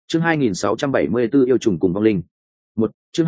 Chương 2674 yêu trùng cùng vong linh. Chương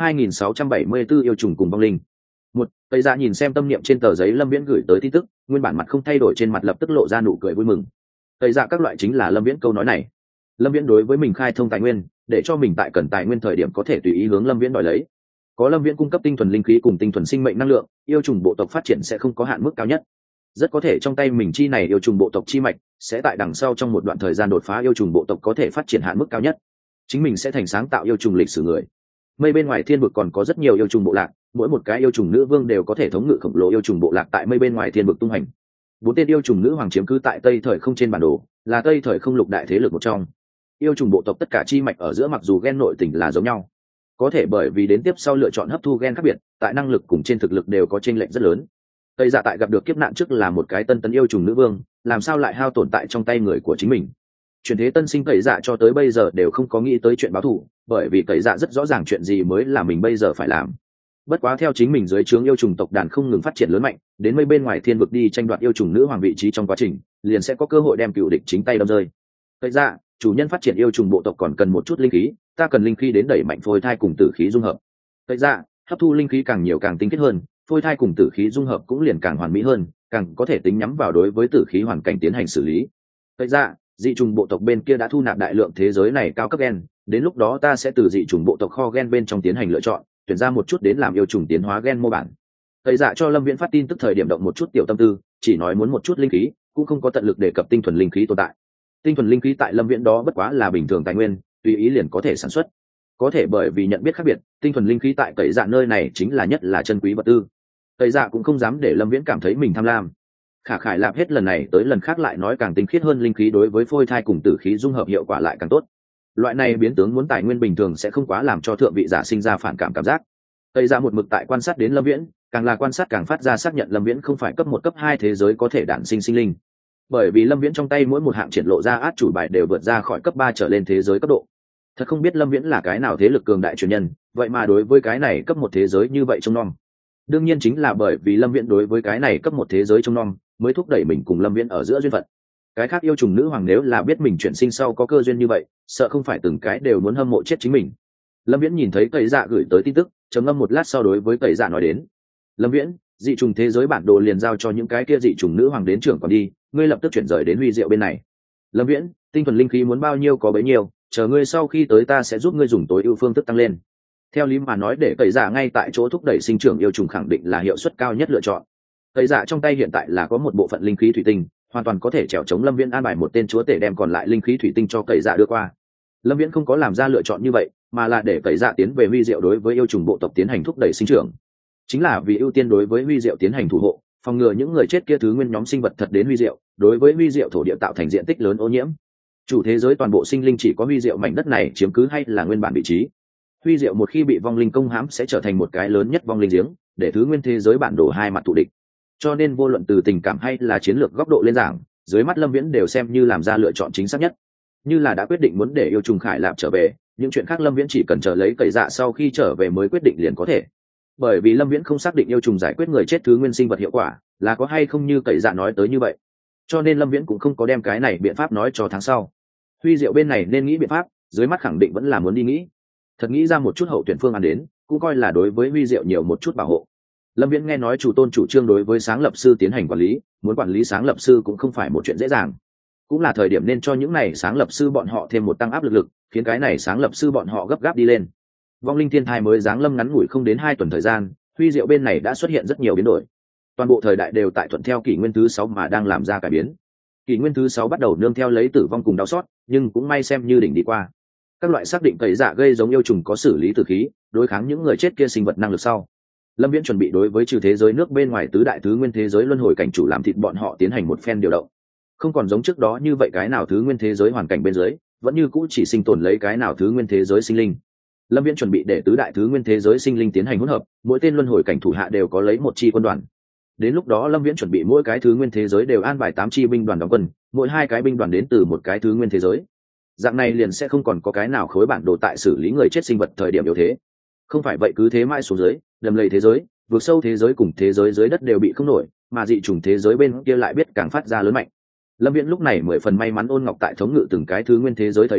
2674 yêu trùng cùng vong linh. Tây Dạ nhìn xem tâm niệm trên tờ giấy Lâm Viễn gửi tới tin tức, nguyên bản mặt không thay đổi trên mặt lập tức lộ ra nụ cười vui mừng. Tây Dạ các loại chính là Lâm Viễn câu nói này. Lâm Viễn đối với mình khai thông tài nguyên, để cho mình tại cần tài nguyên thời điểm có thể tùy ý hướng Lâm Viễn đòi lấy. Có Lâm Viễn cung cấp tinh thuần linh khí cùng tinh thuần sinh mệnh năng lượng, yêu trùng bộ tộc phát triển sẽ không có hạn mức cao nhất. Rất có thể trong tay mình chi này yêu trùng bộ tộc chi mạch sẽ tại đằng sau trong một đoạn thời gian đột phá yêu trùng bộ tộc có thể phát triển hạn mức cao nhất. Chính mình sẽ thành sáng tạo yêu trùng lịch sử người. Mây bên ngoài thiên vực còn có rất nhiều yêu trùng bộ lạc, mỗi một cái yêu trùng nữ vương đều có thể thống ngự khổng lồ yêu trùng bộ lạc tại mây bên ngoài thiên vực tung hành. 4 tên yêu trùng nữ hoàng chiếm cứ tại Tây Thời Không trên bản đồ, là Tây Thời Không lục đại thế lực một trong. Yêu trùng bộ tộc tất cả chi mạch ở giữa mặc dù gen nội tình là giống nhau, có thể bởi vì đến tiếp sau lựa chọn hấp thu gen khác biệt, tại năng lực cùng trên thực lực đều có chênh lệch rất lớn. Tây Dạ tại gặp được kiếp nạn trước là một cái tân tấn yêu trùng nữ vương, làm sao lại hao tổn tại trong tay người của chính mình. Chuyển thế tân sinh Tây Dạ cho tới bây giờ đều không có nghĩ tới chuyện báo thù, bởi vì Tây Dạ rất rõ ràng chuyện gì mới là mình bây giờ phải làm. Bất quá theo chính mình dưới trướng yêu trùng tộc đàn không ngừng phát triển lớn mạnh, đến mây bên ngoài thiên vực đi tranh đoạt yêu trùng nữ hoàng vị trí trong quá trình, liền sẽ có cơ hội đem cựu địch chính tay đâm rơi. Tây Dạ, chủ nhân phát triển yêu trùng bộ tộc còn cần một chút linh khí, ta cần linh khí đến đẩy mạnh phôi thai cùng tử khí dung hợp. Tây Dạ, hấp thu linh khí càng nhiều càng tinh khiết hơn, phôi thai cùng tử khí dung hợp cũng liền càng hoàn mỹ hơn, càng có thể tính nhắm vào đối với tử khí hoàn cảnh tiến hành xử lý. Tây Dạ, dị trùng bộ tộc bên kia đã thu nạp đại lượng thế giới này cao cấp gen, đến lúc đó ta sẽ từ dị trùng bộ tộc kho gen bên trong tiến hành lựa chọn, tuyển ra một chút đến làm yêu trùng tiến hóa gen mô bản. Tây Dạ cho Lâm Viễn phát tin tức thời điểm động một chút tiểu tâm tư, chỉ nói muốn một chút linh khí, cũng không có tận lực đề cập tinh thuần linh khí tồn tại. Tinh thuần linh khí tại Lâm Viễn đó bất quá là bình thường tài nguyên, tùy ý liền có thể sản xuất. Có thể bởi vì nhận biết khác biệt, tinh thuần linh khí tại Tây Dạ nơi này chính là nhất là chân quý vật tư. Tây Dạ cũng không dám để Lâm Viễn cảm thấy mình tham lam. Khả khải lạp hết lần này tới lần khác lại nói càng tinh khiết hơn linh khí đối với phôi thai cùng tử khí dung hợp hiệu quả lại càng tốt. Loại này biến tướng muốn tài nguyên bình thường sẽ không quá làm cho thượng vị giả sinh ra phản cảm giác. Tây Dạ một mực tại quan sát đến Lâm Viễn, càng là quan sát càng phát ra xác nhận Lâm Viễn không phải cấp 1 cấp 2 thế giới có thể đản sinh sinh linh. Bởi vì Lâm Viễn trong tay mỗi một hạng triển lộ ra át chủ bài đều vượt ra khỏi cấp 3 trở lên thế giới cấp độ. Thật không biết Lâm Viễn là cái nào thế lực cường đại truyền nhân, vậy mà đối với cái này cấp 1 thế giới như vậy trông nom. Đương nhiên chính là bởi vì Lâm Viễn đối với cái này cấp 1 thế giới trông nom, mới thúc đẩy mình cùng Lâm Viễn ở giữa duyên phận. Cái khác yêu trùng nữ hoàng nếu là biết mình chuyển sinh sau có cơ duyên như vậy, sợ không phải từng cái đều muốn hâm mộ chết chính mình. Lâm Viễn nhìn thấy Tây Dạ gửi tới tin tức, trầm ngâm một lát sau đối với Tây Dạ nói đến: Lâm Viễn, dị trùng thế giới bản đồ liền giao cho những cái kia dị trùng nữ hoàng đến trưởng còn đi, ngươi lập tức chuyển rời đến Huy Diệu bên này. Lâm Viễn, tinh thuần linh khí muốn bao nhiêu có bấy nhiêu, chờ ngươi sau khi tới ta sẽ giúp ngươi dùng tối ưu phương thức tăng lên. Theo lý mà nói để Tây Dạ ngay tại chỗ thúc đẩy sinh trưởng yêu trùng khẳng định là hiệu suất cao nhất lựa chọn. Tây Dạ trong tay hiện tại là có một bộ phận linh khí thủy tinh, hoàn toàn có thể chèo chống Lâm Viễn an bài một tên chúa tể đem còn lại linh khí thủy tinh cho Tây Dạ đưa qua. Lâm Viễn không có làm ra lựa chọn như vậy, mà là để Tây Dạ tiến về Huy Diệu đối với yêu trùng bộ tộc tiến hành thúc đẩy sinh trưởng. Chính là vì ưu tiên đối với Huy Diệu tiến hành thủ hộ, phòng ngừa những người chết kia thứ nguyên nhóm sinh vật thật đến Huy Diệu, đối với Huy Diệu thổ địa tạo thành diện tích lớn ô nhiễm. Chủ thế giới toàn bộ sinh linh chỉ có Huy Diệu mảnh đất này chiếm cứ hay là nguyên bản vị trí. Huy Diệu một khi bị vong linh công hãm sẽ trở thành một cái lớn nhất vong linh giếng, để thứ nguyên thế giới bản đồ hai mặt thù địch. Cho nên vô luận từ tình cảm hay là chiến lược góc độ lên giảng, dưới mắt Lâm Viễn đều xem như làm ra lựa chọn chính xác nhất. Như là đã quyết định muốn để yêu trùng Khải Lạp trở về, những chuyện khác Lâm Viễn chỉ cần chờ lấy Tây Dạ sau khi trở về mới quyết định liền có thể. Bởi vì Lâm Viễn không xác định yêu trùng giải quyết người chết thứ nguyên sinh vật hiệu quả là có hay không như Tây Dạ nói tới như vậy, cho nên Lâm Viễn cũng không có đem cái này biện pháp nói cho tháng sau. Huy Diệu bên này nên nghĩ biện pháp, dưới mắt khẳng định vẫn là muốn đi nghĩ. Thật nghĩ ra một chút hậu tuyển phương án đến, cũng coi là đối với Huy Diệu nhiều một chút bảo hộ. Lâm Viễn nghe nói chủ tôn chủ trương đối với sáng lập sư tiến hành quản lý, muốn quản lý sáng lập sư cũng không phải một chuyện dễ dàng. Cũng là thời điểm nên cho những này sáng lập sư bọn họ thêm một tăng áp lực, khiến cái này sáng lập sư bọn họ gấp gáp đi lên. Vong linh thiên thai mới giáng lâm ngắn ngủi không đến 2 tuần thời gian, Huy Diệu bên này đã xuất hiện rất nhiều biến đổi. Toàn bộ thời đại đều tại thuận theo kỷ nguyên thứ 6 mà đang làm ra cải biến. Kỷ nguyên thứ 6 bắt đầu nương theo lấy tử vong cùng đau xót, nhưng cũng may xem như đỉnh đi qua. Các loại xác định Tây Dạ gây giống yêu trùng có xử lý tử khí, đối kháng những người chết kia sinh vật năng lực sau. Lâm Viễn chuẩn bị đối với trừ thế giới nước bên ngoài tứ đại thứ nguyên thế giới luân hồi cảnh chủ làm thịt bọn họ tiến hành một phen điều động. Không còn giống trước đó như vậy cái nào thứ nguyên thế giới hoàn cảnh bên dưới, vẫn như cũ chỉ sinh tồn lấy cái nào thứ nguyên thế giới sinh linh. Lâm Viễn chuẩn bị để tứ đại thứ nguyên thế giới sinh linh tiến hành hỗn hợp, mỗi tên luân hồi cảnh thủ hạ đều có lấy một chi quân đoàn. Đến lúc đó Lâm Viễn chuẩn bị mỗi cái thứ nguyên thế giới đều an bài 8 chi binh đoàn đóng quân, mỗi 2 cái binh đoàn đến từ một cái thứ nguyên thế giới. Dạng này liền sẽ không còn có cái nào khối bản đồ tại xử lý người chết sinh vật thời điểm yếu thế. Không phải vậy cứ thế mãi xuống dưới, đầm lầy thế giới, vượt sâu thế giới cùng thế giới dưới đất đều bị không nổi, mà dị chủng thế giới bên kia lại biết càng phát ra lớn mạnh. Lâm Viễn lúc này 10 phần may mắn Ôn Ngọc tại thống ngự từng cái thứ nguyên thế giới thời điểm,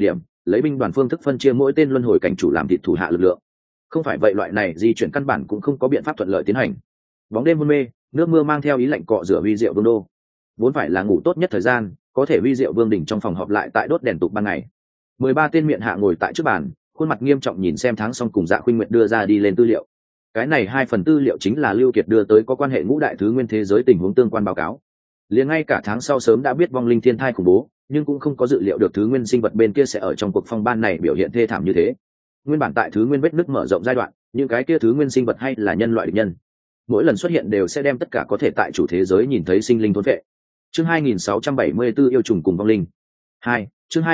lấy binh đoàn phương thức phân chia mỗi tên luân hồi cảnh chủ làm thịt thủ hạ lực lượng. Không phải vậy loại này di chuyển căn bản cũng không có biện pháp thuận lợi tiến hành. Bóng đêm hôn mê, nước mưa mang theo ý lạnh cọ rửa Huy Diệu Vương đô. Vốn phải là ngủ tốt nhất thời gian, có thể Huy Diệu Vương đỉnh trong phòng họp lại tại đốt đèn tục ban ngày. 13 tên miện hạ ngồi tại trước bàn, khuôn mặt nghiêm trọng nhìn xem Tháng Song cùng Dạ Khuynh Nguyệt đưa ra đi lên tư liệu. Cái này 2 phần tư liệu chính là Lưu Kiệt đưa tới có quan hệ ngũ đại thứ nguyên thế giới tình huống tương quan báo cáo. Liền ngay cả tháng sau sớm đã biết vong linh thiên thai khủng bố, nhưng cũng không có dự liệu được thứ nguyên sinh vật bên kia sẽ ở trong cuộc phong ban này biểu hiện thê thảm như thế. Nguyên bản tại thứ nguyên vết nứt mở rộng giai đoạn, những cái kia thứ nguyên sinh vật hay là nhân loại địch nhân, mỗi lần xuất hiện đều sẽ đem tất cả có thể tại chủ thế giới nhìn thấy sinh linh thôn vệ. Chương 2674 yêu trùng cùng vong linh 2. Chương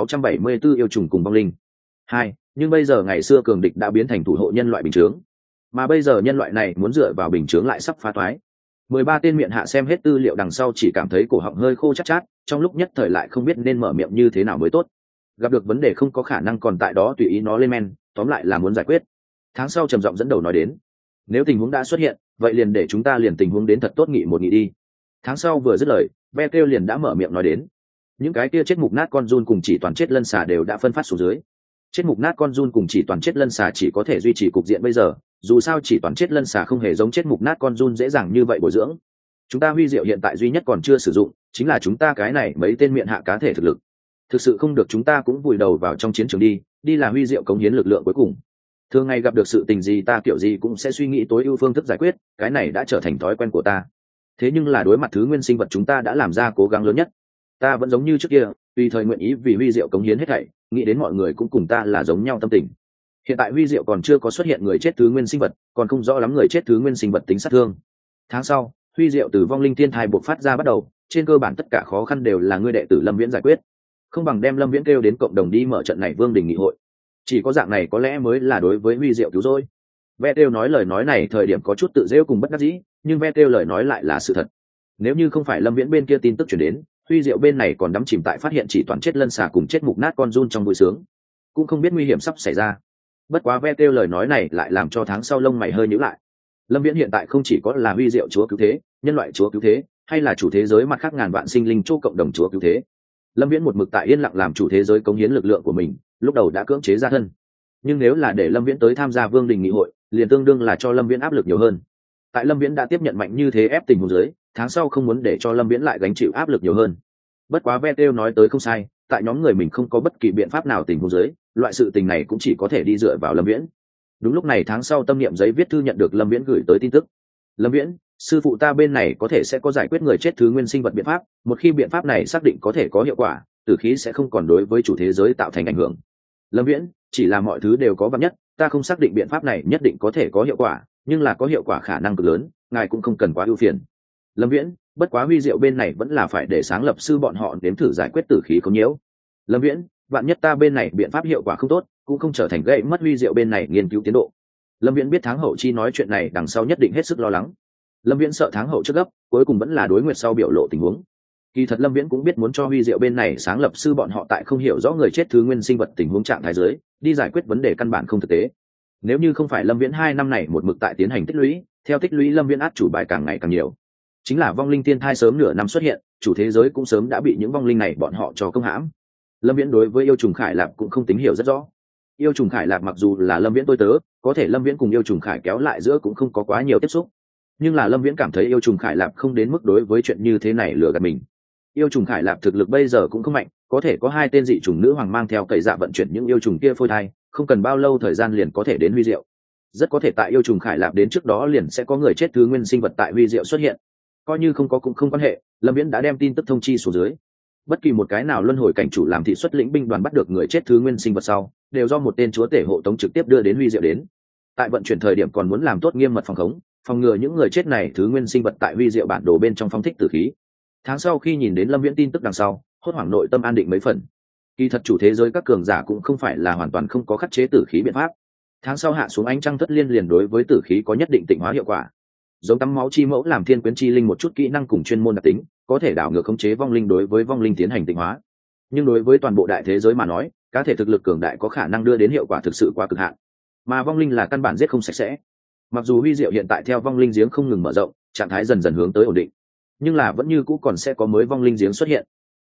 2674 yêu trùng cùng vong linh 2. Nhưng bây giờ ngày xưa cường địch đã biến thành thủ hộ nhân loại bình chướng, mà bây giờ nhân loại này muốn dựa vào bình chướng lại sắp phá toái. 13 tên miệng hạ xem hết tư liệu đằng sau chỉ cảm thấy cổ họng hơi khô chát chát, trong lúc nhất thời lại không biết nên mở miệng như thế nào mới tốt. Gặp được vấn đề không có khả năng còn tại đó tùy ý nó lên men, tóm lại là muốn giải quyết. Tháng sau trầm giọng dẫn đầu nói đến, nếu tình huống đã xuất hiện, vậy liền để chúng ta liền tình huống đến thật tốt nghị một nghị đi. Tháng sau vừa dứt lời, Ve kêu liền đã mở miệng nói đến, những cái kia chết mục nát con giun cùng chỉ toàn chết lân xà đều đã phân phát xuống dưới. Chết mục nát con giun cùng chỉ toàn chết lân xà chỉ có thể duy trì cục diện bây giờ, dù sao chỉ toàn chết lân xà không hề giống chết mục nát con giun dễ dàng như vậy bồi dưỡng. Chúng ta Huy Diệu hiện tại duy nhất còn chưa sử dụng chính là chúng ta cái này mấy tên miệng hạ cá thể thực lực. Thực sự không được chúng ta cũng vùi đầu vào trong chiến trường đi là Huy Diệu cống hiến lực lượng cuối cùng. Thường ngày gặp được sự tình gì ta kiểu gì cũng sẽ suy nghĩ tối ưu phương thức giải quyết, cái này đã trở thành thói quen của ta. Thế nhưng là đối mặt thứ nguyên sinh vật chúng ta đã làm ra cố gắng lớn nhất. Ta vẫn giống như trước kia, tùy thời nguyện ý vì Huy Diệu cống hiến hết thảy, nghĩ đến mọi người cũng cùng ta là giống nhau tâm tình. Hiện tại Huy Diệu còn chưa có xuất hiện người chết thứ nguyên sinh vật, còn không rõ lắm người chết thứ nguyên sinh vật tính sát thương. Tháng sau, Huy Diệu từ vong linh thiên thai buộc phát ra bắt đầu, trên cơ bản tất cả khó khăn đều là ngươi đệ tử Lâm Viễn giải quyết. Không bằng đem Lâm Viễn kêu đến cộng đồng đi mở trận này vương đình nghị hội. Chỉ có dạng này có lẽ mới là đối với Huy Diệu cứu rỗi. Vettel nói lời nói này thời điểm có chút tự giễu cùng bất đắc dĩ, nhưng Vettel lời nói lại là sự thật. Nếu như không phải Lâm Viễn bên kia tin tức truyền đến, Huy Diệu bên này còn đắm chìm tại phát hiện chỉ toàn chết lân xà cùng chết mục nát con giun trong vui sướng, cũng không biết nguy hiểm sắp xảy ra. Bất quá Vettel lời nói này lại làm cho tháng sau lông mày hơi nhíu lại. Lâm Viễn hiện tại không chỉ có là Huy Diệu chúa cứu thế, nhân loại chúa cứu thế, hay là chủ thế giới mặt khác ngàn vạn sinh linh chỗ cộng đồng chúa cứu thế. Lâm Viễn một mực tại yên lặng làm chủ thế giới cống hiến lực lượng của mình, lúc đầu đã cưỡng chế ra thân. Nhưng nếu là để Lâm Viễn tới tham gia vương đình nghị hội, liền tương đương là cho Lâm Viễn áp lực nhiều hơn. Tại Lâm Viễn đã tiếp nhận mạnh như thế ép tình huống dưới, tháng sau không muốn để cho Lâm Viễn lại gánh chịu áp lực nhiều hơn. Bất quá Vettel nói tới không sai, tại nhóm người mình không có bất kỳ biện pháp nào tình huống dưới, loại sự tình này cũng chỉ có thể đi dựa vào Lâm Viễn. Đúng lúc này tháng sau tâm niệm giấy viết thư nhận được Lâm Viễn gửi tới tin tức. Lâm Viễn, sư phụ ta bên này có thể sẽ có giải quyết người chết thứ nguyên sinh vật biện pháp, một khi biện pháp này xác định có thể có hiệu quả, tử khí sẽ không còn đối với chủ thế giới tạo thành ảnh hưởng. Lâm Viễn, chỉ là mọi thứ đều có vạn nhất, ta không xác định biện pháp này nhất định có thể có hiệu quả, nhưng là có hiệu quả khả năng cực lớn, ngài cũng không cần quá ưu phiền. Lâm Viễn, bất quá Huy Diệu bên này vẫn là phải để sáng lập sư bọn họ nếm thử giải quyết tử khí không nhiễu. Lâm Viễn, vạn nhất ta bên này biện pháp hiệu quả không tốt, cũng không trở thành gây mất Huy Diệu bên này nghiên cứu tiến độ. Lâm Viễn biết tháng hậu chi nói chuyện này đằng sau nhất định hết sức lo lắng. Lâm Viễn sợ tháng hậu trước gấp, cuối cùng vẫn là đối nguyệt sau biểu lộ tình huống. Kỳ thật Lâm Viễn cũng biết muốn cho Huy Diệu bên này sáng lập sư bọn họ tại không hiểu rõ người chết thứ nguyên sinh vật tình huống trạng thái dưới, đi giải quyết vấn đề căn bản không thực tế. Nếu như không phải Lâm Viễn 2 năm này một mực tại tiến hành tích lũy, theo tích lũy Lâm Viễn át chủ bài càng ngày càng nhiều. Chính là vong linh tiên thai sớm nửa năm xuất hiện, chủ thế giới cũng sớm đã bị những vong linh này bọn họ cho công hãm. Lâm Viễn đối với yêu trùng khải lạp cũng không tính hiểu rất rõ. Yêu trùng khải lạp mặc dù là Lâm Viễn tôi tớ, có thể Lâm Viễn cùng yêu trùng khải kéo lại giữa cũng không có quá nhiều tiếp xúc. Nhưng là Lâm Viễn cảm thấy yêu trùng khải lạp không đến mức đối với chuyện như thế này lừa gạt mình. Yêu trùng khải lạp thực lực bây giờ cũng không mạnh, có thể có 2 tên dị trùng nữ hoàng mang theo cậy dạ vận chuyển những yêu trùng kia phôi thai, không cần bao lâu thời gian liền có thể đến Huy Diệu. Rất có thể tại yêu trùng khải lạp đến trước đó liền sẽ có người chết thứ nguyên sinh vật tại Huy Diệu xuất hiện. Coi như không có cũng không quan hệ, Lâm Viễn đã đem tin tức thông chi xuống dưới. Bất kỳ một cái nào luân hồi cảnh chủ làm thị xuất lĩnh binh đoàn bắt được người chết thứ nguyên sinh vật sau, đều do một tên chúa tể hộ tống trực tiếp đưa đến Huy Diệu đến. Tại vận chuyển thời điểm còn muốn làm tốt nghiêm mật phòng khống, phòng ngừa những người chết này thứ nguyên sinh vật tại Huy Diệu bản đồ bên trong phóng thích tử khí. Tháng sau khi nhìn đến Lâm Viễn tin tức đằng sau, hốt hoảng nội tâm an định mấy phần. Kỳ thật chủ thế giới các cường giả cũng không phải là hoàn toàn không có khắc chế tử khí biện pháp. Tháng sau hạ xuống ánh trăng thất liên liền đối với tử khí có nhất định tịnh hóa hiệu quả. Giống tắm máu chi mẫu làm thiên quyến chi linh một chút kỹ năng cùng chuyên môn đặc tính, có thể đảo ngược khống chế vong linh đối với vong linh tiến hành tịnh hóa. Nhưng đối với toàn bộ đại thế giới mà nói, cá thể thực lực cường đại có khả năng đưa đến hiệu quả thực sự quá cực hạn. Mà vong linh là căn bản giết không sạch sẽ. Mặc dù Huy Diệu hiện tại theo vong linh giếng không ngừng mở rộng, trạng thái dần dần hướng tới ổn định, nhưng là vẫn như cũ còn sẽ có mới vong linh giếng xuất hiện.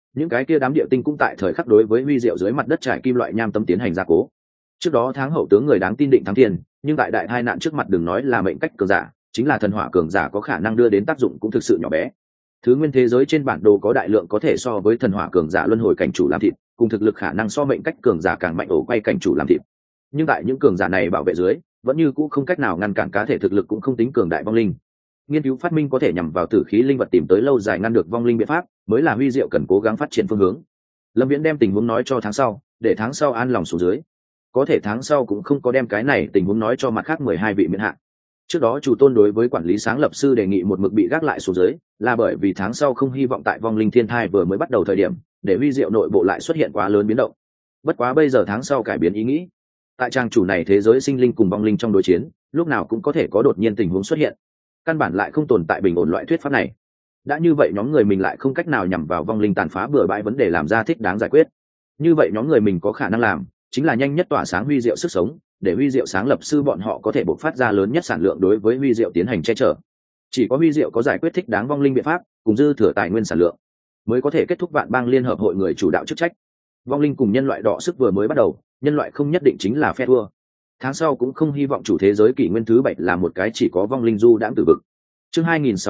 những cái kia đám địa tinh cũng tại thời khắc đối với huy diệu dưới mặt đất trải kim loại nham tấm tiến hành gia cố. Trước đó tháng hậu tướng người đáng tin định thắng thiên, nhưng tại đại tai nạn trước mặt đừng nói là mệnh cách cường giả, chính là thần hỏa cường giả có khả năng đưa đến tác dụng cũng thực sự nhỏ bé. Thứ nguyên thế giới trên bản đồ có đại lượng có thể so với thần hỏa cường giả luân hồi cảnh chủ làm thịt, cùng thực lực khả năng so mệnh cách cường giả càng mạnh ổ quay cảnh chủ làm thịt. Nhưng tại những cường giả này bảo vệ dưới, vẫn như cũ không cách nào ngăn cản cá thể thực lực cũng không tính cường đại vong linh. Nghiên cứu phát minh có thể nhằm vào tử khí linh vật tìm tới lâu dài ngăn được vong linh biện pháp, mới là huy diệu cần cố gắng phát triển phương hướng. Lâm Viễn đem tình huống nói cho tháng sau, để tháng sau an lòng xuống dưới. Có thể tháng sau cũng không có đem cái này tình huống nói cho mặt khác 12 vị miễn hạn. Trước đó chủ tôn đối với quản lý sáng lập sư đề nghị một mực bị gác lại xuống dưới, là bởi vì tháng sau không hy vọng tại vong linh thiên thai vừa mới bắt đầu thời điểm, để huy diệu nội bộ lại xuất hiện quá lớn biến động. Bất quá bây giờ tháng sau cải biến ý nghĩ. Tại trang chủ này thế giới sinh linh cùng vong linh trong đối chiến, lúc nào cũng có thể có đột nhiên tình huống xuất hiện. Căn bản lại không tồn tại bình ổn loại thuyết pháp này. Đã như vậy nhóm người mình lại không cách nào nhằm vào vong linh tàn phá bừa bãi vấn đề làm ra thích đáng giải quyết. Như vậy nhóm người mình có khả năng làm chính là nhanh nhất tỏa sáng huy diệu sức sống, để huy diệu sáng lập sư bọn họ có thể bộc phát ra lớn nhất sản lượng đối với huy diệu tiến hành che chở. Chỉ có huy diệu có giải quyết thích đáng vong linh biện pháp cùng dư thừa tài nguyên sản lượng, mới có thể kết thúc vạn bang liên hợp hội người chủ đạo chức trách. Vong linh cùng nhân loại đọ sức vừa mới bắt đầu, nhân loại không nhất định chính là phe thua. Tháng sau cũng không hy vọng chủ thế giới kỷ nguyên thứ 7 là một cái chỉ có vong linh du đãng tử vực. Chương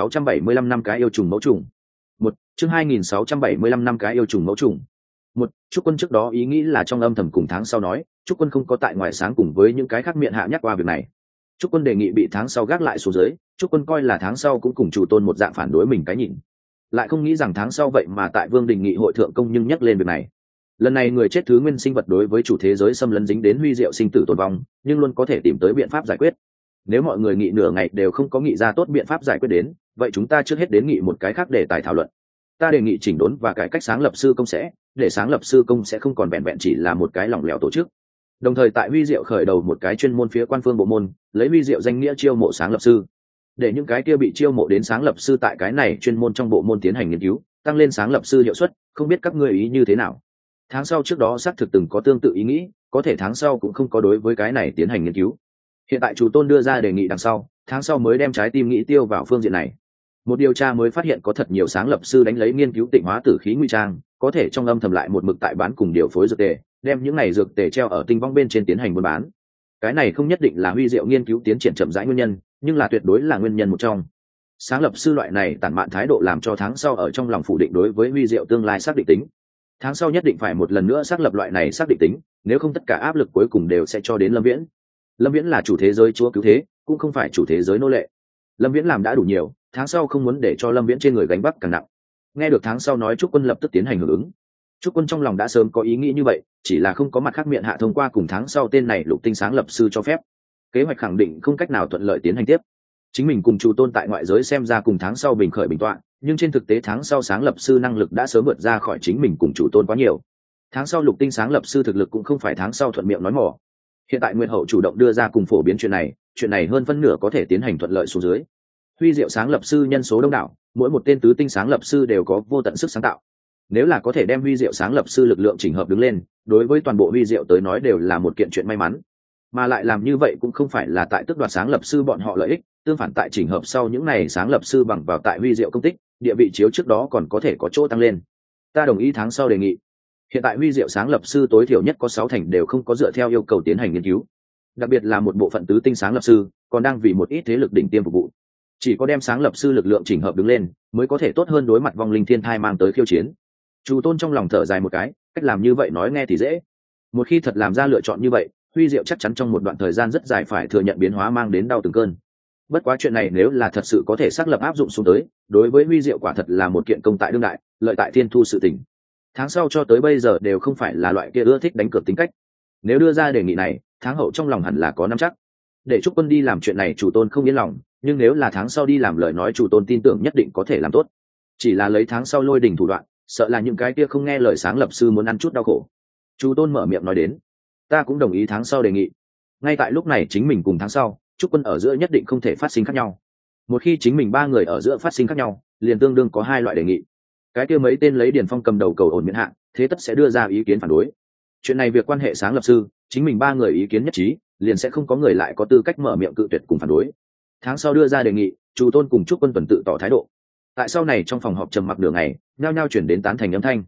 2675 năm cái yêu trùng mẫu trùng. Chương 2675 năm cái yêu trùng mẫu trùng. Trúc Quân trước đó ý nghĩ là trong âm thầm cùng tháng sau nói, Trúc Quân không có tại ngoài sáng cùng với những cái khác miệng hạ nhắc qua việc này. Trúc Quân đề nghị bị tháng sau gác lại xuống dưới, Trúc Quân coi là tháng sau cũng cùng chủ tôn một dạng phản đối mình cái nhìn. Lại không nghĩ rằng tháng sau vậy mà tại Vương Đình nghị hội thượng công nhưng nhắc lên việc này. Lần này người chết thứ nguyên sinh vật đối với chủ thế giới xâm lấn dính đến huy diệu sinh tử tồn vong, nhưng luôn có thể tìm tới biện pháp giải quyết. Nếu mọi người nghị nửa ngày đều không có nghị ra tốt biện pháp giải quyết đến, vậy chúng ta trước hết đến nghị một cái khác để tài thảo luận. Ta đề nghị chỉnh đốn và cải cách sáng lập sư công sẽ, để sáng lập sư công sẽ không còn vẹn vẹn chỉ là một cái lỏng lẻo tổ chức. Đồng thời tại huy diệu khởi đầu một cái chuyên môn phía quan phương bộ môn, lấy huy diệu danh nghĩa chiêu mộ sáng lập sư, để những cái kia bị chiêu mộ đến sáng lập sư tại cái này chuyên môn trong bộ môn tiến hành nghiên cứu, tăng lên sáng lập sư hiệu suất. Không biết các ngươi ý như thế nào? Tháng sau trước đó xác thực từng có tương tự ý nghĩ, có thể tháng sau cũng không có đối với cái này tiến hành nghiên cứu. Hiện tại chủ tôn đưa ra đề nghị đằng sau, tháng sau mới đem trái tim nghĩ tiêu vào phương diện này. Một điều tra mới phát hiện có thật nhiều sáng lập sư đánh lấy nghiên cứu tịnh hóa tử khí nguy trang, có thể trong âm thầm lại một mực tại bán cùng điều phối dược tề, đem những này dược tề treo ở tinh vong bên trên tiến hành buôn bán. Cái này không nhất định là huy diệu nghiên cứu tiến triển chậm rãi nguyên nhân, nhưng là tuyệt đối là nguyên nhân một trong. Sáng lập sư loại này tản mạn thái độ làm cho tháng sau ở trong lòng phủ định đối với huy diệu tương lai xác định tính. Tháng sau nhất định phải một lần nữa xác lập loại này xác định tính, nếu không tất cả áp lực cuối cùng đều sẽ cho đến Lâm Viễn. Lâm Viễn là chủ thế giới chúa cứu thế, cũng không phải chủ thế giới nô lệ. Lâm Viễn làm đã đủ nhiều, tháng sau không muốn để cho Lâm Viễn trên người gánh vác càng nặng. Nghe được tháng sau nói Trúc Quân lập tức tiến hành hưởng ứng. Trúc Quân trong lòng đã sớm có ý nghĩ như vậy, chỉ là không có mặt khác miệng hạ thông qua cùng tháng sau tên này lục tinh sáng lập sư cho phép. Kế hoạch khẳng định không cách nào thuận lợi tiến hành tiếp. Chính mình cùng chủ tôn tại ngoại giới xem ra cùng tháng sau bình khởi bình tọa, nhưng trên thực tế tháng sau sáng lập sư năng lực đã sớm vượt ra khỏi chính mình cùng chủ tôn quá nhiều. Tháng sau lục tinh sáng lập sư thực lực cũng không phải tháng sau thuận miệng nói mỏ. Hiện tại Nguyên Hậu chủ động đưa ra cùng phổ biến chuyện này hơn phân nửa có thể tiến hành thuận lợi xuống dưới. Huy diệu sáng lập sư nhân số đông đảo, mỗi một tên tứ tinh sáng lập sư đều có vô tận sức sáng tạo. Nếu là có thể đem huy diệu sáng lập sư lực lượng chỉnh hợp đứng lên, đối với toàn bộ huy diệu tới nói đều là một kiện chuyện may mắn. Mà lại làm như vậy cũng không phải là tại tước đoạt sáng lập sư bọn họ lợi ích, tương phản tại chỉnh hợp sau những này sáng lập sư bằng vào tại huy diệu công tích, địa vị chiếu trước đó còn có thể có chỗ tăng lên. Ta đồng ý tháng sau đề nghị. Hiện tại huy diệu sáng lập sư tối thiểu nhất có 6 thành đều không có dựa theo yêu cầu tiến hành nghiên cứu. Đặc biệt là một bộ phận tứ tinh sáng lập sư còn đang vì một ít thế lực đỉnh tiêm phục vụ. Chỉ có đem sáng lập sư lực lượng chỉnh hợp đứng lên, mới có thể tốt hơn đối mặt vong linh thiên thai mang tới khiêu chiến. Chủ tôn trong lòng thở dài một cái, cách làm như vậy nói nghe thì dễ. Một khi thật làm ra lựa chọn như vậy, huy diệu chắc chắn trong một đoạn thời gian rất dài phải thừa nhận biến hóa mang đến đau từng cơn. Bất quá chuyện này nếu là thật sự có thể xác lập áp dụng xuống tới, đối với huy diệu quả thật là một kiện công tại đương đại, lợi tại thiên thu sự tình. Tháng sau cho tới bây giờ đều không phải là loại kia ưa thích đánh cược tính cách. Nếu đưa ra đề nghị này, tháng hậu trong lòng hẳn là có nắm chắc. Để Trúc Quân đi làm chuyện này chủ tôn không yên lòng, nhưng nếu là tháng sau đi làm lời nói chủ tôn tin tưởng nhất định có thể làm tốt. Chỉ là lấy tháng sau lôi đình thủ đoạn, sợ là những cái kia không nghe lời sáng lập sư muốn ăn chút đau khổ. Chủ tôn mở miệng nói đến, ta cũng đồng ý tháng sau đề nghị. Ngay tại lúc này chính mình cùng tháng sau, Trúc Quân ở giữa nhất định không thể phát sinh khác nhau. Một khi chính mình ba người ở giữa phát sinh khác nhau, liền tương đương có hai loại đề nghị. Cái kia mấy tên lấy Điền Phong cầm đầu cầu ổn miễn hạn, thế tất sẽ đưa ra ý kiến phản đối. Chuyện này việc quan hệ sáng lập sư, chính mình ba người ý kiến nhất trí, liền sẽ không có người lại có tư cách mở miệng cự tuyệt cùng phản đối. Tháng sau đưa ra đề nghị, Chủ Tôn cùng Trúc Quân tuần tự tỏ thái độ. Tại sau này trong phòng họp trầm mặc nửa ngày, nhao nhao chuyển đến tán thành âm thanh.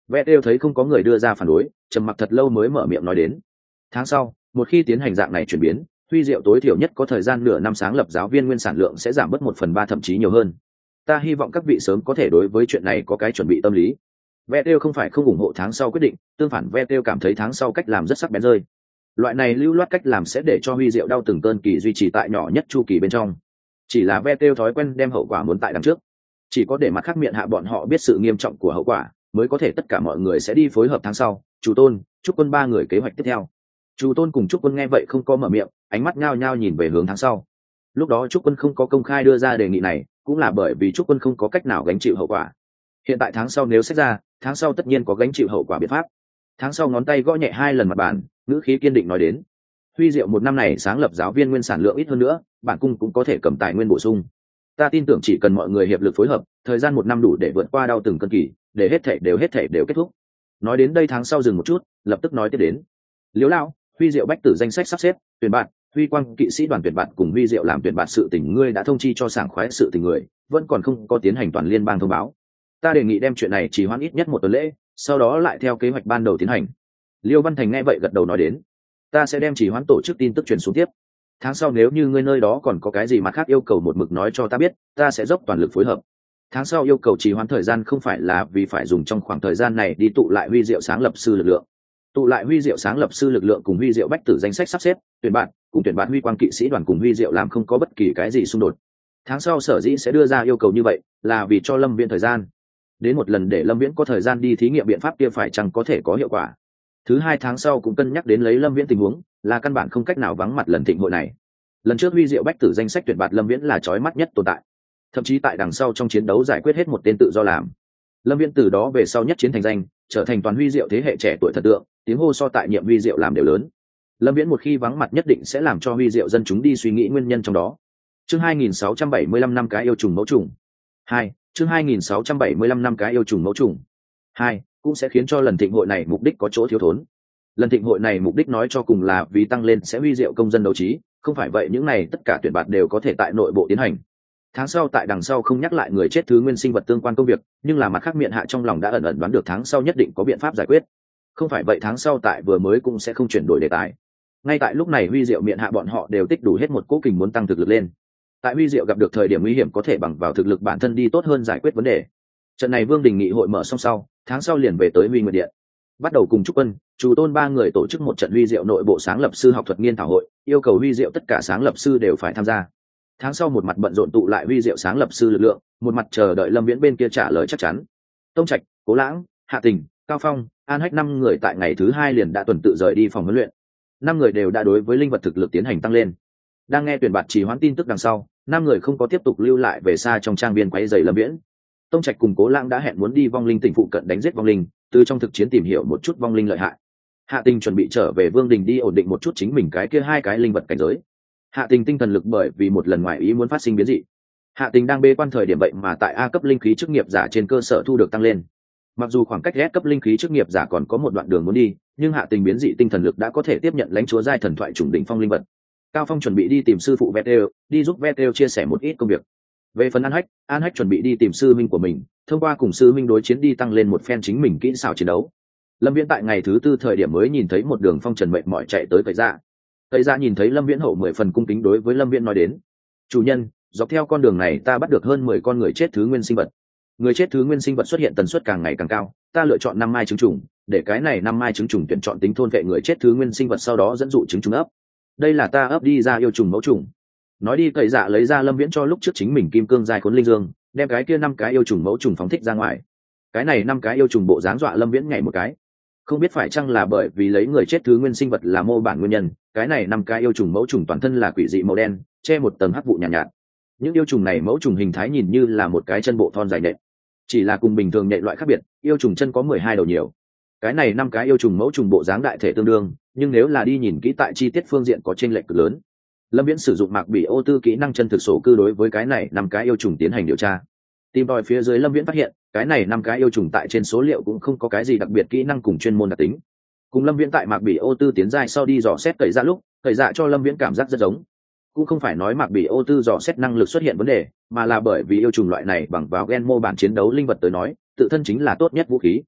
Ve đều thấy không có người đưa ra phản đối, trầm mặc thật lâu mới mở miệng nói đến. Tháng sau, một khi tiến hành dạng này chuyển biến, Huy Diệu tối thiểu nhất có thời gian nửa năm sáng lập giáo viên nguyên sản lượng sẽ giảm bớt 1/3 thậm chí nhiều hơn. Ta hy vọng các vị sớm có thể đối với chuyện này có cái chuẩn bị tâm lý. Ve đều không phải không ủng hộ tháng sau quyết định, tương phản Ve đều cảm thấy tháng sau cách làm rất sắc bén rơi. Loại này lưu loát cách làm sẽ để cho Huy Diệu đau từng cơn kỳ duy trì tại nhỏ nhất chu kỳ bên trong. Chỉ là Ve đều thói quen đem hậu quả muốn tại đằng trước, chỉ có để mặt khác miệng hạ bọn họ biết sự nghiêm trọng của hậu quả, mới có thể tất cả mọi người sẽ đi phối hợp tháng sau. Chu Tôn, Trúc Quân ba người kế hoạch tiếp theo. Chu Tôn cùng Trúc Quân nghe vậy không có mở miệng, ánh mắt nhao nhao nhìn về hướng tháng sau. Lúc đó Trúc Quân không có công khai đưa ra đề nghị này, cũng là bởi vì Trúc Quân không có cách nào gánh chịu hậu quả. Hiện tại tháng sau nếu xét ra, tháng sau tất nhiên có gánh chịu hậu quả biện pháp. Tháng sau ngón tay gõ nhẹ 2 lần mặt bàn, ngữ khí kiên định nói đến. Huy Diệu một năm này sáng lập giáo viên nguyên sản lượng ít hơn nữa, bản cung cũng có thể cầm tài nguyên bổ sung. Ta tin tưởng chỉ cần mọi người hiệp lực phối hợp, thời gian 1 năm đủ để vượt qua đau từng cơn kỳ, để hết thảy đều kết thúc. Nói đến đây tháng sau dừng một chút, lập tức nói tiếp đến. Liễu lão, Huy Diệu bách tử danh sách sắp xếp, tuyển bạn, Huy Quang kỵ sĩ đoàn tuyển bạn cùng Huy Diệu làm tuyển bạn sự tình ngươi đã thông chi cho sảng khoái sự tình người, vẫn còn không có tiến hành toàn liên bang thông báo. Ta đề nghị đem chuyện này trì hoãn ít nhất 1 tuần lễ, sau đó lại theo kế hoạch ban đầu tiến hành. Liêu Văn Thành nghe vậy gật đầu nói đến. Ta sẽ đem trì hoãn tổ chức tin tức truyền xuống tiếp. Tháng sau nếu như ngươi nơi đó còn có cái gì mà khác yêu cầu một mực nói cho ta biết, ta sẽ dốc toàn lực phối hợp. Tháng sau yêu cầu trì hoãn thời gian không phải là vì phải dùng trong khoảng thời gian này đi tụ lại Huy Diệu sáng lập sư lực lượng. Tụ lại Huy Diệu sáng lập sư lực lượng cùng Huy Diệu bách tử danh sách sắp xếp, tuyển bạn, cùng tuyển bạn Huy Quang kỵ sĩ đoàn cùng Huy Diệu làm không có bất kỳ cái gì xung đột. Tháng sau sở dĩ sẽ đưa ra yêu cầu như vậy, là vì cho Lâm Viễn thời gian. Đến một lần để Lâm Viễn có thời gian đi thí nghiệm biện pháp kia phải chăng có thể có hiệu quả. Thứ 2 tháng sau cũng cân nhắc đến lấy Lâm Viễn tình huống, là căn bản không cách nào vắng mặt lần thịnh hội này. Lần trước Huy Diệu bách tử danh sách tuyển bạt Lâm Viễn là chói mắt nhất tồn tại, thậm chí tại đằng sau trong chiến đấu giải quyết hết một tên tự do làm. Lâm Viễn từ đó về sau nhất chiến thành danh, trở thành toàn Huy Diệu thế hệ trẻ tuổi thần tượng, tiếng hô so tại nhiệm Huy Diệu làm đều lớn. Lâm Viễn một khi vắng mặt nhất định sẽ làm cho Huy Diệu dân chúng đi suy nghĩ nguyên nhân trong đó. Chương 2675 năm cái yêu trùng mẫu trùng. 2. Chương 2675 năm cái yêu trùng mẫu trùng. 2. Cũng sẽ khiến cho lần thịnh hội này mục đích có chỗ thiếu thốn. Lần thịnh hội này mục đích nói cho cùng là vì tăng lên sẽ Huy Diệu công dân đấu trí, không phải vậy những này tất cả tuyển bạt đều có thể tại nội bộ tiến hành. Tháng sau tại đằng sau không nhắc lại người chết thứ nguyên sinh vật tương quan công việc, nhưng là mặt khác miệng hạ trong lòng đã ẩn ẩn đoán được tháng sau nhất định có biện pháp giải quyết. Không phải vậy tháng sau tại vừa mới cũng sẽ không chuyển đổi đề tài. Ngay tại lúc này Huy Diệu miệng hạ bọn họ đều tích đủ hết một cố kình muốn tăng thực lực lên. Tại Huy Diệu gặp được thời điểm nguy hiểm có thể bằng vào thực lực bản thân đi tốt hơn giải quyết vấn đề. Trận này Vương Đình nghị hội mở xong sau, tháng sau liền về tới Huy Nguyệt Điện, bắt đầu cùng Trúc Quân, Chu Tôn ba người tổ chức một trận Huy Diệu nội bộ sáng lập sư học thuật nghiên thảo hội, yêu cầu Huy Diệu tất cả sáng lập sư đều phải tham gia. Tháng sau một mặt bận rộn tụ lại Huy Diệu sáng lập sư lực lượng, một mặt chờ đợi Lâm Viễn bên kia trả lời chắc chắn. Tông Trạch, Cố Lãng, Hạ Tình, Cao Phong, An Hách 5 người tại ngày thứ 2 liền đã tuần tự rời đi phòng huấn luyện. 5 người đều đã đối với linh vật thực lực tiến hành tăng lên. Đang nghe tuyển bạt trì hoãn tin tức đằng sau, 5 người không có tiếp tục lưu lại về xa trong trang viên quấy rầy Lâm Viễn. Tông Trạch cùng Cố Lãng đã hẹn muốn đi vong linh tỉnh phụ cận đánh giết vong linh, từ trong thực chiến tìm hiểu một chút vong linh lợi hại. Hạ Tình chuẩn bị trở về Vương Đình đi ổn định một chút chính mình cái kia 2 cái linh vật cảnh giới. Hạ Tình tinh thần lực bởi vì một lần ngoại ý muốn phát sinh biến dị. Hạ Tình đang bế quan thời điểm vậy mà tại A cấp linh khí chức nghiệp giả trên cơ sở thu được tăng lên. Mặc dù khoảng cách S cấp linh khí chức nghiệp giả còn có một đoạn đường muốn đi, nhưng Hạ Tình biến dị tinh thần lực đã có thể tiếp nhận lãnh chúa giai thần thoại trùng đỉnh phong linh vật. Cao Phong chuẩn bị đi tìm sư phụ Vettel, đi giúp Vettel chia sẻ một ít công việc. Về phần An Hách chuẩn bị đi tìm sư minh của mình, thông qua cùng sư minh đối chiến đi tăng lên một phen chính mình kỹ xảo chiến đấu. Lâm Viễn tại ngày thứ 4 thời điểm mới nhìn thấy một đường phong trần mệt mỏi chạy tới Tây Dạ. Tây Dạ nhìn thấy Lâm Viễn hậu 10 phần cung kính đối với Lâm Viễn nói đến: "Chủ nhân, dọc theo con đường này ta bắt được hơn 10 con người chết thứ nguyên sinh vật. Người chết thứ nguyên sinh vật xuất hiện tần suất càng ngày càng cao, ta lựa chọn 5 mai trứng trùng, để cái này 5 mai trứng trùng tuyển chọn tính thôn vệ người chết thứ nguyên sinh vật sau đó dẫn dụ trứng trùng ấp. Đây là ta ấp đi ra yêu trùng mẫu trùng." Nói đi Tây Dạ lấy ra Lâm Viễn cho lúc trước chính mình kim cương giai khốn linh dương, đem cái kia 5 cái yêu trùng mẫu trùng phóng thích ra ngoài. Cái này 5 cái yêu trùng bộ dáng dọa Lâm Viễn nhảy một cái. Không biết phải chăng là bởi vì lấy người chết thứ nguyên sinh vật là mô bản nguyên nhân, cái này 5 cái yêu trùng mẫu trùng toàn thân là quỷ dị màu đen, che một tầng hắc vụ nhàn nhạt. Những yêu trùng này mẫu trùng hình thái nhìn như là một cái chân bộ thon dài nện, chỉ là cùng bình thường nện loại khác biệt, yêu trùng chân có 12 đầu nhiều. Cái này 5 cái yêu trùng mẫu trùng bộ dáng đại thể tương đương, nhưng nếu là đi nhìn kỹ tại chi tiết phương diện có chênh lệch cực lớn. Lâm Viễn sử dụng Mạc Bỉ Ô Tư kỹ năng chân thực sổ cư đối với cái này 5 cái yêu trùng tiến hành điều tra. Tìm tòi phía dưới Lâm Viễn phát hiện, cái này 5 cái yêu trùng tại trên số liệu cũng không có cái gì đặc biệt kỹ năng cùng chuyên môn đặc tính. Cùng Lâm Viễn tại Mạc Bỉ Ô Tư tiến giai sau đi dò xét Tẩy Dạ lúc, Tẩy Dạ cho Lâm Viễn cảm giác rất giống. Cũng không phải nói Mạc Bỉ Ô Tư dò xét năng lực xuất hiện vấn đề, mà là bởi vì yêu trùng loại này bằng vào gen mô bản chiến đấu linh vật tới nói, tự thân chính là tốt nhất vũ khí.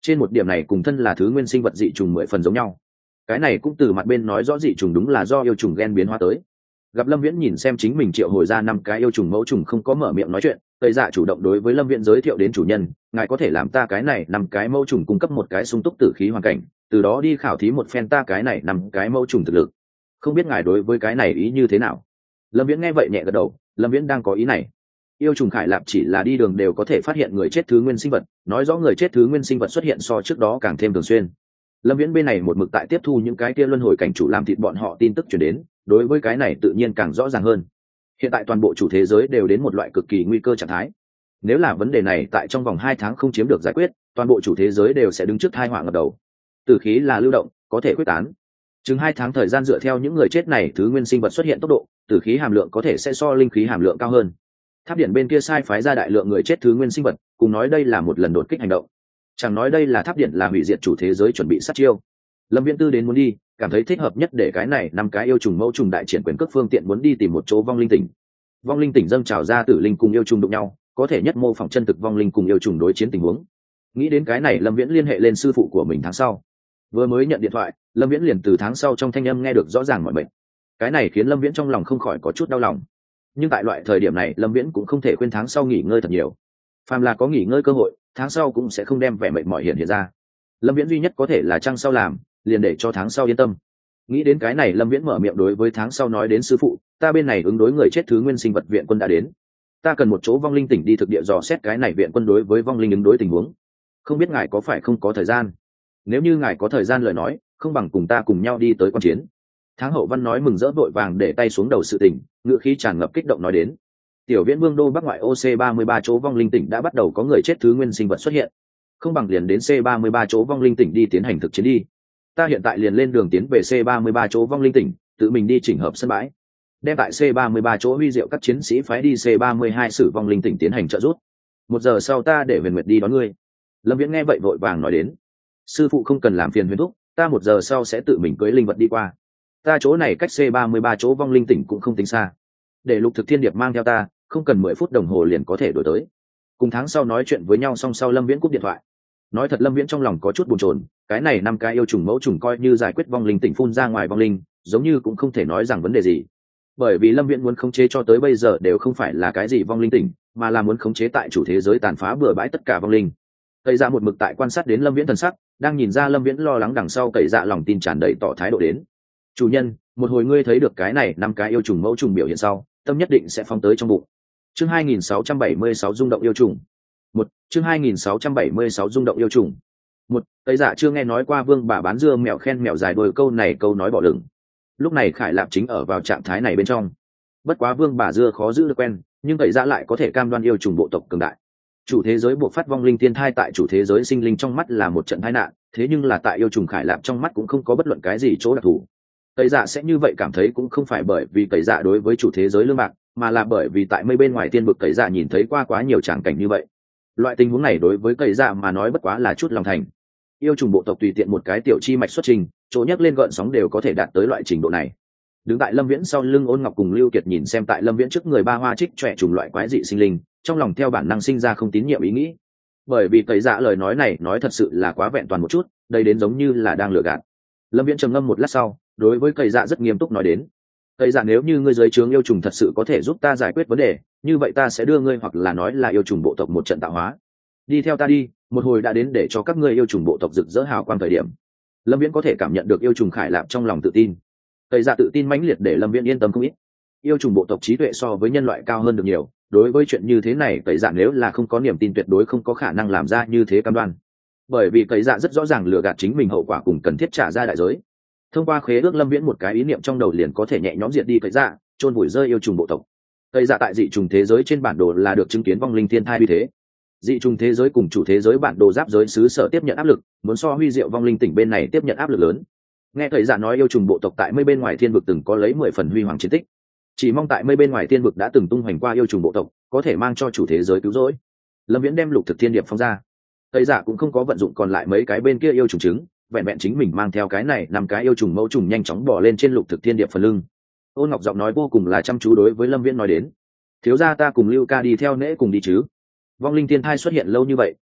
Trên một điểm này cùng thân là thứ nguyên sinh vật dị trùng 10 phần giống nhau. Cái này cũng từ mặt bên nói rõ dị trùng đúng là do yêu trùng gen biến hóa tới. Gặp Lâm Viễn nhìn xem chính mình triệu hồi ra 5 cái yêu trùng mẫu trùng không có mở miệng nói chuyện, Tây Dạ chủ động đối với Lâm Viễn giới thiệu đến chủ nhân, ngài có thể làm ta cái này 5 cái mẫu trùng cung cấp một cái sung túc tử khí hoàn cảnh, từ đó đi khảo thí một phen ta cái này 5 cái mẫu trùng thực lực. Không biết ngài đối với cái này ý như thế nào? Lâm Viễn nghe vậy nhẹ gật đầu, Lâm Viễn đang có ý này. Yêu trùng khải lạp chỉ là đi đường đều có thể phát hiện người chết thứ nguyên sinh vật, nói rõ người chết thứ nguyên sinh vật xuất hiện so trước đó càng thêm thường xuyên. Lâm Viễn bên này một mực tại tiếp thu những cái kia luân hồi cảnh chủ làm thịt bọn họ tin tức truyền đến, đối với cái này tự nhiên càng rõ ràng hơn. Hiện tại toàn bộ chủ thế giới đều đến một loại cực kỳ nguy cơ trạng thái. Nếu là vấn đề này tại trong vòng 2 tháng không chiếm được giải quyết, toàn bộ chủ thế giới đều sẽ đứng trước tai họa ngập đầu. Tử khí là lưu động, có thể quyết tán. Chừng 2 tháng thời gian dựa theo những người chết này thứ nguyên sinh vật xuất hiện tốc độ, tử khí hàm lượng có thể sẽ so linh khí hàm lượng cao hơn. Tháp điện bên kia sai phái ra đại lượng người chết thứ nguyên sinh vật, cùng nói đây là một lần đột kích hành động. Chẳng nói đây là tháp điện là hủy diệt chủ thế giới chuẩn bị sát chiêu. Lâm Viễn Tư đến muốn đi, cảm thấy thích hợp nhất để cái này 5 cái yêu trùng mẫu trùng đại triển quyền cước phương tiện muốn đi tìm một chỗ vong linh tỉnh. Vong linh tỉnh dâng trào ra tử linh cùng yêu trùng đụng nhau, có thể nhất mô phỏng chân thực vong linh cùng yêu trùng đối chiến tình huống. Nghĩ đến cái này Lâm Viễn liên hệ lên sư phụ của mình tháng sau. Vừa mới nhận điện thoại, Lâm Viễn liền từ tháng sau trong thanh âm nghe được rõ ràng mọi bệnh. Cái này khiến Lâm Viễn trong lòng không khỏi có chút đau lòng. Nhưng tại loại thời điểm này Lâm Viễn cũng không thể khuyên tháng sau nghỉ ngơi thật nhiều. Phàm là có nghỉ ngơi cơ hội, tháng sau cũng sẽ không đem vẻ mệt mỏi hiện ra. Lâm Viễn duy nhất có thể là trăng sau làm, liền để cho tháng sau yên tâm. Nghĩ đến cái này Lâm Viễn mở miệng đối với tháng sau nói đến sư phụ, ta bên này ứng đối người chết thứ nguyên sinh vật viện quân đã đến, ta cần một chỗ vong linh tỉnh đi thực địa dò xét cái này viện quân đối với vong linh ứng đối tình huống, không biết ngài có phải không có thời gian? Nếu như ngài có thời gian lời nói, không bằng cùng ta cùng nhau đi tới quan chiến. Tháng Hậu Văn nói mừng rỡ vội vàng để tay xuống đầu sự tình, ngữ khí tràn ngập kích động nói đến. Tiểu Viễn Vương đô Bắc ngoại OC33 chỗ vong linh tỉnh đã bắt đầu có người chết thứ nguyên sinh vật xuất hiện, không bằng liền đến C33 chỗ vong linh tỉnh đi tiến hành thực chiến đi. Ta hiện tại liền lên đường tiến về C33 chỗ vong linh tỉnh, tự mình đi chỉnh hợp sân bãi, đem tại C33 chỗ huy diệu các chiến sĩ phái đi C32 sử vong linh tỉnh tiến hành trợ giúp. 1 giờ sau ta để Huyền Nguyệt đi đón ngươi. Lâm Viễn nghe vậy vội vàng nói đến. Sư phụ không cần làm phiền Huyền thúc, ta 1 giờ sau sẽ tự mình cưỡi linh vật đi qua. Ta chỗ này cách C33 chỗ vong linh tỉnh cũng không tính xa. Để Lục Thực Thiên Điệp mang theo ta, không cần 10 phút đồng hồ liền có thể đổi tới. Cùng tháng sau nói chuyện với nhau xong sau Lâm Viễn cúp điện thoại. Nói thật Lâm Viễn trong lòng có chút buồn chồn, cái này 5 cái yêu trùng mẫu trùng coi như giải quyết vong linh tỉnh phun ra ngoài vong linh, giống như cũng không thể nói rằng vấn đề gì. Bởi vì Lâm Viễn muốn khống chế cho tới bây giờ đều không phải là cái gì vong linh tỉnh, mà là muốn khống chế tại chủ thế giới tàn phá bừa bãi tất cả vong linh. Cậy Dạ một mực tại quan sát đến Lâm Viễn thần sắc, đang nhìn ra Lâm Viễn lo lắng đằng sau Cậy Dạ lòng tin tràn đầy tỏ thái độ đến. Chủ nhân, một hồi ngươi thấy được cái này 5 cái yêu trùng mẫu trùng biểu hiện sau, tâm nhất định sẽ phóng tới trong bụng. Chương 2676 rung động yêu trùng. Chương 2676 rung động yêu trùng. Cậy Dạ chưa nghe nói qua Vương bà bán dưa mèo khen mèo dài đôi câu này câu nói bỏ lửng. Lúc này Khải Lạp chính ở vào trạng thái này bên trong. Bất quá Vương bà dưa khó giữ được quen, nhưng Cậy Dạ lại có thể cam đoan yêu trùng bộ tộc cường đại. Chủ thế giới buộc phát vong linh thiên thai tại chủ thế giới sinh linh trong mắt là một trận tai nạn, thế nhưng là tại yêu trùng Khải Lạp trong mắt cũng không có bất luận cái gì chỗ đặc thù. Cậy Dạ sẽ như vậy cảm thấy cũng không phải bởi vì Cậy Dạ đối với chủ thế giới lương bạc, mà là bởi vì tại mây bên ngoài tiên vực Cậy Dạ nhìn thấy qua quá nhiều tràng cảnh như vậy. Loại tình huống này đối với Cậy Dạ mà nói bất quá là chút lòng thành. Yêu trùng bộ tộc tùy tiện một cái tiểu chi mạch xuất trình, chỗ nhắc lên gợn sóng đều có thể đạt tới loại trình độ này. Đứng tại Lâm Viễn sau lưng Ôn Ngọc cùng Lưu Kiệt nhìn xem tại Lâm Viễn trước người ba hoa trích trẻ trùng loại quái dị sinh linh, trong lòng theo bản năng sinh ra không tín nhiệm ý nghĩ. Bởi vì Cậy Dạ lời nói này nói thật sự là quá vẹn toàn một chút, đây đến giống như là đang lừa gạt. Lâm Viễn trầm ngâm một lát sau, đối với Cậy Dạ rất nghiêm túc nói đến. Cậy Dạ, nếu như ngươi dưới trướng yêu trùng thật sự có thể giúp ta giải quyết vấn đề, như vậy ta sẽ đưa ngươi hoặc là nói là yêu trùng bộ tộc một trận tạo hóa. Đi theo ta đi, một hồi đã đến để cho các ngươi yêu trùng bộ tộc rực rỡ hào quang thời điểm. Lâm Viễn có thể cảm nhận được yêu trùng Khải Lạp trong lòng tự tin. Cậy Dạ tự tin mãnh liệt để Lâm Viễn yên tâm không ít. Yêu trùng bộ tộc trí tuệ so với nhân loại cao hơn được nhiều, đối với chuyện như thế này Cậy Dạ nếu là không có niềm tin tuyệt đối không có khả năng làm ra như thế cam đoan. Bởi vì Cậy Dạ rất rõ ràng lừa gạt chính mình hậu quả cùng cần thiết trả ra đại giới. Thông qua khế ước Lâm Viễn một cái ý niệm trong đầu liền có thể nhẹ nhõm diệt đi Cậy Dạ, chôn vùi rơi yêu trùng bộ tộc. Cậy Dạ tại dị trùng thế giới trên bản đồ là được chứng kiến vong linh thiên thai như thế. Dị trùng thế giới cùng chủ thế giới bản đồ giáp giới xứ sở tiếp nhận áp lực, muốn so huy diệu vong linh tỉnh bên này tiếp nhận áp lực lớn. Nghe Cậy Dạ nói yêu trùng bộ tộc tại mây bên ngoài thiên vực từng có lấy 10 phần huy hoàng chiến tích, chỉ mong tại mây bên ngoài thiên vực đã từng tung hoành qua yêu trùng bộ tộc, có thể mang cho chủ thế giới cứu rỗi. Lâm Viễn đem Lục Thực Thiên Điệp phóng ra. Cậy Dạ cũng không có vận dụng còn lại mấy cái bên kia yêu trùng trứng, vẹn vẹn chính mình mang theo cái này 5 cái yêu trùng mẫu trùng nhanh chóng bò lên trên Lục Thực Thiên Điệp phần lưng. Ôn Ngọc giọng nói vô cùng là chăm chú đối với Lâm Viễn nói đến. Thiếu gia ta cùng Lưu ca đi theo nễ cùng đi chứ? Vong linh thiên thai xuất hiện lâu như vậy,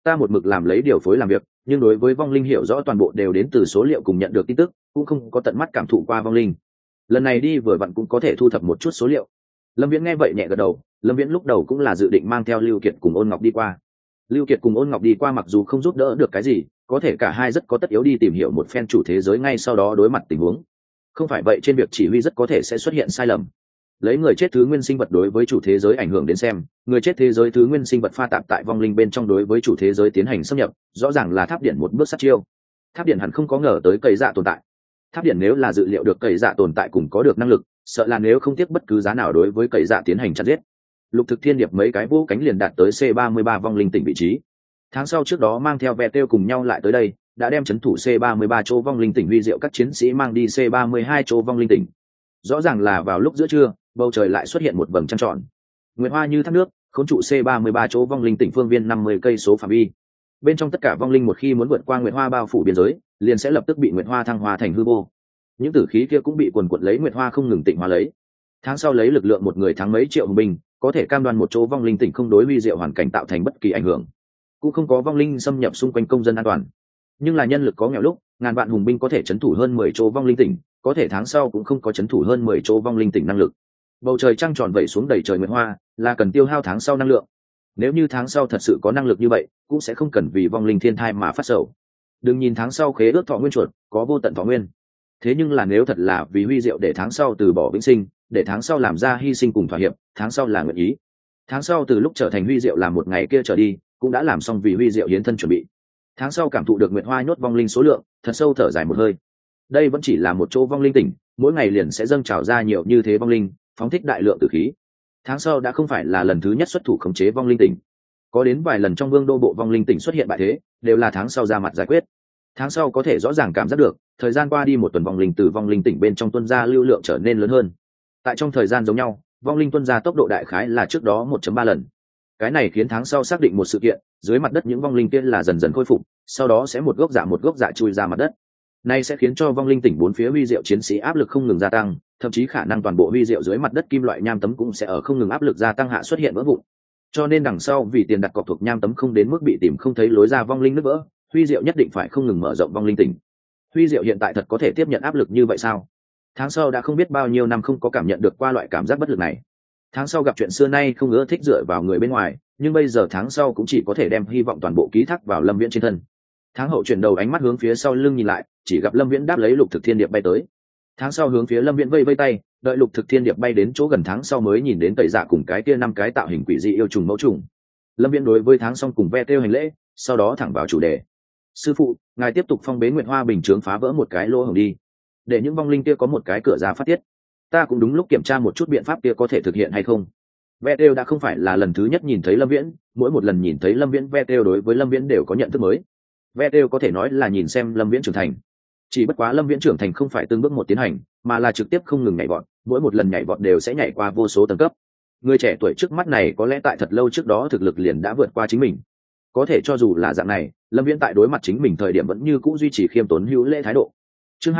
ta một mực làm lấy điều phối làm việc, nhưng đối với vong linh hiểu rõ toàn bộ đều đến từ số liệu cùng nhận được tin tức, cũng không có tận mắt cảm thụ qua vong linh. Lần này đi vừa vặn cũng có thể thu thập một chút số liệu. Lâm Viễn nghe vậy nhẹ gật đầu. Lâm Viễn lúc đầu cũng là dự định mang theo Lưu Kiệt cùng Ôn Ngọc đi qua. Lưu Kiệt cùng Ôn Ngọc đi qua mặc dù không giúp đỡ được cái gì, có thể cả hai rất có tất yếu đi tìm hiểu một phen chủ thế giới ngay sau đó đối mặt tình huống. Không phải vậy trên việc chỉ huy rất có thể sẽ xuất hiện sai lầm. Lấy người chết thứ nguyên sinh vật đối với chủ thế giới ảnh hưởng đến xem, người chết thế giới thứ nguyên sinh vật pha tạp tại vong linh bên trong đối với chủ thế giới tiến hành xâm nhập, rõ ràng là tháp điện một bước sát chiêu. Tháp điện hẳn không có ngờ tới cầy dạ tồn tại. Tháp điện nếu là dự liệu được cầy dạ tồn tại cùng có được năng lực, sợ là nếu không tiếc bất cứ giá nào đối với cầy dạ tiến hành chặt giết. Lục Thực Thiên Điệp mấy cái vũ cánh liền đạt tới C33 vong linh tỉnh vị trí. Tháng sau trước đó mang theo Ve Tiêu cùng nhau lại tới đây, đã đem trấn thủ C33 chỗ vong linh tỉnh huy diệu các chiến sĩ mang đi C32 chỗ vong linh tỉnh. Rõ ràng là vào lúc giữa trưa, bầu trời lại xuất hiện một vầng trăng tròn. Nguyệt hoa như thác nước, khống trụ C33 chỗ vong linh tỉnh phương viên 50 cây số phạm vi. Bên trong tất cả vong linh một khi muốn vượt qua nguyệt hoa bao phủ biên giới, liền sẽ lập tức bị nguyệt hoa thăng hoa thành hư vô. Những tử khí kia cũng bị quần quật lấy nguyệt hoa không ngừng tịnh hóa lấy. Tháng sau lấy lực lượng một người thắng mấy triệu hùng binh, có thể cam đoan một chỗ vong linh tỉnh không đối huy diệu hoàn cảnh tạo thành bất kỳ ảnh hưởng, cũng không có vong linh xâm nhập xung quanh công dân an toàn. Nhưng là nhân lực có nghèo lúc, ngàn vạn hùng binh có thể trấn thủ hơn 10 chỗ vong linh tỉnh, có thể tháng sau cũng không có trấn thủ hơn 10 chỗ vong linh tỉnh năng lực. Bầu trời trăng tròn vẩy xuống đầy trời nguyệt hoa, là cần tiêu hao tháng sau năng lượng. Nếu như tháng sau thật sự có năng lực như vậy, cũng sẽ không cần vì vong linh thiên thai mà phát sầu. Đừng nhìn tháng sau khế ước thọ nguyên chuột, có vô tận thọ nguyên. Thế nhưng là nếu thật là vì huy diệu để tháng sau từ bỏ vĩnh sinh, để tháng sau làm ra hy sinh cùng thỏa hiệp, tháng sau là nguyện ý. Tháng sau từ lúc trở thành huy diệu làm một ngày kia trở đi, cũng đã làm xong vì huy diệu hiến thân chuẩn bị. Tháng sau cảm thụ được nguyệt hoa nhốt vong linh số lượng, thật sâu thở dài một hơi. Đây vẫn chỉ là một chỗ vong linh tỉnh, mỗi ngày liền sẽ dâng trào ra nhiều như thế vong linh, phóng thích đại lượng tử khí. Tháng sau đã không phải là lần thứ nhất xuất thủ khống chế vong linh tỉnh, có đến vài lần trong vương đô bộ vong linh tỉnh xuất hiện bại thế, đều là tháng sau ra mặt giải quyết. Tháng sau có thể rõ ràng cảm giác được, thời gian qua đi một tuần vong linh từ vong linh tỉnh bên trong tuân ra lưu lượng trở nên lớn hơn. Tại trong thời gian giống nhau, vong linh tuân ra tốc độ đại khái là trước đó 1.3 lần. Cái này khiến tháng sau xác định một sự kiện, dưới mặt đất những vong linh kia là dần dần khôi phục, sau đó sẽ một gốc dạ chui ra mặt đất. Nay sẽ khiến cho vong linh tỉnh bốn phía huy diệu chiến sĩ áp lực không ngừng gia tăng, thậm chí khả năng toàn bộ huy diệu dưới mặt đất kim loại nham tấm cũng sẽ ở không ngừng áp lực gia tăng hạ xuất hiện vỡ vụn. Cho nên đằng sau vì tiền đặt cọc thuộc nham tấm không đến mức bị tìm không thấy lối ra vong linh nứt vỡ, huy diệu nhất định phải không ngừng mở rộng vong linh tỉnh. Huy diệu hiện tại thật có thể tiếp nhận áp lực như vậy sao? Tháng sau đã không biết bao nhiêu năm không có cảm nhận được qua loại cảm giác bất lực này. Tháng sau gặp chuyện xưa nay không ưa thích dựa vào người bên ngoài, nhưng bây giờ tháng sau cũng chỉ có thể đem hy vọng toàn bộ ký thác vào Lâm Viễn trên thân. Tháng hậu chuyển đầu ánh mắt hướng phía sau lưng nhìn lại, chỉ gặp Lâm Viễn đáp lấy Lục Thực Thiên Điệp bay tới. Tháng sau hướng phía Lâm Viễn vây vây tay, đợi Lục Thực Thiên Điệp bay đến chỗ gần tháng sau mới nhìn đến Tẩy Dạ cùng cái kia 5 cái tạo hình quỷ dị yêu trùng mẫu trùng. Lâm Viễn đối với tháng xong cùng ve kêu hành lễ, sau đó thẳng vào chủ đề. Sư phụ, ngài tiếp tục phong bế Nguyệt Hoa bình chướng phá vỡ một cái lỗ hổng đi, để những vong linh kia có một cái cửa ra phát tiết. Ta cũng đúng lúc kiểm tra một chút biện pháp kia có thể thực hiện hay không. Vettel đã không phải là lần thứ nhất nhìn thấy Lâm Viễn, mỗi một lần nhìn thấy Lâm Viễn, Vettel đối với Lâm Viễn đều có nhận thức mới. Vettel có thể nói là nhìn xem Lâm Viễn trưởng thành. Chỉ bất quá Lâm Viễn trưởng thành không phải từng bước một tiến hành, mà là trực tiếp không ngừng nhảy vọt, mỗi một lần nhảy vọt đều sẽ nhảy qua vô số tầng cấp. Người trẻ tuổi trước mắt này có lẽ tại thật lâu trước đó thực lực liền đã vượt qua chính mình. Có thể cho dù là dạng này, Lâm Viễn tại đối mặt chính mình thời điểm vẫn như cũ duy trì khiêm tốn hữu lễ thái độ. Chương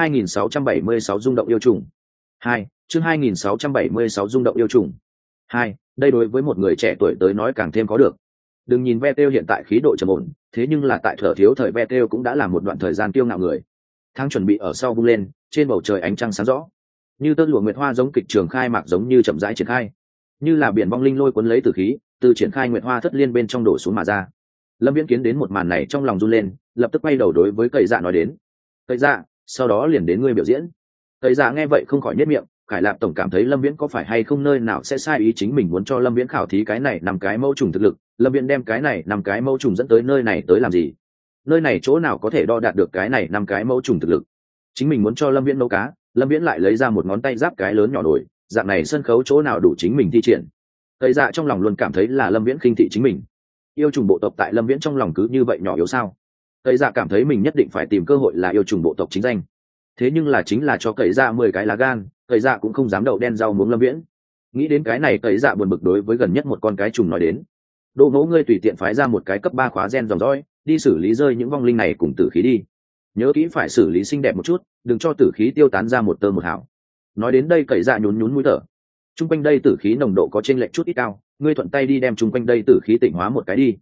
2676 rung động yêu trùng. 2. Chương 2676 rung động yêu trùng. 2. Đây đối với một người trẻ tuổi tới nói càng thêm có được. Đừng nhìn Vettel hiện tại khí độ trầm ổn, thế nhưng là tại thở thiếu thời Vettel cũng đã làm một đoạn thời gian kiêu ngạo người. Tháng chuẩn bị ở sau vung lên, trên bầu trời ánh trăng sáng rõ. Như tơ lụa nguyệt hoa giống kịch trường khai mạc giống như chậm rãi triển khai. Như là biển vong linh lôi cuốn lấy tử khí, từ triển khai nguyệt hoa thất liên bên trong đổ xuống mà ra. Lâm Viễn kiến đến một màn này trong lòng run lên, lập tức quay đầu đối với Cậy Dạ nói đến. Cậy Dạ, sau đó liền đến ngươi biểu diễn. Cậy Dạ nghe vậy không khỏi nhếch miệng, Khải Lạp tổng cảm thấy Lâm Viễn có phải hay không nơi nào sẽ sai ý chính mình muốn cho Lâm Viễn khảo thí cái này 5 cái mẫu trùng thực lực, Lâm Viễn đem cái này 5 cái mẫu trùng dẫn tới nơi này tới làm gì? Nơi này chỗ nào có thể đo đạt được cái này 5 cái mẫu trùng thực lực? Chính mình muốn cho Lâm Viễn nấu cá, Lâm Viễn lại lấy ra một ngón tay giáp cái lớn nhỏ nổi, dạng này sân khấu chỗ nào đủ chính mình thi triển. Cậy Dạ trong lòng luôn cảm thấy là Lâm Viễn khinh thị chính mình. Yêu trùng bộ tộc tại Lâm Viễn trong lòng cứ như vậy nhỏ yếu sao? Cậy Dạ cảm thấy mình nhất định phải tìm cơ hội là yêu trùng bộ tộc chính danh. Thế nhưng là chính là cho Cậy Dạ 10 cái lá gan, Cậy Dạ cũng không dám đậu đen rau muống Lâm Viễn. Nghĩ đến cái này, Cậy Dạ buồn bực đối với gần nhất một con cái trùng nói đến. Đỗ Ngỗ ngươi tùy tiện phái ra một cái cấp 3 khóa gen dòng dõi, đi xử lý rơi những vong linh này cùng tử khí đi. Nhớ kỹ phải xử lý xinh đẹp một chút, đừng cho tử khí tiêu tán ra một tơ một hào. Nói đến đây, Cậy Dạ nhún nhún mũi thở. Trung quanh đây tử khí nồng độ có chênh lệch chút ít cao, ngươi thuận tay đi đem trung quanh đây tử khí tịnh hóa một cái đi.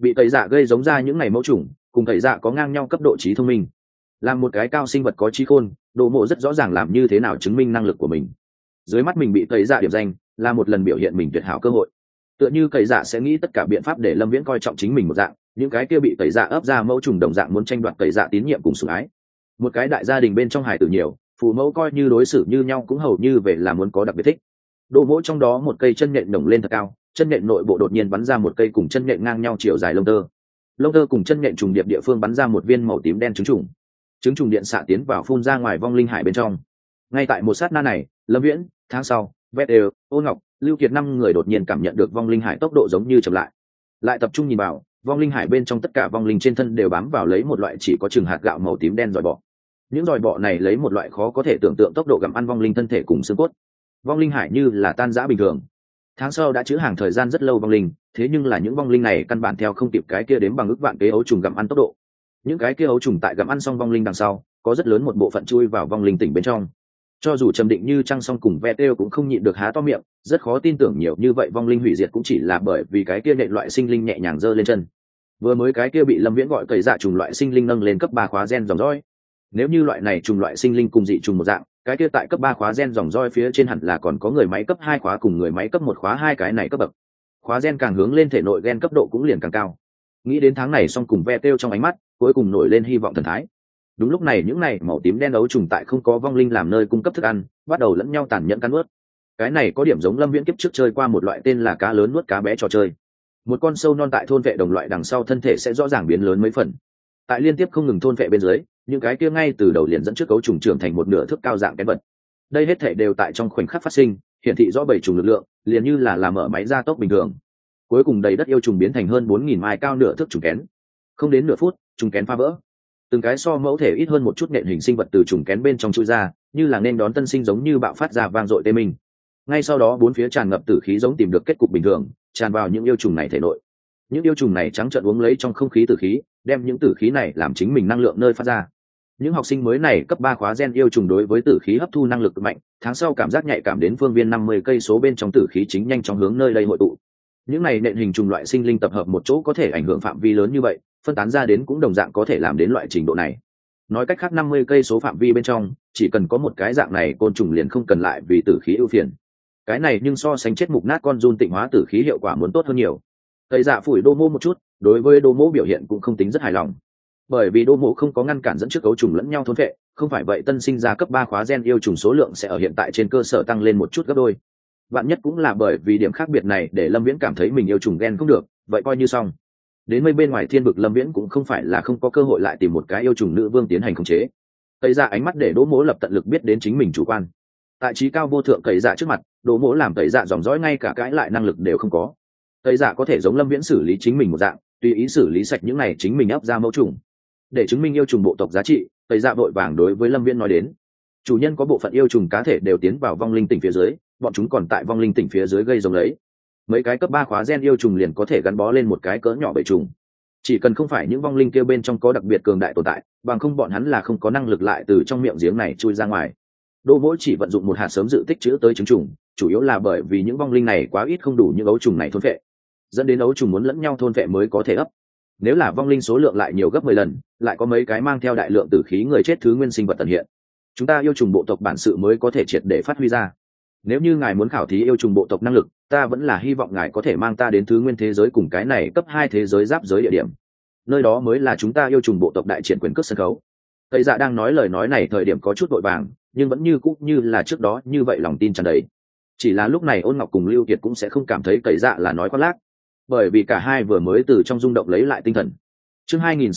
bị tẩy dạ gây giống ra những ngày mẫu chủng cùng tẩy dạ có ngang nhau cấp độ trí thông minh. Làm một cái cao sinh vật có trí khôn, Đỗ Mộ rất rõ ràng làm như thế nào chứng minh năng lực của mình. Dưới mắt mình bị tẩy dạ điểm danh là một lần biểu hiện mình tuyệt hảo cơ hội. Tựa như tẩy dạ sẽ nghĩ tất cả biện pháp để Lâm Viễn coi trọng chính mình một dạng, những cái kia bị tẩy dạ ấp ra mẫu trùng đồng dạng muốn tranh đoạt tẩy dạ tín nhiệm cùng sủng ái. Một cái đại gia đình bên trong hải tử nhiều, phụ mẫu coi như đối xử như nhau cũng hầu như về là muốn có đặc biệt thích. Đỗ Mộ trong đó một cây chân nhện nồng lên thật cao, chân nhện nội bộ đột nhiên bắn ra một cây cùng chân nhện ngang nhau chiều dài lông tơ cùng chân nhện trùng điệp địa phương bắn ra một viên màu tím đen trứng trùng điện xạ tiến vào phun ra ngoài vong linh hải bên trong. Ngay tại một sát na này, Lâm Viễn, tháng sau, Vét đều, Ôn Ngọc, Lưu Kiệt 5 người đột nhiên cảm nhận được vong linh hải tốc độ giống như chậm lại tập trung nhìn vào, vong linh hải bên trong tất cả vong linh trên thân đều bám vào lấy một loại chỉ có chừng hạt gạo màu tím đen giòi bọ. Những giòi bọ này lấy một loại khó có thể tưởng tượng tốc độ gặm ăn vong linh thân thể cùng xương cốt. Vong linh hải như là tan rã bình thường. Tháng sau đã chứa hàng thời gian rất lâu vong linh, thế nhưng là những vong linh này căn bản theo không kịp cái kia đếm bằng ức vạn kế ấu trùng gặm ăn tốc độ. Những cái kia ấu trùng tại gặm ăn xong vong linh đằng sau, có rất lớn một bộ phận chui vào vong linh tỉnh bên trong. Cho dù trầm định như trăng song cùng ve têu cũng không nhịn được há to miệng, rất khó tin tưởng nhiều như vậy vong linh hủy diệt cũng chỉ là bởi vì cái kia nện loại sinh linh nhẹ nhàng giơ lên chân. Vừa mới cái kia bị Lâm Viễn gọi cầy dạ trùng loại sinh linh nâng lên cấp 3 khóa gen dòng dõi. Nếu như loại này trùng loại sinh linh cùng dị trùng một dạng, cái kia tại cấp 3 khóa gen dòng dõi phía trên hẳn là còn có người máy cấp 2 khóa cùng người máy cấp 1 khóa, hai cái này cấp bậc. Khóa gen càng hướng lên thể nội gen cấp độ cũng liền càng cao. Nghĩ đến tháng này xong cùng ve têu trong ánh mắt, cuối cùng nổi lên hy vọng thần thái. Đúng lúc này những này màu tím đen ấu trùng tại không có vong linh làm nơi cung cấp thức ăn, bắt đầu lẫn nhau tàn nhẫn cắn nuốt. Cái này có điểm giống Lâm Viễn kiếp trước chơi qua một loại tên là cá lớn nuốt cá bé trò chơi. Một con sâu non tại thôn vệ đồng loại đằng sau thân thể sẽ rõ ràng biến lớn mấy phần. Tại liên tiếp không ngừng thôn vệ bên dưới, những cái kia ngay từ đầu liền dẫn trước cấu trùng trưởng thành một nửa thước cao dạng cái vật. Đây hết thể đều tại trong khoảnh khắc phát sinh, hiển thị rõ bảy trùng lực lượng, liền như là mở máy gia tốc bình thường. Cuối cùng đầy đất yêu trùng biến thành hơn 4000 mai cao nửa thước trùng kén. Không đến nửa phút, trùng kén phá vỡ. Từng cái so mẫu thể ít hơn một chút nện hình sinh vật từ trùng kén bên trong chui ra, như là nên đón tân sinh giống như bạo phát ra vang dội tê minh. Ngay sau đó bốn phía tràn ngập tử khí giống tìm được kết cục bình thường, tràn vào những yêu trùng này thể nội. Những yêu trùng này trắng trợn uống lấy trong không khí tử khí, đem những tử khí này làm chính mình năng lượng nơi phát ra. Những học sinh mới này cấp 3 khóa gen yêu trùng đối với tử khí hấp thu năng lực mạnh, tháng sau cảm giác nhạy cảm đến phương viên 50 cây số bên trong tử khí chính nhanh chóng hướng nơi đây hội tụ. Những này nện hình trùng loại sinh linh tập hợp một chỗ có thể ảnh hưởng phạm vi lớn như vậy, phân tán ra đến cũng đồng dạng có thể làm đến loại trình độ này. Nói cách khác 50 cây số phạm vi bên trong, chỉ cần có một cái dạng này côn trùng liền không cần lại vì tử khí ưu phiền. Cái này nhưng so sánh chết mục nát con giun tịnh hóa tử khí hiệu quả muốn tốt hơn nhiều. Tây Dạ phủi Đô Mô một chút, đối với Đô Mô biểu hiện cũng không tính rất hài lòng. Bởi vì Đô Mô không có ngăn cản dẫn trước cấu trùng lẫn nhau thôn phệ, không phải vậy tân sinh ra cấp 3 khóa gen yêu trùng số lượng sẽ ở hiện tại trên cơ sở tăng lên một chút gấp đôi. Vạn nhất cũng là bởi vì điểm khác biệt này để Lâm Viễn cảm thấy mình yêu trùng gen không được, vậy coi như xong. Đến mấy bên ngoài thiên vực Lâm Viễn cũng không phải là không có cơ hội lại tìm một cái yêu trùng nữ vương tiến hành khống chế. Tây Dạ ánh mắt để Đỗ Mỗ lập tận lực biết đến chính mình chủ quan. Tại trí cao vô thượng Tây Dạ trước mặt, Đỗ Mỗ làm Tây Dạ dòng dõi ngay cả cãi lại năng lực đều không có. Tây Dạ có thể giống Lâm Viễn xử lý chính mình một dạng, tùy ý xử lý sạch những này chính mình ấp ra mẫu trùng. Để chứng minh yêu trùng bộ tộc giá trị, Tây Dạ vội vàng đối với Lâm Viễn nói đến. Chủ nhân có bộ phận yêu trùng cá thể đều tiến vào vong linh tỉnh phía dưới, bọn chúng còn tại vong linh tỉnh phía dưới gây giống lấy. Mấy cái cấp 3 khóa gen yêu trùng liền có thể gắn bó lên một cái cỡ nhỏ bầy trùng. Chỉ cần không phải những vong linh kia bên trong có đặc biệt cường đại tồn tại, bằng không bọn hắn là không có năng lực lại từ trong miệng giếng này chui ra ngoài. Đỗ Mỗ chỉ vận dụng một hạt sớm dự tích trữ tới trứng trùng, chủ yếu là bởi vì những vong linh này quá ít không đủ những ấu trùng này thôn phệ, dẫn đến ấu trùng muốn lẫn nhau thôn phệ mới có thể ấp. Nếu là vong linh số lượng lại nhiều gấp 10 lần, lại có mấy cái mang theo đại lượng tử khí người chết thứ nguyên sinh vật tận hiện, chúng ta yêu trùng bộ tộc bản sự mới có thể triệt để phát huy ra. Nếu như ngài muốn khảo thí yêu trùng bộ tộc năng lực, ta vẫn là hy vọng ngài có thể mang ta đến thứ nguyên thế giới cùng cái này cấp 2 thế giới giáp giới địa điểm. Nơi đó mới là chúng ta yêu trùng bộ tộc đại triển quyền cước sân khấu. Tây Dạ đang nói lời nói này thời điểm có chút vội vàng, nhưng vẫn như cũ như là trước đó như vậy lòng tin tràn đầy. Chỉ là lúc này Ôn Ngọc cùng Lưu Kiệt cũng sẽ không cảm thấy Tây Dạ là nói khoác lác, bởi vì cả hai vừa mới từ trong rung động lấy lại tinh thần. Chương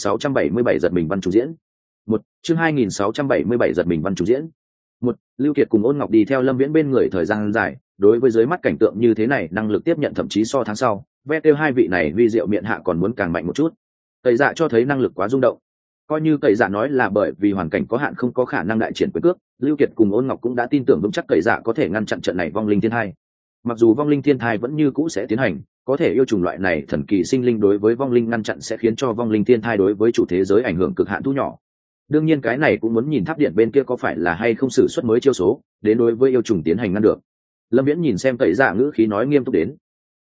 2677 giật mình văn chủ diễn. Chương 2677 giật mình văn chủ diễn. Lưu Kiệt cùng Ôn Ngọc đi theo Lâm Viễn bên người thời gian dài, đối với dưới mắt cảnh tượng như thế này năng lực tiếp nhận thậm chí so tháng sau, ve tiêu hai vị này vi diệu miệng hạ còn muốn càng mạnh một chút. Tây Dạ cho thấy năng lực quá rung động. Coi như Tây Dạ nói là bởi vì hoàn cảnh có hạn không có khả năng đại triển quyền cước, Lưu Kiệt cùng Ôn Ngọc cũng đã tin tưởng vững chắc Tây Dạ có thể ngăn chặn trận này vong linh thiên thai. Mặc dù vong linh thiên thai vẫn như cũ sẽ tiến hành, có thể yêu trùng loại này thần kỳ sinh linh đối với vong linh ngăn chặn sẽ khiến cho vong linh thiên thai đối với chủ thế giới ảnh hưởng cực hạn thu nhỏ. Đương nhiên cái này cũng muốn nhìn tháp điện bên kia có phải là hay không sử xuất mới chiêu số đến đối với yêu trùng tiến hành ngăn được. Lâm Viễn nhìn xem Tây Dạ ngữ khí nói nghiêm túc đến.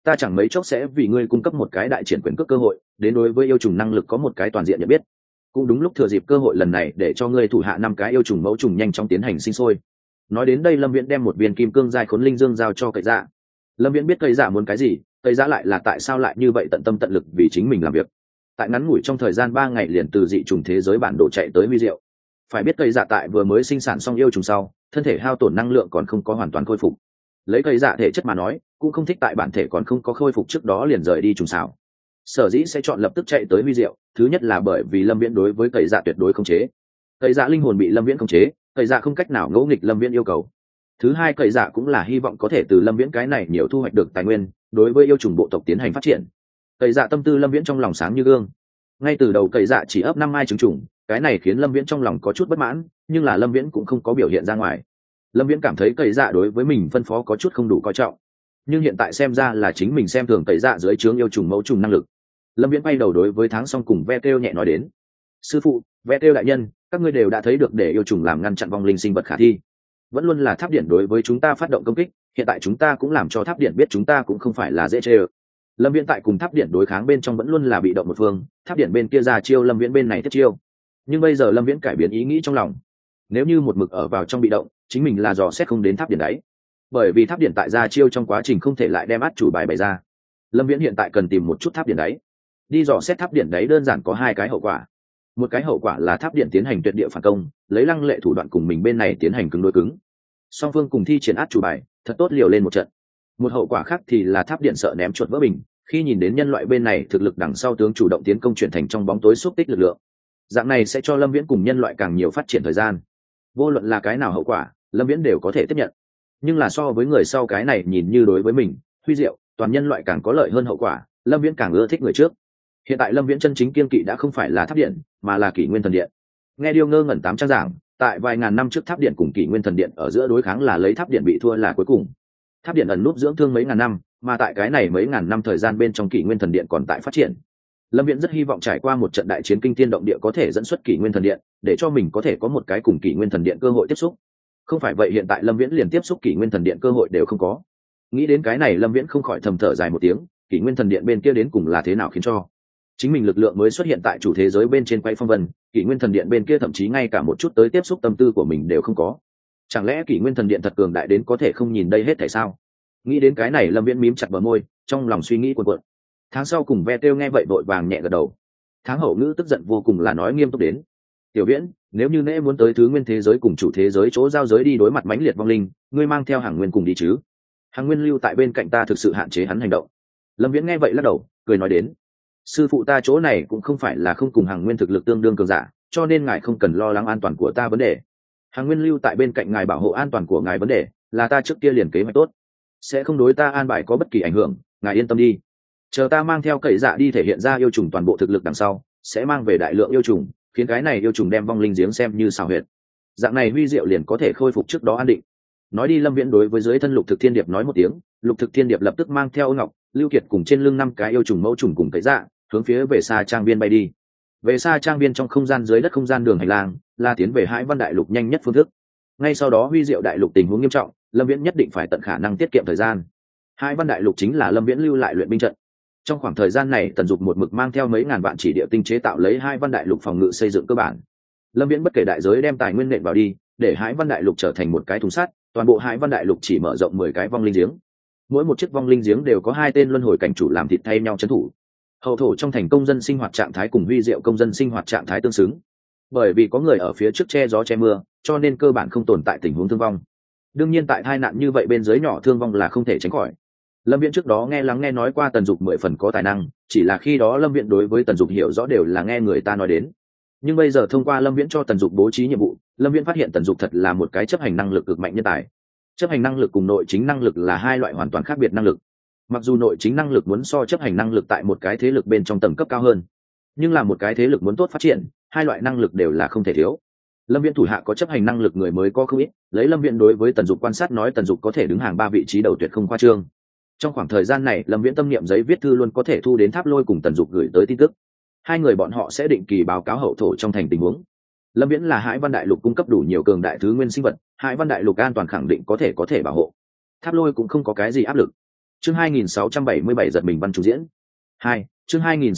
ta chẳng mấy chốc sẽ vì ngươi cung cấp một cái đại triển quyền cước cơ hội, đến đối với yêu trùng năng lực có một cái toàn diện nhận biết. Cũng đúng lúc thừa dịp cơ hội lần này để cho ngươi thủ hạ 5 cái yêu trùng mẫu trùng nhanh chóng tiến hành sinh sôi. Nói đến đây Lâm Viễn đem một viên kim cương giai khốn linh dương giao cho Cậy Dạ. Lâm Viễn biết Cậy Dạ muốn cái gì, Cậy Dạ lại là tại sao lại như vậy tận tâm tận lực vì chính mình làm việc. Tại ngắn ngủi trong thời gian 3 ngày liền từ dị trùng thế giới bản đồ chạy tới Huy Diệu. Phải biết Cậy Dạ tại vừa mới sinh sản xong yêu trùng sau, thân thể hao tổn năng lượng còn không có hoàn toàn khôi phục. Lấy Cậy Dạ thể chất mà nói, cũng không thích tại bản thể còn không có khôi phục trước đó liền rời đi trùng xảo. Sở dĩ sẽ chọn lập tức chạy tới Huy Diệu, thứ nhất là bởi vì Lâm Viễn đối với Cậy Dạ tuyệt đối khống chế. Cậy Dạ linh hồn bị Lâm Viễn khống chế, Cậy Dạ không cách nào ngỗ nghịch Lâm Viễn yêu cầu. Thứ hai, Cậy Dạ cũng là hy vọng có thể từ Lâm Viễn cái này nhiều thu hoạch được tài nguyên, đối với yêu trùng bộ tộc tiến hành phát triển. Cậy Dạ tâm tư Lâm Viễn trong lòng sáng như gương. Ngay từ đầu Cậy Dạ chỉ ấp 5 mai trứng trùng, cái này khiến Lâm Viễn trong lòng có chút bất mãn, nhưng là Lâm Viễn cũng không có biểu hiện ra ngoài. Lâm Viễn cảm thấy Cậy Dạ đối với mình phân phó có chút không đủ coi trọng, nhưng hiện tại xem ra là chính mình xem thường Cậy Dạ dưới trướng yêu trùng mẫu trùng năng lực. Lâm Viễn bay đầu đối với Tháng Song cùng Ve Kêu nhẹ nói đến: sư phụ, Ve Kêu đại nhân, các ngươi đều đã thấy được để yêu trùng làm ngăn chặn vong linh sinh vật khả thi, vẫn luôn là tháp điện đối với chúng ta phát động công kích, hiện tại chúng ta cũng làm cho tháp điện biết chúng ta cũng không phải là dễ chơi. Lâm Viễn tại cùng tháp điện đối kháng bên trong vẫn luôn là bị động một phương, tháp điện bên kia ra chiêu, Lâm Viễn bên này tiếp chiêu. Nhưng bây giờ Lâm Viễn cải biến ý nghĩ trong lòng, nếu như một mực ở vào trong bị động, chính mình là dò xét không đến tháp điện đấy, bởi vì tháp điện tại ra chiêu trong quá trình không thể lại đem át chủ bài bày ra. Lâm Viễn hiện tại cần tìm một chút tháp điện đấy, đi dò xét tháp điện đấy đơn giản có 2 cái hậu quả. Một cái hậu quả là tháp điện tiến hành tuyệt địa phản công, lấy lăng lệ thủ đoạn cùng mình bên này tiến hành cứng đối cứng, song phương cùng thi triển át chủ bài thật tốt liều lên một trận. Một hậu quả khác thì là tháp điện sợ ném chuột vỡ bình, khi nhìn đến nhân loại bên này thực lực đằng sau tướng chủ động tiến công chuyển thành trong bóng tối xúc tích lực lượng, dạng này sẽ cho Lâm Viễn cùng nhân loại càng nhiều phát triển thời gian. Vô luận là cái nào hậu quả, Lâm Viễn đều có thể tiếp nhận, nhưng là so với người sau cái này nhìn như đối với mình Huy Diệu toàn nhân loại càng có lợi hơn hậu quả, Lâm Viễn càng ưa thích người trước. Hiện tại Lâm Viễn chân chính kiên kỵ đã không phải là tháp điện, mà là Kỷ Nguyên Thần Điện. Nghe Điêu Ngơ ngẩn 800 giảng, tại vài ngàn năm trước tháp điện cùng Kỷ Nguyên Thần Điện ở giữa đối kháng là lấy tháp điện bị thua là cuối cùng. Tháp điện ẩn núp dưỡng thương mấy ngàn năm, mà tại cái này mấy ngàn năm thời gian bên trong Kỷ Nguyên Thần Điện còn tại phát triển. Lâm Viễn rất hy vọng trải qua một trận đại chiến kinh thiên động địa có thể dẫn xuất Kỷ Nguyên Thần Điện, để cho mình có thể có một cái cùng Kỷ Nguyên Thần Điện cơ hội tiếp xúc. Không phải vậy hiện tại Lâm Viễn liền tiếp xúc Kỷ Nguyên Thần Điện cơ hội đều không có. Nghĩ đến cái này Lâm Viễn không khỏi thầm thở dài một tiếng, Kỷ Nguyên Thần Điện bên kia đến cùng là thế nào khiến cho chính mình lực lượng mới xuất hiện tại chủ thế giới bên trên quay phong vân, Kỷ Nguyên Thần Điện bên kia thậm chí ngay cả một chút tới tiếp xúc tâm tư của mình đều không có. Chẳng lẽ Kỷ Nguyên Thần Điện thật cường đại đến có thể không nhìn đây hết tại sao? Nghĩ đến cái này Lâm Viễn mím chặt bờ môi, trong lòng suy nghĩ cuồn cuộn. Tháng sau cùng Ve Kêu nghe vậy vội vàng nhẹ gật đầu. Tháng hậu ngữ tức giận vô cùng là nói nghiêm túc đến: tiểu Viễn, nếu như nễ muốn tới thứ nguyên thế giới cùng chủ thế giới chỗ giao giới đi đối mặt mãnh liệt vong linh, ngươi mang theo Hàng Nguyên cùng đi chứ? Hàng Nguyên lưu tại bên cạnh ta thực sự hạn chế hắn hành động. Lâm Viễn nghe vậy lắc đầu, cười nói đến: sư phụ ta chỗ này cũng không phải là không cùng Hàng Nguyên thực lực tương đương cường giả, cho nên ngài không cần lo lắng an toàn của ta vấn đề. Hàng Nguyên lưu tại bên cạnh ngài bảo hộ an toàn của ngài vấn đề là ta trước kia liền kế hoạch tốt, sẽ không đối ta an bài có bất kỳ ảnh hưởng, ngài yên tâm đi. Chờ ta mang theo Cậy Dạ đi thể hiện ra yêu trùng toàn bộ thực lực đằng sau, sẽ mang về đại lượng yêu trùng, khiến cái này yêu trùng đem vong linh giếng xem như xào huyệt. Dạng này Huy Diệu liền có thể khôi phục trước đó an định. Nói đi Lâm Viễn đối với dưới thân Lục Thực Thiên Điệp nói một tiếng, Lục Thực Thiên Điệp lập tức mang theo Âu Ngọc, Lưu Kiệt cùng trên lưng 5 cái yêu trùng mẫu trùng cùng Cậy Dạ, hướng phía về xa trang viên bay đi. Về xa trang viên trong không gian dưới đất không gian đường hành lang, là tiến về Hải Văn Đại Lục nhanh nhất phương thức. Ngay sau đó Huy Diệu Đại Lục tình huống nghiêm trọng, Lâm Viễn nhất định phải tận khả năng tiết kiệm thời gian. Hải Văn Đại Lục chính là Lâm Viễn lưu lại luyện binh trận. Trong khoảng thời gian này Tần Dục một mực mang theo mấy ngàn vạn chỉ địa tinh chế tạo lấy Hải Văn Đại Lục phòng ngự xây dựng cơ bản. Lâm Viễn bất kể đại giới đem tài nguyên nện vào đi, để Hải Văn Đại Lục trở thành một cái thùng sắt, toàn bộ Hải Văn Đại Lục chỉ mở rộng 10 cái vong linh giếng. Mỗi một chiếc vong linh giếng đều có 2 tên luân hồi cảnh chủ làm thịt thay nhau trấn thủ. Hậu thổ trong thành công dân sinh hoạt trạng thái cùng Huy Diệu công dân sinh hoạt trạng thái tương xứng. Bởi vì có người ở phía trước che gió che mưa, cho nên cơ bản không tồn tại tình huống thương vong. Đương nhiên tại tai nạn như vậy bên dưới nhỏ thương vong là không thể tránh khỏi. Lâm Viễn trước đó nghe nói qua Tần Dục 10 phần có tài năng, chỉ là khi đó Lâm Viễn đối với Tần Dục hiểu rõ đều là nghe người ta nói đến. Nhưng bây giờ thông qua Lâm Viễn cho Tần Dục bố trí nhiệm vụ, Lâm Viễn phát hiện Tần Dục thật là một cái chấp hành năng lực cực mạnh nhân tài. Chấp hành năng lực cùng nội chính năng lực là 2 loại hoàn toàn khác biệt năng lực. Mặc dù nội chính năng lực muốn so chấp hành năng lực tại một cái thế lực bên trong tầng cấp cao hơn, nhưng là một cái thế lực muốn tốt phát triển, 2 loại năng lực đều là không thể thiếu. Lâm Viễn thủ hạ có chấp hành năng lực người mới có không ít, lấy Lâm Viễn đối với Tần Dục quan sát nói Tần Dục có thể đứng hàng 3 vị trí đầu tuyệt không khoa trương. Trong khoảng thời gian này Lâm Viễn tâm niệm giấy viết thư luôn có thể thu đến Tháp Lôi cùng Tần Dục gửi tới tin tức. 2 người bọn họ sẽ định kỳ báo cáo hậu thổ trong thành tình huống. Lâm Viễn là Hải Văn Đại Lục cung cấp đủ nhiều cường đại thứ nguyên sinh vật, Hải Văn Đại Lục an toàn khẳng định có thể bảo hộ. Tháp Lôi cũng không có cái gì áp lực. Chương 2677 giật mình văn chủ diễn. 2. Chương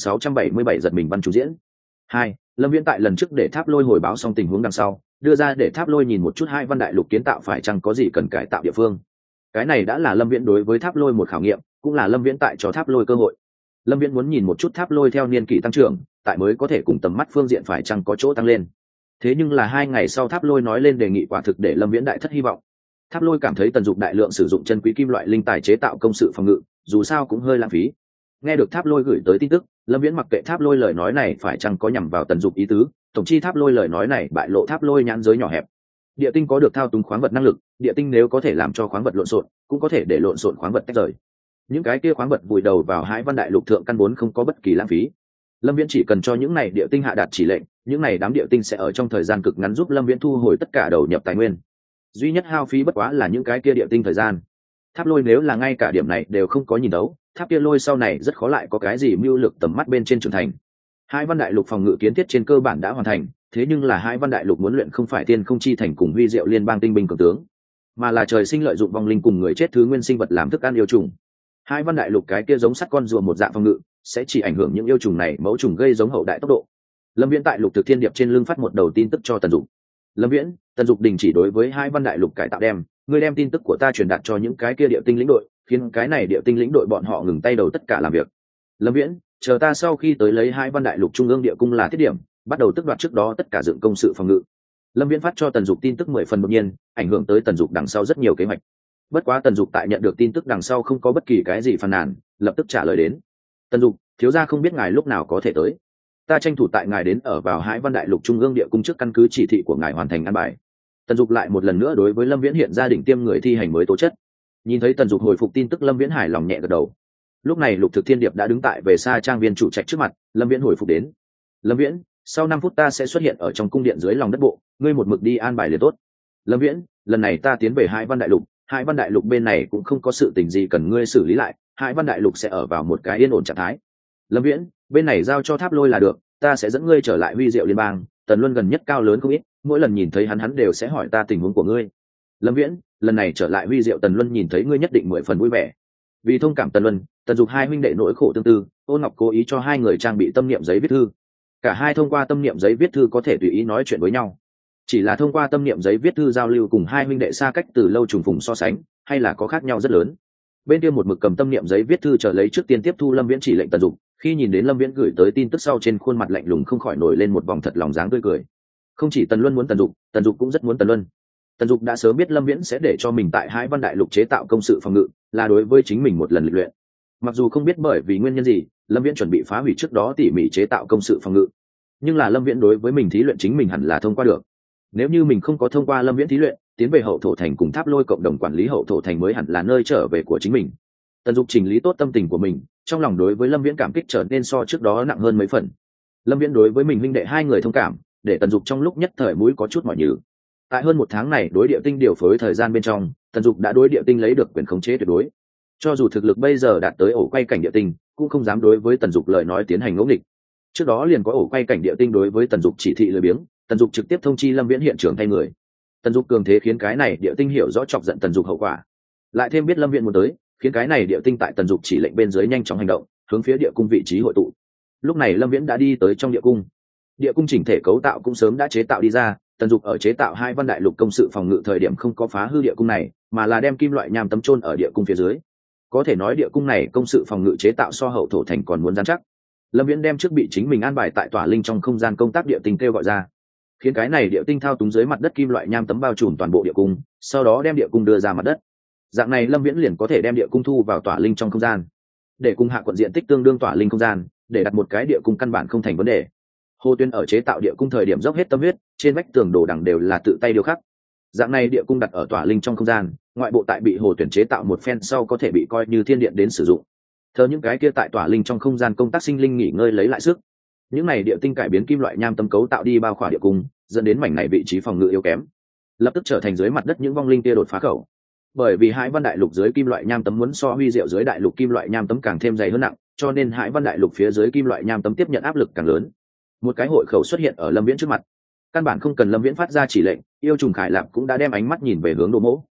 2677 giật mình văn chủ diễn. 2. Lâm Viễn tại lần trước để Tháp Lôi hồi báo xong tình huống đằng sau, đưa ra để Tháp Lôi nhìn một chút Hai Văn Đại Lục kiến tạo phải chăng có gì cần cải tạo địa phương. Cái này đã là Lâm Viễn đối với Tháp Lôi một khảo nghiệm, cũng là Lâm Viễn tại cho Tháp Lôi cơ hội. Lâm Viễn muốn nhìn một chút Tháp Lôi theo niên kỷ tăng trưởng, tại mới có thể cùng tầm mắt phương diện phải chăng có chỗ tăng lên. Thế nhưng là 2 ngày sau Tháp Lôi nói lên đề nghị quả thực để Lâm Viễn đại thất hy vọng. Tháp Lôi cảm thấy Tần Dục đại lượng sử dụng chân quý kim loại linh tài chế tạo công sự phòng ngự, dù sao cũng hơi lãng phí. Nghe được Tháp Lôi gửi tới tin tức, Lâm Viễn mặc kệ Tháp Lôi lời nói này phải chăng có nhằm vào Tần Dục ý tứ, tổng chi Tháp Lôi lời nói này bại lộ Tháp Lôi nhãn giới nhỏ hẹp. Địa tinh có được thao túng khoáng vật năng lực, địa tinh nếu có thể làm cho khoáng vật lộn xộn, cũng có thể để lộn xộn khoáng vật tách rời. Những cái kia khoáng vật vùi đầu vào Hải Văn Đại Lục thượng căn vốn không có bất kỳ lãng phí. Lâm Viễn chỉ cần cho những này địa tinh hạ đạt chỉ lệnh, những này đám địa tinh sẽ ở trong thời gian cực ngắn giúp Lâm Viễn thu hồi tất cả đầu nhập tài nguyên. Duy nhất hao phí bất quá là những cái kia địa tinh thời gian. Tháp Lôi nếu là ngay cả điểm này đều không có nhìn đấu, Tháp kia Lôi sau này rất khó lại có cái gì mưu lực tầm mắt bên trên trưởng thành. Hải Văn Đại Lục phòng ngự kiến thiết trên cơ bản đã hoàn thành, thế nhưng là Hải Văn Đại Lục muốn luyện không phải tiên không chi thành cùng huy diệu liên bang tinh binh cường tướng, mà là trời sinh lợi dụng vong linh cùng người chết thứ nguyên sinh vật làm thức ăn yêu trùng. Hải Văn Đại Lục cái kia giống sắt con rùa một dạng phòng ngự, sẽ chỉ ảnh hưởng những yêu trùng này mẫu trùng gây giống hậu đại tốc độ. Lâm Viễn tại Lục Thực Thiên Điệp trên lưng phát một đầu tin tức cho Tần Dục. Lâm Viễn, Tần Dục đình chỉ đối với Hải Văn Đại Lục cải tạo đem, ngươi đem tin tức của ta truyền đạt cho những cái kia địa tinh lĩnh đội, khiến cái này địa tinh lĩnh đội bọn họ ngừng tay đầu tất cả làm việc. Lâm Viễn, chờ ta sau khi tới lấy Hải Văn Đại Lục trung ương địa cung là thiết điểm, bắt đầu tức đoạt trước đó tất cả dựng công sự phòng ngự. Lâm Viễn phát cho Tần Dục tin tức 10 phần đột nhiên, ảnh hưởng tới Tần Dục đằng sau rất nhiều kế hoạch. Bất quá Tần Dục tại nhận được tin tức đằng sau không có bất kỳ cái gì phàn nàn, lập tức trả lời đến. Tần Dục, thiếu gia không biết ngài lúc nào có thể tới, ta tranh thủ tại ngài đến ở vào Hải Văn Đại Lục trung ương địa cung trước căn cứ chỉ thị của ngài hoàn thành an bài. Tần Dục lại một lần nữa đối với Lâm Viễn hiện ra đỉnh tiêm người thi hành mới tố chất. Nhìn thấy Tần Dục hồi phục tin tức, Lâm Viễn hài lòng nhẹ gật đầu. Lúc này Lục Thực Thiên Điệp đã đứng tại về xa trang viên chủ trạch trước mặt. Lâm Viễn hồi phục đến. Lâm Viễn, sau 5 phút ta sẽ xuất hiện ở trong cung điện dưới lòng đất bộ, ngươi một mực đi an bài liền tốt. Lâm Viễn, lần này ta tiến về Hải Văn Đại Lục, Hải Văn Đại Lục bên này cũng không có sự tình gì cần ngươi xử lý lại, Hải Văn Đại Lục sẽ ở vào một cái yên ổn trạng thái. Lâm Viễn, bên này giao cho Tháp Lôi là được, ta sẽ dẫn ngươi trở lại huy diệu liên bang. Tần Luân gần nhất cao lớn không ít, mỗi lần nhìn thấy hắn đều sẽ hỏi ta tình huống của ngươi. Lâm Viễn, lần này trở lại huy diệu, Tần Luân nhìn thấy ngươi nhất định 10 phần vui vẻ. Vì thông cảm Tần Luân, Tần Dục hai huynh đệ nỗi khổ tương tư, Ôn Ngọc cố ý cho hai người trang bị tâm niệm giấy viết thư. Cả hai thông qua tâm niệm giấy viết thư có thể tùy ý nói chuyện với nhau. Chỉ là thông qua tâm niệm giấy viết thư giao lưu cùng hai huynh đệ xa cách từ lâu trùng phùng so sánh, hay là có khác nhau rất lớn. Bên kia một mực cầm tâm niệm giấy viết thư chờ lấy trước tiên tiếp thu Lâm Viễn chỉ lệnh Tần Dục, khi nhìn đến Lâm Viễn gửi tới tin tức sau, trên khuôn mặt lạnh lùng không khỏi nổi lên một vòng thật lòng dáng tươi cười. Không chỉ Tần Luân muốn Tần Dục cũng rất muốn Tần Luân. Tần Dục đã sớm biết Lâm Viễn sẽ để cho mình tại Hải Văn Đại Lục chế tạo công sự phòng ngự, là đối với chính mình một lần luyện. Mặc dù không biết bởi vì nguyên nhân gì, Lâm Viễn chuẩn bị phá hủy trước đó tỉ mỉ chế tạo công sự phòng ngự, nhưng là Lâm Viễn đối với mình thí luyện chính mình hẳn là thông qua được. Nếu như mình không có thông qua Lâm Viễn thí luyện, tiến về hậu thổ thành cùng Tháp Lôi cộng đồng quản lý hậu thổ thành mới hẳn là nơi trở về của chính mình. Tần Dục chỉnh lý tốt tâm tình của mình, trong lòng đối với Lâm Viễn cảm kích trở nên so trước đó nặng hơn mấy phần. Lâm Viễn đối với mình huynh đệ hai người thông cảm, để Tần Dục trong lúc nhất thời mũi có chút mỏi nhừ. Tại hơn 1 tháng này đối địa tinh điều phối thời gian bên trong, Tần Dục đã đối địa tinh lấy được quyền khống chế tuyệt đối. Cho dù thực lực bây giờ đạt tới ổ quay cảnh địa tinh, cũng không dám đối với Tần Dục lời nói tiến hành ngỗ nghịch. Trước đó liền có ổ quay cảnh địa tinh đối với Tần Dục chỉ thị lười biếng, Tần Dục trực tiếp thông chi Lâm Viễn hiện trường thay người. Tần Dục cường thế khiến cái này địa tinh hiểu rõ chọc giận Tần Dục hậu quả, lại thêm biết Lâm Viễn muốn tới, khiến cái này địa tinh tại Tần Dục chỉ lệnh bên dưới nhanh chóng hành động, hướng phía địa cung vị trí hội tụ. Lúc này Lâm Viễn đã đi tới trong địa cung. Địa cung chỉnh thể cấu tạo cũng sớm đã chế tạo đi ra, Tần Dục ở chế tạo Hải Văn Đại Lục công sự phòng ngự thời điểm không có phá hư địa cung này, mà là đem kim loại nham tấm chôn ở địa cung phía dưới. Có thể nói địa cung này công sự phòng ngự chế tạo so hậu thổ thành còn muốn rắn chắc. Lâm Viễn đem trước bị chính mình an bài tại tỏa linh trong không gian công tác địa tinh kêu gọi ra, khiến cái này địa tinh thao túng dưới mặt đất kim loại nham tấm bao trùm toàn bộ địa cung, sau đó đem địa cung đưa ra mặt đất. Dạng này Lâm Viễn liền có thể đem địa cung thu vào tỏa linh trong không gian, để cung hạ quận diện tích tương đương tỏa linh không gian, để đặt một cái địa cung căn bản không thành vấn đề. Hồ Tuyên ở chế tạo địa cung thời điểm dốc hết tâm huyết, trên vách tường đồ đằng đều là tự tay điêu khắc. Dạng này địa cung đặt ở tỏa linh trong không gian, ngoại bộ tại bị Hồ Tuyển chế tạo một phen sau có thể bị coi như thiên điện đến sử dụng. Thờ những cái kia tại tỏa linh trong không gian công tác sinh linh nghỉ ngơi lấy lại sức. Những này địa tinh cải biến kim loại nham tấm cấu tạo đi bao khỏa địa cung, dẫn đến mảnh này vị trí phòng ngự yếu kém, lập tức trở thành dưới mặt đất những vong linh kia đột phá khẩu. Bởi vì Hải Văn Đại Lục dưới kim loại nham tấm muốn so huy diệu dưới đại lục kim loại nham tấm càng thêm dày hơn nặng, cho nên Hải Văn Đại Lục phía dưới kim loại nham tấm tiếp nhận áp lực càng lớn. Một cái hội khẩu xuất hiện ở Lâm Viễn trước mặt. Căn bản không cần Lâm Viễn phát ra chỉ lệnh, yêu trùng Khải Lạp cũng đã đem ánh mắt nhìn về hướng Đồ Mỗ.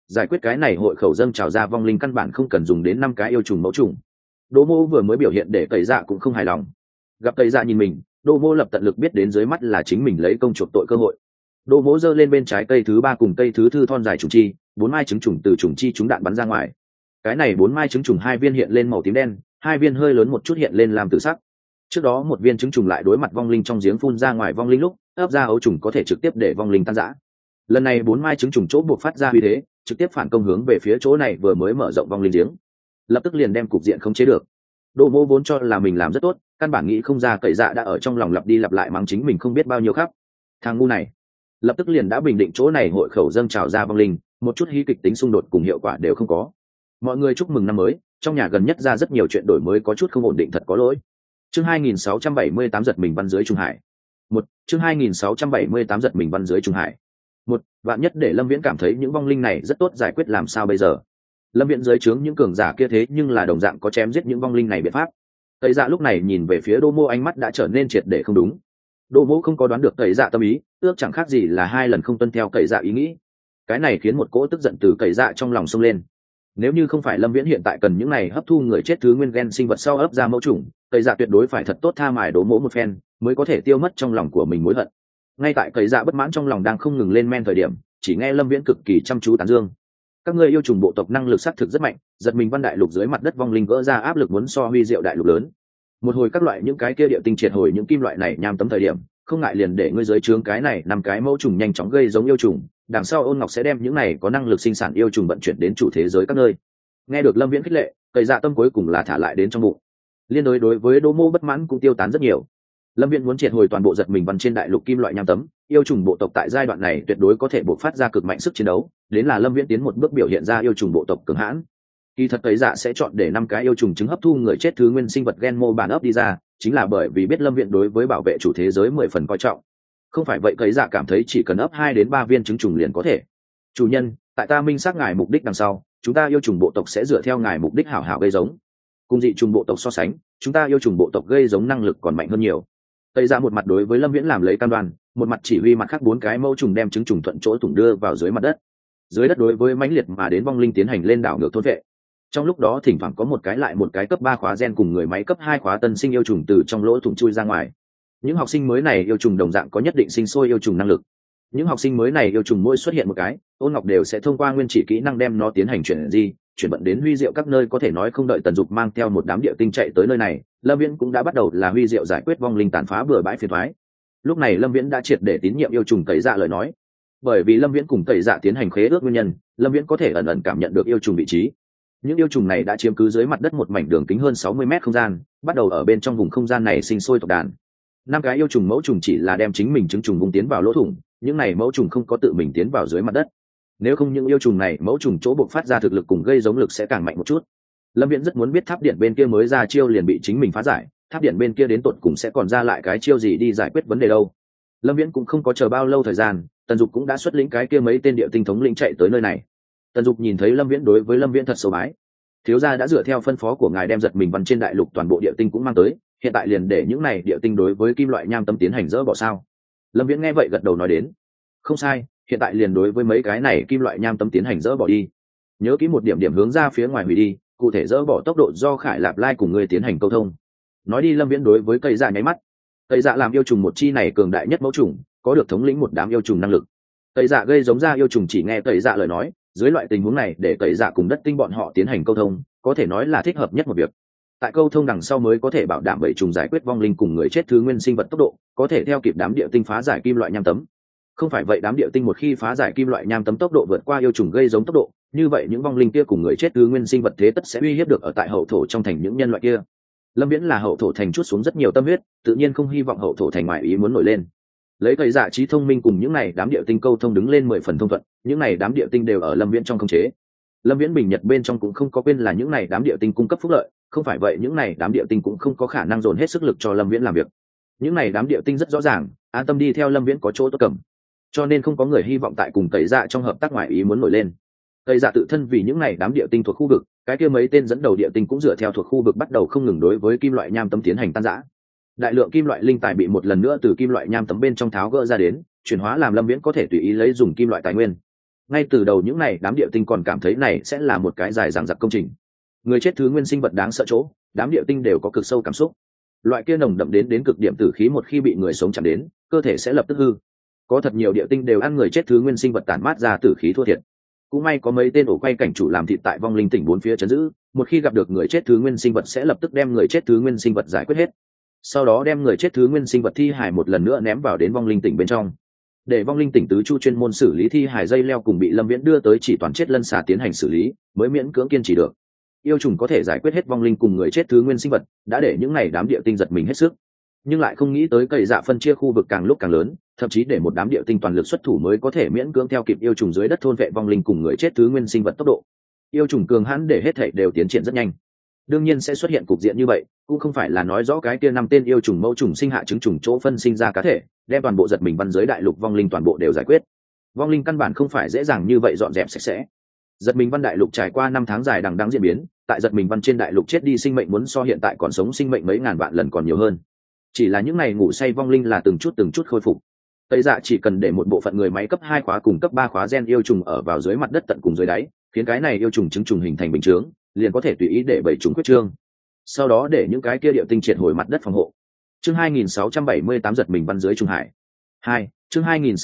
giải quyết cái này hội khẩu dâng trào ra vong linh căn bản không cần dùng đến 5 cái yêu trùng mẫu trùng. Đỗ Mô vừa mới biểu hiện để Cậy Dạ cũng không hài lòng. Gặp Cậy Dạ nhìn mình, Đỗ Mô lập tận lực biết đến dưới mắt là chính mình lấy công chuộc tội cơ hội. Đỗ Mô giơ lên bên trái cây thứ 3 cùng cây thứ thư thon dài trùng chi, 4 mai trứng trùng từ trùng chi trúng đạn bắn ra ngoài. Cái này 4 mai trứng trùng 2 viên hiện lên màu tím đen, 2 viên hơi lớn một chút hiện lên làm tử sắc. Trước đó một viên trứng trùng lại đối mặt vong linh trong giếng phun ra ngoài vong linh lúc, ấp ra ấu trùng có thể trực tiếp để vong linh tan rã. Lần này 4 mai trứng trùng chỗ buộc phát ra uy thế, trực tiếp phản công hướng về phía chỗ này vừa mới mở rộng vong linh giếng, lập tức liền đem cục diện không chế được. Đỗ Mô vốn cho là mình làm rất tốt, căn bản nghĩ không ra Cậy Dạ đã ở trong lòng lặp đi lặp lại mắng chính mình không biết bao nhiêu khắp. Thằng ngu này, lập tức liền đã bình định chỗ này hội khẩu dâng trào ra vong linh, một chút hí kịch tính xung đột cùng hiệu quả đều không có. Mọi người chúc mừng năm mới, trong nhà gần nhất ra rất nhiều chuyện đổi mới có chút không ổn định thật có lỗi. Chương 2678 giật mình văn dưới Trung Hải. Chương 2678 giật mình văn dưới Trung Hải. Vạn nhất để Lâm Viễn cảm thấy những vong linh này rất tốt giải quyết làm sao bây giờ? Lâm Viễn dưới trướng những cường giả kia thế nhưng là đồng dạng có chém giết những vong linh này biện pháp. Tẩy Dạ lúc này nhìn về phía Đỗ Mô, ánh mắt đã trở nên triệt để không đúng. Đỗ Mô không có đoán được Tẩy Dạ tâm ý, ước chẳng khác gì là 2 lần không tuân theo Tẩy Dạ ý nghĩ. Cái này khiến một cỗ tức giận từ Tẩy Dạ trong lòng xông lên. Nếu như không phải Lâm Viễn hiện tại cần những này hấp thu người chết thứ nguyên gen sinh vật sau ấp ra mẫu chủng, Tẩy Dạ tuyệt đối phải thật tốt tha mài Đỗ Mô một phen, mới có thể tiêu mất trong lòng của mình mối hận. Ngay tại Tẩy Dạ bất mãn trong lòng đang không ngừng lên men thời điểm, chỉ nghe Lâm Viễn cực kỳ chăm chú tán dương. Các ngươi yêu trùng bộ tộc năng lực xác thực rất mạnh, giật mình văn đại lục dưới mặt đất vong linh vỡ ra áp lực muốn so huy diệu đại lục lớn. Một hồi các loại những cái kia địa tinh triệt hồi những kim loại này nham tấm thời điểm, không ngại liền để ngươi dưới trướng cái này 5 cái mẫu trùng nhanh chóng gây giống yêu trùng, đằng sau Ôn Ngọc sẽ đem những này có năng lực sinh sản yêu trùng vận chuyển đến chủ thế giới các nơi. Nghe được Lâm Viễn khích lệ, Tẩy Dạ tâm cuối cùng là thả lại đến trong bụng. Liên đối với Đỗ Mô bất mãn cũng tiêu tán rất nhiều. Lâm Viễn muốn triệt hồi toàn bộ giật mình văn trên đại lục kim loại nham tấm, yêu trùng bộ tộc tại giai đoạn này tuyệt đối có thể bộc phát ra cực mạnh sức chiến đấu, đến là Lâm Viễn tiến một bước biểu hiện ra yêu trùng bộ tộc cường hãn. Kỳ thật Tẩy Dạ sẽ chọn để 5 cái yêu trùng trứng hấp thu người chết thứ nguyên sinh vật gen mô bản ấp đi ra, chính là bởi vì biết Lâm Viễn đối với bảo vệ chủ thế giới 10 phần coi trọng. Không phải vậy Tẩy Dạ cảm thấy chỉ cần ấp 2 đến 3 viên trứng trùng liền có thể. Chủ nhân, tại ta minh xác ngài mục đích đằng sau, chúng ta yêu trùng bộ tộc sẽ dựa theo ngài mục đích hảo hảo gây giống. Cùng dị trùng bộ tộc so sánh, chúng ta yêu trùng bộ tộc gây giống năng lực còn mạnh hơn nhiều. Tẩy Dạ một mặt đối với Lâm Viễn làm lấy cam đoan, một mặt chỉ huy mặt khác 4 cái mẫu trùng đem trứng trùng thuận chỗ thủng đưa vào dưới mặt đất. Dưới đất đối với mãnh liệt mà đến vong linh tiến hành lên đảo ngược thôn vệ. Trong lúc đó thỉnh thoảng có một cái lại một cái cấp 3 khóa gen cùng người máy cấp 2 khóa tân sinh yêu trùng từ trong lỗ thủng chui ra ngoài. Những học sinh mới này yêu trùng đồng dạng có nhất định sinh sôi yêu trùng năng lực. Những học sinh mới này yêu trùng mỗi xuất hiện một cái, Ôn Ngọc đều sẽ thông qua nguyên chỉ kỹ năng đem nó tiến hành chuyển vận đến huy diệu các nơi, có thể nói không đợi Tần Dục mang theo một đám địa tinh chạy tới nơi này, Lâm Viễn cũng đã bắt đầu là huy diệu giải quyết vong linh tàn phá bừa bãi phiền toái. Lúc này Lâm Viễn đã triệt để tín nhiệm yêu trùng Tẩy Dạ lời nói. Bởi vì Lâm Viễn cùng Tẩy Dạ tiến hành khế ước nguyên nhân, Lâm Viễn có thể ẩn ẩn cảm nhận được yêu trùng vị trí. Những yêu trùng này đã chiếm cứ dưới mặt đất một mảnh đường kính hơn 60 mét không gian, bắt đầu ở bên trong vùng không gian này sinh sôi tộc đàn. 5 cái yêu trùng mẫu trùng chỉ là đem chính mình trứng trùng vùng tiến vào lỗ thủng, những này mẫu trùng không có tự mình tiến vào dưới mặt đất. Nếu không những yêu trùng này mẫu trùng chỗ bộc phát ra thực lực cùng gây giống lực sẽ càng mạnh một chút. Lâm Viễn rất muốn biết tháp điện bên kia mới ra chiêu liền bị chính mình phá giải, tháp điện bên kia đến tột cùng sẽ còn ra lại cái chiêu gì đi giải quyết vấn đề đâu. Lâm Viễn cũng không có chờ bao lâu thời gian, Tần Dục cũng đã xuất lĩnh cái kia mấy tên địa tinh thống lĩnh chạy tới nơi này. Tần Dục nhìn thấy Lâm Viễn đối với Lâm Viễn thật sâu bái. Thiếu gia đã dựa theo phân phó của ngài đem giật mình văn trên đại lục toàn bộ địa tinh cũng mang tới, hiện tại liền để những này địa tinh đối với kim loại nham tấm tiến hành dỡ bỏ sao? Lâm Viễn nghe vậy gật đầu nói đến. Không sai, hiện tại liền đối với mấy cái này kim loại nham tấm tiến hành dỡ bỏ đi. Nhớ kỹ một điểm điểm hướng ra phía ngoài hủy đi, cụ thể dỡ bỏ tốc độ do Khải Lạp Lai cùng người tiến hành câu thông. Nói đi Lâm Viễn đối với Tẩy Dạ nháy mắt. Tẩy Dạ làm yêu trùng một chi này cường đại nhất mẫu trùng, có được thống lĩnh một đám yêu trùng năng lực. Tẩy Dạ gây giống ra yêu trùng chỉ nghe Tẩy Dạ lời nói, dưới loại tình huống này để Tẩy Dạ cùng đất tinh bọn họ tiến hành câu thông, có thể nói là thích hợp nhất một việc. Tại câu thông đằng sau mới có thể bảo đảm bầy trùng giải quyết vong linh cùng người chết thứ nguyên sinh vật tốc độ, có thể theo kịp đám địa tinh phá giải kim loại nham tấm. Không phải vậy đám địa tinh một khi phá giải kim loại nham tấm tốc độ vượt qua yêu trùng gây giống tốc độ, như vậy những vong linh kia cùng người chết thứ nguyên sinh vật thế tất sẽ uy hiếp được ở tại hậu thổ trong thành những nhân loại kia. Lâm Viễn là hậu thổ thành chút xuống rất nhiều tâm huyết, tự nhiên không hy vọng hậu thổ thành ngoại ý muốn nổi lên. Lấy Tẩy Dạ trí thông minh cùng những này đám địa tinh câu thông đứng lên 10 phần thông thuận, những này đám địa tinh đều ở Lâm Viễn trong khống chế. Lâm Viễn bình nhật bên trong cũng không có quên là những này đám địa tinh cung cấp phúc lợi, không phải vậy những này đám địa tinh cũng không có khả năng dồn hết sức lực cho Lâm Viễn làm việc. Những này đám địa tinh rất rõ ràng, an tâm đi theo Lâm Viễn có chỗ tốt cầm, cho nên không có người hy vọng tại cùng Tẩy Dạ trong hợp tác ngoại ý muốn nổi lên. Tẩy Dạ tự thân vì những này đám địa tinh thuộc khu vực, cái kia mấy tên dẫn đầu địa tinh cũng dựa theo thuộc khu vực bắt đầu không ngừng đối với kim loại nham tấm tiến hành tan rã. Đại lượng kim loại linh tài bị một lần nữa từ kim loại nham tấm bên trong tháo gỡ ra đến, chuyển hóa làm Lâm Viễn có thể tùy ý lấy dùng kim loại tài nguyên. ngay từ đầu những này đám địa tinh còn cảm thấy này sẽ là một cái dài dằng dặc công trình. Người chết thứ nguyên sinh vật đáng sợ chỗ, đám địa tinh đều có cực sâu cảm xúc. Loại kia nồng đậm đến cực điểm tử khí một khi bị người sống chạm đến, cơ thể sẽ lập tức hư. Có thật nhiều địa tinh đều ăn người chết thứ nguyên sinh vật tản mát ra tử khí thua thiệt. Cũng may có mấy tên ổ quay cảnh chủ làm thịt tại vong linh tỉnh bốn phía trấn giữ, một khi gặp được người chết thứ nguyên sinh vật sẽ lập tức đem người chết thứ nguyên sinh vật giải quyết hết, sau đó đem người chết thứ nguyên sinh vật thi hài một lần nữa ném vào đến vong linh tỉnh bên trong, để vong linh tỉnh tứ chu chuyên môn xử lý thi hài dây leo cùng bị Lâm Viễn đưa tới chỉ toàn chết lân xà tiến hành xử lý, mới miễn cưỡng kiên trì được. Yêu trùng có thể giải quyết hết vong linh cùng người chết thứ nguyên sinh vật, đã để những này đám địa tinh giật mình hết sức, nhưng lại không nghĩ tới cậy dạ phân chia khu vực càng lúc càng lớn, thậm chí để một đám địa tinh toàn lực xuất thủ mới có thể miễn cưỡng theo kịp yêu trùng dưới đất thôn vệ vong linh cùng người chết thứ nguyên sinh vật tốc độ. Yêu trùng cường hãn để hết thảy đều tiến triển rất nhanh. Đương nhiên sẽ xuất hiện cục diện như vậy, cũng không phải là nói rõ cái kia 5 tên yêu trùng mẫu trùng sinh hạ trứng trùng chỗ phân sinh ra cá thể, đem toàn bộ giật mình văn giới đại lục vong linh toàn bộ đều giải quyết. Vong linh căn bản không phải dễ dàng như vậy dọn dẹp sạch sẽ. Giật mình văn đại lục trải qua 5 tháng dài đằng đẵng diễn biến, tại giật mình văn trên đại lục chết đi sinh mệnh muốn so hiện tại còn sống sinh mệnh mấy ngàn vạn lần còn nhiều hơn. Chỉ là những ngày ngủ say vong linh là từng chút khôi phục. Tây Dạ chỉ cần để một bộ phận người máy cấp 2 khóa cùng cấp 3 khóa gen yêu trùng ở vào dưới mặt đất tận cùng dưới đáy, khiến cái này yêu trùng trứng trùng hình thành bình chướng, liền có thể tùy ý để bảy trùng quyết trương. Sau đó để những cái kia địa tinh triệt hồi mặt đất phòng hộ. Chương 2678 giật mình văn dưới trùng hải. 2. Chương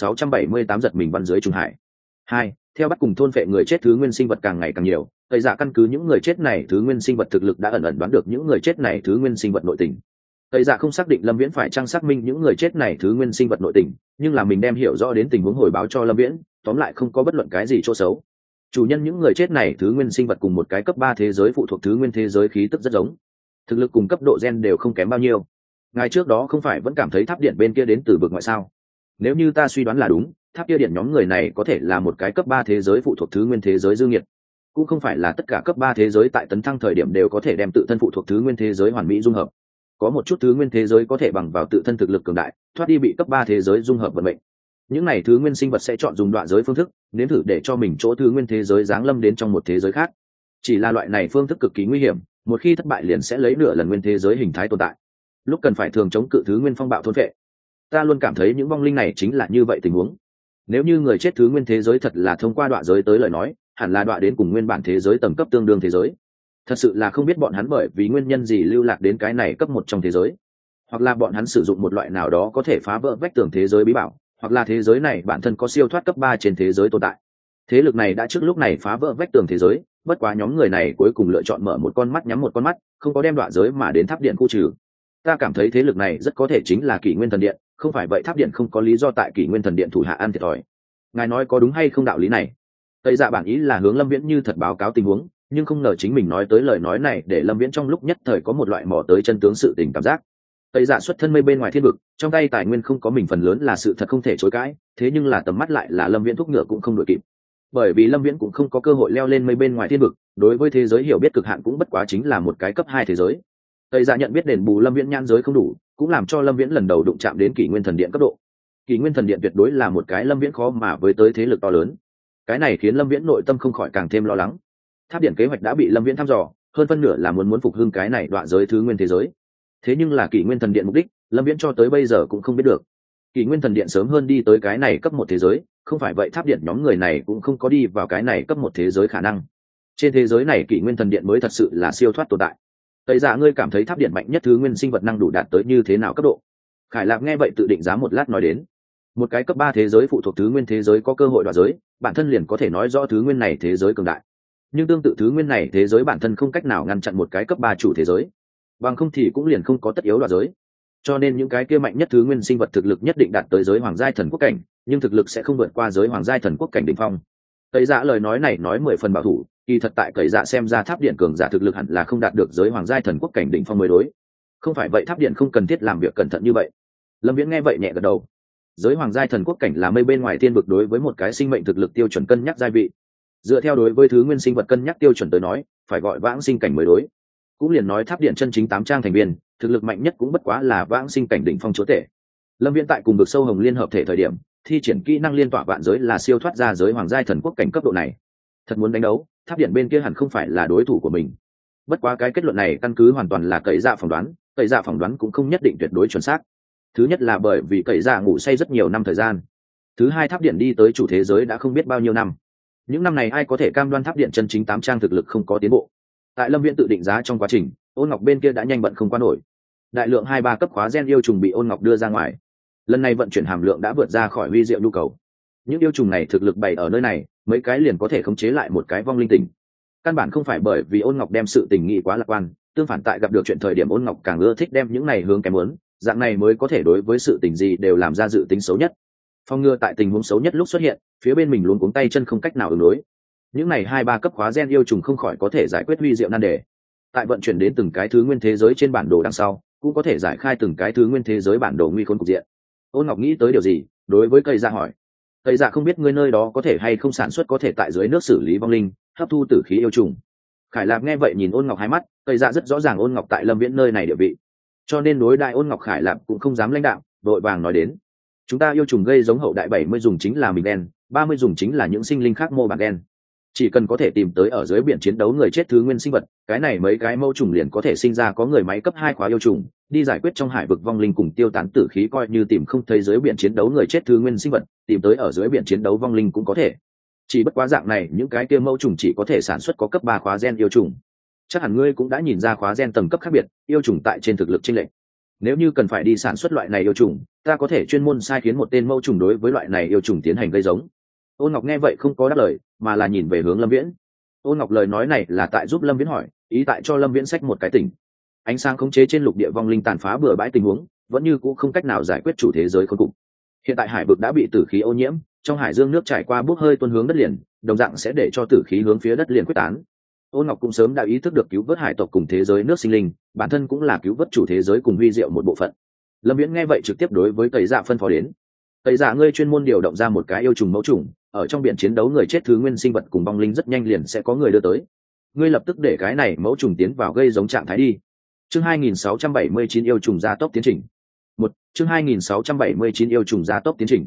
2678 giật mình văn dưới trùng hải. 2. Theo bắt cùng thôn phệ người chết thứ nguyên sinh vật càng ngày càng nhiều, Tây Dạ căn cứ những người chết này thứ nguyên sinh vật thực lực đã ẩn ẩn đoán được những người chết này thứ nguyên sinh vật nội tình. Tây Dạ không xác định Lâm Viễn phải trang xác minh những người chết này thứ nguyên sinh vật nội tình, nhưng là mình đem hiểu rõ đến tình huống hồi báo cho Lâm Viễn, tóm lại không có bất luận cái gì chỗ xấu. Chủ nhân những người chết này thứ nguyên sinh vật cùng một cái cấp 3 thế giới phụ thuộc thứ nguyên thế giới khí tức rất giống, thực lực cùng cấp độ gen đều không kém bao nhiêu. Ngày trước đó không phải vẫn cảm thấy tháp điện bên kia đến từ vực ngoại sao? Nếu như ta suy đoán là đúng, tháp kia điện nhóm người này có thể là một cái cấp 3 thế giới phụ thuộc thứ nguyên thế giới dư nghiệt. Cũng không phải là tất cả cấp 3 thế giới tại tấn thăng thời điểm đều có thể đem tự thân phụ thuộc thứ nguyên thế giới hoàn mỹ dung hợp. Có một chút thứ nguyên thế giới có thể bằng vào tự thân thực lực cường đại, thoát đi bị cấp 3 thế giới dung hợp vận mệnh. Những này thứ nguyên sinh vật sẽ chọn dùng đoạn giới phương thức, nếm thử để cho mình chỗ thứ nguyên thế giới giáng lâm đến trong một thế giới khác. Chỉ là loại này phương thức cực kỳ nguy hiểm, một khi thất bại liền sẽ lấy nửa lần nguyên thế giới hình thái tồn tại. Lúc cần phải thường chống cự thứ nguyên phong bạo thôn vệ. Ta luôn cảm thấy những vong linh này chính là như vậy tình huống. Nếu như người chết thứ nguyên thế giới thật là thông qua đoạn giới tới lời nói, hẳn là đoạn đến cùng nguyên bản thế giới tầng cấp tương đương thế giới. Thật sự là không biết bọn hắn bởi vì nguyên nhân gì lưu lạc đến cái này cấp 1 trong thế giới, hoặc là bọn hắn sử dụng một loại nào đó có thể phá vỡ vách tường thế giới bí bảo, hoặc là thế giới này bản thân có siêu thoát cấp 3 trên thế giới tồn tại. Thế lực này đã trước lúc này phá vỡ vách tường thế giới, bất quá nhóm người này cuối cùng lựa chọn mở một con mắt nhắm một con mắt, không có đem đoạn giới mà đến tháp điện khu trừ. Ta cảm thấy thế lực này rất có thể chính là Kỷ Nguyên Thần Điện, không phải vậy tháp điện không có lý do tại Kỷ Nguyên Thần Điện thủ hạ ăn thiệt thòi. Ngài nói có đúng hay không đạo lý này? Tây Dạ bản ý là hướng Lâm Viễn như thật báo cáo tình huống, nhưng không ngờ chính mình nói tới lời nói này để Lâm Viễn trong lúc nhất thời có một loại mò tới chân tướng sự tình cảm giác. Tây Dạ xuất thân mây bên ngoài thiên vực, trong tay tài nguyên không có mình phần lớn là sự thật không thể chối cãi, thế nhưng là tầm mắt lại là Lâm Viễn thúc ngựa cũng không đuổi kịp. Bởi vì Lâm Viễn cũng không có cơ hội leo lên mây bên ngoài thiên vực, đối với thế giới hiểu biết cực hạn cũng bất quá chính là một cái cấp 2 thế giới. Tây Dạ nhận biết đền bù Lâm Viễn nhãn giới không đủ, cũng làm cho Lâm Viễn lần đầu đụng chạm đến Kỷ Nguyên Thần Điện cấp độ. Kỷ Nguyên Thần Điện tuyệt đối là một cái Lâm Viễn khó mà với tới thế lực to lớn. Cái này khiến Lâm Viễn nội tâm không khỏi càng thêm lo lắng. Tháp điện kế hoạch đã bị Lâm Viễn thăm dò, hơn phân nửa là muốn phục hưng cái này đoạn giới thứ nguyên thế giới. Thế nhưng là Kỷ Nguyên Thần Điện mục đích, Lâm Viễn cho tới bây giờ cũng không biết được. Kỷ Nguyên Thần Điện sớm hơn đi tới cái này cấp 1 thế giới, không phải vậy tháp điện nhóm người này cũng không có đi vào cái này cấp 1 thế giới khả năng. Trên thế giới này Kỷ Nguyên Thần Điện mới thật sự là siêu thoát tồn tại. Tây Dạ ngươi cảm thấy tháp điện mạnh nhất thứ nguyên sinh vật năng đủ đạt tới như thế nào cấp độ? Khải Lạc nghe vậy tự định giá một lát nói đến. Một cái cấp 3 thế giới phụ thuộc thứ nguyên thế giới có cơ hội đoạt giới, bản thân liền có thể nói rõ thứ nguyên này thế giới cường đại. Nhưng tương tự thứ nguyên này thế giới bản thân không cách nào ngăn chặn một cái cấp 3 chủ thế giới, bằng không thì cũng liền không có tất yếu đoạt giới. Cho nên những cái kia mạnh nhất thứ nguyên sinh vật thực lực nhất định đạt tới giới hoàng giai thần quốc cảnh, nhưng thực lực sẽ không vượt qua giới hoàng giai thần quốc cảnh đỉnh phong. Tây Dạ lời nói này nói 10 phần bảo thủ, kỳ thật tại Tây Dạ xem ra tháp điện cường giả thực lực hẳn là không đạt được giới hoàng giai thần quốc cảnh đỉnh phong mới đối. Không phải vậy tháp điện không cần thiết làm việc cẩn thận như vậy. Lâm Viễn nghe vậy nhẹ gật đầu. Giới hoàng giai thần quốc cảnh là mây bên ngoài thiên vực đối với một cái sinh mệnh thực lực tiêu chuẩn cân nhắc giai vị. Dựa theo đối với thứ nguyên sinh vật cân nhắc tiêu chuẩn tới nói, phải gọi vãng sinh cảnh mới đối. Cũng liền nói tháp điện chân chính 8 trang thành viên, thực lực mạnh nhất cũng bất quá là vãng sinh cảnh đỉnh phong chúa tể. Lâm Viễn tại cùng vực sâu hồng liên hợp thể thời điểm, thi triển kỹ năng liên tỏa vạn giới là siêu thoát ra giới hoàng giai thần quốc cảnh cấp độ này. Thật muốn đánh đấu, tháp điện bên kia hẳn không phải là đối thủ của mình. Bất quá cái kết luận này căn cứ hoàn toàn là Cậy Dạ phỏng đoán, Cậy Dạ phỏng đoán cũng không nhất định tuyệt đối chuẩn xác. Thứ nhất là bởi vì Cậy Dạ ngủ say rất nhiều năm thời gian. Thứ hai tháp điện đi tới chủ thế giới đã không biết bao nhiêu năm. những năm này ai có thể cam đoan tháp điện chân chính 8 trang thực lực không có tiến bộ. Tại Lâm Viễn tự định giá trong quá trình, Ôn Ngọc bên kia đã nhanh bận không qua nổi. Đại lượng 2-3 cấp khóa gen yêu trùng bị Ôn Ngọc đưa ra ngoài. Lần này vận chuyển hàm lượng đã vượt ra khỏi huy diệu nhu cầu. Những yêu trùng này thực lực bày ở nơi này, mấy cái liền có thể khống chế lại một cái vong linh tình. Căn bản không phải bởi vì Ôn Ngọc đem sự tình nghĩ quá lạc quan, tương phản tại gặp được chuyện thời điểm Ôn Ngọc càng ưa thích đem những này hướng kém muốn, dạng này mới có thể đối với sự tình gì đều làm ra dự tính xấu nhất. Phòng ngừa tại tình huống xấu nhất lúc xuất hiện, phía bên mình luống cuống tay chân không cách nào ứng đối. Những này 2-3 cấp khóa gen yêu trùng không khỏi có thể giải quyết huy diệu nan đề. Tại vận chuyển đến từng cái thứ nguyên thế giới trên bản đồ đằng sau, cũng có thể giải khai từng cái thứ nguyên thế giới bản đồ nguy khốn cục diện. Ôn Ngọc nghĩ tới điều gì, đối với Cây Dạ hỏi. Cây Dạ không biết ngươi nơi đó có thể hay không sản xuất có thể tại dưới nước xử lý vong linh, hấp thu tử khí yêu trùng. Khải Lạp nghe vậy nhìn Ôn Ngọc hai mắt, Cây Dạ rất rõ ràng Ôn Ngọc tại Lâm Viễn nơi này địa vị, cho nên đối đại Ôn Ngọc Khải Lạp cũng không dám lãnh đạo, đội vàng nói đến. Chúng ta yêu trùng gây giống hậu đại 70 dùng chính là mình đen, 30 dùng chính là những sinh linh khác mô bản đen. Chỉ cần có thể tìm tới ở dưới biển chiến đấu người chết thứ nguyên sinh vật, cái này mấy cái mẫu trùng liền có thể sinh ra có người máy cấp 2 khóa yêu trùng, đi giải quyết trong hải vực vong linh cùng tiêu tán tử khí, coi như tìm không thấy dưới biển chiến đấu người chết thứ nguyên sinh vật, tìm tới ở dưới biển chiến đấu vong linh cũng có thể. Chỉ bất quá dạng này, những cái kia mẫu trùng chỉ có thể sản xuất có cấp 3 khóa gen yêu trùng. Chắc hẳn ngươi cũng đã nhìn ra khóa gen tầng cấp khác biệt, yêu trùng tại trên thực lực chênh lệch. Nếu như cần phải đi sản xuất loại này yêu trùng, ta có thể chuyên môn sai khiến một tên mẫu trùng đối với loại này yêu trùng tiến hành gây giống. Ôn Ngọc nghe vậy không có đáp lời, mà là nhìn về hướng Lâm Viễn. Ôn Ngọc lời nói này là tại giúp Lâm Viễn hỏi, ý tại cho Lâm Viễn xách một cái tỉnh. Ánh sáng khống chế trên lục địa vong linh tàn phá bừa bãi tình huống, vẫn như cũ không cách nào giải quyết chủ thế giới khốn cục. Hiện tại hải vực đã bị tử khí ô nhiễm, trong hải dương nước chảy qua bốc hơi tuôn hướng đất liền, đồng dạng sẽ để cho tử khí hướng phía đất liền quyết tán. Ôn Ngọc cũng sớm đã ý thức được cứu vớt hải tộc cùng thế giới nước sinh linh, bản thân cũng là cứu vớt chủ thế giới cùng huy diệu một bộ phận. Lâm Viễn nghe vậy trực tiếp đối với Tẩy Dạ phân phó đến. Tẩy Dạ ngươi chuyên môn điều động ra một cái yêu trùng mẫu trùng, ở trong biển chiến đấu người chết thứ nguyên sinh vật cùng vong linh rất nhanh liền sẽ có người đưa tới. Ngươi lập tức để cái này mẫu trùng tiến vào gây giống trạng thái đi. Chương 2679 yêu trùng gia tốc tiến trình. Chương 2679 yêu trùng gia tốc tiến trình.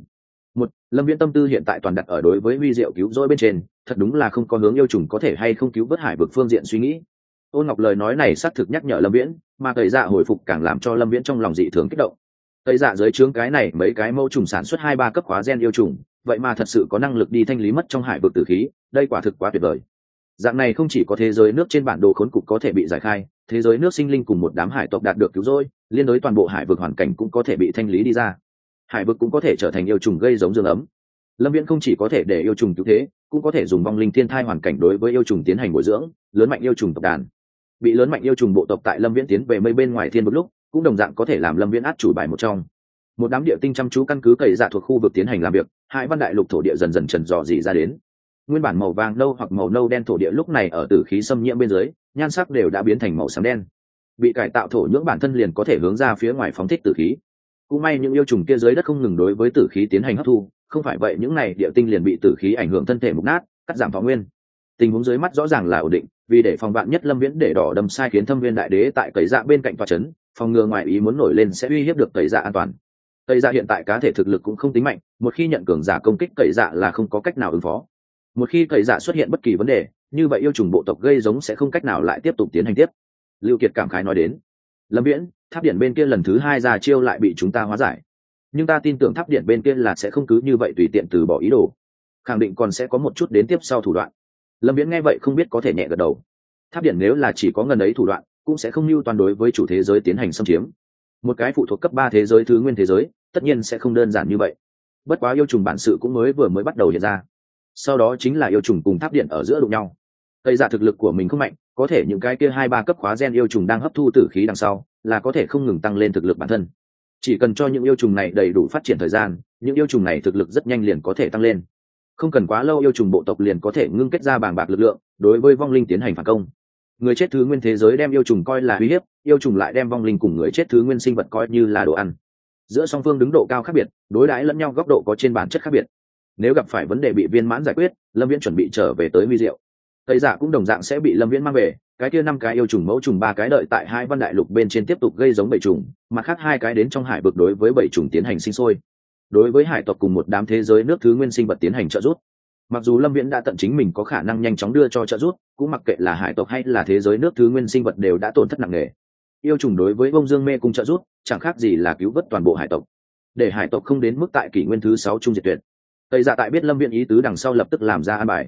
Lâm Viễn tâm tư hiện tại toàn đặt ở đối với huy diệu cứu rỗi bên trên, thật đúng là không có hướng yêu trùng có thể hay không cứu vớt hải vực phương diện suy nghĩ. Ôn Ngọc lời nói này xác thực nhắc nhở Lâm Viễn, mà Tẩy Dạ hồi phục càng làm cho Lâm Viễn trong lòng dị thường kích động. Tẩy Dạ dưới trướng cái này mấy cái mẫu trùng sản xuất 2-3 cấp khóa gen yêu trùng, vậy mà thật sự có năng lực đi thanh lý mất trong hải vực tử khí, đây quả thực quá tuyệt vời. Dạng này không chỉ có thế giới nước trên bản đồ khốn cục có thể bị giải khai, thế giới nước sinh linh cùng một đám hải tộc đạt được cứu rỗi, liên đối toàn bộ hải vực hoàn cảnh cũng có thể bị thanh lý đi ra. Hải vực cũng có thể trở thành yêu trùng gây giống dương ấm. Lâm Viễn không chỉ có thể để yêu trùng cứu thế, cũng có thể dùng vong linh thiên thai hoàn cảnh đối với yêu trùng tiến hành bồi dưỡng, lớn mạnh yêu trùng tộc đàn. Bị lớn mạnh yêu trùng bộ tộc tại Lâm Viễn tiến về mây bên ngoài thiên vực lúc, cũng đồng dạng có thể làm Lâm Viễn át chủ bài một trong. Một đám địa tinh chăm chú căn cứ Cẩy Dạ thuộc khu vực tiến hành làm việc, Hải Văn đại lục thổ địa dần dần trần dò dỉ ra đến. Nguyên bản màu vàng nâu hoặc màu nâu đen thổ địa lúc này ở tử khí xâm nhiễm bên dưới, nhan sắc đều đã biến thành màu xám đen. Bị cải tạo thổ nhưỡng bản thân liền có thể hướng ra phía ngoài phóng thích tử khí. Cũng may những yêu trùng kia dưới đất không ngừng đối với tử khí tiến hành hấp thu, không phải vậy những này địa tinh liền bị tử khí ảnh hưởng thân thể mục nát, cắt giảm thọ nguyên. Tình huống dưới mắt rõ ràng là ổn định, vì để phòng vạn nhất Lâm Viễn để đỏ đâm sai khiến Thâm Viên đại đế tại Cẩy Dạ bên cạnh tòa trấn, phòng ngừa ngoài ý muốn nổi lên sẽ uy hiếp được Cẩy Dạ an toàn. Cẩy Dạ hiện tại cá thể thực lực cũng không tính mạnh, một khi nhận cường giả công kích Cẩy Dạ là không có cách nào ứng phó. Một khi Cẩy Dạ xuất hiện bất kỳ vấn đề, như vậy yêu trùng bộ tộc gây giống sẽ không cách nào lại tiếp tục tiến hành tiếp. Lưu Kiệt cảm khái nói đến. Lâm Viễn, tháp điện bên kia lần thứ 2 ra chiêu lại bị chúng ta hóa giải, nhưng ta tin tưởng tháp điện bên kia là sẽ không cứ như vậy tùy tiện từ bỏ ý đồ, khẳng định còn sẽ có một chút đến tiếp sau thủ đoạn. Lâm Viễn nghe vậy không biết có thể nhẹ gật đầu. Tháp điện nếu là chỉ có ngần ấy thủ đoạn, cũng sẽ không lưu toàn đối với chủ thế giới tiến hành xâm chiếm. Một cái phụ thuộc cấp 3 thế giới thứ nguyên thế giới, tất nhiên sẽ không đơn giản như vậy. Bất quá yêu trùng bản sự cũng vừa mới bắt đầu hiện ra. Sau đó chính là yêu trùng cùng tháp điện ở giữa đụng nhau. Tây Dạ thực lực của mình không mạnh, có thể những cái kia 2-3 cấp khóa gen yêu trùng đang hấp thu tử khí đằng sau, là có thể không ngừng tăng lên thực lực bản thân. Chỉ cần cho những yêu trùng này đầy đủ phát triển thời gian, những yêu trùng này thực lực rất nhanh liền có thể tăng lên. Không cần quá lâu yêu trùng bộ tộc liền có thể ngưng kết ra bàng bạc lực lượng, đối với vong linh tiến hành phản công. Người chết thứ nguyên thế giới đem yêu trùng coi là uy hiếp, yêu trùng lại đem vong linh cùng người chết thứ nguyên sinh vật coi như là đồ ăn. Giữa song phương đứng độ cao khác biệt, đối đãi lẫn nhau góc độ có trên bản chất khác biệt. Nếu gặp phải vấn đề bị viên mãn giải quyết, Lâm Viễn chuẩn bị trở về tới huy diệu. Tây Dạ cũng đồng dạng sẽ bị Lâm Viễn mang về, cái kia 5 cái yêu trùng mẫu trùng 3 cái đợi tại Hải Văn đại lục bên trên tiếp tục gây giống bầy trùng, mặt khác 2 cái đến trong hải vực đối với bầy trùng tiến hành sinh sôi. Đối với hải tộc cùng một đám thế giới nước thứ nguyên sinh vật tiến hành trợ giúp. Mặc dù Lâm Viễn đã tận chính mình có khả năng nhanh chóng đưa cho trợ giúp, cũng mặc kệ là hải tộc hay là thế giới nước thứ nguyên sinh vật đều đã tổn thất nặng nề. Yêu trùng đối với Bông Dương Mê cung trợ giúp, chẳng khác gì là cứu vớt toàn bộ hải tộc. Để hải tộc không đến mức tại kỷ nguyên thứ 6 trung diệt tuyệt. Tây Dạ tại biết Lâm Viễn ý tứ đằng sau lập tức làm ra an bài.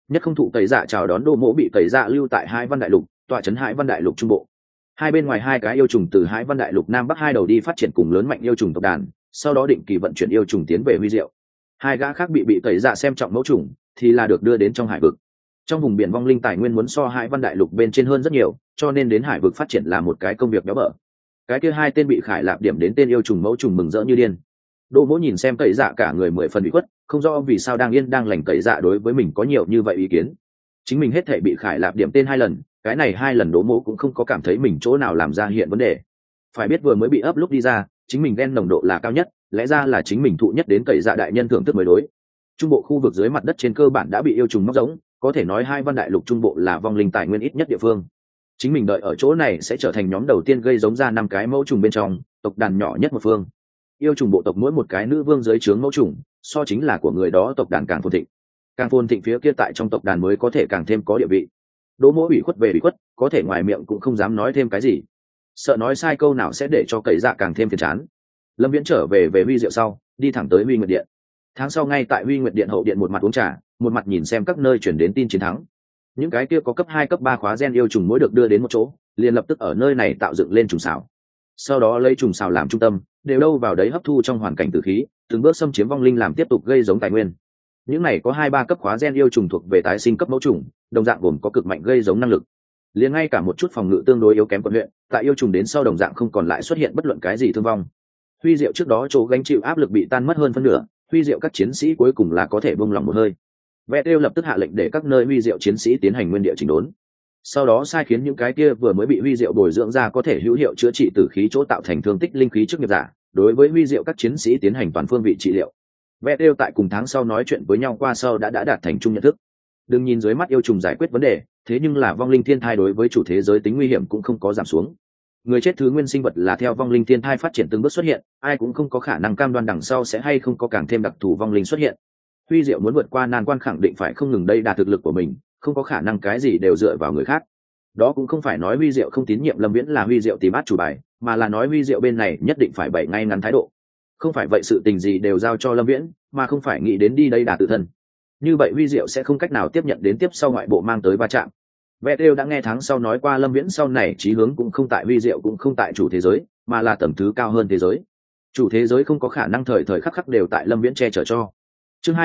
nhất không thụ tẩy dạ chào đón đô mỗ bị tẩy dạ lưu tại Hải Văn đại lục, tọa trấn Hải Văn đại lục trung bộ. Hai bên ngoài hai cái yêu trùng từ Hải Văn đại lục nam bắc hai đầu đi phát triển cùng lớn mạnh yêu trùng tộc đàn, sau đó định kỳ vận chuyển yêu trùng tiến về huy diệu. Hai gã khác bị tẩy dạ xem trọng mẫu trùng thì là được đưa đến trong hải vực. Trong vùng biển vong linh tài nguyên muốn so Hải Văn đại lục bên trên hơn rất nhiều, cho nên đến hải vực phát triển là một cái công việc béo bở. Cái kia hai tên bị Khải Lạp điểm đến tên yêu trùng mẫu trùng mừng rỡ như điên. Đỗ Mỗ nhìn xem tẩy dạ cả người mười phần bị khuất, không rõ vì sao đang yên đang lành tẩy dạ đối với mình có nhiều như vậy ý kiến. Chính mình hết thể bị Khải Lạp điểm tên 2 lần, cái này 2 lần Đỗ Mỗ cũng không có cảm thấy mình chỗ nào làm ra hiện vấn đề. Phải biết vừa mới bị ấp lúc đi ra, chính mình đen nồng độ là cao nhất, lẽ ra là chính mình thụ nhất đến tẩy dạ đại nhân thưởng thức mới đối. Trung bộ khu vực dưới mặt đất trên cơ bản đã bị yêu trùng móc rỗng, có thể nói Hải Văn đại lục trung bộ là vong linh tài nguyên ít nhất địa phương. Chính mình đợi ở chỗ này sẽ trở thành nhóm đầu tiên gây giống ra 5 cái mẫu trùng bên trong, tộc đàn nhỏ nhất một phương. Yêu trùng bộ tộc mỗi một cái nữ vương dưới trướng mẫu trùng, so chính là của người đó tộc đàn càng phồn thịnh. Càng phồn thịnh phía kia tại trong tộc đàn mới có thể càng thêm có địa vị. Đỗ Mỗ ủy khuất về ủy khuất, có thể ngoài miệng cũng không dám nói thêm cái gì, sợ nói sai câu nào sẽ để cho cậy dạ càng thêm phiền chán. Lâm Viễn trở về huy diệu sau, đi thẳng tới Huy Nguyệt điện. Tháng sau ngay tại Huy Nguyệt điện hậu điện một mặt uống trà, một mặt nhìn xem các nơi chuyển đến tin chiến thắng. Những cái kia có cấp 2 cấp 3 khóa gen yêu trùng mỗi được đưa đến một chỗ, liền lập tức ở nơi này tạo dựng lên trùng xào. Sau đó lấy trùng xào làm trung tâm, đều đâu vào đấy hấp thu trong hoàn cảnh tử khí, từng bước xâm chiếm vong linh làm tiếp tục gây giống tài nguyên. Những này có 2-3 cấp khóa gen yêu trùng thuộc về tái sinh cấp mẫu trùng, đồng dạng gồm có cực mạnh gây giống năng lực. Liền ngay cả một chút phòng ngự tương đối yếu kém quận huyện, tại yêu trùng đến sau đồng dạng không còn lại xuất hiện bất luận cái gì thương vong. Huy diệu trước đó chỗ gánh chịu áp lực bị tan mất hơn phân nửa, huy diệu các chiến sĩ cuối cùng là có thể buông lòng một hơi. Vettel lập tức hạ lệnh để các nơi huy diệu chiến sĩ tiến hành nguyên địa chỉnh đốn. Sau đó sai khiến những cái kia vừa mới bị huy diệu bồi dưỡng ra có thể hữu hiệu chữa trị tử khí chỗ tạo thành thương tích linh khí trước nghiệp giả, đối với huy diệu các chiến sĩ tiến hành toàn phương vị trị liệu. Vettel tại cùng tháng sau nói chuyện với nhau qua sau đã đạt thành chung nhận thức. Đừng nhìn dưới mắt yêu trùng giải quyết vấn đề, thế nhưng là vong linh thiên thai đối với chủ thế giới tính nguy hiểm cũng không có giảm xuống. Người chết thứ nguyên sinh vật là theo vong linh thiên thai phát triển từng bước xuất hiện, ai cũng không có khả năng cam đoan đằng sau sẽ hay không có càng thêm đặc thù vong linh xuất hiện. Huy diệu muốn vượt qua nan quan khẳng định phải không ngừng đây đạt thực lực của mình, không có khả năng cái gì đều dựa vào người khác. Đó cũng không phải nói Huy diệu không tín nhiệm Lâm Viễn là Huy diệu tìm át chủ bài, mà là nói Huy diệu bên này nhất định phải bày ngay ngắn thái độ. Không phải vậy sự tình gì đều giao cho Lâm Viễn, mà không phải nghĩ đến đi đây đà tự thân. Như vậy Huy diệu sẽ không cách nào tiếp nhận đến tiếp sau ngoại bộ mang tới va chạm. Vettel đã nghe tháng sau nói qua Lâm Viễn sau này chí hướng cũng không tại huy diệu cũng không tại chủ thế giới, mà là tầm thứ cao hơn thế giới. Chủ thế giới không có khả năng thời thời khắc khắc đều tại Lâm Viễn che chở cho. Chương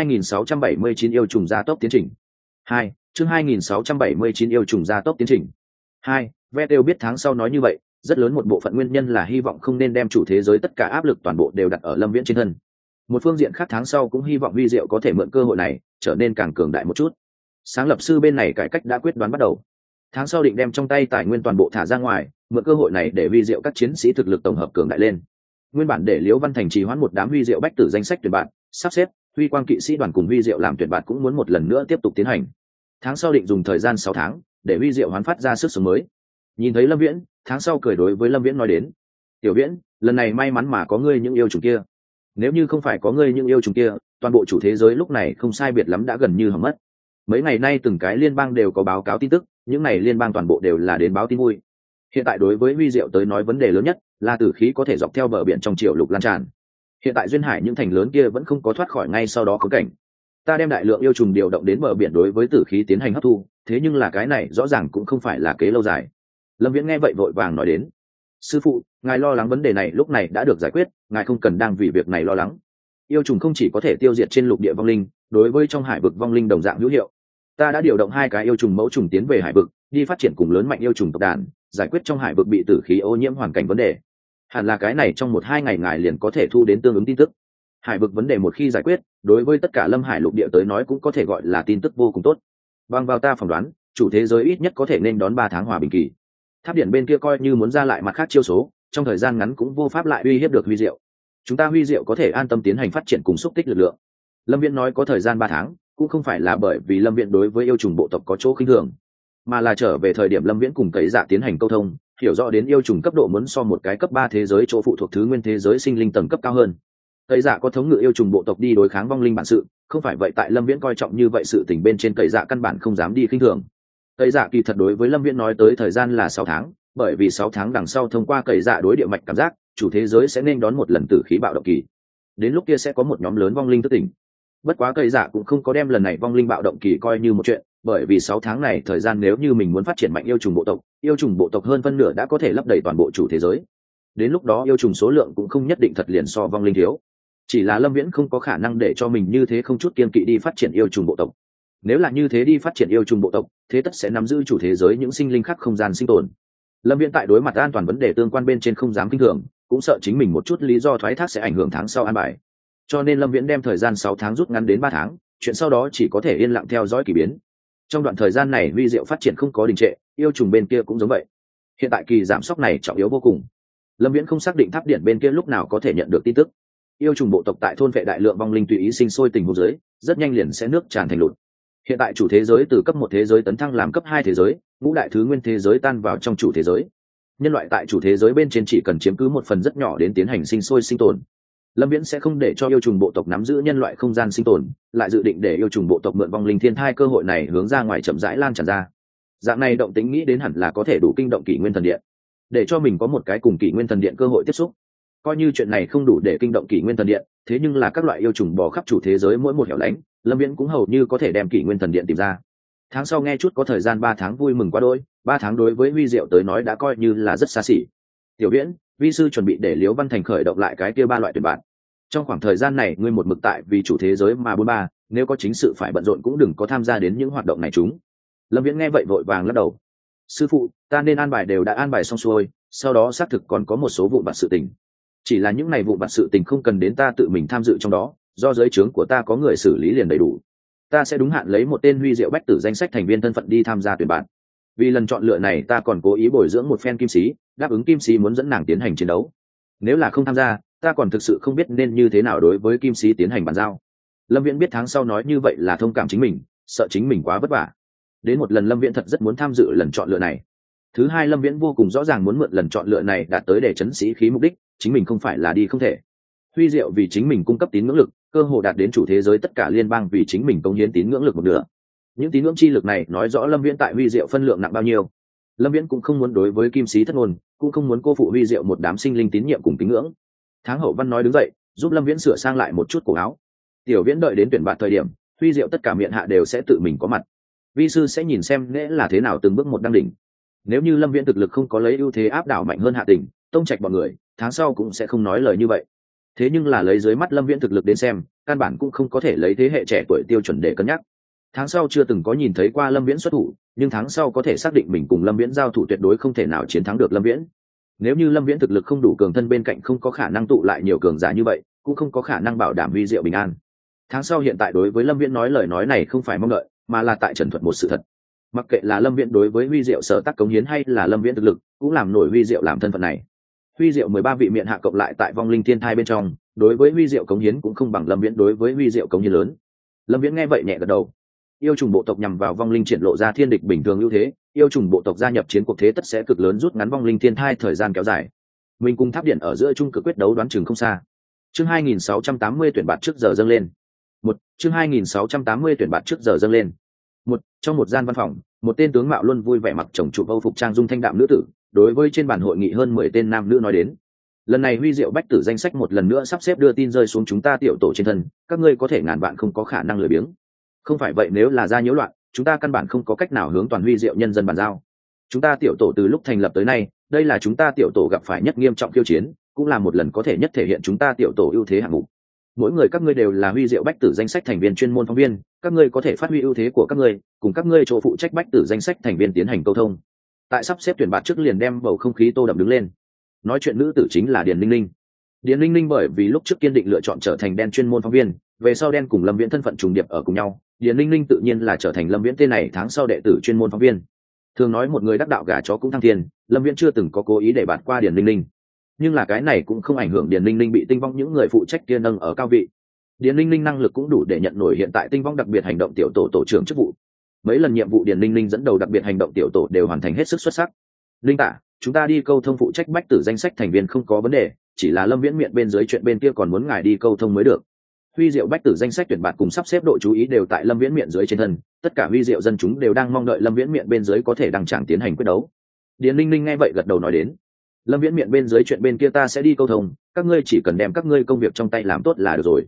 2679 yêu trùng gia tốc tiến trình. 2. Chương 2679 yêu trùng gia tốc tiến trình. 2. Vettel biết tháng sau nói như vậy, rất lớn một bộ phận nguyên nhân là hy vọng không nên đem chủ thế giới tất cả áp lực toàn bộ đều đặt ở Lâm Viễn trên thân. Một phương diện khác tháng sau cũng hy vọng huy diệu có thể mượn cơ hội này trở nên càng cường đại một chút. Sáng lập sư bên này cải cách đã quyết đoán bắt đầu. Tháng sau định đem trong tay tài nguyên toàn bộ thả ra ngoài, mượn cơ hội này để huy diệu các chiến sĩ thực lực tổng hợp cường đại lên. Nguyên bản để Liễu Văn Thành trì hoãn một đám huy diệu bách tử danh sách tuyển bạn, sắp xếp huy quang kỵ sĩ đoàn cùng huy diệu làm tuyển bạn cũng muốn một lần nữa tiếp tục tiến hành. Tháng sau định dùng thời gian 6 tháng để huy diệu hoán phát ra sức sống mới. Nhìn thấy Lâm Viễn, tháng sau cười đối với Lâm Viễn nói đến: "Tiểu Viễn, lần này may mắn mà có ngươi những yêu trùng kia. Nếu như không phải có ngươi những yêu trùng kia, toàn bộ chủ thế giới lúc này không sai biệt lắm đã gần như hỏng mất. Mấy ngày nay từng cái liên bang đều có báo cáo tin tức, những này liên bang toàn bộ đều là đến báo tin vui. Hiện tại đối với huy diệu tới nói vấn đề lớn nhất là tử khí có thể dọc theo bờ biển trong triều lục lan tràn. Hiện tại duyên hải những thành lớn kia vẫn không có thoát khỏi ngay sau đó khốn cảnh. Ta đem đại lượng yêu trùng điều động đến bờ biển đối với tử khí tiến hành hấp thu, thế nhưng là cái này rõ ràng cũng không phải là kế lâu dài." Lâm Viễn nghe vậy vội vàng nói đến: "Sư phụ, ngài lo lắng vấn đề này lúc này đã được giải quyết, ngài không cần đang vì việc này lo lắng. Yêu trùng không chỉ có thể tiêu diệt trên lục địa vong linh, đối với trong hải vực vong linh đồng dạng hữu hiệu. Ta đã điều động 2 cái yêu trùng mẫu trùng tiến về hải vực, đi phát triển cùng lớn mạnh yêu trùng tộc đàn, giải quyết trong hải vực bị tử khí ô nhiễm hoàn cảnh vấn đề. Hẳn là cái này trong 1-2 ngày ngài liền có thể thu đến tương ứng tin tức. Hải vực vấn đề một khi giải quyết, đối với tất cả Lâm Hải lục địa tới nói cũng có thể gọi là tin tức vô cùng tốt. Bằng vào ta phỏng đoán, chủ thế giới ít nhất có thể nên đón 3 tháng hòa bình kỳ. Tháp điện bên kia coi như muốn ra lại mặt khác chiêu số, trong thời gian ngắn cũng vô pháp lại uy hiếp được huy diệu. Chúng ta huy diệu có thể an tâm tiến hành phát triển cùng xúc tích lực lượng." Lâm Viễn nói có thời gian 3 tháng, cũng không phải là bởi vì Lâm Viễn đối với yêu trùng bộ tộc có chỗ khinh thường, mà là trở về thời điểm Lâm Viễn cùng Cẩy Dạ tiến hành câu thông, hiểu rõ đến yêu trùng cấp độ muốn so một cái cấp 3 thế giới chỗ phụ thuộc thứ nguyên thế giới sinh linh tầng cấp cao hơn. Cẩy Dạ có thống ngự yêu trùng bộ tộc đi đối kháng vong linh bản sự, không phải vậy tại Lâm Viễn coi trọng như vậy sự tình bên trên Cẩy Dạ căn bản không dám đi khinh thường. Cẩy Dạ kỳ thật đối với Lâm Viễn nói tới thời gian là 6 tháng, bởi vì 6 tháng đằng sau thông qua Cẩy Dạ đối địa mạch cảm giác, chủ thế giới sẽ nên đón một lần tử khí bạo động kỳ. Đến lúc kia sẽ có một nhóm lớn vong linh thức tỉnh. Bất quá Cẩy Dạ cũng không có đem lần này vong linh bạo động kỳ coi như một chuyện, bởi vì 6 tháng này thời gian nếu như mình muốn phát triển mạnh yêu trùng bộ tộc hơn phân nửa đã có thể lấp đầy toàn bộ chủ thế giới. Đến lúc đó yêu trùng số lượng cũng không nhất định thật liền so vong linh thiếu. Chỉ là Lâm Viễn không có khả năng để cho mình như thế không chút kiên kỵ đi phát triển yêu trùng bộ tộc. Nếu là như thế đi phát triển yêu trùng bộ tộc, thế tất sẽ nắm giữ chủ thế giới những sinh linh khác không gian sinh tồn. Lâm Viễn tại đối mặt an toàn vấn đề tương quan bên trên không dám kinh thường, cũng sợ chính mình một chút lý do thoái thác sẽ ảnh hưởng tháng sau an bài. Cho nên Lâm Viễn đem thời gian 6 tháng rút ngắn đến 3 tháng, chuyện sau đó chỉ có thể yên lặng theo dõi kỳ biến. Trong đoạn thời gian này huy diệu phát triển không có đình trệ, yêu trùng bên kia cũng giống vậy. Hiện tại kỳ giảm sóc này trọng yếu vô cùng. Lâm Viễn không xác định tháp điện bên kia lúc nào có thể nhận được tin tức. Yêu trùng bộ tộc tại thôn vệ đại lượng vong linh tùy ý sinh sôi tình huống dưới, rất nhanh liền sẽ nước tràn thành lụt. Hiện tại chủ thế giới từ cấp 1 thế giới tấn thăng làm cấp 2 thế giới, ngũ đại thứ nguyên thế giới tan vào trong chủ thế giới. Nhân loại tại chủ thế giới bên trên chỉ cần chiếm cứ một phần rất nhỏ đến tiến hành sinh sôi sinh tồn. Lâm Viễn sẽ không để cho yêu trùng bộ tộc nắm giữ nhân loại không gian sinh tồn, lại dự định để yêu trùng bộ tộc mượn vong linh thiên thai cơ hội này hướng ra ngoài chậm rãi lan tràn ra. Dạng này động tính nghĩ đến hẳn là có thể đủ kinh động Kỷ Nguyên Thần Điện, để cho mình có một cái cùng Kỷ Nguyên Thần Điện cơ hội tiếp xúc. Coi như chuyện này không đủ để kinh động Kỷ Nguyên Thần Điện, thế nhưng là các loại yêu trùng bò khắp chủ thế giới mỗi một hẻo lánh, Lâm Viễn cũng hầu như có thể đem Kỷ Nguyên Thần Điện tìm ra. Tháng sau nghe chút có thời gian 3 tháng vui mừng quá đôi, 3 tháng đối với Huy Diệu tới nói đã coi như là rất xa xỉ. Tiểu Viễn, vi sư chuẩn bị để Liễu Văn Thành khởi động lại cái kia 3 loại tuyển bạn. Trong khoảng thời gian này ngươi một mực tại vì chủ thế giới mà 43, nếu có chính sự phải bận rộn cũng đừng có tham gia đến những hoạt động này chúng. Lâm Viễn nghe vậy vội vàng lắc đầu. Sư phụ, ta nên an bài đều đã an bài xong xuôi, sau đó xác thực còn có một số vụn vặt sự tình. Chỉ là những này vụn vặt sự tình không cần đến ta tự mình tham dự trong đó, do giới trướng của ta có người xử lý liền đầy đủ. Ta sẽ đúng hạn lấy một tên Huy Diệu Bách Tử danh sách thành viên thân phận đi tham gia tuyển bạn. Vì lần chọn lựa này ta còn cố ý bồi dưỡng một phen kim sĩ, đáp ứng kim sĩ muốn dẫn nàng tiến hành chiến đấu. Nếu là không tham gia, ta còn thực sự không biết nên như thế nào đối với kim sĩ tiến hành bàn giao. Lâm Viễn biết tháng sau nói như vậy là thông cảm chính mình, sợ chính mình quá vất vả. Đến một lần Lâm Viễn thật rất muốn tham dự lần chọn lựa này. Thứ hai, Lâm Viễn vô cùng rõ ràng muốn mượn lần chọn lựa này đạt tới để trấn sĩ khí mục đích, chính mình không phải là đi không thể. Huy Diệu vì chính mình cung cấp tín ngưỡng lực, cơ hồ đạt đến chủ thế giới tất cả liên bang vì chính mình cống hiến tín ngưỡng lực một nửa. Những tín ngưỡng chi lực này nói rõ Lâm Viễn tại Huy Diệu phân lượng nặng bao nhiêu. Lâm Viễn cũng không muốn đối với kim sĩ thất ngôn, cũng không muốn cô phụ Huy Diệu một đám sinh linh tín nhiệm cùng tín ngưỡng. Tháng Hậu Văn nói đứng dậy, giúp Lâm Viễn sửa sang lại một chút cổ áo. Tiểu Viễn đợi đến tuyển bạn thời điểm, Huy Diệu tất cả miệng hạ đều sẽ tự mình có mặt. Vi sư sẽ nhìn xem nghĩa là thế nào từng bước một đăng đỉnh. Nếu như Lâm Viễn thực lực không có lấy ưu thế áp đảo mạnh hơn Hạ Tỉnh, Tông Trạch bọn người, tháng sau cũng sẽ không nói lời như vậy. Thế nhưng là lấy dưới mắt Lâm Viễn thực lực đến xem, căn bản cũng không có thể lấy thế hệ trẻ tuổi tiêu chuẩn để cân nhắc. Tháng sau chưa từng có nhìn thấy qua Lâm Viễn xuất thủ, nhưng tháng sau có thể xác định mình cùng Lâm Viễn giao thủ tuyệt đối không thể nào chiến thắng được Lâm Viễn. Nếu như Lâm Viễn thực lực không đủ cường, thân bên cạnh không có khả năng tụ lại nhiều cường giả như vậy, cũng không có khả năng bảo đảm Huy Diệu bình an. Tháng sau hiện tại đối với Lâm Viễn nói lời nói này không phải mong đợi, mà là tại trần thuật một sự thật. Mặc kệ là Lâm Viễn đối với Huy Diệu sở tác cống hiến hay là Lâm Viễn thực lực, cũng làm nổi Huy Diệu làm thân phận này. Huy Diệu 13 vị miện hạ cộng lại tại vong linh thiên thai bên trong, đối với Huy Diệu cống hiến cũng không bằng Lâm Viễn đối với Huy Diệu cống hiến lớn. Lâm Viễn nghe vậy nhẹ gật đầu. Yêu trùng bộ tộc nhằm vào vong linh triển lộ ra thiên địch bình thường ưu thế, yêu trùng bộ tộc gia nhập chiến cuộc thế tất sẽ cực lớn rút ngắn vong linh thiên thai thời gian kéo dài. Mình cùng tháp điện ở giữa trung cực quyết đấu đoán chừng không xa. Chương 2680 tuyển bạt trước giờ dâng lên. Chương 2680 tuyển bạt trước giờ dâng lên. Trong một gian văn phòng, một tên tướng mạo luôn vui vẻ mặc chồng trụ âu phục trang dung thanh đạm nữ tử, đối với trên bàn hội nghị hơn 10 tên nam nữ nói đến. Lần này Huy Diệu Bách Tử danh sách một lần nữa sắp xếp đưa tin rơi xuống chúng ta tiểu tổ trên thân, các ngươi có thể ngàn vạn không có khả năng lười biếng. Không phải vậy nếu là ra nhiễu loạn, chúng ta căn bản không có cách nào hướng toàn Huy Diệu nhân dân bàn giao. Chúng ta tiểu tổ từ lúc thành lập tới nay, đây là chúng ta tiểu tổ gặp phải nhất nghiêm trọng khiêu chiến, cũng là một lần có thể nhất thể hiện chúng ta tiểu tổ ưu thế hạng mục. Mỗi người các ngươi đều là Huy Diệu Bách Tử danh sách thành viên chuyên môn phóng viên, các ngươi có thể phát huy ưu thế của các ngươi, cùng các ngươi chỗ phụ trách Bách Tử danh sách thành viên tiến hành câu thông. Tại sắp xếp tuyển bạt trước liền đem bầu không khí tô đậm đứng lên. Nói chuyện nữ tử chính là Điền Linh Linh. Điền Linh Linh bởi vì lúc trước kiên định lựa chọn trở thành đen chuyên môn phóng viên, về sau đen cùng Lâm Viễn thân phận trùng điệp ở cùng nhau, Điền Linh Linh tự nhiên là trở thành Lâm Viễn tên này tháng sau đệ tử chuyên môn phóng viên. Thường nói một người đắc đạo gà chó cũng thăng thiên, Lâm Viễn chưa từng có cố ý để bạt qua Điền Linh Linh. Nhưng là cái này cũng không ảnh hưởng Điền Linh Linh bị tinh vong những người phụ trách kia nâng ở cao vị. Điền Linh Linh năng lực cũng đủ để nhận nổi hiện tại tinh vong đặc biệt hành động tiểu tổ tổ trưởng chức vụ. Mấy lần nhiệm vụ Điền Linh Linh dẫn đầu đặc biệt hành động tiểu tổ đều hoàn thành hết sức xuất sắc. Linh Tả, chúng ta đi câu thông phụ trách Bách Tử danh sách thành viên không có vấn đề, chỉ là Lâm Viễn miệng bên dưới chuyện bên kia còn muốn ngài đi câu thông mới được. Huy Diệu Bách Tử danh sách tuyển bạt cùng sắp xếp độ chú ý đều tại Lâm Viễn miệng dưới trên thân, tất cả Huy Diệu dân chúng đều đang mong đợi Lâm Viễn miệng bên dưới có thể đăng tràng tiến hành quyết đấu. Điền Linh Linh nghe vậy gật đầu nói đến, Lâm Viễn miệng bên dưới chuyện bên kia ta sẽ đi câu thông, các ngươi chỉ cần đem các ngươi công việc trong tay làm tốt là được rồi.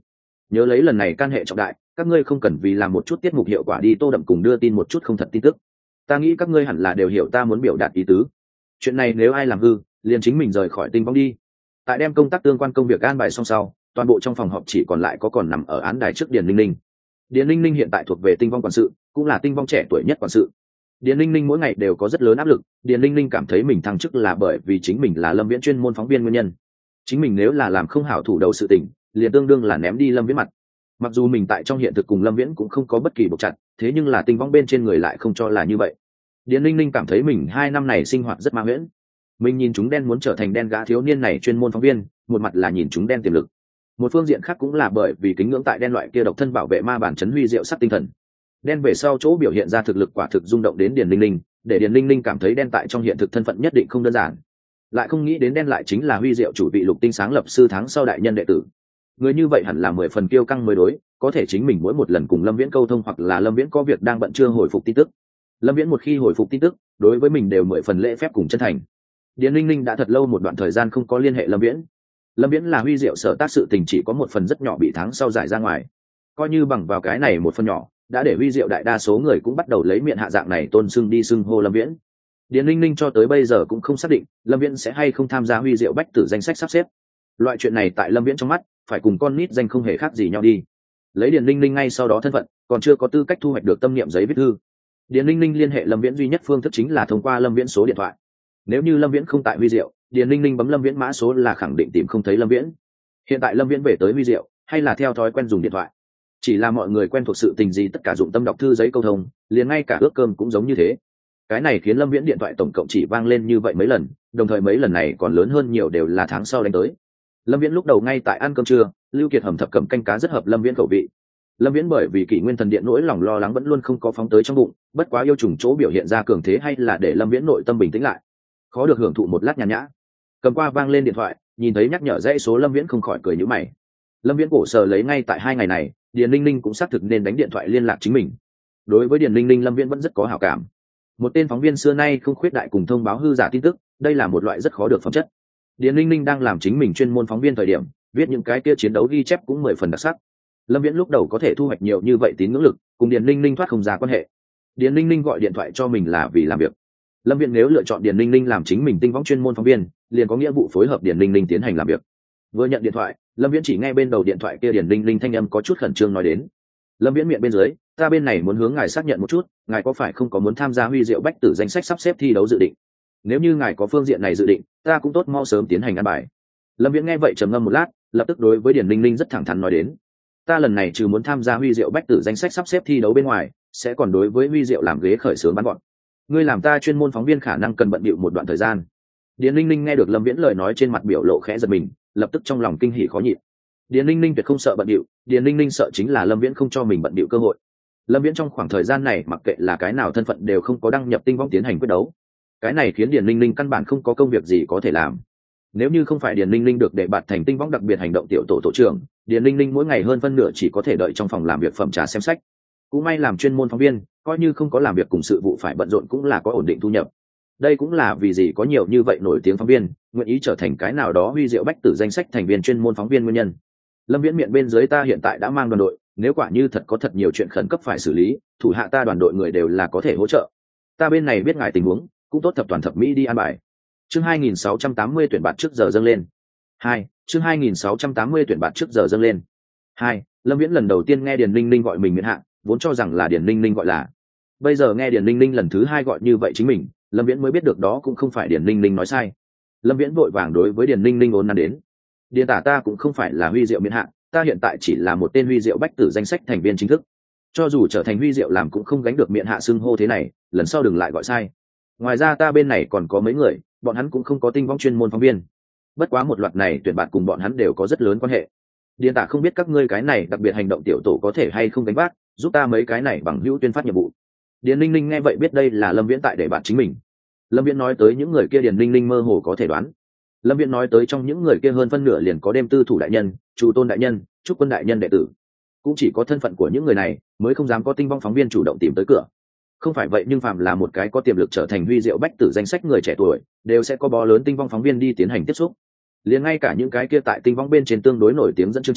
nhớ lấy lần này can hệ trọng đại, các ngươi không cần vì làm một chút tiết mục hiệu quả đi tô đậm cùng đưa tin một chút không thật tin tức. Ta nghĩ các ngươi hẳn là đều hiểu ta muốn biểu đạt ý tứ. Chuyện này nếu ai làm hư, liền chính mình rời khỏi Tinh Vong đi. Tại đem công tác tương quan công việc an bài xong sau, toàn bộ trong phòng họp chỉ còn lại còn nằm ở án đài trước Điền Linh Linh. Điền Linh Linh hiện tại thuộc về Tinh Vong quản sự, cũng là Tinh Vong trẻ tuổi nhất quản sự. Điền Linh Linh mỗi ngày đều có rất lớn áp lực, Điền Linh Linh cảm thấy mình thăng chức là bởi vì chính mình là Lâm Viễn chuyên môn phóng viên nguyên nhân. Chính mình nếu là làm không hảo thủ đầu sự tình, liền tương đương là ném đi Lâm Viễn mặt. Mặc dù mình tại trong hiện thực cùng Lâm Viễn cũng không có bất kỳ buộc chặt, thế nhưng là Tinh Vong bên trên người lại không cho là như vậy. Điền Linh Linh cảm thấy mình 2 năm này sinh hoạt rất ma huyễn. Mình nhìn chúng đen muốn trở thành đen gã thiếu niên này chuyên môn phóng viên, một mặt là nhìn chúng đen tiềm lực, một phương diện khác cũng là bởi vì kính ngưỡng tại đen loại kia độc thân bảo vệ ma bản chấn huy diệu sắc tinh thần. Đen về sau chỗ biểu hiện ra thực lực quả thực rung động đến Điền Linh Linh, để Điền Linh Linh cảm thấy đen tại trong hiện thực thân phận nhất định không đơn giản. Lại không nghĩ đến đen lại chính là huy diệu chủ vị lục tinh sáng lập sư tháng sau đại nhân đệ tử. Người như vậy hẳn là 10 phần kiêu căng mới đối, có thể chính mình mỗi một lần cùng Lâm Viễn câu thông hoặc là Lâm Viễn có việc đang bận chưa hồi phục tin tức. Lâm Viễn một khi hồi phục tin tức, đối với mình đều 10 phần lễ phép cùng chân thành. Điền Linh Linh đã thật lâu một đoạn thời gian không có liên hệ Lâm Viễn. Lâm Viễn là huy diệu sở tác sự tình chỉ có một phần rất nhỏ bị tháng sau giải ra ngoài. Coi như bằng vào cái này một phần nhỏ, đã để huy diệu đại đa số người cũng bắt đầu lấy miệng hạ dạng này tôn xưng đi xưng hô Lâm Viễn. Điền Linh Linh cho tới bây giờ cũng không xác định Lâm Viễn sẽ hay không tham gia huy diệu bách tử danh sách sắp xếp. Loại chuyện này tại Lâm Viễn trong mắt, phải cùng con nít danh không hề khác gì nhau đi. Lấy Điền Linh Linh ngay sau đó thân phận, còn chưa có tư cách thu hoạch được tâm niệm giấy viết thư. Điền Linh Linh liên hệ Lâm Viễn duy nhất phương thức chính là thông qua Lâm Viễn số điện thoại. Nếu như Lâm Viễn không tại huy diệu, Điền Linh Linh bấm Lâm Viễn mã số là khẳng định tìm không thấy Lâm Viễn. Hiện tại Lâm Viễn về tới huy diệu, hay là theo thói quen dùng điện thoại. Chỉ là mọi người quen thuộc sự tình gì tất cả dụng tâm đọc thư giấy câu thông, liền ngay cả ước cơm cũng giống như thế. Cái này khiến Lâm Viễn điện thoại tổng cộng chỉ vang lên như vậy mấy lần, đồng thời mấy lần này còn lớn hơn nhiều đều là tháng sau đánh tới. Lâm Viễn lúc đầu ngay tại ăn cơm trưa, Lưu Kiệt hầm thập cẩm canh cá rất hợp Lâm Viễn khẩu vị. Lâm Viễn bởi vì Kỷ Nguyên Thần Điện nỗi lòng lo lắng vẫn luôn không có phóng tới trong bụng, bất quá yêu trùng chỗ biểu hiện ra cường thế hay là để Lâm Viễn nội tâm bình tĩnh lại, khó được hưởng thụ một lát nhàn nhã. Cầm qua vang lên điện thoại, nhìn thấy nhắc nhở dãy số Lâm Viễn không khỏi cười nhíu mày. Lâm Viễn cổ sờ lấy ngay tại 2 ngày này, Điền Linh Linh cũng xác thực nên đánh điện thoại liên lạc chính mình. Đối với Điền Linh Linh, Lâm Viễn vẫn rất có hảo cảm. Một tên phóng viên xưa nay không khuyết đại cùng thông báo hư giả tin tức, đây là một loại rất khó được phẩm chất. Điền Linh Linh đang làm chính mình chuyên môn phóng viên thời điểm, viết những cái kia chiến đấu ghi chép cũng 10 phần đặc sắc. Lâm Viễn lúc đầu có thể thu hoạch nhiều như vậy tín ngưỡng lực, cùng Điền Linh Linh thoát không ra quan hệ. Điền Linh Linh gọi điện thoại cho mình là vì làm việc. Lâm Viễn nếu lựa chọn Điền Linh Linh làm chính mình tinh võng chuyên môn phóng viên, liền có nghĩa vụ phối hợp Điền Linh Linh tiến hành làm việc. Vừa nhận điện thoại, Lâm Viễn chỉ nghe bên đầu điện thoại kia Điền Linh Linh thanh âm có chút khẩn trương nói đến. Lâm Viễn miệng bên dưới, ta bên này muốn hướng ngài xác nhận một chút, ngài có phải không có muốn tham gia huy diệu bách tử danh sách sắp xếp thi đấu dự định? Nếu như ngài có phương diện này dự định, ta cũng tốt mau sớm tiến hành ăn bài. Lâm Viễn nghe vậy trầm ngâm một lát, lập tức đối với Điền Linh Linh rất thẳng thắn nói đến. Ta lần này trừ muốn tham gia huy diệu bách tử danh sách sắp xếp thi đấu bên ngoài, sẽ còn đối với huy diệu làm ghế khởi xướng bắn gọn. Ngươi làm ta chuyên môn phóng viên khả năng cần bận bịu một đoạn thời gian. Điền Linh Linh nghe được Lâm Viễn lời nói trên mặt biểu lộ khẽ giật mình, lập tức trong lòng kinh hỉ khó nhịn. Điền Linh Linh tuyệt không sợ bận bịu, Điền Linh Linh sợ chính là Lâm Viễn không cho mình bận bịu cơ hội. Lâm Viễn trong khoảng thời gian này mặc kệ là cái nào thân phận đều không có đăng nhập tinh võng tiến hành quyết đấu. Cái này khiến Điền Linh Linh căn bản không có công việc gì có thể làm. Nếu như không phải Điền Linh Linh được đề bạt thành tinh võng đặc biệt hành động tiểu tổ tổ trưởng, Điền Linh Linh mỗi ngày hơn phân nửa chỉ có thể đợi trong phòng làm việc phẩm trà xem sách. Cũng may làm chuyên môn phóng viên, coi như không có làm việc cùng sự vụ phải bận rộn cũng là có ổn định thu nhập. Đây cũng là vì gì có nhiều như vậy nổi tiếng phóng viên nguyện ý trở thành cái nào đó huy diệu bách tử danh sách thành viên chuyên môn phóng viên nguyên nhân. Lâm Viễn miệng bên dưới, ta hiện tại đã mang đoàn đội, nếu quả như thật có thật nhiều chuyện khẩn cấp phải xử lý, thủ hạ ta đoàn đội người đều là có thể hỗ trợ. Ta bên này biết ngài tình huống, cũng tốt thập toàn thập mỹ đi an bài. Chương 2680 tuyển bạt trước giờ dâng lên. 2. Chương 2680 tuyển bạt trước giờ dâng lên. 2. Lâm Viễn lần đầu tiên nghe Điền Linh Linh gọi mình miễn hạ, vốn cho rằng là Điền Linh Linh gọi là. Bây giờ nghe Điền Linh Linh lần thứ 2 gọi như vậy chính mình, Lâm Viễn mới biết được đó cũng không phải Điền Linh Linh nói sai. Lâm Viễn vội vàng đối với Điền Linh Linh ôn nắn đến. Điền tả, ta cũng không phải là huy diệu miễn hạ, ta hiện tại chỉ là một tên huy diệu bách tử danh sách thành viên chính thức. Cho dù trở thành huy diệu làm cũng không gánh được miễn hạ xưng hô thế này, lần sau đừng lại gọi sai. Ngoài ra ta bên này còn có mấy người, bọn hắn cũng không có tinh võng chuyên môn phóng viên. Bất quá một loạt này tuyển bạn cùng bọn hắn đều có rất lớn quan hệ. Điền tả, không biết các ngươi cái này đặc biệt hành động tiểu tổ có thể hay không gánh vác, giúp ta mấy cái này bằng hữu tuyên phát nhiệm vụ. Điền Linh Linh nghe vậy biết đây là Lâm Viễn tại để bạn chính mình. Lâm Viễn nói tới những người kia Điền Linh Linh mơ hồ có thể đoán. Lâm Viễn nói tới trong những người kia hơn phân nửa liền có đêm tư thủ đại nhân, Chu Tôn đại nhân, Trúc Quân đại nhân đệ tử. Cũng chỉ có thân phận của những người này mới không dám có tinh vong phóng viên chủ động tìm tới cửa. Không phải vậy nhưng phàm là một cái có tiềm lực trở thành huy diệu bách tử danh sách người trẻ tuổi, đều sẽ có bó lớn tinh vong phóng viên đi tiến hành tiếp xúc. Liền ngay cả những cái kia tại tinh vong bên trên tương đối nổi tiếng dẫn chương trình,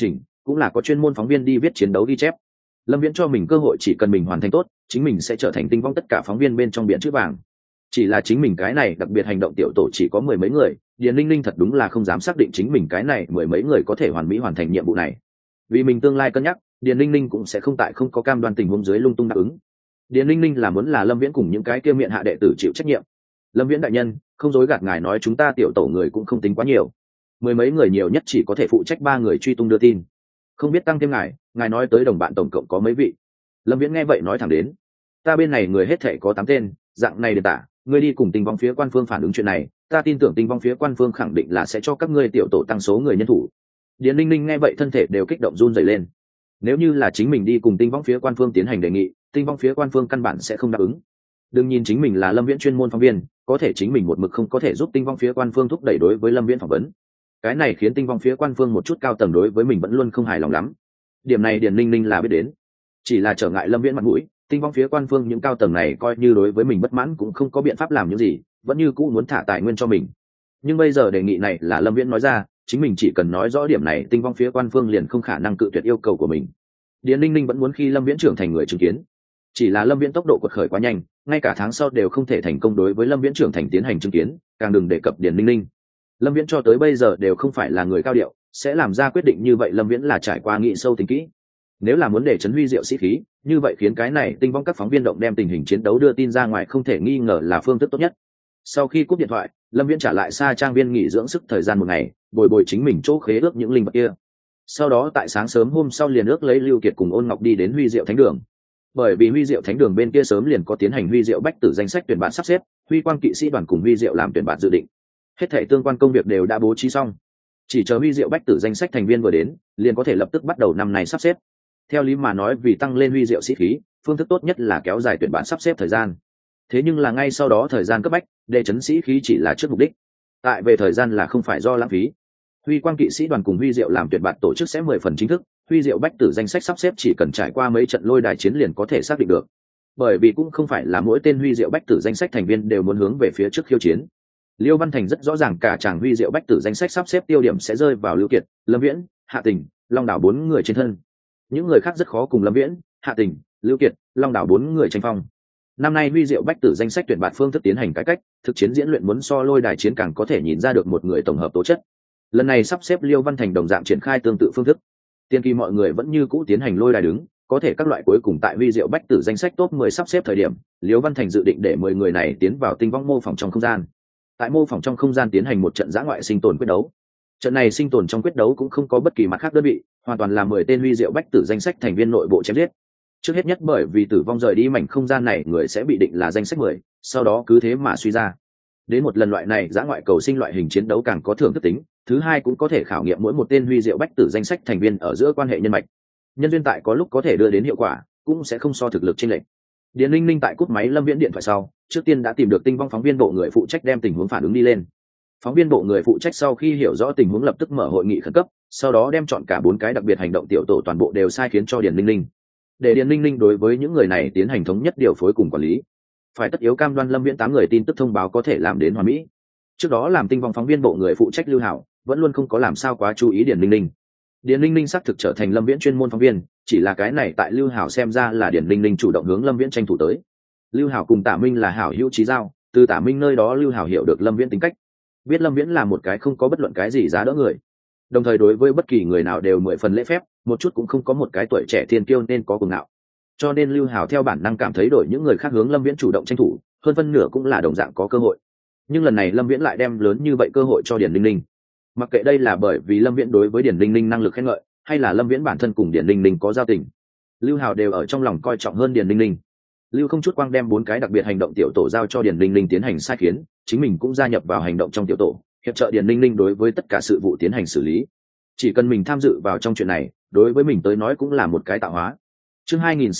cũng là có chuyên môn phóng viên đi viết chiến đấu ghi chép. Lâm Viễn cho mình cơ hội, chỉ cần mình hoàn thành tốt, chính mình sẽ trở thành tinh vong tất cả phóng viên bên trong biển chữ vàng. Chỉ là chính mình cái này đặc biệt hành động tiểu tổ chỉ có mười mấy người, Điền Linh Linh thật đúng là không dám xác định chính mình cái này mười mấy người có thể hoàn mỹ hoàn thành nhiệm vụ này. Vì mình tương lai cân nhắc, Điền Linh Linh cũng sẽ không tại không có cam đoan tình huống dưới lung tung đáp ứng. Điền Linh Linh là muốn là Lâm Viễn cùng những cái kia miệng hạ đệ tử chịu trách nhiệm. Lâm Viễn đại nhân, không dối gạt ngài nói chúng ta tiểu tổ người cũng không tính quá nhiều, mười mấy người nhiều nhất chỉ có thể phụ trách 3 người truy tung đưa tin, không biết tăng thêm ngài nói tới đồng bạn tổng cộng có mấy vị? Lâm Viễn nghe vậy nói thẳng đến, ta bên này người hết thể có 8 tên, dạng này để tả, ngươi đi cùng tinh vong phía quan phương phản ứng chuyện này, ta tin tưởng tinh vong phía quan phương khẳng định là sẽ cho các ngươi tiểu tổ tăng số người nhân thủ. Điền Linh Linh nghe vậy thân thể đều kích động run rẩy lên. Nếu như là chính mình đi cùng tinh vong phía quan phương tiến hành đề nghị, tinh vong phía quan phương căn bản sẽ không đáp ứng. Đừng nhìn chính mình là Lâm Viễn chuyên môn phóng viên, có thể chính mình một mực không có thể giúp tinh vong phía quan phương thúc đẩy đối với Lâm Viễn phỏng vấn. Cái này khiến tinh vong phía quan phương một chút cao tầng đối với mình vẫn luôn không hài lòng lắm. Điểm này Điền Linh Linh là biết đến, chỉ là trở ngại Lâm Viễn mặt mũi, tinh vong phía quan phương những cao tầng này coi như đối với mình bất mãn cũng không có biện pháp làm những gì, vẫn như cũ muốn thả tài nguyên cho mình. Nhưng bây giờ đề nghị này là Lâm Viễn nói ra, chính mình chỉ cần nói rõ điểm này, tinh vong phía quan phương liền không khả năng cự tuyệt yêu cầu của mình. Điền Linh Linh vẫn muốn khi Lâm Viễn trưởng thành người chứng kiến, chỉ là Lâm Viễn tốc độ quật khởi quá nhanh, ngay cả tháng sau đều không thể thành công đối với Lâm Viễn trưởng thành tiến hành chứng kiến, càng đừng đề cập Điền Linh Linh. Lâm Viễn cho tới bây giờ đều không phải là người cao điệu, sẽ làm ra quyết định như vậy Lâm Viễn là trải qua nghĩ sâu tính kỹ. Nếu là muốn để chấn huy diệu sĩ khí, như vậy khiến cái này tinh vong các phóng viên động đem tình hình chiến đấu đưa tin ra ngoài không thể nghi ngờ là phương thức tốt nhất. Sau khi cúp điện thoại, Lâm Viễn trả lại xa trang viên nghỉ dưỡng sức thời gian một ngày, bồi chính mình chỗ khế ước những linh vật kia. Sau đó tại sáng sớm hôm sau liền ước lấy Lưu Kiệt cùng Ôn Ngọc đi đến Huy Diệu Thánh Đường. Bởi vì Huy Diệu Thánh Đường bên kia sớm liền có tiến hành Huy Diệu bách tử danh sách tuyển bạn sắp xếp, Huy Quang kỵ sĩ đoàn cùng Huy Diệu làm tuyển bạn dự định. Hết thảy tương quan công việc đều đã bố trí xong, chỉ chờ Huy Diệu bách tử danh sách thành viên vừa đến, liền có thể lập tức bắt đầu năm này sắp xếp. Theo lý mà nói, vì tăng lên Huy Diệu sĩ khí, phương thức tốt nhất là kéo dài tuyển bạn sắp xếp thời gian. Thế nhưng là ngay sau đó thời gian cấp bách, để chấn sĩ khí chỉ là trước mục đích. Tại về thời gian là không phải do lãng phí. Huy Quang kỵ sĩ đoàn cùng Huy Diệu làm tuyển bạn tổ chức sẽ 10 phần chính thức, Huy Diệu bách tử danh sách sắp xếp chỉ cần trải qua mấy trận lôi đài chiến liền có thể xác định được. Bởi vì cũng không phải là mỗi tên Huy Diệu bách tử danh sách thành viên đều muốn hướng về phía trước khiêu chiến. Liêu Văn Thành rất rõ ràng cả chàng Huy Diệu bách tử danh sách sắp xếp tiêu điểm sẽ rơi vào Lưu Kiệt, Lâm Viễn, Hạ Tình, Long Đảo 4 người trên thân. Những người khác rất khó cùng Lâm Viễn, Hạ Tình, Lưu Kiệt, Long Đảo 4 người tranh phong. Năm nay Huy Diệu bách tử danh sách tuyển bạn phương thức tiến hành cải cách, thực chiến diễn luyện muốn so lôi đài chiến càng có thể nhìn ra được một người tổng hợp tố chất. Lần này sắp xếp Liêu Văn Thành đồng dạng triển khai tương tự phương thức. Tiên kỳ mọi người vẫn như cũ tiến hành lôi đài đứng, có thể các loại cuối cùng tại Huy Diệu bách tử danh sách top 10 sắp xếp thời điểm, Liêu Văn Thành dự định để 10 người này tiến vào tinh vong mô phỏng trong không gian. Tại mô phỏng trong không gian tiến hành một trận dã ngoại sinh tồn quyết đấu. Trận này sinh tồn trong quyết đấu cũng không có bất kỳ mặt khác đơn vị, hoàn toàn là 10 tên Huy Diệu bách tử danh sách thành viên nội bộ chém giết. Trước hết nhất bởi vì tử vong rời đi mảnh không gian này, người sẽ bị định là danh sách 10, sau đó cứ thế mà suy ra. Đến một lần loại này dã ngoại cầu sinh loại hình chiến đấu càng có thưởng thức tính, thứ hai cũng có thể khảo nghiệm mỗi một tên Huy Diệu bách tử danh sách thành viên ở giữa quan hệ nhân mạch. Nhân duyên tại có lúc có thể đưa đến hiệu quả, cũng sẽ không so thực lực chênh lệch. Điền Linh Linh tại cúp máy Lâm Viễn điện thoại sau, trước tiên đã tìm được tinh vong phóng viên bộ người phụ trách đem tình huống phản ứng đi lên. Phóng viên bộ người phụ trách sau khi hiểu rõ tình huống lập tức mở hội nghị khẩn cấp, sau đó đem chọn cả 4 cái đặc biệt hành động tiểu tổ toàn bộ đều sai khiến cho Điền Linh Linh. Để Điền Linh Linh đối với những người này tiến hành thống nhất điều phối cùng quản lý. Phải tất yếu cam đoan Lâm Viễn 8 người tin tức thông báo có thể làm đến hoàn mỹ. Trước đó làm tinh vong phóng viên bộ người phụ trách Lưu Hảo, vẫn luôn không có làm sao quá chú ý Điền Linh Linh. Điền Linh Linh xác thực trở thành Lâm Viễn chuyên môn phóng viên, chỉ là cái này tại Lưu Hảo xem ra là Điền Linh Linh chủ động hướng Lâm Viễn tranh thủ tới. Lưu Hảo cùng Tả Minh là hảo hữu chí giao, từ Tả Minh nơi đó Lưu Hảo hiểu được Lâm Viễn tính cách, biết Lâm Viễn là một cái không có bất luận cái gì giá đỡ người, đồng thời đối với bất kỳ người nào đều 10 phần lễ phép, một chút cũng không có một cái tuổi trẻ thiên kiêu nên có cuồng ngạo. Cho nên Lưu Hảo theo bản năng cảm thấy đổi những người khác hướng Lâm Viễn chủ động tranh thủ, hơn phân nửa cũng là đồng dạng có cơ hội. Nhưng lần này Lâm Viễn lại đem lớn như vậy cơ hội cho Điền Linh Linh. Mặc kệ đây là bởi vì Lâm Viễn đối với Điền Linh Linh năng lực khen ngợi, hay là Lâm Viễn bản thân cùng Điền Linh Linh có giao tình, Lưu Hảo đều ở trong lòng coi trọng hơn Điền Linh Linh. Lưu không chút quang đem 4 cái đặc biệt hành động tiểu tổ giao cho Điền Linh Linh tiến hành sai khiến, chính mình cũng gia nhập vào hành động trong tiểu tổ, hiệp trợ Điền Linh Linh đối với tất cả sự vụ tiến hành xử lý. Chỉ cần mình tham dự vào trong chuyện này, đối với mình tới nói cũng là một cái tạo hóa. Chương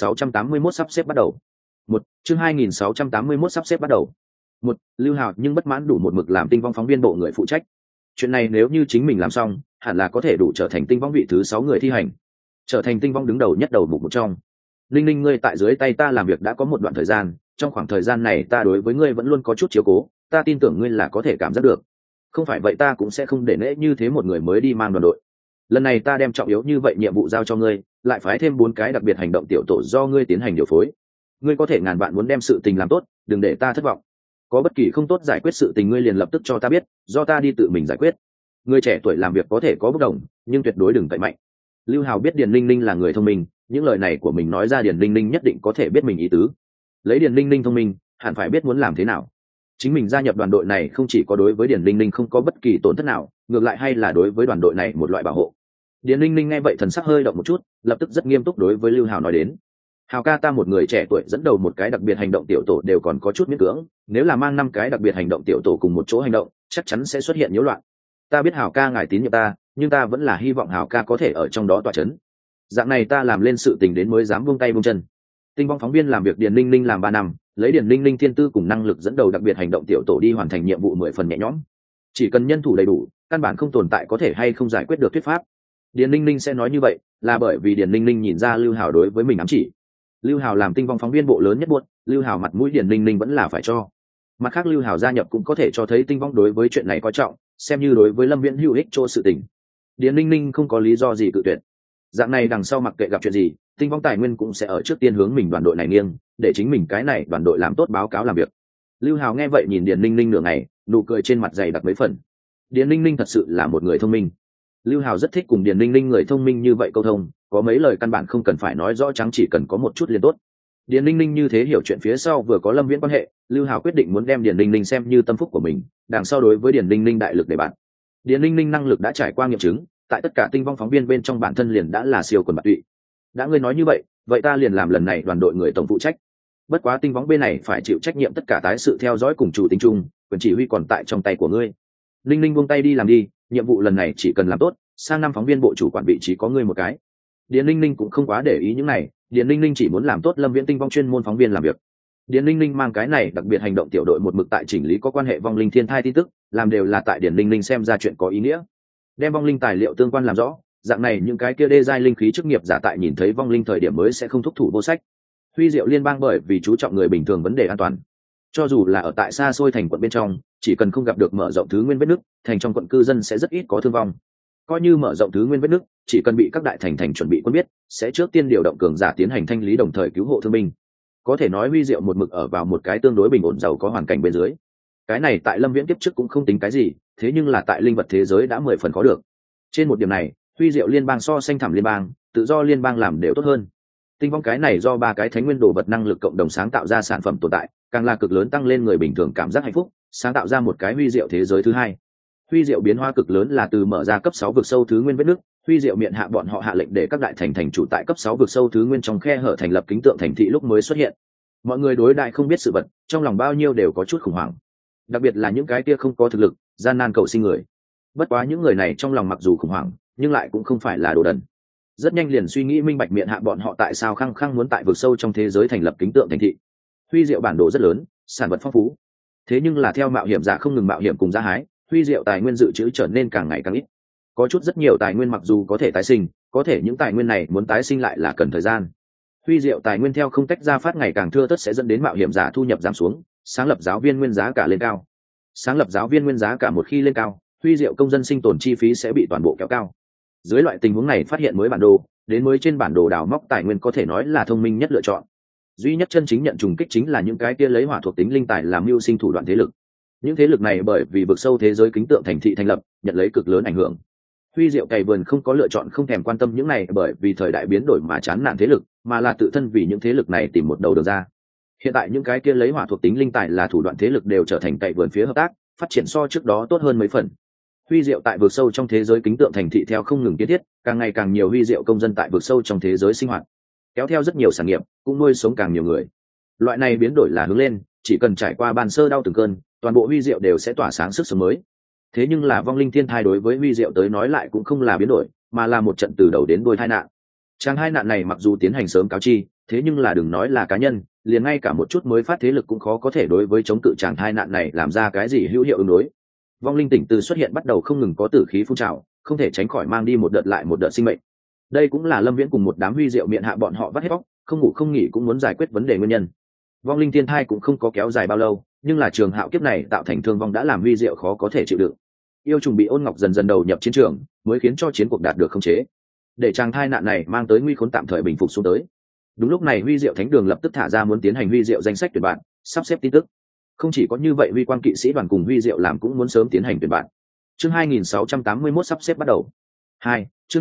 2681 sắp xếp bắt đầu. Chương 2681 sắp xếp bắt đầu. Lưu Hạo nhưng bất mãn đủ một mực làm tinh vong phóng viên bộ người phụ trách. Chuyện này nếu như chính mình làm xong, hẳn là có thể đủ trở thành tinh vong vị thứ 6 người thi hành, trở thành tinh vong đứng đầu nhất đầu mục một trong. Linh Linh, ngươi tại dưới tay ta làm việc đã có một đoạn thời gian, trong khoảng thời gian này ta đối với ngươi vẫn luôn có chút chiếu cố, ta tin tưởng ngươi là có thể cảm giác được. Không phải vậy ta cũng sẽ không để nể như thế một người mới đi mang đoàn đội. lần này ta đem trọng yếu như vậy nhiệm vụ giao cho ngươi, lại phái thêm 4 cái đặc biệt hành động tiểu tổ do ngươi tiến hành điều phối. Ngươi có thể ngàn vạn muốn đem sự tình làm tốt, đừng để ta thất vọng. Có bất kỳ không tốt giải quyết sự tình ngươi liền lập tức cho ta biết, do ta đi tự mình giải quyết. Người trẻ tuổi làm việc có thể có bất đồng, nhưng tuyệt đối đừng cậy mạnh. Lưu Hào biết Điền Ninh Ninh là người thông minh, những lời này của mình nói ra Điền Ninh Ninh nhất định có thể biết mình ý tứ. Lấy Điền Ninh Ninh thông minh, hẳn phải biết muốn làm thế nào. Chính mình gia nhập đoàn đội này không chỉ có đối với Điền Ninh Ninh không có bất kỳ tổn thất nào, ngược lại hay là đối với đoàn đội này một loại bảo hộ. Điền Ninh Ninh nghe vậy thần sắc hơi động một chút, lập tức rất nghiêm túc đối với Lưu Hào nói đến: Hào ca, ta một người trẻ tuổi dẫn đầu một cái đặc biệt hành động tiểu tổ đều còn có chút miễn cưỡng, nếu là mang 5 cái đặc biệt hành động tiểu tổ cùng một chỗ hành động, chắc chắn sẽ xuất hiện nhiễu loạn. Ta biết Hào ca ngài tín nhiệm ta, nhưng ta vẫn là hy vọng Hào ca có thể ở trong đó tọa chấn. Dạng này ta làm lên sự tình đến mới dám buông tay buông chân. Tinh vong phóng viên làm việc Điền Ninh Ninh làm 3 năm, lấy Điền Ninh Ninh thiên tư cùng năng lực dẫn đầu đặc biệt hành động tiểu tổ đi hoàn thành nhiệm vụ 10 phần nhẹ nhõm. Chỉ cần nhân thủ đầy đủ, căn bản không tồn tại có thể hay không giải quyết được thuyết pháp. Điền Ninh Ninh sẽ nói như vậy, là bởi vì Điền Ninh Ninh nhìn ra Lưu Hào đối với mình ám chỉ. Lưu Hào làm tinh vong phóng viên bộ lớn nhất buốt, Lưu Hào mặt mũi Điền Ninh Ninh vẫn là phải cho. Mặt khác Lưu Hào gia nhập cũng có thể cho thấy tinh vong đối với chuyện này coi trọng, xem như đối với Lâm Viễn hữu ích cho sự tình. Điền Ninh Ninh không có lý do gì cự tuyệt. Dạng này đằng sau mặc kệ gặp chuyện gì, tinh vong tài nguyên cũng sẽ ở trước tiên hướng mình đoàn đội này nghiêng, để chính mình cái này đoàn đội làm tốt báo cáo làm việc. Lưu Hào nghe vậy nhìn Điền Ninh Ninh nửa ngày, nụ cười trên mặt dày đặc mấy phần. Điền Ninh Ninh thật sự là một người thông minh. Lưu Hào rất thích cùng Điền Ninh Ninh người thông minh như vậy câu thông, có mấy lời căn bản không cần phải nói rõ trắng, chỉ cần có một chút liền tốt. Điền Ninh Ninh như thế hiểu chuyện phía sau vừa có Lâm Viễn quan hệ, Lưu Hào quyết định muốn đem Điền Ninh Ninh xem như tâm phúc của mình, đằng sau đối với Điền Ninh Ninh đại lực để bạn. Điền Ninh Ninh năng lực đã trải qua nghiệm chứng, tại tất cả tinh vong phóng viên bên trong bản thân liền đã là siêu quần bạc tụy. Đã ngươi nói như vậy, vậy ta liền làm lần này đoàn đội người tổng phụ trách. Bất quá tinh vong bên này phải chịu trách nhiệm tất cả tái sự theo dõi cùng chủ tính chung, quyền chỉ huy còn tại trong tay của ngươi. Ninh Ninh buông tay đi làm đi, nhiệm vụ lần này chỉ cần làm tốt, sang năm phóng viên bộ chủ quản vị trí có ngươi một cái. Điền Ninh Ninh cũng không quá để ý những này, Điền Ninh Ninh chỉ muốn làm tốt Lâm Viễn tinh vong chuyên môn phóng viên làm việc. Điền Ninh Ninh mang cái này đặc biệt hành động tiểu đội một mực tại chỉnh lý có quan hệ vong linh thiên thai tin tức, làm đều là tại Điền Ninh Ninh xem ra chuyện có ý nghĩa. Đem vong linh tài liệu tương quan làm rõ, dạng này những cái kia đê giai linh khí chức nghiệp giả tại nhìn thấy vong linh thời điểm mới sẽ không thúc thủ vô sách. Huy Diệu liên bang bởi vì chú trọng người bình thường vấn đề an toàn, cho dù là ở tại xa xôi thành quận bên trong, chỉ cần không gặp được mở rộng thứ nguyên vết nứt, thành trong quận cư dân sẽ rất ít có thương vong. Coi như mở rộng thứ nguyên vết nứt, chỉ cần bị các đại thành chuẩn bị quân biết, sẽ trước tiên điều động cường giả tiến hành thanh lý đồng thời cứu hộ thương binh. Có thể nói Huy Diệu một mực ở vào một cái tương đối bình ổn giàu có hoàn cảnh bên dưới. Cái này tại Lâm Viễn kiếp trước cũng không tính cái gì, thế nhưng là tại linh vật thế giới đã 10 phần khó được. Trên một điểm này, Huy Diệu liên bang so xanh thẳm liên bang, tự do liên bang làm đều tốt hơn. Tinh vong cái này do 3 cái thánh nguyên đồ vật năng lực cộng đồng sáng tạo ra sản phẩm tồn tại, càng là cực lớn tăng lên người bình thường cảm giác hạnh phúc, sáng tạo ra một cái Huy Diệu thế giới thứ hai. Huy Diệu biến hóa cực lớn là từ mở ra cấp 6 vực sâu thứ nguyên vết nước, Huy Diệu miệng hạ bọn họ hạ lệnh để các đại thành chủ tại cấp 6 vực sâu thứ nguyên trong khe hở thành lập kính tượng thành thị lúc mới xuất hiện. Mọi người đối đại không biết sự vật, trong lòng bao nhiêu đều có chút khủng hoảng. Đặc biệt là những cái kia không có thực lực, gian nan cầu sinh người. Bất quá những người này trong lòng mặc dù khủng hoảng, nhưng lại cũng không phải là đồ đần. Rất nhanh liền suy nghĩ minh bạch miệng hạ bọn họ tại sao khăng khăng muốn tại vực sâu trong thế giới thành lập kính tượng thành thị. Huy Diệu bản đồ rất lớn, sản vật phong phú. Thế nhưng là theo mạo hiểm giả không ngừng mạo hiểm cùng ra hái, Huy Diệu tài nguyên dự trữ trở nên càng ngày càng ít. Có chút rất nhiều tài nguyên mặc dù có thể tái sinh, có thể những tài nguyên này muốn tái sinh lại là cần thời gian. Huy Diệu tài nguyên theo không tách ra phát ngày càng thưa thớt sẽ dẫn đến mạo hiểm giả thu nhập giảm xuống, sáng lập giáo viên nguyên giá cả lên cao. Sáng lập giáo viên nguyên giá cả một khi lên cao, Huy Diệu công dân sinh tồn chi phí sẽ bị toàn bộ kéo cao. Dưới loại tình huống này phát hiện mới bản đồ, đến mới trên bản đồ đào móc tài nguyên có thể nói là thông minh nhất lựa chọn. Duy nhất chân chính nhận trùng kích chính là những cái kia lấy hỏa thuộc tính linh tài làm mưu sinh thủ đoạn thế lực. Những thế lực này bởi vì vực sâu thế giới kính tượng thành thị thành lập, nhận lấy cực lớn ảnh hưởng. Huy Diệu cày vườn không có lựa chọn không thèm quan tâm những này bởi vì thời đại biến đổi mà chán nản thế lực, mà là tự thân vì những thế lực này tìm một đầu đường ra. Hiện tại những cái kia lấy hỏa thuộc tính linh tài là thủ đoạn thế lực đều trở thành cày vườn phía hợp tác, phát triển so trước đó tốt hơn mấy phần. Huy Diệu tại vực sâu trong thế giới kính tượng thành thị theo không ngừng kiến thiết, càng ngày càng nhiều Huy Diệu công dân tại vực sâu trong thế giới sinh hoạt, kéo theo rất nhiều sản nghiệp, cũng nuôi sống càng nhiều người. Loại này biến đổi là hướng lên, chỉ cần trải qua ban sơ đau từng cơn, toàn bộ Huy Diệu đều sẽ tỏa sáng sức sống mới. Thế nhưng là vong linh thiên thai đối với Huy Diệu tới nói lại cũng không là biến đổi, mà là một trận từ đầu đến đuôi tai nạn. Trang hai nạn này mặc dù tiến hành sớm cáo chi, thế nhưng là đừng nói là cá nhân, liền ngay cả một chút mới phát thế lực cũng khó có thể đối với chống cự tràng hai nạn này làm ra cái gì hữu hiệu ứng đối. Vong linh tỉnh từ xuất hiện bắt đầu không ngừng có tử khí phun trào, không thể tránh khỏi mang đi một đợt lại một đợt sinh mệnh. Đây cũng là Lâm Viễn cùng một đám Huy Diệu miệng hạ bọn họ vắt hết bóc, không ngủ không nghỉ cũng muốn giải quyết vấn đề nguyên nhân. Vong linh thiên thai cũng không có kéo dài bao lâu, nhưng là trường hạo kiếp này tạo thành thương vong đã làm Huy Diệu khó có thể chịu đựng. Yêu trùng bị Ôn Ngọc dần dần đầu nhập chiến trường, mới khiến cho chiến cuộc đạt được khống chế, để chàng thai nạn này mang tới nguy khốn tạm thời bình phục xuống tới. Đúng lúc này Huy Diệu Thánh Đường lập tức thả ra muốn tiến hành Huy Diệu danh sách tuyển bạn, sắp xếp tin tức. Không chỉ có như vậy, Huy Quang kỵ sĩ đoàn cùng Huy Diệu làm cũng muốn sớm tiến hành tuyển bạn. Chương 2681 sắp xếp bắt đầu. 2. Chương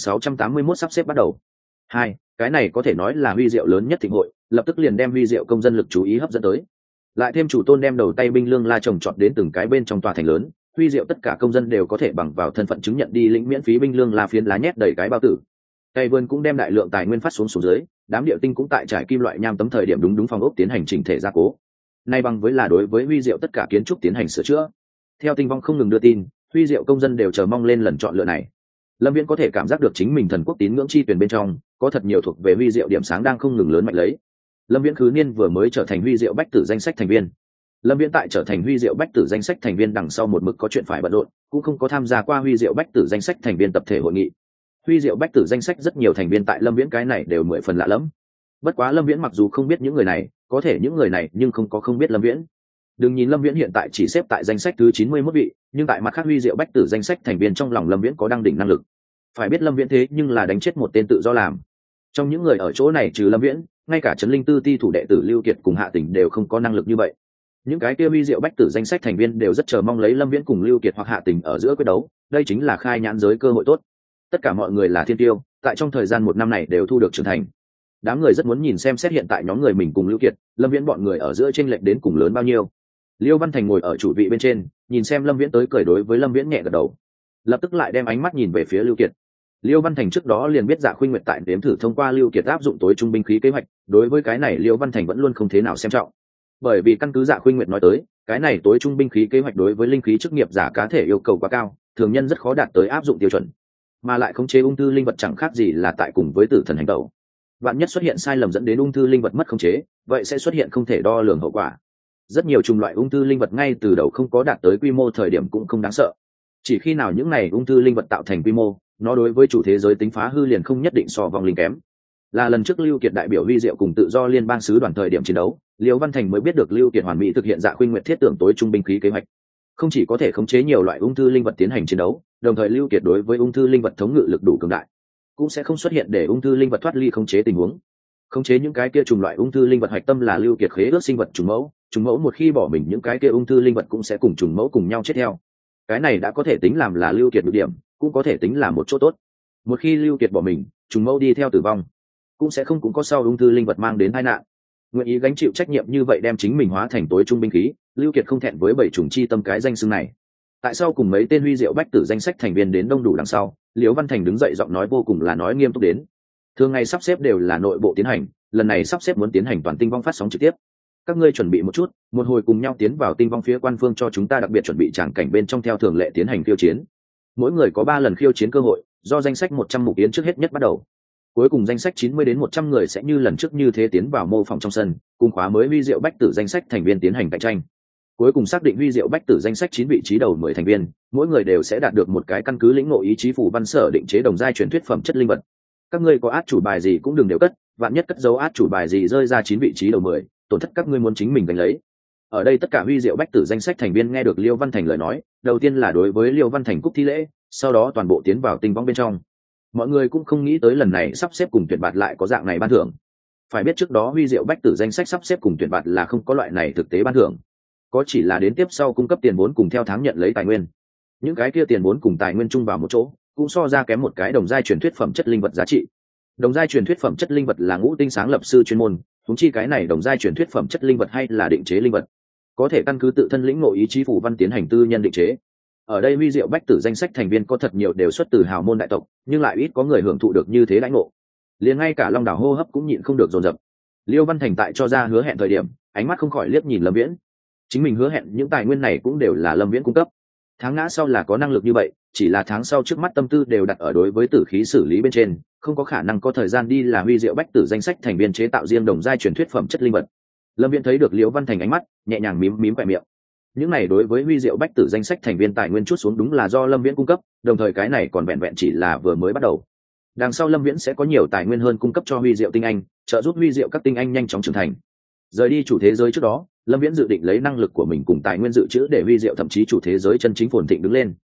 2681 sắp xếp bắt đầu. 2. Cái này có thể nói là Huy Diệu lớn nhất thịnh hội, lập tức liền đem Huy Diệu công dân lực chú ý hấp dẫn tới. Lại thêm chủ tôn đem đầu tay binh lương la trồng trọt đến từng cái bên trong tòa thành lớn, Huy Diệu tất cả công dân đều có thể bằng vào thân phận chứng nhận đi lĩnh miễn phí binh lương la phiến lá nhét đầy cái bao tử. Cây vườn cũng đem đại lượng tài nguyên phát xuống dưới, đám điệu tinh cũng tại trải kim loại nham tấm thời điểm đúng phòng ốc tiến hành chỉnh thể gia cố. Nay bằng với là đối với Huy Diệu tất cả kiến trúc tiến hành sửa chữa. Theo Tinh Vong không ngừng đưa tin, Huy Diệu công dân đều chờ mong lên lần chọn lựa này. Lâm Viễn có thể cảm giác được chính mình thần quốc tín ngưỡng chi tuyển bên trong có thật nhiều thuộc về Huy Diệu điểm sáng đang không ngừng lớn mạnh lấy. Lâm Viễn khứ niên vừa mới trở thành Huy Diệu bách tử danh sách thành viên. Lâm Viễn tại trở thành Huy Diệu bách tử danh sách thành viên đằng sau một mực có chuyện phải bận rộn, cũng không có tham gia qua Huy Diệu bách tử danh sách thành viên tập thể hội nghị. Huy Diệu bách tử danh sách rất nhiều thành viên tại Lâm Viễn cái này đều 10 phần lạ lẫm. Bất quá Lâm Viễn mặc dù không biết những người này, có thể những người này nhưng không có không biết Lâm Viễn. Đừng nhìn Lâm Viễn hiện tại chỉ xếp tại danh sách thứ 91 vị, nhưng tại mặt khác Huy Diệu bách tử danh sách thành viên trong lòng Lâm Viễn có đăng đỉnh năng lực. Phải biết Lâm Viễn thế nhưng là đánh chết một tên tự do làm. Trong những người ở chỗ này trừ Lâm Viễn, ngay cả Trấn Linh Tư ti thủ đệ tử Lưu Kiệt cùng Hạ Tỉnh đều không có năng lực như vậy. Những cái kia Huy Diệu bách tử danh sách thành viên đều rất chờ mong lấy Lâm Viễn cùng Lưu Kiệt hoặc Hạ Tỉnh ở giữa quyết đấu, đây chính là khai nhãn giới cơ hội tốt. Tất cả mọi người là thiên tiêu, tại trong thời gian 1 năm này đều thu được trưởng thành. Đám người rất muốn nhìn xem xét hiện tại nhóm người mình cùng Lưu Kiệt, Lâm Viễn bọn người ở giữa chênh lệch đến cùng lớn bao nhiêu. Liêu Văn Thành ngồi ở chủ vị bên trên, nhìn xem Lâm Viễn tới cười đối với Lâm Viễn nhẹ gật đầu, lập tức lại đem ánh mắt nhìn về phía Lưu Kiệt. Liêu Văn Thành trước đó liền biết Dạ Khuynh Nguyệt tại đếm thử thông qua Lưu Kiệt áp dụng tối trung binh khí kế hoạch, đối với cái này Liêu Văn Thành vẫn luôn không thế nào xem trọng. Bởi vì căn cứ Dạ Khuynh Nguyệt nói tới, cái này tối trung binh khí kế hoạch đối với linh khí chức nghiệp giả cá thể yêu cầu quá cao, thường nhân rất khó đạt tới áp dụng tiêu chuẩn, mà lại khống chế ung thư linh vật chẳng khác gì là tại cùng với tử thần hành động. Vạn nhất xuất hiện sai lầm dẫn đến ung thư linh vật mất khống chế, vậy sẽ xuất hiện không thể đo lường hậu quả. Rất nhiều chủng loại ung thư linh vật ngay từ đầu không có đạt tới quy mô thời điểm cũng không đáng sợ. Chỉ khi nào những này ung thư linh vật tạo thành quy mô, nó đối với chủ thế giới tính phá hư liền không nhất định so vong linh kém. Là lần trước Lưu Kiệt đại biểu Huy Diệu cùng tự do liên bang sứ đoàn thời điểm chiến đấu, Liêu Văn Thành mới biết được Lưu Kiệt hoàn mỹ thực hiện Dạ Khuynh Nguyệt thiết tưởng tối trung binh khí kế hoạch. Không chỉ có thể khống chế nhiều loại ung thư linh vật tiến hành chiến đấu, đồng thời Lưu Kiệt đối với ung thư linh vật thống ngự lực đủ cường đại, cũng sẽ không xuất hiện để ung thư linh vật thoát ly khống chế tình huống. Khống chế những cái kia chủng loại ung thư linh vật hạch tâm là Lưu Kiệt khế ước sinh vật trùng mẫu một khi bỏ mình những cái kia ung thư linh vật cũng sẽ cùng trùng mẫu cùng nhau chết theo. Cái này đã có thể tính làm là Lưu Kiệt nhược điểm, cũng có thể tính là một chỗ tốt. Một khi Lưu Kiệt bỏ mình, trùng mẫu đi theo tử vong, cũng sẽ không cũng có sau ung thư linh vật mang đến tai nạn. Nguyện ý gánh chịu trách nhiệm như vậy đem chính mình hóa thành tối trung binh khí, Lưu Kiệt không thẹn với bảy trùng chi tâm cái danh xưng này. Tại sao cùng mấy tên Huy Diệu bách tử danh sách thành viên đến đông đủ đằng sau, Liễu Văn Thành đứng dậy giọng nói vô cùng là nói nghiêm túc đến. Thường ngày sắp xếp đều là nội bộ tiến hành, lần này sắp xếp muốn tiến hành toàn tinh vong phát sóng trực tiếp. Các ngươi chuẩn bị một chút, một hồi cùng nhau tiến vào tinh vong phía quan phương cho chúng ta đặc biệt chuẩn bị tràng cảnh bên trong theo thường lệ tiến hành khiêu chiến. Mỗi người có 3 lần khiêu chiến cơ hội, do danh sách 100 mục yến trước hết nhất bắt đầu. Cuối cùng danh sách 90 đến 100 người sẽ như lần trước như thế tiến vào mô phỏng trong sân, cùng khóa mới Huy Diệu bách tử danh sách thành viên tiến hành cạnh tranh. Cuối cùng xác định Huy Diệu bách tử danh sách 9 vị trí đầu 10 thành viên, mỗi người đều sẽ đạt được một cái căn cứ lĩnh ngộ ý chí phù văn sở định chế đồng giai truyền thuyết phẩm chất linh vật. Các ngươi có át chủ bài gì cũng đừng đều cất, vạn nhất cất dấu át chủ bài gì rơi ra 9 vị trí đầu 10, tổn thất các ngươi muốn chính mình giành lấy. Ở đây tất cả Huy Diệu bách tử danh sách thành viên nghe được Liêu Văn Thành lời nói, đầu tiên là đối với Liêu Văn Thành cúc thi lễ, sau đó toàn bộ tiến vào tinh vong bên trong. Mọi người cũng không nghĩ tới lần này sắp xếp cùng tuyển bạt lại có dạng này ban thưởng. Phải biết trước đó Huy Diệu bách tử danh sách sắp xếp cùng tuyển bạt là không có loại này thực tế ban thưởng, có chỉ là đến tiếp sau cung cấp tiền vốn cùng theo tháng nhận lấy tài nguyên. Những cái kia tiền vốn cùng tài nguyên chung vào một chỗ, cũng so ra kém một cái đồng giai truyền thuyết phẩm chất linh vật giá trị. Đồng giai truyền thuyết phẩm chất linh vật là ngũ tinh sáng lập sư chuyên môn, huống chi cái này đồng giai truyền thuyết phẩm chất linh vật hay là định chế linh vật, có thể căn cứ tự thân lĩnh ngộ ý chí phù văn tiến hành tư nhân định chế. Ở đây Huy Diệu bách tử danh sách thành viên có thật nhiều đều xuất từ hào môn đại tộc, nhưng lại ít có người hưởng thụ được như thế lãnh ngộ. Liền ngay cả Long Đảo hô hấp cũng nhịn không được dồn dập. Liêu Văn Thành tại cho ra hứa hẹn thời điểm, ánh mắt không khỏi liếc nhìn Lâm Viễn. Chính mình hứa hẹn những tài nguyên này cũng đều là Lâm Viễn cung cấp. Tháng ngã sau là có năng lực như vậy, chỉ là tháng sau trước mắt tâm tư đều đặt ở đối với tử khí xử lý bên trên, không có khả năng có thời gian đi là Huy Diệu bách tử danh sách thành viên chế tạo riêng đồng giai truyền thuyết phẩm chất linh vật. Lâm Viễn thấy được Liễu Văn Thành ánh mắt, nhẹ nhàng mím mím khóe miệng. Những này đối với Huy Diệu bách tử danh sách thành viên tài nguyên chút xuống đúng là do Lâm Viễn cung cấp, đồng thời cái này còn vẹn vẹn chỉ là vừa mới bắt đầu. Đằng sau Lâm Viễn sẽ có nhiều tài nguyên hơn cung cấp cho Huy Diệu tinh anh, trợ giúp Huy Diệu các tinh anh nhanh chóng trưởng thành. Rời đi chủ thế giới trước đó, Lâm Viễn dự định lấy năng lực của mình cùng tài nguyên dự trữ để Huy Diệu thậm chí chủ thế giới chân chính phồn thịnh đứng lên.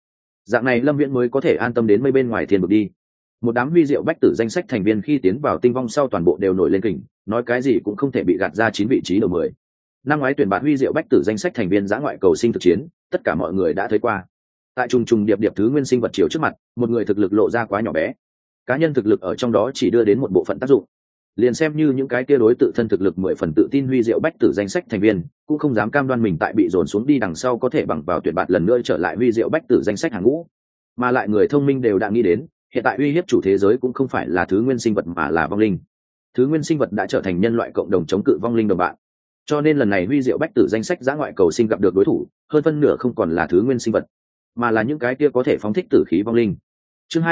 Dạng này lâm viễn mới có thể an tâm đến mây bên ngoài thiên vực đi. Một đám huy diệu bách tử danh sách thành viên khi tiến vào tinh vong sau toàn bộ đều nổi lên kình, nói cái gì cũng không thể bị gạt ra 9 vị trí đầu 10. Năm ngoái tuyển bạt huy diệu bách tử danh sách thành viên dã ngoại cầu sinh thực chiến, tất cả mọi người đã thấy qua. Tại trùng trùng điệp điệp thứ nguyên sinh vật chiếu trước mặt, một người thực lực lộ ra quá nhỏ bé. Cá nhân thực lực ở trong đó chỉ đưa đến một bộ phận tác dụng. Liền xem như những cái kia đối tự thân thực lực 10 phần tự tin huy diệu bách tử danh sách thành viên, cũng không dám cam đoan mình tại bị dồn xuống đi đằng sau có thể bằng vào tuyển bạt lần nữa trở lại huy diệu bách tử danh sách hàng ngũ. Mà lại người thông minh đều đã nghĩ đến, hiện tại uy hiếp chủ thế giới cũng không phải là thứ nguyên sinh vật mà là vong linh. Thứ nguyên sinh vật đã trở thành nhân loại cộng đồng chống cự vong linh đồng bạn. Cho nên lần này huy diệu bách tử danh sách dã ngoại cầu sinh gặp được đối thủ, hơn phân nửa không còn là thứ nguyên sinh vật, mà là những cái kia có thể phóng thích tử khí vong linh. Chương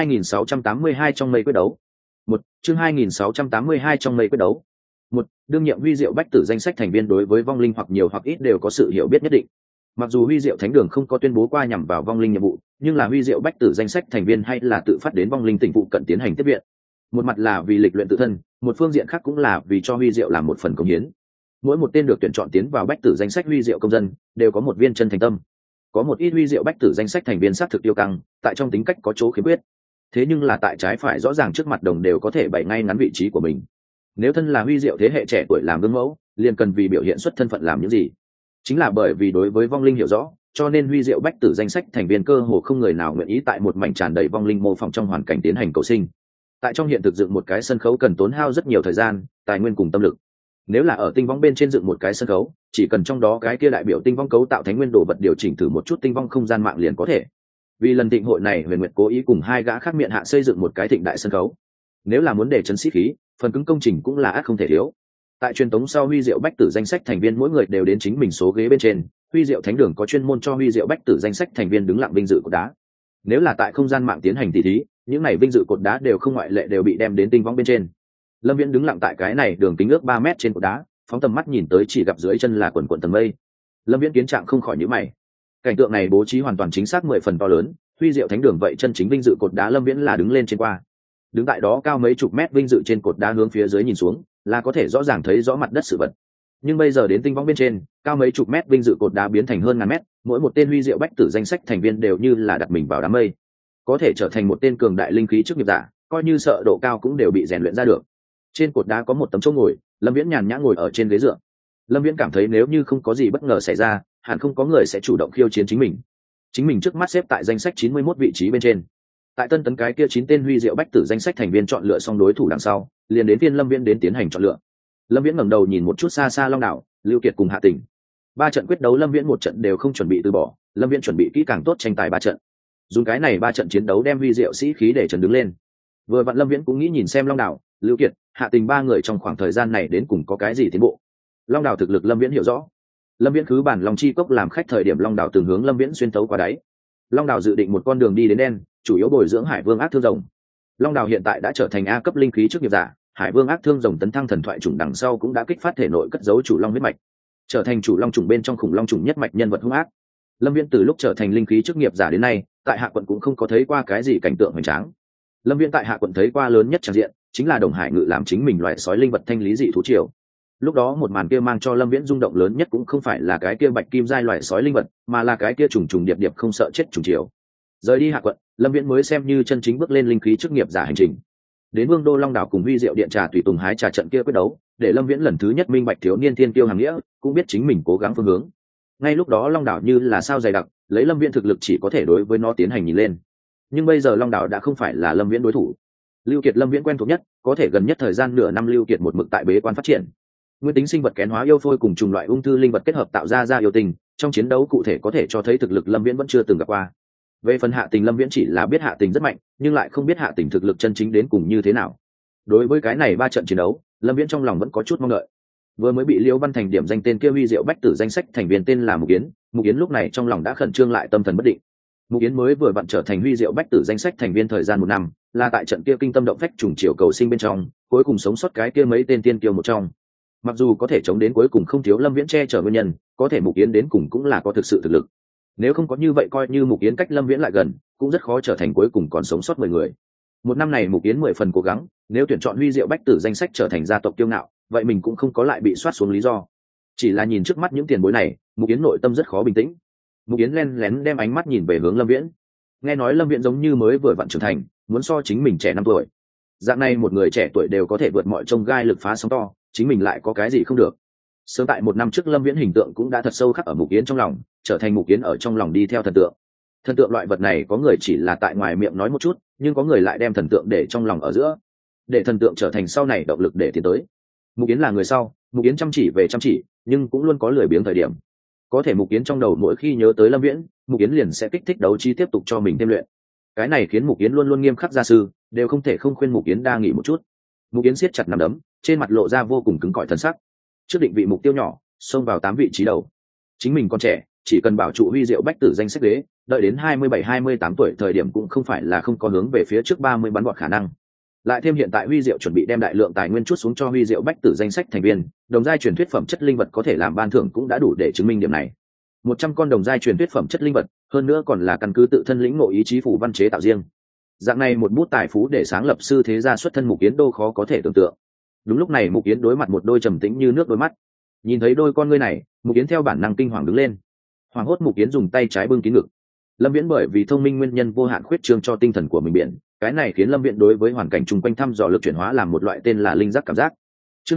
2682 trong mây quyết đấu. Chương 2682 trong mây quyết đấu. Đương nhiệm huy diệu bách tử danh sách thành viên đối với vong linh hoặc nhiều hoặc ít đều có sự hiểu biết nhất định. Mặc dù huy diệu thánh đường không có tuyên bố qua nhằm vào vong linh nhiệm vụ, nhưng là huy diệu bách tử danh sách thành viên hay là tự phát đến vong linh tỉnh vụ cận tiến hành tiếp viện. Một mặt là vì lịch luyện tự thân, một phương diện khác cũng là vì cho huy diệu làm một phần công hiến. Mỗi một tên được tuyển chọn tiến vào bách tử danh sách huy diệu công dân đều có một viên chân thành tâm. Có một ít huy diệu bách tử danh sách thành viên xác thực yêu căng, tại trong tính cách có chỗ khiếm khuyết. Thế nhưng là tại trái phải rõ ràng trước mặt đồng đều có thể bày ngay ngắn vị trí của mình. Nếu thân là huy diệu thế hệ trẻ tuổi làm gương mẫu, liền cần vì biểu hiện xuất thân phận làm những gì. Chính là bởi vì đối với vong linh hiểu rõ, cho nên huy diệu bách tử danh sách thành viên cơ hồ không người nào nguyện ý tại một mảnh tràn đầy vong linh mô phỏng trong hoàn cảnh tiến hành cầu sinh. Tại trong hiện thực dựng một cái sân khấu cần tốn hao rất nhiều thời gian, tài nguyên cùng tâm lực. Nếu là ở tinh vong bên trên dựng một cái sân khấu, chỉ cần trong đó cái kia đại biểu tinh vong cấu tạo thánh nguyên đồ vật điều chỉnh thử một chút tinh vong không gian mạng liền có thể. Vì lần thịnh hội này Huyền Nguyệt cố ý cùng hai gã khác miệng hạ xây dựng một cái thịnh đại sân khấu. Nếu là muốn để chấn sĩ khí, phần cứng công trình cũng là ác không thể thiếu. Tại truyền tống sau huy diệu bách tử danh sách thành viên mỗi người đều đến chính mình số ghế bên trên, huy diệu thánh đường có chuyên môn cho huy diệu bách tử danh sách thành viên đứng lặng vinh dự cột đá. Nếu là tại không gian mạng tiến hành tỷ thí, những này vinh dự cột đá đều không ngoại lệ đều bị đem đến tinh vong bên trên. Lâm Viễn đứng lặng tại cái này đường kính ước 3 mét trên cột đá, phóng tầm mắt nhìn tới chỉ gặp dưới chân là quần quần tầng mây. Lâm Viễn kiến trạng không khỏi nhíu mày. Cảnh tượng này bố trí hoàn toàn chính xác 10 phần to lớn, huy diệu thánh đường vậy chân chính vinh dự cột đá Lâm Viễn là đứng lên trên qua. Đứng tại đó cao mấy chục mét vinh dự trên cột đá hướng phía dưới nhìn xuống, là có thể rõ ràng thấy rõ mặt đất sự vật. Nhưng bây giờ đến tinh vong bên trên, cao mấy chục mét vinh dự cột đá biến thành hơn ngàn mét, mỗi một tên huy diệu bách tử danh sách thành viên đều như là đặt mình vào đám mây, có thể trở thành một tên cường đại linh khí chức nghiệp giả, coi như sợ độ cao cũng đều bị rèn luyện ra được. Trên cột đá có một tấm chỗ ngồi, Lâm Viễn nhàn nhã ngồi ở trên ghế dựa. Lâm Viễn cảm thấy nếu như không có gì bất ngờ xảy ra, hẳn không có người sẽ chủ động khiêu chiến chính mình. Chính mình trước mắt xếp tại danh sách 91 vị trí bên trên. Tại tân tấn cái kia 9 tên huy diệu bách tử danh sách thành viên chọn lựa xong đối thủ đằng sau, liền đến phiên Lâm Viễn đến tiến hành chọn lựa. Lâm Viễn ngẩng đầu nhìn một chút xa xa Long Đảo, Lưu Kiệt cùng Hạ Tỉnh. 3 trận quyết đấu Lâm Viễn một trận đều không chuẩn bị từ bỏ, Lâm Viễn chuẩn bị kỹ càng tốt tranh tài 3 trận. Dùng cái này 3 trận chiến đấu đem huy diệu sĩ khí để trần đứng lên. Vừa vặn Lâm Viễn cũng nghĩ nhìn xem Long Đảo, Lưu Kiệt, Hạ Tình 3 người trong khoảng thời gian này đến cùng có cái gì tiến bộ. Long Đảo thực lực Lâm Viễn hiểu rõ. Lâm Viễn khứ bản Long Chi Cốc làm khách thời điểm Long Đảo từng hướng Lâm Viễn xuyên tấu qua đáy. Long Đảo dự định một con đường đi đến đen, chủ yếu bồi dưỡng Hải Vương Ác Thương Rồng. Long Đảo hiện tại đã trở thành A cấp linh khí chức nghiệp giả, Hải Vương Ác Thương Rồng tấn thăng thần thoại chủng đằng sau cũng đã kích phát thể nội cất giấu chủ long huyết mạch, trở thành chủ long chủng bên trong khủng long chủng nhất mạch nhân vật hung ác. Lâm Viễn từ lúc trở thành linh khí chức nghiệp giả đến nay, tại Hạ quận cũng không có thấy qua cái gì cảnh tượng hoành tráng. Lâm Viễn tại Hạ quận thấy qua lớn nhất tràng diện, chính là Đồng Hải Ngự làm chính mình loại sói linh vật thanh lý dị thú triều. Lúc đó một màn kia mang cho Lâm Viễn rung động lớn nhất cũng không phải là cái kia bạch kim giai loại sói linh vật, mà là cái kia trùng trùng điệp điệp không sợ chết trùng triều. Rời đi Hạ quận, Lâm Viễn mới xem như chân chính bước lên linh khí chức nghiệp giả hành trình. Đến Vương đô Long Đảo cùng huy diệu điện trà tùy tùng hái trà trận kia quyết đấu, để Lâm Viễn lần thứ nhất minh bạch thiếu niên thiên tiêu hàng nghĩa, cũng biết chính mình cố gắng phương hướng. Ngay lúc đó Long Đảo như là sao dày đặc, lấy Lâm Viễn thực lực chỉ có thể đối với nó tiến hành nhìn lên. Nhưng bây giờ Long Đảo đã không phải là Lâm Viễn đối thủ. Lưu Kiệt Lâm Viễn quen thuộc nhất, có thể gần nhất thời gian nửa năm Lưu Kiệt một mực tại bế quan phát triển. Nguyên tính sinh vật kén hóa yêu phôi cùng chủng loại ung thư linh vật kết hợp tạo ra yêu tình, trong chiến đấu cụ thể có thể cho thấy thực lực Lâm Viễn vẫn chưa từng gặp qua. Về phần Hạ Tình Lâm Viễn chỉ là biết Hạ Tình rất mạnh, nhưng lại không biết Hạ Tình thực lực chân chính đến cùng như thế nào. Đối với cái này 3 trận chiến đấu, Lâm Viễn trong lòng vẫn có chút mong đợi. Vừa mới bị Liễu Văn Thành điểm danh tên kia huy diệu bách tử danh sách thành viên tên là Mục Yến lúc này trong lòng đã khẩn trương lại tâm thần bất định. Mục Yến mới vừa vặn trở thành huy diệu bách tử danh sách thành viên thời gian 1 năm, là tại trận kia kinh tâm động phách trùng chiều cầu sinh bên trong, cuối cùng sống sót cái kia mấy tên tiên kiêu một trong. Mặc dù có thể chống đến cuối cùng không thiếu Lâm Viễn che chở nguyên nhân, có thể Mục Yến đến cùng cũng là có thực sự thực lực. Nếu không có như vậy coi như Mục Yến cách Lâm Viễn lại gần, cũng rất khó trở thành cuối cùng còn sống sót 10 người. 1 năm này Mục Yến 10 phần cố gắng, nếu tuyển chọn huy diệu bách tử danh sách trở thành gia tộc kiêu ngạo, vậy mình cũng không có lại bị soát xuống lý do. Chỉ là nhìn trước mắt những tiền bối này, Mục Yến nội tâm rất khó bình tĩnh. Mục Yến lén lén đem ánh mắt nhìn về hướng Lâm Viễn. nghe nói lâm viễn giống như mới vừa vặn trưởng thành, muốn so chính mình trẻ 5 tuổi. Dạng này một người trẻ tuổi đều có thể vượt mọi chông gai lực phá sóng to, chính mình lại có cái gì không được. Sớm tại 1 năm trước lâm viễn hình tượng cũng đã thật sâu khắc ở Mục Yến trong lòng, trở thành Mục Yến ở trong lòng đi theo thần tượng. Thần tượng loại vật này có người chỉ là tại ngoài miệng nói một chút, nhưng có người lại đem thần tượng để trong lòng ở giữa, để thần tượng trở thành sau này động lực để tiến tới. Mục Yến là người sau, Mục Yến chăm chỉ về chăm chỉ, nhưng cũng luôn có lười biếng thời điểm. Có thể Mục Yến trong đầu mỗi khi nhớ tới lâm viễn, Mục Yến liền sẽ kích thích đấu trí tiếp tục cho mình thêm luyện. Cái này khiến Mục Yến luôn luôn nghiêm khắc gia sư, đều không thể không khuyên Mục Yến đa nghỉ một chút. Mục Yến siết chặt nắm đấm, trên mặt lộ ra vô cùng cứng cỏi thân sắc. Trước định vị mục tiêu nhỏ, xông vào 8 vị trí đầu. Chính mình còn trẻ, chỉ cần bảo trụ huy diệu bách tử danh sách ghế, đợi đến 27-28 tuổi thời điểm cũng không phải là không có hướng về phía trước 30 bắn gọt khả năng. Lại thêm hiện tại huy diệu chuẩn bị đem đại lượng tài nguyên chút xuống cho huy diệu bách tử danh sách thành viên, đồng giai truyền thuyết phẩm chất linh vật có thể làm ban thưởng cũng đã đủ để chứng minh điểm này. 100 con đồng giai truyền thuyết phẩm chất linh vật, hơn nữa còn là căn cứ tự thân lĩnh ngộ ý chí phủ văn chế tạo riêng. Dạng này một bút tài phú để sáng lập sư thế gia xuất thân Mục Yến đô khó có thể tưởng tượng. Đúng lúc này Mục Yến đối mặt một đôi trầm tĩnh như nước đôi mắt. Nhìn thấy đôi con ngươi này, Mục Yến theo bản năng kinh hoàng đứng lên. Hoàng hốt Mục Yến dùng tay trái bưng kín ngực. Lâm Viễn bởi vì thông minh nguyên nhân vô hạn khuyết trương cho tinh thần của mình biển, cái này khiến Lâm Viễn đối với hoàn cảnh chung quanh thăm dò lực chuyển hóa làm một loại tên là linh giác cảm giác. Chương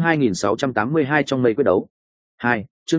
2682 trong mây quyết đấu. 2. Chương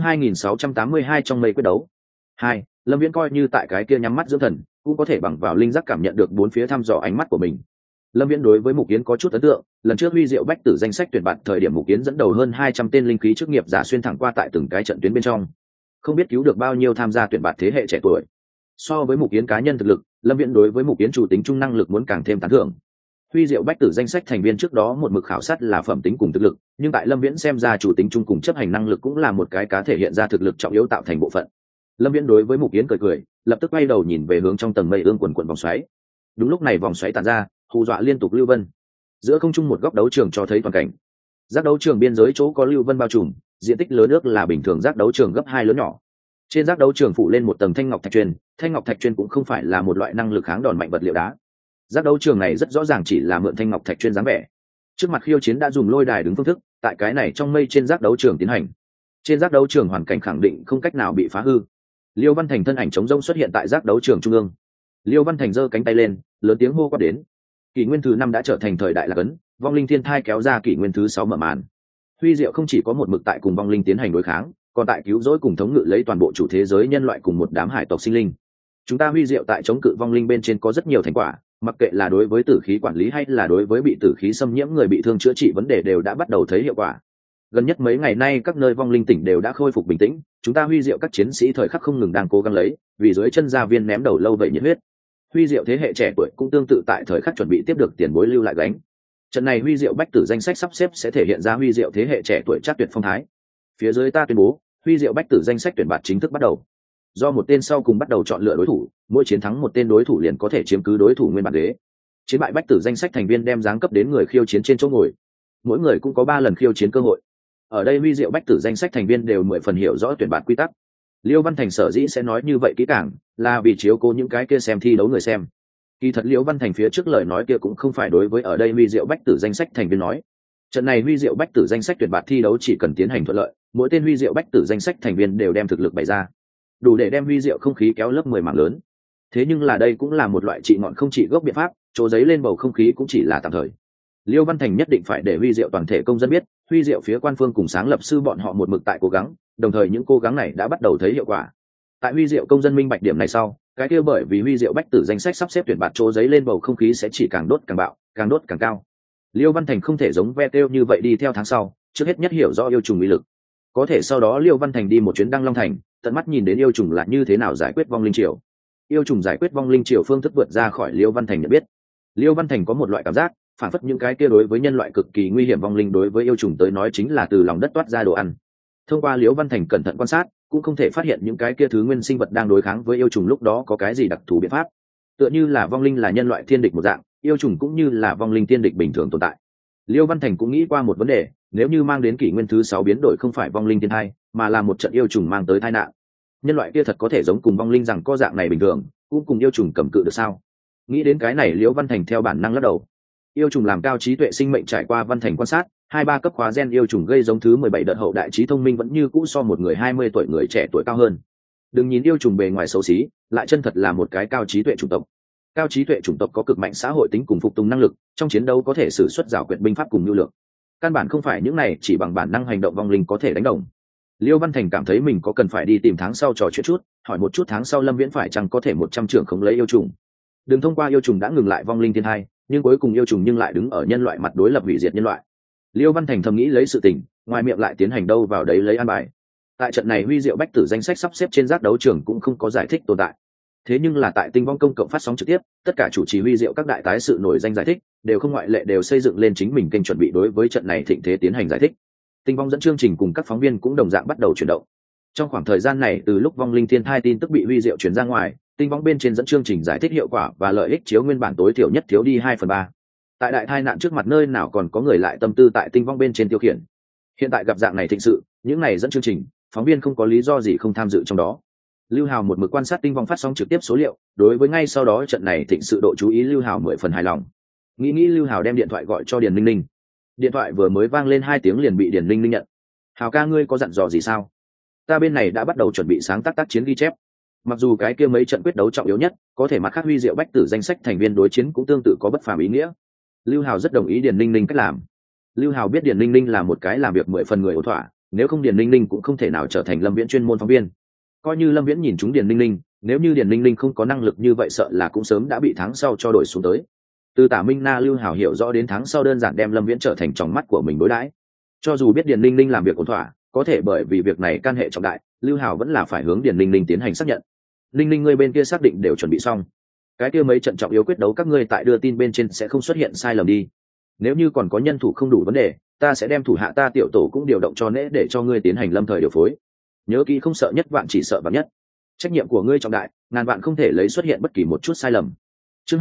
2682 trong mây quyết đấu. 2. Lâm Viễn coi như tại cái kia nhắm mắt dưỡng thần, cũng có thể bằng vào linh giác cảm nhận được bốn phía thăm dò ánh mắt của mình. Lâm Viễn đối với Mục Yến có chút ấn tượng, lần trước huy diệu bách tử danh sách tuyển bạt thời điểm Mục Yến dẫn đầu hơn 200 tên linh khí chức nghiệp giả xuyên thẳng qua tại từng cái trận tuyến bên trong, không biết cứu được bao nhiêu tham gia tuyển bạt thế hệ trẻ tuổi. So với Mục Yến cá nhân thực lực, Lâm Viễn đối với Mục Yến chủ tính trung năng lực muốn càng thêm tán thưởng. Huy diệu bách tử danh sách thành viên trước đó một mực khảo sát là phẩm tính cùng thực lực, nhưng tại Lâm Viễn xem ra chủ tính trung cùng chấp hành năng lực cũng là một cái cá thể hiện ra thực lực trọng yếu tạo thành bộ phận. Lâm Viễn đối với Mục Yến cười cười, lập tức quay đầu nhìn về hướng trong tầng mây ương quần quần vòng xoáy. Đúng lúc này vòng xoáy tản ra, hù dọa liên tục lưu vân. Giữa không trung một góc đấu trường cho thấy toàn cảnh. Giác đấu trường biên giới chỗ có lưu vân bao trùm, diện tích lớn nước là bình thường giác đấu trường gấp 2 lớn nhỏ. Trên giác đấu trường phủ lên một tầng thanh ngọc thạch truyền, thanh ngọc thạch truyền cũng không phải là một loại năng lực kháng đòn mạnh vật liệu đá. Giác đấu trường này rất rõ ràng chỉ là mượn thanh ngọc thạch truyền dáng vẻ. Trước mặt khiêu chiến đã dùng lôi đài đứng phương thức, tại cái này trong mây trên giác đấu trường tiến hành. Trên giác đấu trường hoàn cảnh khẳng định không cách nào bị phá hư. Liêu Văn Thành thân ảnh trống rỗng xuất hiện tại giác đấu trường trung ương. Liêu Văn Thành giơ cánh tay lên, lớn tiếng hô quát đến. Kỷ nguyên thứ 5 đã trở thành thời đại lạc ấn, vong linh thiên thai kéo ra kỷ nguyên thứ 6 mở màn. Huy diệu không chỉ có một mực tại cùng vong linh tiến hành đối kháng, còn tại cứu rỗi cùng thống ngự lấy toàn bộ chủ thế giới nhân loại cùng một đám hải tộc sinh linh. Chúng ta huy diệu tại chống cự vong linh bên trên có rất nhiều thành quả, mặc kệ là đối với tử khí quản lý hay là đối với bị tử khí xâm nhiễm người bị thương chữa trị vấn đề đều đã bắt đầu thấy hiệu quả. Gần nhất mấy ngày nay các nơi vong linh tỉnh đều đã khôi phục bình tĩnh, chúng ta huy diệu các chiến sĩ thời khắc không ngừng đang cố gắng lấy, vì dưới chân gia viên ném đầu lâu vậy nhiệt huyết. Huy diệu thế hệ trẻ tuổi cũng tương tự tại thời khắc chuẩn bị tiếp được tiền bối lưu lại gánh. Trận này huy diệu bách tử danh sách sắp xếp sẽ thể hiện ra huy diệu thế hệ trẻ tuổi chắc tuyệt phong thái. Phía dưới ta tuyên bố, huy diệu bách tử danh sách tuyển bạt chính thức bắt đầu. Do một tên sau cùng bắt đầu chọn lựa đối thủ, mỗi chiến thắng một tên đối thủ liền có thể chiếm cứ đối thủ nguyên bản ghế. Chiến bại bách tử danh sách thành viên đem giáng cấp đến người khiêu chiến trên chỗ ngồi. Mỗi người cũng có 3 lần khiêu chiến cơ hội. Ở đây huy diệu bách tử danh sách thành viên đều 10 phần hiểu rõ tuyển bạt quy tắc. Liêu Văn Thành sở dĩ sẽ nói như vậy kỹ càng, là vì chiếu cố những cái kia xem thi đấu người xem. Kỳ thật Liêu Văn Thành phía trước lời nói kia cũng không phải đối với ở đây huy diệu bách tử danh sách thành viên nói. Trận này huy diệu bách tử danh sách tuyển bạt thi đấu chỉ cần tiến hành thuận lợi, mỗi tên huy diệu bách tử danh sách thành viên đều đem thực lực bày ra, đủ để đem huy diệu không khí kéo lớp 10 mảng lớn. Thế nhưng là đây cũng là một loại trị ngọn không trị gốc biện pháp, chỗ giấy lên bầu không khí cũng chỉ là tạm thời. Liêu Văn Thành nhất định phải để huy diệu toàn thể công dân biết, huy diệu phía quan phương cùng sáng lập sư bọn họ một mực tại cố gắng, đồng thời những cố gắng này đã bắt đầu thấy hiệu quả. Tại huy diệu công dân minh bạch điểm này sau, cái kia bởi vì huy diệu bách tử danh sách sắp xếp tuyển bạt chỗ giấy lên bầu không khí sẽ chỉ càng đốt càng bạo, càng đốt càng cao. Liêu Văn Thành không thể giống ve tiêu như vậy đi theo tháng sau, trước hết nhất hiểu rõ yêu trùng uy lực. Có thể sau đó Liêu Văn Thành đi một chuyến Đăng Long Thành, tận mắt nhìn đến yêu trùng là như thế nào giải quyết vong linh triều. Yêu trùng giải quyết vong linh triều phương thức vượt ra khỏi Liêu Văn Thành nhận biết. Liêu Văn Thành có một loại cảm giác, phản phất những cái kia đối với nhân loại cực kỳ nguy hiểm vong linh đối với yêu trùng tới nói chính là từ lòng đất toát ra đồ ăn. Thông qua Liêu Văn Thành cẩn thận quan sát, cũng không thể phát hiện những cái kia thứ nguyên sinh vật đang đối kháng với yêu trùng lúc đó có cái gì đặc thù biện pháp. Tựa như là vong linh là nhân loại thiên địch một dạng, yêu trùng cũng như là vong linh thiên địch bình thường tồn tại. Liêu Văn Thành cũng nghĩ qua một vấn đề, nếu như mang đến kỷ nguyên thứ 6 biến đổi không phải vong linh thiên thai, mà là một trận yêu trùng mang tới tai nạn, nhân loại kia thật có thể giống cùng vong linh rằng có dạng này bình thường, cũng cùng yêu trùng cầm cự được sao? Nghĩ đến cái này, Liêu Văn Thành theo bản năng lắc đầu. Yêu trùng làm cao trí tuệ sinh mệnh trải qua Văn Thành quan sát, 2-3 cấp khóa gen yêu trùng gây giống thứ 17 đợt hậu đại trí thông minh vẫn như cũ so một người 20 tuổi người trẻ tuổi cao hơn. Đừng nhìn yêu trùng bề ngoài xấu xí, lại chân thật là một cái cao trí tuệ chủng tộc. Cao trí tuệ chủng tộc có cực mạnh xã hội tính cùng phục tùng năng lực, trong chiến đấu có thể sử xuất giảo quyệt binh pháp cùng nhu lược. Căn bản không phải những này chỉ bằng bản năng hành động vong linh có thể đánh đồng. Liêu Văn Thành cảm thấy mình có cần phải đi tìm tháng sau trò chuyện chút, hỏi một chút tháng sau Lâm Viễn phải chăng có thể 100 trưởng khống lấy yêu trùng. Đừng thông qua yêu trùng đã ngừng lại vong linh thiên hai, nhưng cuối cùng yêu trùng nhưng lại đứng ở nhân loại mặt đối lập hủy diệt nhân loại. Liêu Văn Thành thầm nghĩ lấy sự tình, ngoài miệng lại tiến hành đâu vào đấy lấy an bài. Tại trận này huy diệu bách tử danh sách sắp xếp trên giác đấu trường cũng không có giải thích tồn tại. Thế nhưng là tại tinh vong công cộng phát sóng trực tiếp, tất cả chủ trì huy diệu các đại tái sự nổi danh giải thích đều không ngoại lệ đều xây dựng lên chính mình kênh chuẩn bị đối với trận này thịnh thế tiến hành giải thích. Tinh vong dẫn chương trình cùng các phóng viên cũng đồng dạng bắt đầu chuyển động. Trong khoảng thời gian này từ lúc vong linh thiên thai tin tức bị huy diệu truyền ra ngoài, tinh vong bên trên dẫn chương trình giải thích hiệu quả và lợi ích chiếu nguyên bản tối thiểu nhất thiếu đi 2/3. Tại đại tai nạn trước mặt nơi nào còn có người lại tâm tư tại tinh vong bên trên tiêu khiển. Hiện tại gặp dạng này thịnh sự, những này dẫn chương trình, phóng viên không có lý do gì không tham dự trong đó. Lưu Hào một mực quan sát tinh vong phát sóng trực tiếp số liệu, đối với ngay sau đó trận này thịnh sự độ chú ý Lưu Hào 10 phần hài lòng. Nghĩ Lưu Hào đem điện thoại gọi cho Điền Ninh Ninh. Điện thoại vừa mới vang lên 2 tiếng liền bị Điền Ninh Ninh nhận. Hào ca ngươi có dặn dò gì sao? Ta bên này đã bắt đầu chuẩn bị sáng tác tác chiến ghi chép. Mặc dù cái kia mấy trận quyết đấu trọng yếu nhất, có thể mặt khác huy diệu bách tử danh sách thành viên đối chiến cũng tương tự có bất phàm ý nghĩa. Lưu Hào rất đồng ý Điền Ninh Ninh cách làm. Lưu Hào biết Điền Ninh Ninh là một cái làm việc 10 phần người ổn thỏa, nếu không Điền Ninh Ninh cũng không thể nào trở thành Lâm Viễn chuyên môn phóng viên. Coi như Lâm Viễn nhìn chúng Điền Ninh Ninh, nếu như Điền Ninh Ninh không có năng lực như vậy sợ là cũng sớm đã bị tháng sau cho đổi xuống tới. Từ Tả Minh Na Lưu Hào hiểu rõ đến tháng sau đơn giản đem Lâm Viễn trở thành tròng mắt của mình đối đãi. Cho dù biết Điền Ninh Ninh làm việc ổn thỏa, có thể bởi vì việc này can hệ trọng đại, Lưu Hào vẫn là phải hướng Điền Ninh Ninh tiến hành xác nhận. Ninh Ninh ngươi bên kia xác định đều chuẩn bị xong. Cái kia mấy trận trọng yếu quyết đấu các ngươi tại đưa tin bên trên sẽ không xuất hiện sai lầm đi. Nếu như còn có nhân thủ không đủ vấn đề, ta sẽ đem thủ hạ ta tiểu tổ cũng điều động cho nễ để cho ngươi tiến hành lâm thời điều phối. Nhớ kỹ không sợ nhất vạn chỉ sợ vạn nhất. Trách nhiệm của ngươi trọng đại, ngàn vạn không thể lấy xuất hiện bất kỳ một chút sai lầm. Chương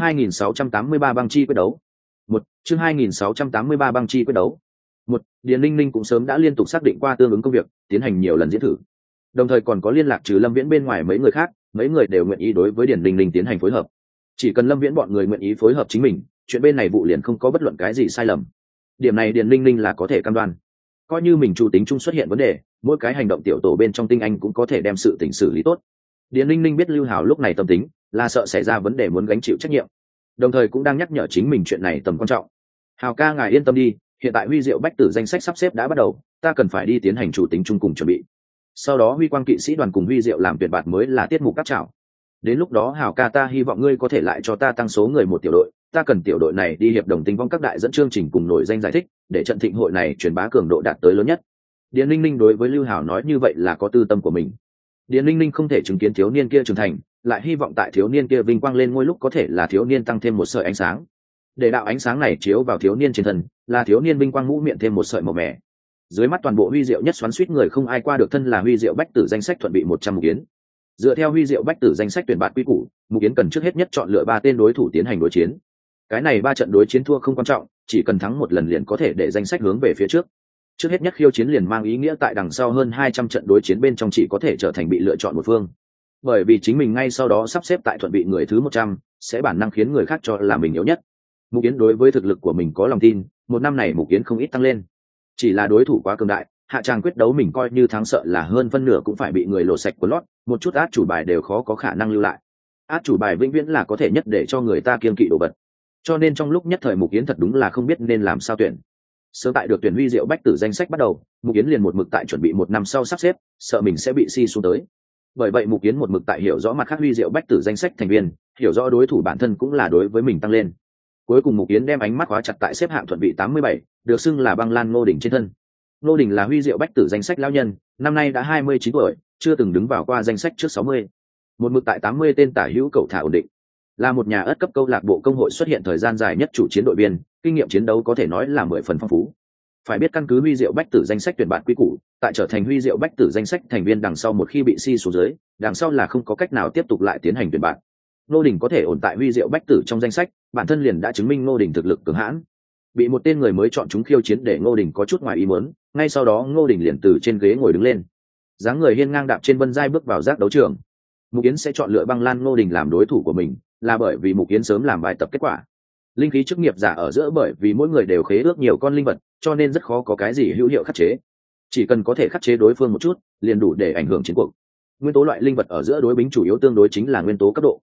2683 băng chi quyết đấu. Chương 2683 băng chi quyết đấu. Điền Ninh Ninh cũng sớm đã liên tục xác định qua tương ứng công việc, tiến hành nhiều lần diễn thử. Đồng thời còn có liên lạc trừ Lâm Viễn bên ngoài mấy người khác, mấy người đều nguyện ý đối với Điền Ninh Ninh tiến hành phối hợp. Chỉ cần Lâm Viễn bọn người nguyện ý phối hợp chính mình, chuyện bên này vụ liền không có bất luận cái gì sai lầm. Điểm này Điền Ninh Ninh là có thể cam đoan. Coi như mình chủ tính chung xuất hiện vấn đề, mỗi cái hành động tiểu tổ bên trong tinh anh cũng có thể đem sự tình xử lý tốt. Điền Ninh Ninh biết Lưu Hào lúc này tâm tính, là sợ xảy ra vấn đề muốn gánh chịu trách nhiệm, đồng thời cũng đang nhắc nhở chính mình chuyện này tầm quan trọng. Hào ca ngài yên tâm đi, hiện tại huy diệu bách tử danh sách sắp xếp đã bắt đầu, ta cần phải đi tiến hành chủ tính chung cùng chuẩn bị. Sau đó huy quang kỵ sĩ đoàn cùng huy diệu làm tuyển bạt mới là tiết mục cáp trảo. Đến lúc đó Hào ca ta hy vọng ngươi có thể lại cho ta tăng số người một tiểu đội, ta cần tiểu đội này đi hiệp đồng tinh vong các đại dẫn chương trình cùng nổi danh giải thích, để trận thịnh hội này truyền bá cường độ đạt tới lớn nhất. Điền Ninh Ninh đối với Lưu Hào nói như vậy là có tư tâm của mình. Điền Ninh Ninh không thể chứng kiến thiếu niên kia trưởng thành, lại hy vọng tại thiếu niên kia vinh quang lên ngôi lúc có thể là thiếu niên tăng thêm một sợi ánh sáng. Để đạo ánh sáng này chiếu vào thiếu niên trên thân, là thiếu niên vinh quang mũ miệng thêm một sợi màu mẻ. Dưới mắt toàn bộ huy diệu nhất xoắn suýt người không ai qua được thân là huy diệu bách tử danh sách thuận bị 100 mục yến. Dựa theo huy diệu bách tử danh sách tuyển bạt quy củ, mục yến cần trước hết nhất chọn lựa 3 tên đối thủ tiến hành đối chiến. Cái này 3 trận đối chiến thua không quan trọng, chỉ cần thắng một lần liền có thể để danh sách hướng về phía trước. Trước hết nhất khiêu chiến liền mang ý nghĩa tại đằng sau hơn 200 trận đối chiến bên trong chỉ có thể trở thành bị lựa chọn một phương. Bởi vì chính mình ngay sau đó sắp xếp tại thuận bị người thứ 100, sẽ bản năng khiến người khác cho là mình yếu nhất. Mục Yến đối với thực lực của mình có lòng tin, một năm này Mục Yến không ít tăng lên. Chỉ là đối thủ quá cường đại, hạ tràng quyết đấu mình coi như thắng sợ là hơn phân nửa cũng phải bị người lột sạch của lót, một chút át chủ bài đều khó có khả năng lưu lại. Át chủ bài vĩnh viễn là có thể nhất để cho người ta kiêng kỵ đồ vật. Cho nên trong lúc nhất thời Mục Yến thật đúng là không biết nên làm sao tuyển. Sớm tại được tuyển huy diệu bách tử danh sách bắt đầu, Mục Yến liền một mực tại chuẩn bị một năm sau sắp xếp, sợ mình sẽ bị si xuống tới. Bởi vậy Mục Yến một mực tại hiểu rõ mặt khác huy diệu bách tử danh sách thành viên, hiểu rõ đối thủ bản thân cũng là đối với mình tăng lên. Cuối cùng Mục Yến đem ánh mắt khóa chặt tại xếp hạng thuận vị 87, được xưng là băng lan Ngô Đình trên thân. Ngô Đình là huy diệu bách tử danh sách lão nhân, năm nay đã 29 tuổi, chưa từng đứng vào qua danh sách trước 60. Một mực tại 80 tên tả hữu cầu thả ổn định. Là một nhà ất cấp câu lạc bộ công hội xuất hiện thời gian dài nhất chủ chiến đội viên, kinh nghiệm chiến đấu có thể nói là 10 phần phong phú. Phải biết căn cứ huy diệu bách tử danh sách tuyển bạn quý củ, tại trở thành huy diệu bách tử danh sách thành viên đằng sau một khi bị si xuống dưới, đằng sau là không có cách nào tiếp tục lại tiến hành tuyển bạn. Ngô Đình có thể ổn tại huy diệu bách tử trong danh sách, bản thân liền đã chứng minh Ngô Đình thực lực cường hãn. Bị một tên người mới chọn chúng khiêu chiến để Ngô Đình có chút ngoài ý muốn, ngay sau đó Ngô Đình liền từ trên ghế ngồi đứng lên, dáng người hiên ngang đạp trên vân giai bước vào giác đấu trường. Mục Yến sẽ chọn lựa băng lan Ngô Đình làm đối thủ của mình, là bởi vì Mục Yến sớm làm bài tập kết quả. Linh khí chức nghiệp giả ở giữa bởi vì mỗi người đều khế ước nhiều con linh vật, cho nên rất khó có cái gì hữu hiệu khắc chế. Chỉ cần có thể khắc chế đối phương một chút, liền đủ để ảnh hưởng chiến cuộc. Nguyên tố loại linh vật ở giữa đối bính chủ yếu tương đối chính là nguyên tố cấp độ.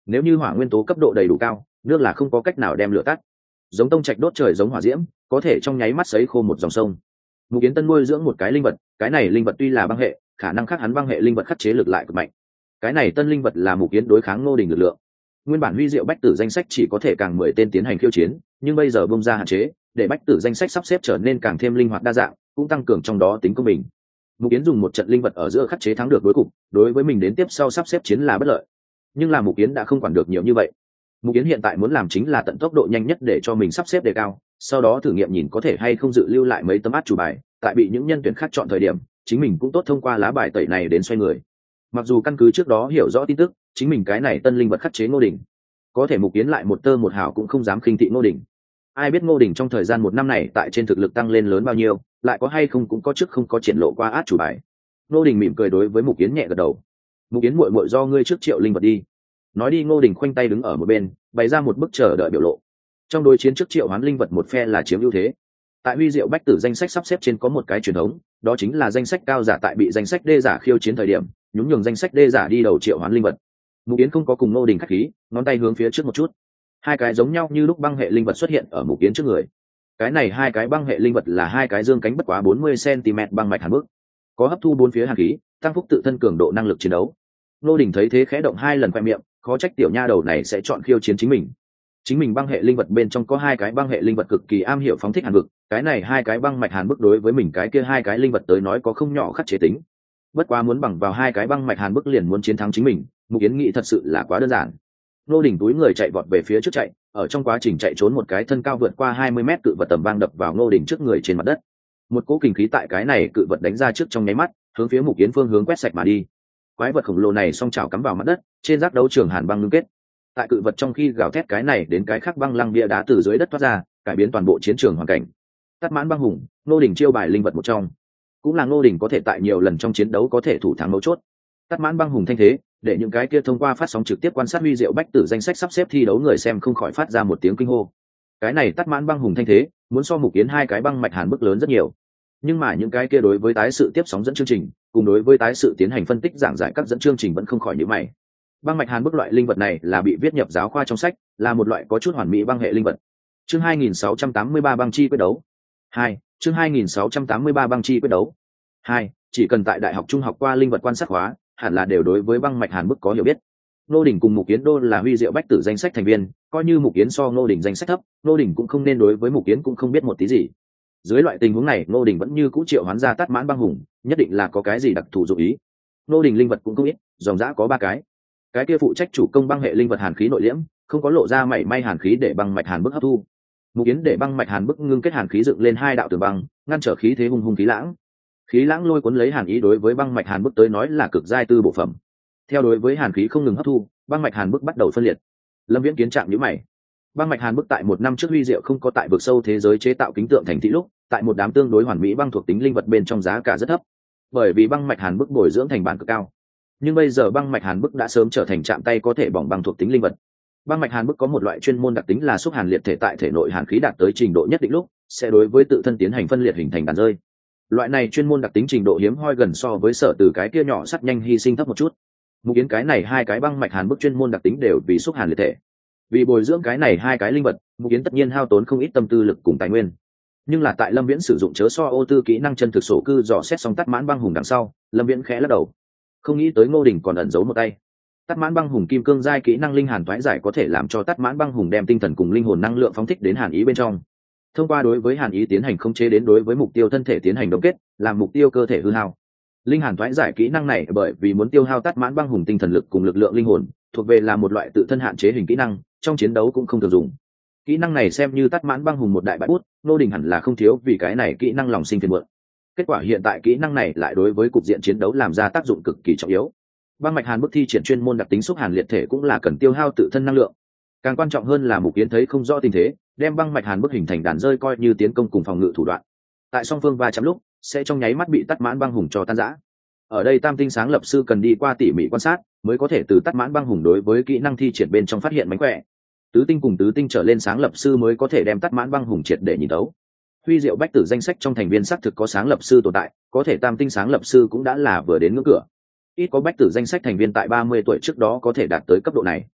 nếu như hỏa nguyên tố cấp độ đầy đủ cao, nước là không có cách nào đem lửa tắt. Giống tông trạch đốt trời giống hỏa diễm, có thể trong nháy mắt sấy khô một dòng sông. Mục Kiến Tân nuôi dưỡng một cái linh vật, cái này linh vật tuy là băng hệ, khả năng khác hắn băng hệ linh vật khắc chế lực lại cực mạnh. Cái này tân linh vật là Mục Kiến đối kháng Ngô Đình lực lượng. Nguyên bản huy diệu bách tử danh sách chỉ có thể càng 10 tên tiến hành khiêu chiến, nhưng bây giờ bung ra hạn chế, để bách tử danh sách sắp xếp trở nên càng thêm linh hoạt đa dạng, cũng tăng cường trong đó tính công bình. Mục Kiến dùng một trận linh vật ở giữa khắc chế thắng được đối cục, đối với mình đến tiếp sau sắp xếp chiến là bất lợi. Nhưng là Mục Kiến đã không quản được nhiều như vậy. Mục Kiến hiện tại muốn làm chính là tận tốc độ nhanh nhất để cho mình sắp xếp đề cao, sau đó thử nghiệm nhìn có thể hay không dự lưu lại mấy tấm át chủ bài, tại bị những nhân tuyển khác chọn thời điểm, chính mình cũng tốt thông qua lá bài tẩy này đến xoay người. Mặc dù căn cứ trước đó hiểu rõ tin tức, chính mình cái này tân linh vật khắc chế Ngô Đình, có thể Mục Kiến lại một tơ một hào cũng không dám khinh thị Ngô Đình. Ai biết Ngô Đình trong thời gian một năm này tại trên thực lực tăng lên lớn bao nhiêu, lại có hay không cũng có trước không có triển lộ qua át chủ bài. Ngô Đình mỉm cười đối với Mục Kiến nhẹ gật đầu. Mục Kiến muội muội do ngươi trước triệu linh vật đi. Nói đi, Ngô Đình khoanh tay đứng ở một bên, bày ra một bức chờ đợi biểu lộ. Trong đối chiến trước triệu hoán linh vật một phe là chiếm ưu thế. Tại huy diệu bách tử danh sách sắp xếp trên có một cái truyền thống, đó chính là danh sách cao giả tại bị danh sách đê giả khiêu chiến thời điểm, nhún nhường danh sách đê giả đi đầu triệu hoán linh vật. Mục Kiến không có cùng Ngô Đình khách khí, ngón tay hướng phía trước một chút. Hai cái giống nhau như lúc băng hệ linh vật xuất hiện ở Mục Kiến trước người. Cái này hai cái băng hệ linh vật là hai cái dương cánh bất quá 40 cm băng mạch hàn bức, có hấp thu bốn phía hàn khí, tăng phúc tự thân cường độ năng lực chiến đấu. Ngô Đình thấy thế khẽ động hai lần khoe miệng, khó trách tiểu nha đầu này sẽ chọn khiêu chiến chính mình. Chính mình băng hệ linh vật bên trong có hai cái băng hệ linh vật cực kỳ am hiểu phóng thích hàn vực, cái này hai cái băng mạch hàn bức đối với mình cái kia hai cái linh vật tới nói có không nhỏ khắc chế tính. Bất quá muốn bằng vào hai cái băng mạch hàn bức liền muốn chiến thắng chính mình, Mục Kiến nghĩ thật sự là quá đơn giản. Ngô Đình túi người chạy vọt về phía trước chạy, ở trong quá trình chạy trốn một cái thân cao vượt qua 20 mét cự vật tầm vang đập vào Ngô Đình trước người trên mặt đất. Một cỗ kình khí tại cái này cự vật đánh ra trước trong nháy mắt, hướng phía Mục Kiến phương hướng quét sạch mà đi. Quái vật khổng lồ này song chảo cắm vào mặt đất, trên giác đấu trường hàn băng ngưng kết. Tại cự vật trong khi gào thét cái này đến cái khác băng lăng bia đá từ dưới đất thoát ra, cải biến toàn bộ chiến trường hoàn cảnh. Tát mãn băng hùng, Ngô Đình chiêu bài linh vật một trong, cũng là Ngô Đình có thể tại nhiều lần trong chiến đấu có thể thủ thắng mấu chốt. Tát mãn băng hùng thanh thế, để những cái kia thông qua phát sóng trực tiếp quan sát huy diệu bách tử danh sách sắp xếp thi đấu người xem không khỏi phát ra một tiếng kinh hô. Cái này Tát mãn băng hùng thanh thế, muốn so Mục Kiến hai cái băng mạch hàn bức lớn rất nhiều. Nhưng mà những cái kia đối với tái sự tiếp sóng dẫn chương trình, cùng đối với tái sự tiến hành phân tích giảng giải các dẫn chương trình vẫn không khỏi nhíu mày. Băng mạch hàn bức loại linh vật này là bị viết nhập giáo khoa trong sách, là một loại có chút hoàn mỹ băng hệ linh vật. Chương 2683 băng chi quyết đấu 2. Chương 2683 băng chi quyết đấu 2. Chỉ cần tại đại học trung học qua linh vật quan sát hóa, hẳn là đều đối với băng mạch hàn bức có hiểu biết. Ngô Đình cùng Mục Kiến đô là huy diệu bách tử danh sách thành viên, coi như Mục Kiến so Ngô Đình danh sách thấp, Ngô Đình cũng không nên đối với Mục Kiến cũng không biết một tí gì. Dưới loại tình huống này, Ngô Đình vẫn như cũ triệu hoán ra Tát mãn băng hùng, nhất định là có cái gì đặc thù dụng ý. Ngô Đình linh vật cũng không ít, dòng dã có 3 cái. Cái kia phụ trách chủ công băng hệ linh vật hàn khí nội liễm, không có lộ ra mảy may hàn khí để băng mạch hàn bức hấp thu. Mục Kiến để băng mạch hàn bức ngưng kết hàn khí dựng lên 2 đạo tường băng, ngăn trở khí thế hung hung khí lãng. Khí lãng lôi cuốn lấy hàn ý đối với băng mạch hàn bức tới nói là cực giai tư bộ phẩm. Theo đối với hàn khí không ngừng hấp thu, băng mạch hàn bức bắt đầu phân liệt. Lâm Viễn kiến trạng nhíu mày. Băng mạch hàn bức tại một năm trước huy diệu không có tại vực sâu thế giới chế tạo kính tượng thành thị lúc, tại một đám tương đối hoàn mỹ băng thuộc tính linh vật bên trong giá cả rất thấp, bởi vì băng mạch hàn bức bồi dưỡng thành bản cực cao. Nhưng bây giờ băng mạch hàn bức đã sớm trở thành chạm tay có thể bỏng băng thuộc tính linh vật. Băng mạch hàn bức có một loại chuyên môn đặc tính là xúc hàn liệt thể, tại thể nội hàn khí đạt tới trình độ nhất định lúc sẽ đối với tự thân tiến hành phân liệt hình thành đàn rơi. Loại này chuyên môn đặc tính trình độ hiếm hoi gần so với sở từ cái kia nhỏ sắt nhanh hy sinh thấp một chút. Mục Kiến cái này hai cái băng mạch hàn bức chuyên môn đặc tính đều vì xúc hàn liệt thể. Vì bồi dưỡng cái này hai cái linh vật, Mục Kiến tất nhiên hao tốn không ít tâm tư lực cùng tài nguyên. Nhưng là tại Lâm Viễn sử dụng chớ so ô tư kỹ năng chân thực sổ cư dò xét xong Tát mãn băng hùng đằng sau, Lâm Viễn khẽ lắc đầu. Không nghĩ tới Ngô Đình còn ẩn giấu một tay. Tát mãn băng hùng kim cương giai kỹ năng linh hàn thoái giải có thể làm cho Tát mãn băng hùng đem tinh thần cùng linh hồn năng lượng phóng thích đến hàn ý bên trong. Thông qua đối với hàn ý tiến hành khống chế đến đối với mục tiêu thân thể tiến hành đóng kết, làm mục tiêu cơ thể hư hao. Linh hàn thoái giải kỹ năng này bởi vì muốn tiêu hao Tát mãn băng hùng tinh thần lực cùng lực lượng linh hồn, thuộc về là một loại tự thân hạn chế hình kỹ năng, trong chiến đấu cũng không thường dùng. Kỹ năng này xem như Tát mãn băng hùng một đại bại bút, Ngô Đình hẳn là không thiếu vì cái này kỹ năng lòng sinh phiền muộn. Kết quả hiện tại kỹ năng này lại đối với cục diện chiến đấu làm ra tác dụng cực kỳ trọng yếu. Băng mạch hàn bức thi triển chuyên môn đặc tính xúc hàn liệt thể cũng là cần tiêu hao tự thân năng lượng. Càng quan trọng hơn là Mục Kiến thấy không rõ tình thế, đem băng mạch hàn bức hình thành đàn rơi coi như tiến công cùng phòng ngự thủ đoạn. Tại song phương va chạm lúc, sẽ trong nháy mắt bị Tát mãn băng hùng cho tan rã. Ở đây Tam tinh sáng lập sư cần đi qua tỉ mỉ quan sát, mới có thể từ Tát mãn băng hùng đối với kỹ năng thi triển bên trong phát hiện mánh khỏe. Tứ tinh cùng tứ tinh trở lên sáng lập sư mới có thể đem Tát mãn băng hùng triệt để nhìn đấu. Huy diệu bách tử danh sách trong thành viên xác thực có sáng lập sư tồn tại, có thể Tam tinh sáng lập sư cũng đã là vừa đến ngưỡng cửa. Ít có bách tử danh sách thành viên tại 30 tuổi trước đó có thể đạt tới cấp độ này.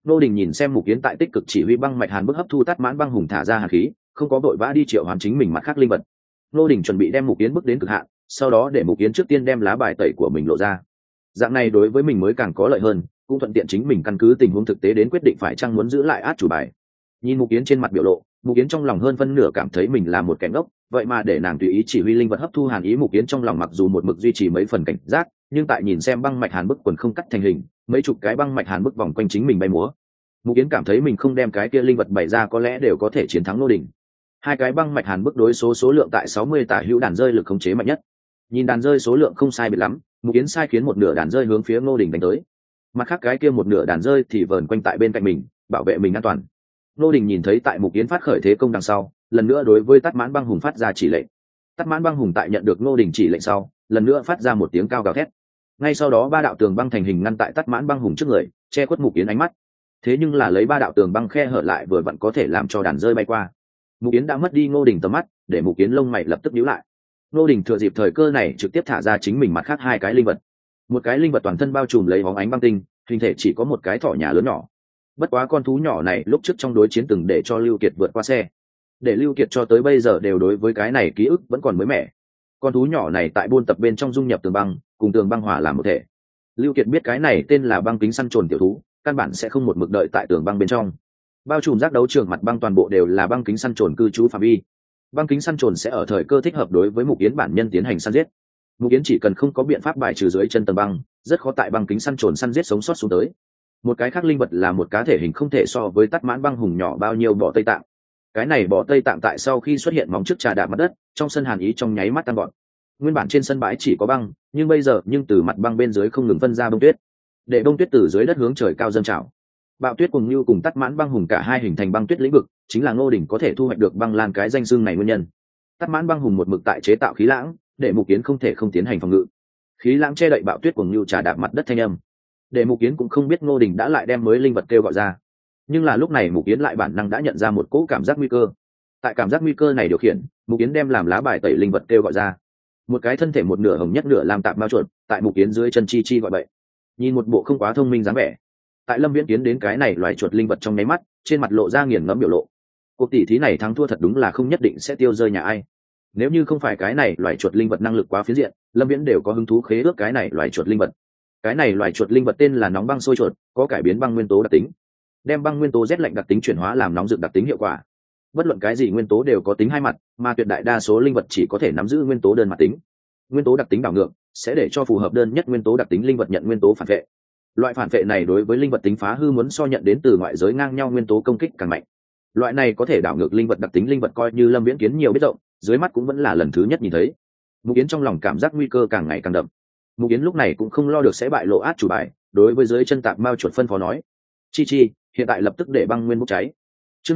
Ngô Đình nhìn xem Mục Yến tại tích cực chỉ huy băng mạch hàn bức hấp thu tát mãn băng hùng thả ra hàn khí, không có vội vã đi triệu hoán chính mình mặt khác linh vật. Ngô Đình chuẩn bị đem Mục Yến bức đến cực hạn, sau đó để Mục Yến trước tiên đem lá bài tẩy của mình lộ ra. Dạng này đối với mình mới càng có lợi hơn, cũng thuận tiện chính mình căn cứ tình huống thực tế đến quyết định phải chăng muốn giữ lại át chủ bài. Nhìn Mục Yến trên mặt biểu lộ, Mục Yến trong lòng hơn phân nửa cảm thấy mình là một kẻ ngốc, vậy mà để nàng tùy ý chỉ huy linh vật hấp thu hàn ý. Mục Yến trong lòng mặc dù một mực duy trì mấy phần cảnh giác, nhưng tại nhìn xem băng mạch hàn bức quần không cắt thành hình, mấy chục cái băng mạch hàn bức vòng quanh chính mình bay múa, Mục Yến cảm thấy mình không đem cái kia linh vật bày ra có lẽ đều có thể chiến thắng Ngô Đình. Hai cái băng mạch hàn bức đối số lượng tại 60 tả hữu đàn rơi lực khống chế mạnh nhất. Nhìn đàn rơi số lượng không sai biệt lắm, Mục Yến sai khiến một nửa đàn rơi hướng phía Ngô Đình đánh tới. Mặt khác cái kia một nửa đàn rơi thì vờn quanh tại bên cạnh mình, bảo vệ mình an toàn. Ngô Đình nhìn thấy tại Mục Yến phát khởi thế công đằng sau, lần nữa đối với Tát Mãn Băng Hùng phát ra chỉ lệnh. Tát Mãn Băng Hùng tại nhận được Ngô Đình chỉ lệnh sau, lần nữa phát ra một tiếng cao gào thét. Ngay sau đó ba đạo tường băng thành hình ngăn tại Tát Mãn Băng Hùng trước người, che khuất Mục Yến ánh mắt. Thế nhưng là lấy ba đạo tường băng khe hở lại vừa vặn có thể làm cho đàn rơi bay qua. Mục Yến đã mất đi Ngô Đình tầm mắt, để Mục Yến lông mày lập tức nhíu lại. Ngô Đình thừa dịp thời cơ này trực tiếp thả ra chính mình mặt khác hai cái linh vật. Một cái linh vật toàn thân bao trùm lấy bóng ánh băng tinh, hình thể chỉ có một cái thỏ nhà lớn nhỏ. Bất quá con thú nhỏ này lúc trước trong đối chiến từng để cho Lưu Kiệt vượt qua xe, để Lưu Kiệt cho tới bây giờ đều đối với cái này ký ức vẫn còn mới mẻ. Con thú nhỏ này tại buôn tập bên trong dung nhập tường băng, cùng tường băng hòa làm một thể. Lưu Kiệt biết cái này tên là băng kính săn trồn tiểu thú, căn bản sẽ không một mực đợi tại tường băng bên trong. Bao trùm giác đấu trường mặt băng toàn bộ đều là băng kính săn trồn cư trú phạm vi. Băng kính săn trồn sẽ ở thời cơ thích hợp đối với Mục Yến bản nhân tiến hành săn giết. Mục Yến chỉ cần không có biện pháp bài trừ dưới chân tầng băng, rất khó tại băng kính săn trồn săn giết sống sót xuống tới. Một cái khác linh vật là một cá thể hình không thể so với Tát Mãn Băng Hùng nhỏ bao nhiêu bọ Tây Tạng. Cái này bọ Tây Tạng tại sau khi xuất hiện móng trước trà đạp mặt đất, trong sân hàn ý trong nháy mắt tan gọn. Nguyên bản trên sân bãi chỉ có băng, nhưng bây giờ từ mặt băng bên dưới không ngừng phân ra bông tuyết, để bông tuyết từ dưới đất hướng trời cao dâng trào. Bạo tuyết cùng như cùng Tát Mãn Băng Hùng cả hai hình thành băng tuyết lĩnh vực, chính là Ngô Đình có thể thu hoạch được băng lan cái danh xưng này nguyên nhân. Tát Mãn Băng Hùng một mực tại chế tạo khí lãng, để Mục Yến không thể không tiến hành phòng ngự. Khí lãng che đậy bạo tuyết cùng như trà đạp mặt đất thanh âm, để Mục Yến cũng không biết Ngô Đình đã lại đem mới linh vật kêu gọi ra. Nhưng là lúc này Mục Yến lại bản năng đã nhận ra một cỗ cảm giác nguy cơ. Tại cảm giác nguy cơ này điều khiển, Mục Yến đem làm lá bài tẩy linh vật kêu gọi ra. Một cái thân thể một nửa hồng nhất nửa làm tạp mao chuột, tại Mục Yến dưới chân chi gọi bậy. Nhìn một bộ không quá thông minh dáng vẻ. Tại Lâm Viễn Kiến đến cái này loài chuột linh vật trong nháy mắt, trên mặt lộ ra nghiền ngẫm biểu lộ. Cuộc tỷ thí này thắng thua thật đúng là không nhất định sẽ tiêu rơi nhà ai. Nếu như không phải cái này loài chuột linh vật năng lực quá phiến diện, Lâm Viễn đều có hứng thú khế ước cái này loài chuột linh vật. Cái này loài chuột linh vật tên là nóng băng sôi chuột, có cải biến băng nguyên tố đặc tính, đem băng nguyên tố rét lạnh đặc tính chuyển hóa làm nóng rực đặc tính hiệu quả. Bất luận cái gì nguyên tố đều có tính hai mặt, mà tuyệt đại đa số linh vật chỉ có thể nắm giữ nguyên tố đơn mặt tính. Nguyên tố đặc tính đảo ngược sẽ để cho phù hợp đơn nhất nguyên tố đặc tính linh vật nhận nguyên tố phản vệ. Loại phản vệ này đối với linh vật tính phá hư muốn so nhận đến từ ngoại giới ngang nhau nguyên tố công kích càng mạnh. Loại này có thể đảo ngược linh vật đặc tính linh vật coi như Lâm Viễn Kiến nhiều biết rộng, dưới mắt cũng vẫn là lần thứ nhất nhìn thấy. Mục Yến trong lòng cảm giác nguy cơ càng ngày càng đậm. Mục Yến lúc này cũng không lo được sẽ bại lộ át chủ bài, đối với dưới chân tạp mao chuột phân phó nói: chi hiện tại lập tức để băng nguyên bốc cháy. Chương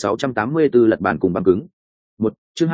2684 lật bản cùng băng cứng. Chương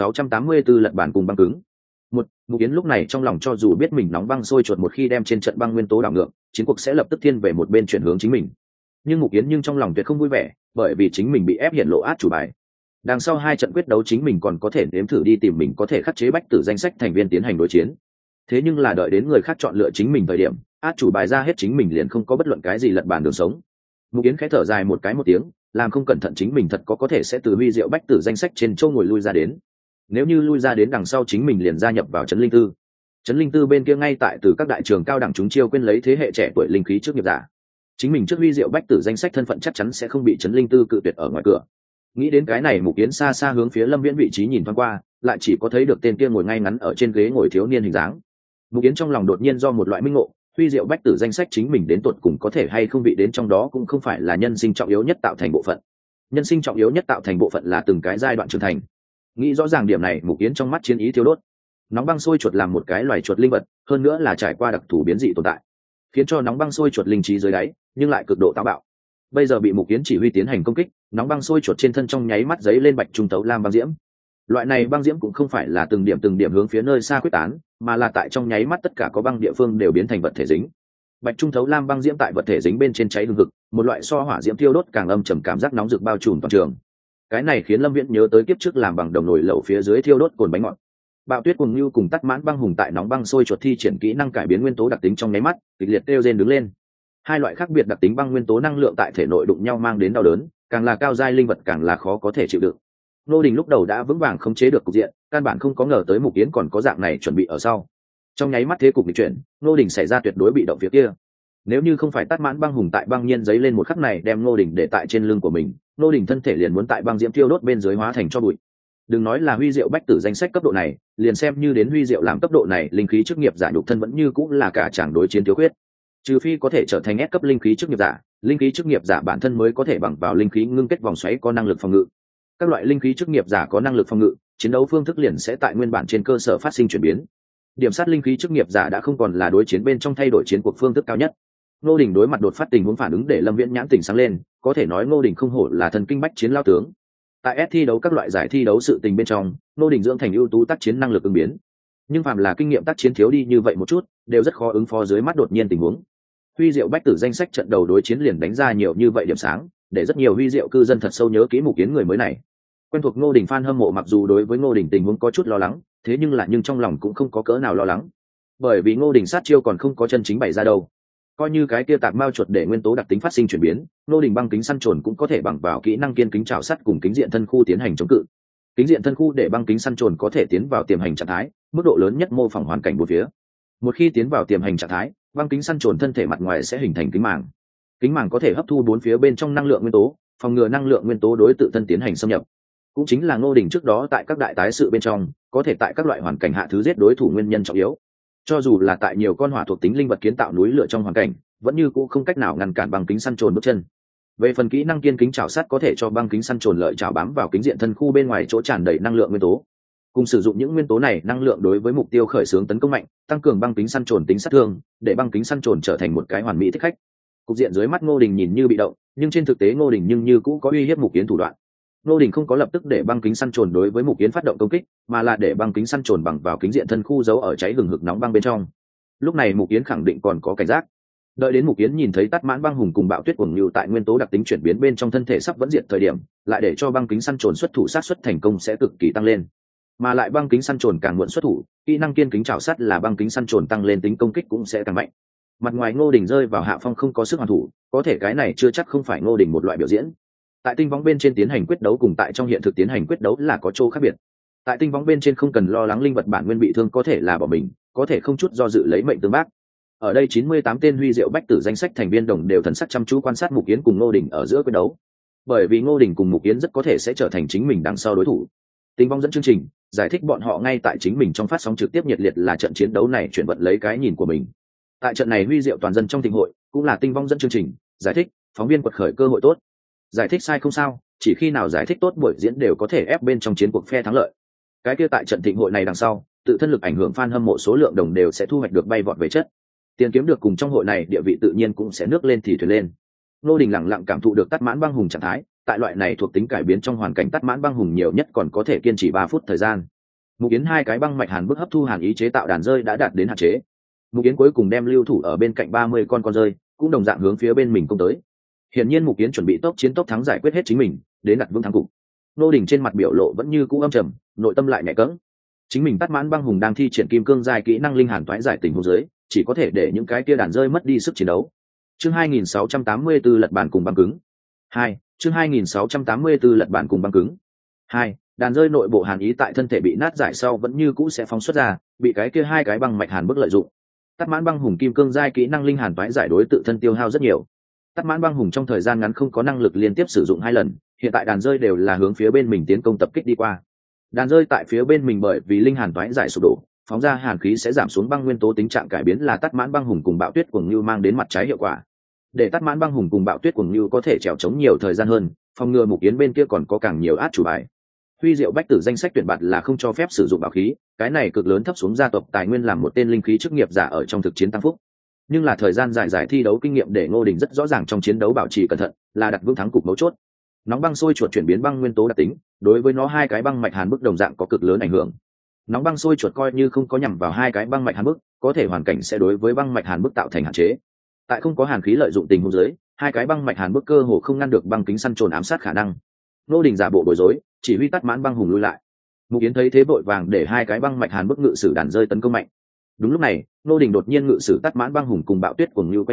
2684 lật bản cùng băng cứng. Mục Yến lúc này trong lòng cho dù biết mình nóng băng sôi chuột một khi đem trên trận băng nguyên tố đảo ngược, chiến cuộc sẽ lập tức thiên về một bên chuyển hướng chính mình. Nhưng Mục Yến trong lòng tuyệt không vui vẻ, bởi vì chính mình bị ép hiện lộ át chủ bài. Đằng sau hai trận quyết đấu chính mình còn có thể nếm thử đi tìm mình có thể khắc chế bách tử danh sách thành viên tiến hành đối chiến. Thế nhưng là đợi đến người khác chọn lựa chính mình thời điểm, át chủ bài ra hết chính mình liền không có bất luận cái gì lật bàn đường sống. Mục Yến khẽ thở dài một tiếng, làm không cẩn thận chính mình thật có thể sẽ từ huy diệu bách tử danh sách trên châu ngồi lui ra đến. Nếu như lui ra đến đằng sau chính mình liền gia nhập vào trấn linh tư. Trấn linh tư bên kia ngay tại từ các đại trường cao đẳng chúng chiêu quên lấy thế hệ trẻ tuổi linh khí trước nghiệp giả. Chính mình trước huy diệu bách tử danh sách thân phận chắc chắn sẽ không bị trấn linh tư cự tuyệt ở ngoài cửa. Nghĩ đến cái này, Mục Yến xa xa hướng phía Lâm Viễn vị trí nhìn thoáng qua, lại chỉ có thấy được tên kia ngồi ngay ngắn ở trên ghế ngồi thiếu niên hình dáng. Mục Yến trong lòng đột nhiên do một loại minh ngộ, huy diệu bách tử danh sách chính mình đến tột cùng có thể hay không vị đến trong đó cũng không phải là nhân sinh trọng yếu nhất tạo thành bộ phận. Nhân sinh trọng yếu nhất tạo thành bộ phận là từng cái giai đoạn trưởng thành. Nghĩ rõ ràng điểm này, Mục Yến trong mắt chiến ý thiêu đốt. Nóng băng sôi chuột làm một cái loài chuột linh vật, hơn nữa là trải qua đặc thù biến dị tồn tại, khiến cho nóng băng sôi chuột linh trí dưới đáy, nhưng lại cực độ táo bạo. Bây giờ bị Mục Yến chỉ huy tiến hành công kích, nóng băng sôi chuột trên thân trong nháy mắt giấy lên bạch trung tấu lam băng diễm. Loại này băng diễm cũng không phải là từng điểm hướng phía nơi xa quyết tán, mà là tại trong nháy mắt tất cả có băng địa phương đều biến thành vật thể dính. Bạch trung thấu lam băng diễm tại vật thể dính bên trên cháy hừng hực, một loại so hỏa diễm thiêu đốt càng âm trầm cảm giác nóng rực bao trùm toàn trường. Cái này khiến Lâm Viễn nhớ tới kiếp trước làm bằng đồng nồi lẩu phía dưới thiêu đốt cồn bánh ngọt. Bạo tuyết cùng như cùng Tát Mãn Băng Hùng tại nóng băng sôi chuột thi triển kỹ năng cải biến nguyên tố đặc tính trong nháy mắt, kịch liệt kêu rên đứng lên. Hai loại khác biệt đặc tính băng nguyên tố năng lượng tại thể nội đụng nhau mang đến đau đớn, càng là cao giai linh vật càng là khó có thể chịu đựng. Ngô Đình lúc đầu đã vững vàng khống chế được cục diện, căn bản không có ngờ tới Mục Yến còn có dạng này chuẩn bị ở sau. Trong nháy mắt thế cục nghịch chuyển, Ngô Đình xảy ra tuyệt đối bị động phía kia. Nếu như không phải Tát Mãn băng hùng tại băng nhiên giấy lên một khắc này đem Ngô Đình để tại trên lưng của mình, Ngô Đình thân thể liền muốn tại băng diễm thiêu đốt bên dưới hóa thành cho bụi. Đừng nói là huy diệu bách tử danh sách cấp độ này, liền xem như đến huy diệu làm cấp độ này, linh khí chức nghiệp giả nhục thân vẫn như cũng là cả chàng đối chiến thiếu khuyết. Trừ phi có thể trở thành S cấp linh khí chức nghiệp giả, linh khí chức nghiệp giả bản thân mới có thể bằng vào linh khí ngưng kết vòng xoáy có năng lực phòng ngự. Các loại linh khí chức nghiệp giả có năng lực phòng ngự, chiến đấu phương thức liền sẽ tại nguyên bản trên cơ sở phát sinh chuyển biến. Điểm sát linh khí chức nghiệp giả đã không còn là đối chiến bên trong thay đổi chiến cuộc phương thức cao nhất. Ngô Đình đối mặt đột phát tình huống phản ứng để Lâm Viễn nhãn tỉnh sáng lên, có thể nói Ngô Đình không hổ là thần kinh bách chiến lao tướng. Tại S thi đấu các loại giải thi đấu sự tình bên trong, Ngô Đình dưỡng thành ưu tú tác chiến năng lực ứng biến. Nhưng phàm là kinh nghiệm tác chiến thiếu đi như vậy một chút, đều rất khó ứng phó dưới mắt đột nhiên tình huống. Huy diệu bách tử danh sách trận đầu đối chiến liền đánh ra nhiều như vậy điểm sáng, để rất nhiều huy diệu cư dân thật sâu nhớ kỹ Mục Yến người mới này. Quen thuộc Ngô Đình fan hâm mộ mặc dù đối với Ngô Đình tình huống có chút lo lắng, thế nhưng trong lòng cũng không có cỡ nào lo lắng, bởi vì Ngô Đình sát chiêu còn không có chân chính bày ra đâu. Coi như cái kia tạc mao chuột để nguyên tố đặc tính phát sinh chuyển biến, Ngô Đình băng kính săn trồn cũng có thể bằng vào kỹ năng kiên kính trào sắt cùng kính diện thân khu tiến hành chống cự. Kính diện thân khu để băng kính săn trồn có thể tiến vào tiềm hành trạng thái, mức độ lớn nhất mô phỏng hoàn cảnh bốn phía. Một khi tiến vào tiềm hành trạng thái, băng kính săn trồn thân thể mặt ngoài sẽ hình thành kính màng. Kính màng có thể hấp thu bốn phía bên trong năng lượng nguyên tố, phòng ngừa năng lượng nguyên tố đối tự thân tiến hành xâm nhập. Cũng chính là Ngô Đình trước đó tại các đại tái sự bên trong, có thể tại các loại hoàn cảnh hạ thứ giết đối thủ nguyên nhân trọng yếu. Cho dù là tại nhiều con hỏa thuộc tính linh vật kiến tạo núi lửa trong hoàn cảnh, vẫn như cũ không cách nào ngăn cản băng kính săn trồn bước chân. Về phần kỹ năng kiên kính chảo sắt có thể cho băng kính săn trồn lợi chảo bám vào kính diện thân khu bên ngoài chỗ tràn đầy năng lượng nguyên tố. Cùng sử dụng những nguyên tố này năng lượng đối với mục tiêu khởi xướng tấn công mạnh, tăng cường băng kính săn trồn tính sát thương, để băng kính săn trồn trở thành một cái hoàn mỹ thích khách. Cục diện dưới mắt Ngô Đình nhìn như bị động, nhưng trên thực tế Ngô Đình nhưng như cũ có uy hiếp Mục Yến thủ đoạn. Ngô Đình không có lập tức để băng kính săn trồn đối với Mục Yến phát động công kích, mà là để băng kính săn trồn bằng vào kính diện thân khu giấu ở cháy hừng hực nóng băng bên trong. Lúc này Mục Yến khẳng định còn có cảnh giác. Đợi đến Mục Yến nhìn thấy Tát Mãn băng hùng cùng Bạo Tuyết cuồng lưu tại nguyên tố đặc tính chuyển biến bên trong thân thể sắp vẫn diệt thời điểm, lại để cho băng kính săn trồn xuất thủ sát suất thành công sẽ cực kỳ tăng lên. Mà lại băng kính săn trồn càng muộn xuất thủ, kỹ năng kiên kính chảo sắt là băng kính săn trồn tăng lên tính công kích cũng sẽ càng mạnh. Mặt ngoài Ngô Đình rơi vào hạ phong không có sức hoàn thủ, có thể cái này chưa chắc không phải Ngô Đình một loại biểu diễn. Tại tinh võng bên trên tiến hành quyết đấu cùng tại trong hiện thực tiến hành quyết đấu là có chỗ khác biệt. Tại tinh võng bên trên không cần lo lắng linh vật bản nguyên bị thương có thể là bỏ mình, có thể không chút do dự lấy mệnh tương bác. Ở đây 98 tên huy diệu bách tử danh sách thành viên đồng đều thần sắc chăm chú quan sát Mục Yến cùng Ngô Đình ở giữa quyết đấu, bởi vì Ngô Đình cùng Mục Yến rất có thể sẽ trở thành chính mình đằng sau đối thủ. Tinh võng dẫn chương trình giải thích bọn họ ngay tại chính mình trong phát sóng trực tiếp nhiệt liệt là trận chiến đấu này chuyển vận lấy cái nhìn của mình. Tại trận này huy diệu toàn dân trong thịnh hội cũng là tinh vong dẫn chương trình giải thích, phóng viên quật khởi cơ hội tốt. Giải thích sai không sao, chỉ khi nào giải thích tốt buổi diễn đều có thể ép bên trong chiến cuộc phe thắng lợi. Cái kia tại trận thịnh hội này đằng sau, tự thân lực ảnh hưởng fan hâm mộ số lượng đồng đều sẽ thu hoạch được bay vọt về chất. Tiền kiếm được cùng trong hội này địa vị tự nhiên cũng sẽ nước lên thì thuyền lên. Ngô Đình lặng lặng cảm thụ được Tát Mãn băng hùng trạng thái, tại loại này thuộc tính cải biến trong hoàn cảnh Tát Mãn băng hùng nhiều nhất còn có thể kiên trì 3 phút thời gian. Mục Yến hai cái băng mạch hàn bức hấp thu hàn ý chế tạo đàn rơi đã đạt đến hạn chế. Mục Yến cuối cùng đem lưu thủ ở bên cạnh 30 con rơi, cũng đồng dạng hướng phía bên mình công tới. Hiển nhiên Mục Yến chuẩn bị tốc chiến tốc thắng giải quyết hết chính mình, đến đặt vững thắng cục. Ngô Đình trên mặt biểu lộ vẫn như cũ âm trầm, nội tâm lại nhẹ cẫng. Chính mình Tát Mãn băng hùng đang thi triển kim cương giai kỹ năng linh hàn toái giải tình huống dưới, chỉ có thể để những cái kia đàn rơi mất đi sức chiến đấu. Chương 2684 lật bàn cùng băng cứng. 2. Chương 2684 lật bàn cùng băng cứng. 2. Đàn rơi nội bộ hàn ý tại thân thể bị nát giải sau vẫn như cũ sẽ phóng xuất ra, bị cái kia hai cái băng mạch hàn bức lợi dụng. Tát Mãn băng hùng kim cương giai kỹ năng linh hàn toái giải đối tự thân tiêu hao rất nhiều. Tát Mãn băng hùng trong thời gian ngắn không có năng lực liên tiếp sử dụng 2 lần, hiện tại đàn rơi đều là hướng phía bên mình tiến công tập kích đi qua. Đàn rơi tại phía bên mình bởi vì linh hàn toái giải sụp đổ, phóng ra hàn khí sẽ giảm xuống băng nguyên tố tính trạng cải biến là Tát Mãn băng hùng cùng Bạo Tuyết cuồng lưu mang đến mặt trái hiệu quả. Để Tát Mãn băng hùng cùng Bạo Tuyết cuồng lưu có thể trèo chống nhiều thời gian hơn, phòng ngừa Mục Yến bên kia còn có càng nhiều át chủ bài. Huy diệu bách tử danh sách tuyển bạt là không cho phép sử dụng bảo khí, cái này cực lớn thấp xuống gia tộc tài nguyên làm một tên linh khí chức nghiệp giả ở trong thực chiến tăng phúc. Nhưng là thời gian dài thi đấu kinh nghiệm để Ngô Đình rất rõ ràng trong chiến đấu bảo trì cẩn thận là đặt vững thắng cục mấu chốt. Nóng băng sôi chuột chuyển biến băng nguyên tố đặc tính, đối với nó hai cái băng mạch hàn bức đồng dạng có cực lớn ảnh hưởng. Nóng băng sôi chuột coi như không có nhằm vào hai cái băng mạch hàn bức, có thể hoàn cảnh sẽ đối với băng mạch hàn bức tạo thành hạn chế. Tại không có hàn khí lợi dụng tình huống dưới, hai cái băng mạch hàn bức cơ hồ không ngăn được băng kính săn trồn ám sát khả năng. Ngô Đình giả bộ bối rối, chỉ huy Tát Mãn băng hùng lui lại. Mục Yến thấy thế vội vàng để hai cái băng mạch hàn bức ngự sử đàn rơi tấn công mạnh. Đúng lúc này, Ngô Đình đột nhiên ngự sử Tát Mãn băng hùng cùng Bạo Tuyết cuồng lưu quay người,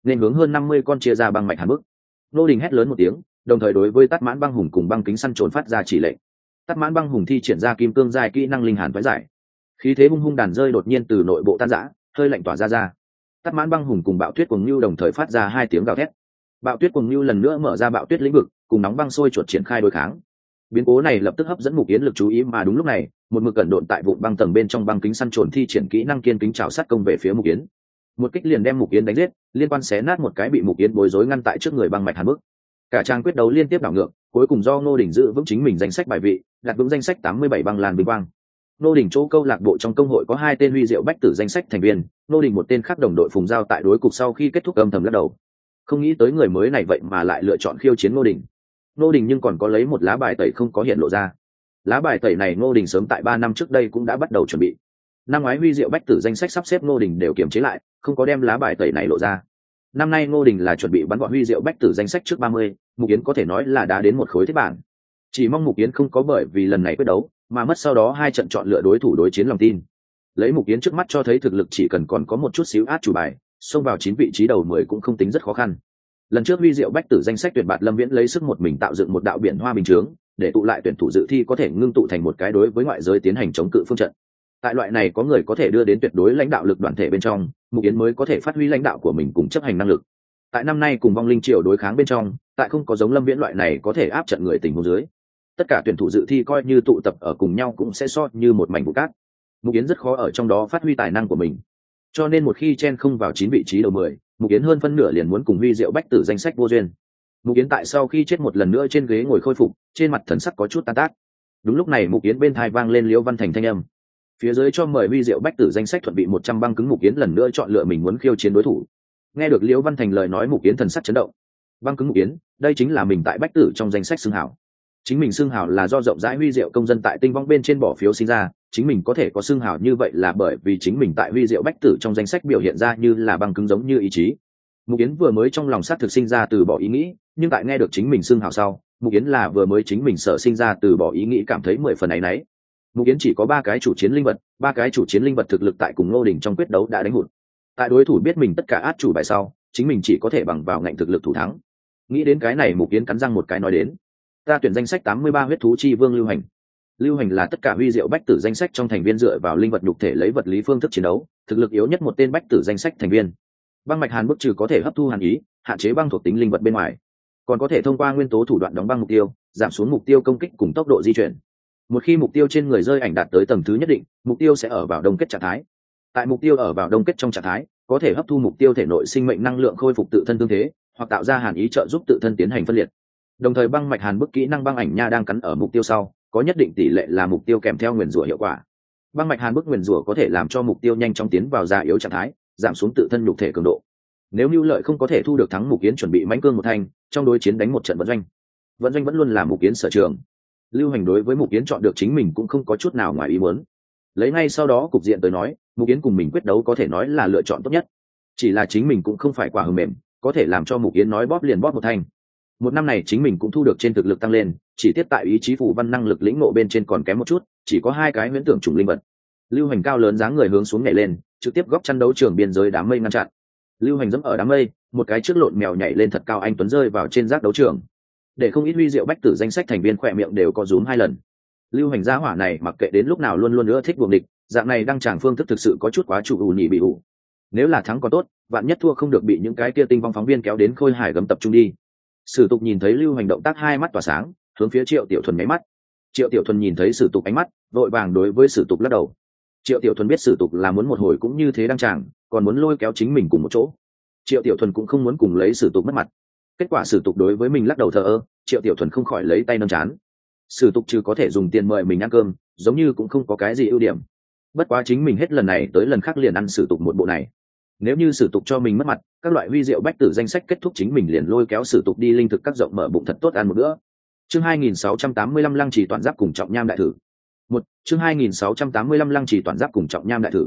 nên hướng hơn 50 con chia ra băng mạch hàn bức. Ngô Đình hét lớn một tiếng, đồng thời đối với Tát Mãn Băng Hùng cùng băng kính săn trồn phát ra chỉ lệnh. Tát Mãn Băng Hùng thi triển ra kim cương giai kỹ năng linh hàn vãi giải, khí thế hung hung đàn rơi đột nhiên từ nội bộ tan rã, hơi lạnh tỏa ra. Tát Mãn Băng Hùng cùng Bạo Tuyết Cuồng Nưu đồng thời phát ra hai tiếng gào thét. Bạo Tuyết Cuồng Nưu lần nữa mở ra bạo tuyết lĩnh vực, cùng nóng băng sôi chuột triển khai đối kháng. Biến cố này lập tức hấp dẫn Mục Yến lực chú ý, mà đúng lúc này, một mực cẩn độn tại vụn băng tầng bên trong băng kính săn trồn thi triển kỹ năng kiên kính trảo sát công về phía Mục Yến. Một kích liền đem Mục Yến đánh giết, liên quan xé nát một cái bị Mục Yến bối rối ngăn tại trước người băng mạch hàn bức. Cả trang quyết đấu liên tiếp đảo ngược, cuối cùng do Ngô Đình giữ vững chính mình danh sách bài vị, đặt vững danh sách 87 băng lan vinh quang. Ngô Đình chỗ câu lạc bộ trong công hội có hai tên huy diệu bách tử danh sách thành viên, Ngô Đình một tên khác đồng đội Phùng Giao tại đối cục sau khi kết thúc âm thầm lắc đầu. Không nghĩ tới người mới này vậy mà lại lựa chọn khiêu chiến Ngô Đình. Ngô Đình nhưng còn có lấy một lá bài tẩy không có hiện lộ ra. Lá bài tẩy này Ngô Đình sớm tại 3 năm trước đây cũng đã bắt đầu chuẩn bị. Năm ngoái huy diệu bách tử danh sách sắp xếp Ngô Đình đều kiềm chế lại, không có đem lá bài tẩy này lộ ra. Năm nay Ngô Đình là chuẩn bị bắn gọn huy diệu bách tử danh sách trước 30, Mục Yến có thể nói là đã đến một khối thiết bản. Chỉ mong Mục Yến không có bởi vì lần này quyết đấu mà mất sau đó hai trận chọn lựa đối thủ đối chiến lòng tin. Lấy Mục Yến trước mắt cho thấy thực lực chỉ cần còn có một chút xíu át chủ bài, xông vào 9 vị trí đầu 10 cũng không tính rất khó khăn. Lần trước huy diệu bách tử danh sách tuyển bạt Lâm Viễn lấy sức một mình tạo dựng một đạo biển hoa bình chướng, để tụ lại tuyển thủ dự thi có thể ngưng tụ thành một cái đối với ngoại giới tiến hành chống cự phương trận. Tại loại này có người có thể đưa đến tuyệt đối lãnh đạo lực đoàn thể bên trong, Mục Yến mới có thể phát huy lãnh đạo của mình cùng chấp hành năng lực. Tại năm nay cùng vong linh triều đối kháng bên trong, tại không có giống Lâm Viễn loại này có thể áp trận người tình huống dưới, tất cả tuyển thủ dự thi coi như tụ tập ở cùng nhau cũng sẽ so như một mảnh vụ cát. Mục Yến rất khó ở trong đó phát huy tài năng của mình, cho nên một khi chen không vào 9 vị trí đầu 10, Mục Yến hơn phân nửa liền muốn cùng huy diệu bách tử danh sách vô duyên. Mục Yến tại sau khi chết một lần nữa trên ghế ngồi khôi phục, trên mặt thần sắc có chút tan tác. Đúng lúc này Mục Yến bên tai vang lên Liễu Văn Thành thanh âm. Phía dưới cho mời huy diệu bách tử danh sách thuận bị 100 băng cứng. Mục Yến lần nữa chọn lựa mình muốn khiêu chiến đối thủ. Nghe được Liễu Văn Thành lời nói, Mục Yến thần sắc chấn động. Băng cứng Mục Yến, đây chính là mình tại bách tử trong danh sách xưng hảo. Chính mình xưng hảo là do rộng rãi huy diệu công dân tại tinh vong bên trên bỏ phiếu sinh ra, chính mình có thể có xưng hảo như vậy là bởi vì chính mình tại huy diệu bách tử trong danh sách biểu hiện ra như là băng cứng giống như ý chí. Mục Yến vừa mới trong lòng sát thực sinh ra từ bỏ ý nghĩ, nhưng tại nghe được chính mình xưng hảo sau, Mục Yến là vừa mới chính mình sợ sinh ra từ bỏ ý nghĩ, cảm thấy 10 phần áy náy. Mục Yến chỉ có 3 cái chủ chiến linh vật, 3 cái chủ chiến linh vật thực lực tại cùng Ngô Đình trong quyết đấu đã đánh hụt. Tại đối thủ biết mình tất cả át chủ bài sau, chính mình chỉ có thể bằng vào ngạnh thực lực thủ thắng. Nghĩ đến cái này, Mục Yến cắn răng một cái nói đến: "Ta tuyển danh sách 83 huyết thú chi vương Lưu Hành." Lưu Hành là tất cả huy diệu bách tử danh sách trong thành viên dựa vào linh vật nhục thể lấy vật lý phương thức chiến đấu, thực lực yếu nhất một tên bách tử danh sách thành viên. Băng mạch hàn bức trừ có thể hấp thu hàn ý, hạn chế băng thuộc tính linh vật bên ngoài, còn có thể thông qua nguyên tố thủ đoạn đóng băng mục tiêu, giảm xuống mục tiêu công kích cùng tốc độ di chuyển. Một khi mục tiêu trên người rơi ảnh đạt tới tầng thứ nhất định, mục tiêu sẽ ở vào đông kết trạng thái. Tại mục tiêu ở vào đông kết trong trạng thái, có thể hấp thu mục tiêu thể nội sinh mệnh năng lượng khôi phục tự thân tương thế, hoặc tạo ra hàn ý trợ giúp tự thân tiến hành phân liệt. Đồng thời băng mạch hàn bức kỹ năng băng ảnh nha đang cắn ở mục tiêu sau, có nhất định tỷ lệ là mục tiêu kèm theo nguyền rủa hiệu quả. Băng mạch hàn bức nguyền rủa có thể làm cho mục tiêu nhanh chóng tiến vào già yếu trạng thái, giảm xuống tự thân nhục thể cường độ. Nếu Nưu Lợi không có thể thu được thắng, Mục Yến chuẩn bị mãnh cương một thanh, trong đối chiến đánh một trận vận doanh. Vận doanh vẫn luôn là Mục Yến sở trường. Lưu Hành đối với Mục Yến chọn được chính mình cũng không có chút nào ngoài ý muốn. Lấy ngay sau đó cục diện tới nói, Mục Yến cùng mình quyết đấu có thể nói là lựa chọn tốt nhất. Chỉ là chính mình cũng không phải quả hờ mềm, có thể làm cho Mục Yến nói bóp liền bóp một thanh. Một năm này chính mình cũng thu được trên thực lực tăng lên, chỉ tiếp tại ý chí phù văn năng lực lĩnh ngộ bên trên còn kém một chút, chỉ có 2 cái huyễn tưởng trùng linh vật. Lưu Hành cao lớn dáng người hướng xuống nhảy lên, trực tiếp góc chăn đấu trường biên giới đám mây ngăn chặn. Lưu Hành dẫm ở đám mây, một cái trước lộn mèo nhảy lên thật cao, anh tuấn rơi vào trên giác đấu trường, để không ít huy diệu bách tử danh sách thành viên khỏe miệng đều có rúm 2 lần. Lưu Hành gia hỏa này mặc kệ đến lúc nào luôn luôn nữa thích buồng địch, dạng này đăng tràng phương thức thực sự có chút quá chủ ù nhị bị ủ. Nếu là thắng còn tốt, vạn nhất thua không được bị những cái kia tinh vong phóng viên kéo đến Khôi Hải gấm tập trung đi. Sử Tục nhìn thấy Lưu Hành động tác, 2 mắt tỏa sáng, hướng phía Triệu Tiểu Thuần nháy mắt. Triệu Tiểu Thuần nhìn thấy Sử Tục ánh mắt, vội vàng đối với Sử Tục lắc đầu. Triệu Tiểu Thuần biết Sử Tục là muốn một hồi cũng như thế đăng tràng, còn muốn lôi kéo chính mình cùng một chỗ. Triệu Tiểu Thuần cũng không muốn cùng lấy Sử Tục mất mặt. Kết quả Sử Tục đối với mình lắc đầu thờ ơ, Triệu Tiểu Thuần không khỏi lấy tay nâng trán. Sử Tục trừ có thể dùng tiền mời mình ăn cơm, giống như cũng không có cái gì ưu điểm. Bất quá chính mình hết lần này tới lần khác liền ăn Sử Tục một bộ này. Nếu như Sử Tục cho mình mất mặt, các loại huy diệu bách tử danh sách kết thúc chính mình liền lôi kéo Sử Tục đi linh thực các rộng mở bụng thật tốt ăn một bữa. Chương 2685 Lăng Trì toàn giáp cùng Trọng Nham đại thử. Chương 2685 Lăng Trì toàn giáp cùng Trọng Nham đại thử.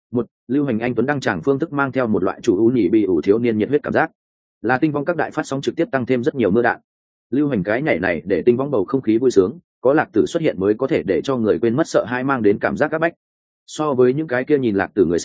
Lưu Hành anh tuấn đăng tràng phương thức mang theo một loại chủ ưu nhị bị ủ thiếu niên nhiệt huyết cảm giác, là tinh vong các đại phát sóng trực tiếp tăng thêm rất nhiều mưa đạn. Lưu Hành cái nhảy này để tinh vong bầu không khí vui sướng, có Lạc Tử xuất hiện mới có thể để cho người quên mất sợ hãi, mang đến cảm giác áp bách. So với những cái kia nhìn Lạc Tử người xem,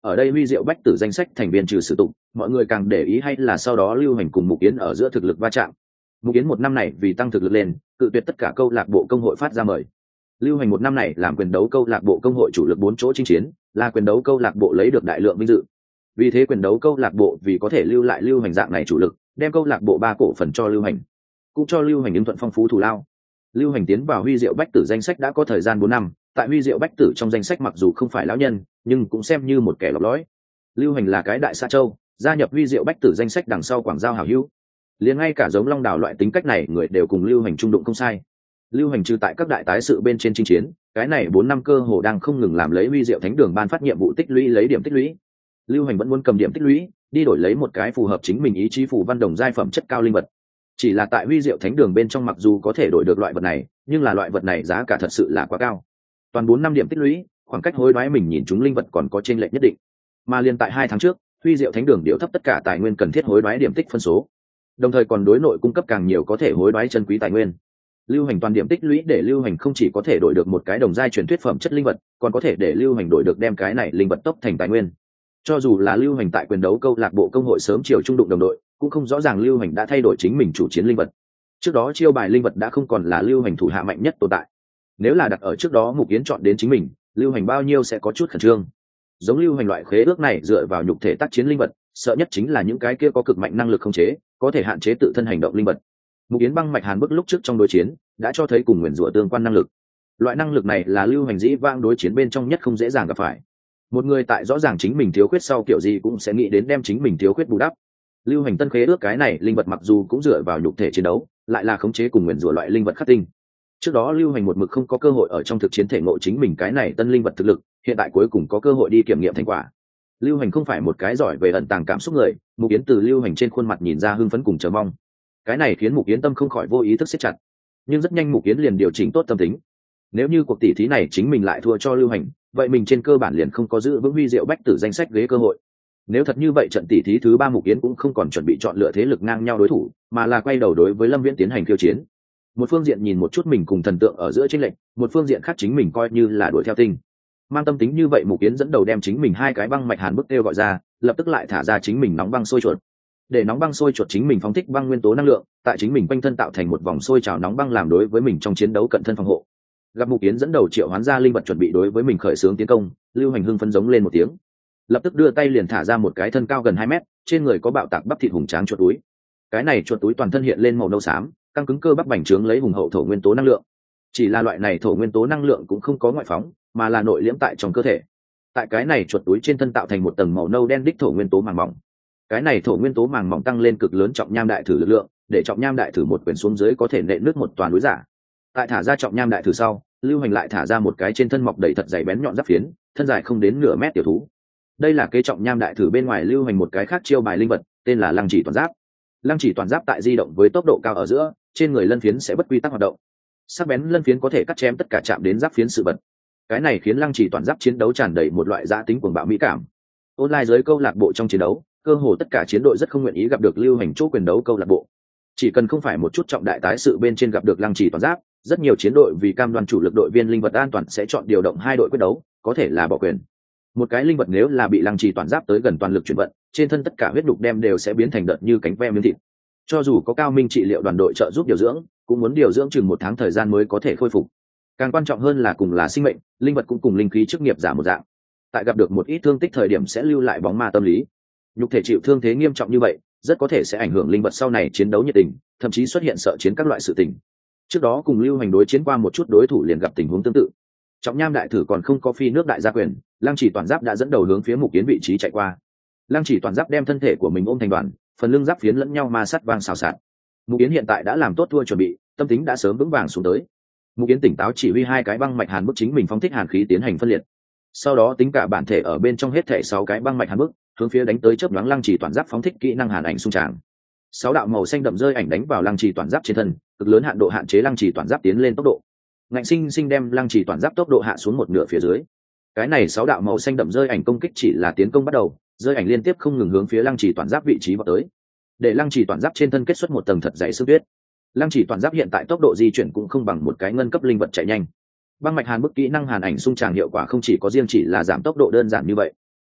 ở đây huy diệu bách tử danh sách thành viên trừ sử dụng, mọi người càng để ý hay là sau đó Lưu Hành cùng Mục Yến ở giữa thực lực va chạm. Mục Yến một năm này vì tăng thực lực lên, cự tuyệt tất cả câu lạc bộ công hội phát ra mời. Lưu Hành một năm này làm quyền đấu câu lạc bộ công hội chủ lực 4 chỗ chinh chiến, là quyền đấu câu lạc bộ lấy được đại lượng vinh dự. Vì thế quyền đấu câu lạc bộ vì có thể lưu lại Lưu Hành dạng này chủ lực, đem câu lạc bộ 3 cổ phần cho Lưu Hành, cũng cho Lưu Hành ứng thuận phong phú thù lao. Lưu Hành tiến vào huy diệu bách tử danh sách đã có thời gian 4 năm, tại huy diệu bách tử trong danh sách mặc dù không phải lão nhân, nhưng cũng xem như một kẻ lọc lõi. Lưu Hành là cái đại xã châu, gia nhập huy diệu bách tử danh sách đằng sau quảng giao hảo hữu. Liền ngay cả giống Long Đào loại tính cách này người đều cùng Lưu Hành trung đụng không sai. Lưu Hành trừ tại các đại tái sự bên trên chinh chiến, cái này 4 năm cơ hồ đang không ngừng làm lấy huy diệu thánh đường ban phát nhiệm vụ tích lũy lấy điểm tích lũy. Lưu Hành vẫn muốn cầm điểm tích lũy đi đổi lấy một cái phù hợp chính mình ý chí phù văn đồng giai phẩm chất cao linh vật. Chỉ là tại huy diệu thánh đường bên trong mặc dù có thể đổi được loại vật này, nhưng là loại vật này giá cả thật sự là quá cao. Toàn 4 năm điểm tích lũy, khoảng cách hối đoái mình nhìn chúng linh vật còn có chênh lệch nhất định. Mà liền tại 2 tháng trước, huy diệu thánh đường điệu thấp tất cả tài nguyên cần thiết hối đoái điểm tích phân số, đồng thời còn đối nội cung cấp càng nhiều có thể hối đoái chân quý tài nguyên. Lưu Hành toàn điểm tích lũy để Lưu Hành không chỉ có thể đổi được một cái đồng giai truyền thuyết phẩm chất linh vật, còn có thể để Lưu Hành đổi được đem cái này linh vật tốc thành tài nguyên. Cho dù là Lưu Hành tại quyền đấu câu lạc bộ công hội sớm chiều trung đụng đồng đội, cũng không rõ ràng Lưu Hành đã thay đổi chính mình chủ chiến linh vật. Trước đó chiêu bài linh vật đã không còn là Lưu Hành thủ hạ mạnh nhất tồn tại. Nếu là đặt ở trước đó Mục Yến chọn đến chính mình, Lưu Hành bao nhiêu sẽ có chút khẩn trương. Giống Lưu Hành loại khế ước này dựa vào nhục thể tác chiến linh vật, sợ nhất chính là những cái kia có cực mạnh năng lực khống chế, có thể hạn chế tự thân hành động linh vật. Mục Yến băng mạch hàn bức lúc trước trong đối chiến đã cho thấy cùng nguyền rủa tương quan năng lực. Loại năng lực này là Lưu Hành dĩ vãng đối chiến bên trong nhất không dễ dàng gặp phải. Một người tại rõ ràng chính mình thiếu khuyết sau kiểu gì cũng sẽ nghĩ đến đem chính mình thiếu khuyết bù đắp. Lưu Hành tân khế ước cái này linh vật mặc dù cũng dựa vào nhục thể chiến đấu, lại là khống chế cùng nguyền rủa loại linh vật khắc tinh. Trước đó Lưu Hành một mực không có cơ hội ở trong thực chiến thể ngộ chính mình cái này tân linh vật thực lực, hiện tại cuối cùng có cơ hội đi kiểm nghiệm thành quả. Lưu Hành không phải một cái giỏi về ẩn tàng cảm xúc người, Mục Yến từ Lưu Hành trên khuôn mặt nhìn ra hưng phấn cùng chờ mong. Cái này khiến Mục Yến tâm không khỏi vô ý thức siết chặt, nhưng rất nhanh Mục Yến liền điều chỉnh tốt tâm tính. Nếu như cuộc tỷ thí này chính mình lại thua cho Lưu Hành, vậy mình trên cơ bản liền không có giữ vững huy diệu bách tử danh sách ghế cơ hội. Nếu thật như vậy trận tỷ thí thứ 3 Mục Yến cũng không còn chuẩn bị chọn lựa thế lực ngang nhau đối thủ, mà là quay đầu đối với Lâm Viễn tiến hành khiêu chiến. Một phương diện nhìn một chút mình cùng thần tượng ở giữa chênh lệch, một phương diện khác chính mình coi như là đuổi theo tinh. Mang tâm tính như vậy Mục Yến dẫn đầu đem chính mình 2 cái băng mạch hàn bức kêu gọi ra, lập tức lại thả ra chính mình nóng băng sôi chuột. Để nóng băng sôi chuột chính mình phóng thích băng nguyên tố năng lượng, tại chính mình quanh thân tạo thành một vòng sôi trào nóng băng làm đối với mình trong chiến đấu cận thân phòng hộ. Gặp Mục Yến dẫn đầu triệu hoán ra linh vật chuẩn bị đối với mình khởi xướng tiến công, Lưu Hành hưng phấn giống lên một tiếng, lập tức đưa tay liền thả ra một cái thân cao gần 2 mét, trên người có bạo tạc bắp thịt hùng tráng chuột túi. Cái này chuột túi toàn thân hiện lên màu nâu xám, căng cứng cơ bắp bành trướng lấy hùng hậu thổ nguyên tố năng lượng. Chỉ là loại này thổ nguyên tố năng lượng cũng không có ngoại phóng, mà là nội liễm tại trong cơ thể. Tại cái này chuột túi trên thân tạo thành một tầng màu nâu đen đích thổ nguyên tố màng mỏng. Cái này thổ nguyên tố màng mỏng tăng lên cực lớn trọng nham đại thử lực lượng, để trọng nham đại thử một quyền xuống dưới có thể nện nước một toàn núi giả. Tại thả ra trọng nham đại thử sau, Lưu Hành lại thả ra một cái trên thân mọc đầy thật dày bén nhọn giáp phiến, thân dài không đến nửa mét tiểu thú. Đây là kế trọng nham đại thử bên ngoài Lưu Hành một cái khác chiêu bài linh vật, tên là lăng chỉ toàn giáp. Lăng chỉ toàn giáp tại di động với tốc độ cao ở giữa, trên người lân phiến sẽ bất quy tắc hoạt động. Sắc bén lân phiến có thể cắt chém tất cả chạm đến giáp phiến sự vật. Cái này khiến lăng chỉ toàn giáp chiến đấu tràn đầy một loại dã tính cuồng bạo mỹ cảm. Online giới câu lạc bộ trong chiến đấu, cơ hồ tất cả chiến đội rất không nguyện ý gặp được Lưu Hành chỗ quyền đấu câu lạc bộ. Chỉ cần không phải một chút trọng đại tái sự bên trên gặp được lăng chỉ toàn giáp, rất nhiều chiến đội vì cam đoan chủ lực đội viên linh vật an toàn sẽ chọn điều động 2 đội quyết đấu, có thể là bỏ quyền. Một cái linh vật nếu là bị lăng trì toàn giáp tới gần toàn lực chuyển vận, trên thân tất cả huyết đục đem đều sẽ biến thành đợt như cánh ve miếng thịt. Cho dù có cao minh trị liệu đoàn đội trợ giúp điều dưỡng, cũng muốn điều dưỡng chừng 1 tháng thời gian mới có thể khôi phục. Càng quan trọng hơn là cùng là sinh mệnh, linh vật cũng cùng linh khí chức nghiệp giả một dạng. Tại gặp được một ít thương tích thời điểm sẽ lưu lại bóng ma tâm lý. Nhục thể chịu thương thế nghiêm trọng như vậy, rất có thể sẽ ảnh hưởng linh vật sau này chiến đấu nhiệt tình, thậm chí xuất hiện sợ chiến các loại sự tình. Trước đó cùng Lưu Hành đối chiến qua một chút đối thủ liền gặp tình huống tương tự. Trọng nham đại thử còn không có phi nước đại gia quyền, lăng chỉ toàn giáp đã dẫn đầu hướng phía Mục Yến vị trí chạy qua. Lăng chỉ toàn giáp đem thân thể của mình ôm thành đoàn, phần lưng giáp phiến lẫn nhau ma sát vang xào xạc. Mục Yến hiện tại đã làm tốt thua chuẩn bị, tâm tính đã sớm vững vàng xuống tới. Mục Yến tỉnh táo chỉ huy 2 cái băng mạch hàn bức chính mình phóng thích hàn khí tiến hành phân liệt. Sau đó tính cả bản thể ở bên trong hết thể 6 cái băng mạch hàn bức, hướng phía đánh tới chớp nhoáng lăng chỉ toàn giáp phóng thích kỹ năng hàn ảnh xung tràng. 6 đạo màu xanh đậm rơi ảnh đánh vào lăng chỉ toàn giáp trên thân, cực lớn hạn độ hạn chế lăng chỉ toàn giáp tiến lên tốc độ. Ngạnh sinh sinh đem lăng chỉ toàn giáp tốc độ hạ xuống 1/2 phía dưới. Cái này 6 đạo màu xanh đậm rơi ảnh công kích chỉ là tiến công bắt đầu, rơi ảnh liên tiếp không ngừng hướng phía lăng chỉ toàn giáp vị trí vào tới. Để lăng chỉ toàn giáp trên thân kết xuất một tầng thật dày xương tuyết. Lăng chỉ toàn giáp hiện tại tốc độ di chuyển cũng không bằng một cái ngân cấp linh vật chạy nhanh. Băng mạch hàn bức kỹ năng hàn ảnh xung tràng hiệu quả không chỉ có riêng chỉ là giảm tốc độ đơn giản như vậy.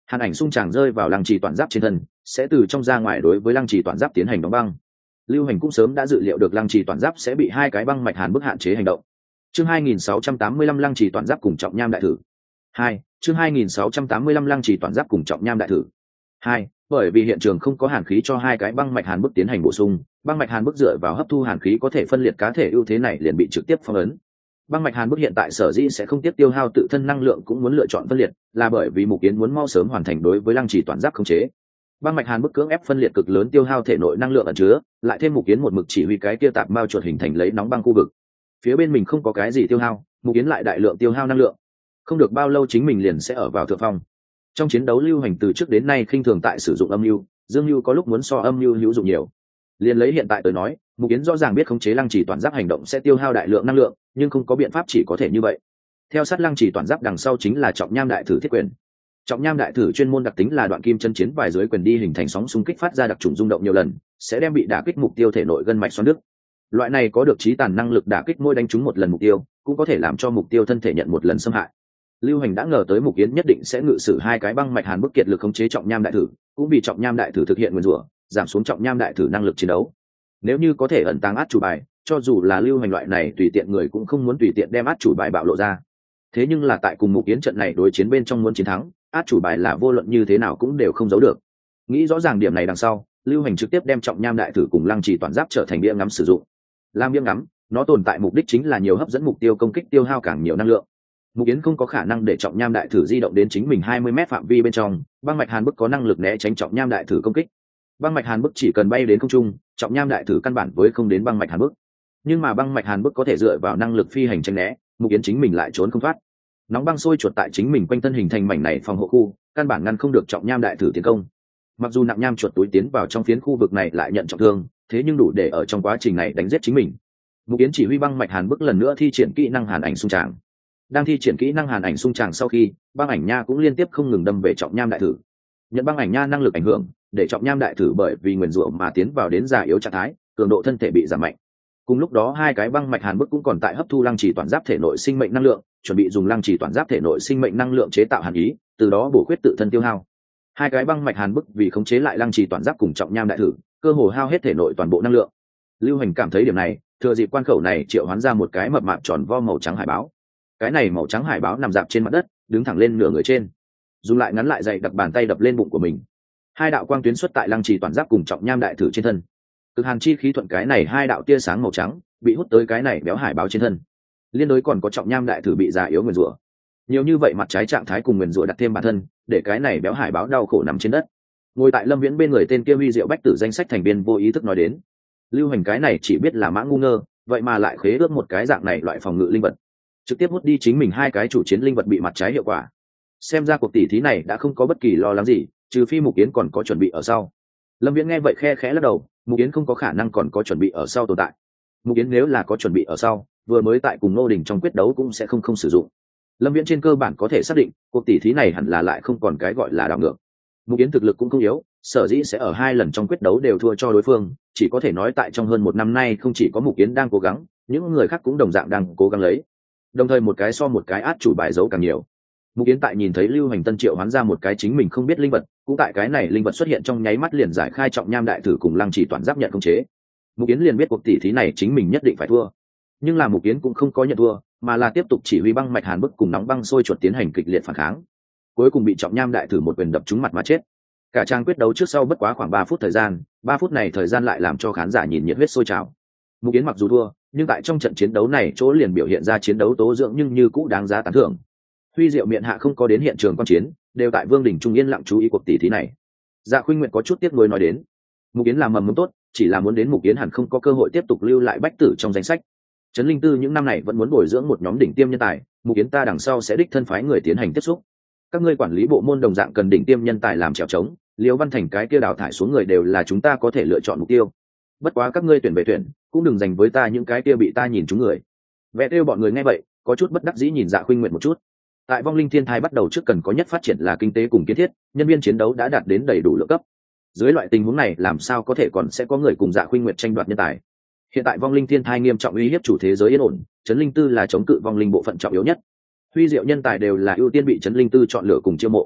hàn ảnh xung tràng rơi vào lăng trì toàn giáp trên thân, sẽ từ trong ra ngoài đối với lăng trì toàn giáp tiến hành đóng băng. Lưu Hành cũng sớm đã dự liệu được lăng trì toàn giáp sẽ bị hai cái băng mạch hàn bức hạn chế hành động. Chương 2685 lăng trì toàn giáp cùng trọng nham đại thử. 2. Chương 2685 lăng trì toàn giáp cùng trọng nham đại thử. 2. Bởi vì hiện trường không có hàn khí cho hai cái băng mạch hàn bức tiến hành bổ sung, băng mạch hàn bức dựa vào hấp thu hàn khí có thể phân liệt cá thể ưu thế này liền bị trực tiếp phong ấn. Băng mạch hàn bức hiện tại sở dĩ sẽ không tiếp tiêu hao tự thân năng lượng cũng muốn lựa chọn phân liệt, là bởi vì Mục Kiến muốn mau sớm hoàn thành đối với lăng trì toàn giáp khống chế. Băng mạch hàn bức cưỡng ép phân liệt cực lớn tiêu hao thể nội năng lượng ẩn chứa, lại thêm Mục Kiến một mực chỉ huy cái kia tạp mao chuột hình thành lấy nóng băng khu vực. Phía bên mình không có cái gì tiêu hao, Mục Kiến lại đại lượng tiêu hao năng lượng. Không được bao lâu chính mình liền sẽ ở vào thượng phong. Trong chiến đấu Lưu Hành từ trước đến nay khinh thường tại sử dụng âm mưu, dương mưu có lúc muốn so âm mưu hữu dụng nhiều. Liên lấy hiện tại tới nói, Mục Kiến rõ ràng biết khống chế lăng trì toàn giáp hành động sẽ tiêu hao đại lượng năng lượng, nhưng không có biện pháp, chỉ có thể như vậy. Theo sát lăng trì toàn giáp đằng sau chính là trọng nham đại thử thiết quyền. Trọng nham đại thử chuyên môn đặc tính là đoạn kim chân chiến vài dưới quyền đi hình thành sóng xung kích phát ra đặc trùng rung động nhiều lần, sẽ đem bị đả kích mục tiêu thể nội gân mạch xoắn đứt. Loại này có được trí tàn năng lực đả kích mỗi đánh trúng một lần mục tiêu, cũng có thể làm cho mục tiêu thân thể nhận một lần xâm hại. Lưu Hành đã ngờ tới Mục Kiến nhất định sẽ ngự sử hai cái băng mạch hàn bức kiệt lực khống chế trọng nham đại thử, cũng vì trọng nham đại thử thực hiện nguyên rủa, giảm xuống trọng nham đại thử năng lực chiến đấu. Nếu như có thể ẩn tàng át chủ bài, cho dù là Lưu Hành loại này tùy tiện người cũng không muốn tùy tiện đem át chủ bài bạo lộ ra. Thế nhưng là tại cùng Mục Kiến trận này đối chiến bên trong muốn chiến thắng, át chủ bài là vô luận như thế nào cũng đều không giấu được. Nghĩ rõ ràng điểm này đằng sau, Lưu Hành trực tiếp đem trọng nham đại thử cùng lăng trì toàn giáp trở thành bia ngắm sử dụng. Làm bia ngắm, nó tồn tại mục đích chính là nhiều hấp dẫn mục tiêu công kích tiêu hao càng nhiều năng lượng. Mục Kiến không có khả năng để trọng nham đại thử di động đến chính mình 20 m phạm vi bên trong, băng mạch hàn bức có năng lực né tránh trọng nham đại thử công kích. Băng mạch hàn bức chỉ cần bay đến không trung, trọng nham đại thử căn bản với không đến băng mạch hàn bức. Nhưng mà băng mạch hàn bức có thể dựa vào năng lực phi hành tránh né, Mục Kiến chính mình lại trốn không thoát. Nóng băng sôi chuột tại chính mình quanh thân hình thành mảnh này phòng hộ khu, căn bản ngăn không được trọng nham đại thử tiến công. Mặc dù nặng nham chuột túi tiến vào trong phiến khu vực này lại nhận trọng thương, thế nhưng đủ để ở trong quá trình này đánh giết chính mình. Mục Kiến chỉ huy băng mạch hàn bức lần nữa thi triển kỹ năng hàn ảnh xung tràng. Đang thi triển kỹ năng hàn ảnh xung tràng sau khi, băng ảnh nha cũng liên tiếp không ngừng đâm về trọng nham đại thử. Nhận băng ảnh nha năng lực ảnh hưởng, để trọng nham đại thử bởi vì nguyền rủa mà tiến vào đến già yếu trạng thái, cường độ thân thể bị giảm mạnh. Cùng lúc đó hai cái băng mạch hàn bức cũng còn tại hấp thu lăng trì toàn giáp thể nội sinh mệnh năng lượng, chuẩn bị dùng lăng trì toàn giáp thể nội sinh mệnh năng lượng chế tạo hàn ý, từ đó bổ khuyết tự thân tiêu hao. Hai cái băng mạch hàn bức vì khống chế lại lăng trì toàn giáp cùng trọng nham đại thử, cơ hồ hao hết thể nội toàn bộ năng lượng. Lưu Hành cảm thấy điểm này, thừa dịp quan khẩu này triệu hoán ra một cái mập mạp tròn vo màu trắng hải báo. Cái này màu trắng hải báo nằm dạp trên mặt đất, đứng thẳng lên nửa người trên, dùng lại ngắn lại dày đặc bàn tay đập lên bụng của mình. Hai đạo quang tuyến xuất tại lăng trì toàn giáp cùng trọng nham đại thử trên thân. Cực hàn chi khí thuận cái này hai đạo tia sáng màu trắng bị hút tới cái này béo hải báo trên thân. Liên đối còn có trọng nham đại thử bị già yếu nguyền rủa. Nhiều như vậy mặt trái trạng thái cùng nguyền rủa đặt thêm bản thân, để cái này béo hải báo đau khổ nằm trên đất. Ngồi tại Lâm Viễn bên người tên kia Huy Diệu Bách Tử danh sách thành viên vô ý thức nói đến. Lưu Hành cái này chỉ biết là mã ngu ngơ, vậy mà lại khế ước một cái dạng này loại phòng ngự linh vật, trực tiếp hút đi chính mình hai cái chủ chiến linh vật bị mặt trái hiệu quả. Xem ra cuộc tỷ thí này đã không có bất kỳ lo lắng gì, trừ phi Mục Kiến còn có chuẩn bị ở sau. Lâm Viễn nghe vậy khe khẽ lắc đầu, Mục Kiến không có khả năng còn có chuẩn bị ở sau tồn tại. Mục Kiến nếu là có chuẩn bị ở sau, vừa mới tại cùng Ngô Đình trong quyết đấu cũng sẽ không sử dụng. Lâm Viễn trên cơ bản có thể xác định, cuộc tỷ thí này hẳn là lại không còn cái gọi là đảo ngược. Mục Kiến thực lực cũng không yếu, sở dĩ sẽ ở hai lần trong quyết đấu đều thua cho đối phương, chỉ có thể nói tại trong hơn một năm nay không chỉ có Mục Kiến đang cố gắng, những người khác cũng đồng dạng đang cố gắng lấy. Đồng thời một cái so một cái át chủ bài giấu càng nhiều. Mục Kiến tại nhìn thấy Lưu Hành Tân triệu hoán ra một cái chính mình không biết linh vật, cũng tại cái này linh vật xuất hiện trong nháy mắt liền giải khai trọng nham đại thử cùng lăng trì toàn giáp nhận khống chế. Mục Kiến liền biết cuộc tỷ thí này chính mình nhất định phải thua. Nhưng là Mục Kiến cũng không có nhận thua, mà là tiếp tục chỉ huy băng mạch hàn bức cùng nóng băng sôi chuột tiến hành kịch liệt phản kháng. Cuối cùng bị trọng nham đại thử một quyền đập trúng mặt mà chết. Cả trang quyết đấu trước sau bất quá khoảng 3 phút thời gian, 3 phút này thời gian lại làm cho khán giả nhìn nhiệt huyết sôi trào. Mục Kiến mặc dù thua, nhưng tại trong trận chiến đấu này chỗ liền biểu hiện ra chiến đấu tố dưỡng nhưng như cũ đáng giá tán thưởng. Huy Diệu miệng hạ không có đến hiện trường quan chiến, đều tại Vương Đình Trung yên lặng chú ý cuộc tỷ thí này. Dạ Khuynh Nguyệt có chút tiếc nuối nói đến, Mục Kiến làm mầm mống tốt, chỉ là muốn đến Mục Kiến hẳn không có cơ hội tiếp tục lưu lại bách tử trong danh sách. Trấn Linh Tư những năm này vẫn muốn bồi dưỡng một nhóm đỉnh tiêm nhân tài, Mục Kiến ta đằng sau sẽ đích thân phái người tiến hành tiếp xúc. Các ngươi quản lý bộ môn đồng dạng cần đỉnh tiêm nhân tài làm trèo trống, Liễu Văn Thành cái kia đào thải xuống người đều là chúng ta có thể lựa chọn mục tiêu. Bất quá các ngươi tuyển về tuyển, cũng đừng dành với ta những cái kia bị ta nhìn trúng người. Vẽ tiêu bọn người nghe vậy, có chút bất đắc dĩ nhìn Dạ Khuynh Nguyệt một chút. Tại Vong Linh Thiên Thai bắt đầu trước cần có nhất phát triển là kinh tế cùng kiến thiết, nhân viên chiến đấu đã đạt đến đầy đủ lượng cấp. Dưới loại tình huống này làm sao có thể còn sẽ có người cùng Dạ Khuynh Nguyệt tranh đoạt nhân tài. Hiện tại Vong Linh Thiên Thai nghiêm trọng uy hiếp chủ thế giới yên ổn, Trấn Linh Tư là chống cự vong linh bộ phận trọng yếu nhất. Huy Diệu nhân tài đều là ưu tiên bị Trấn Linh Tư chọn lựa cùng chiêu mộ.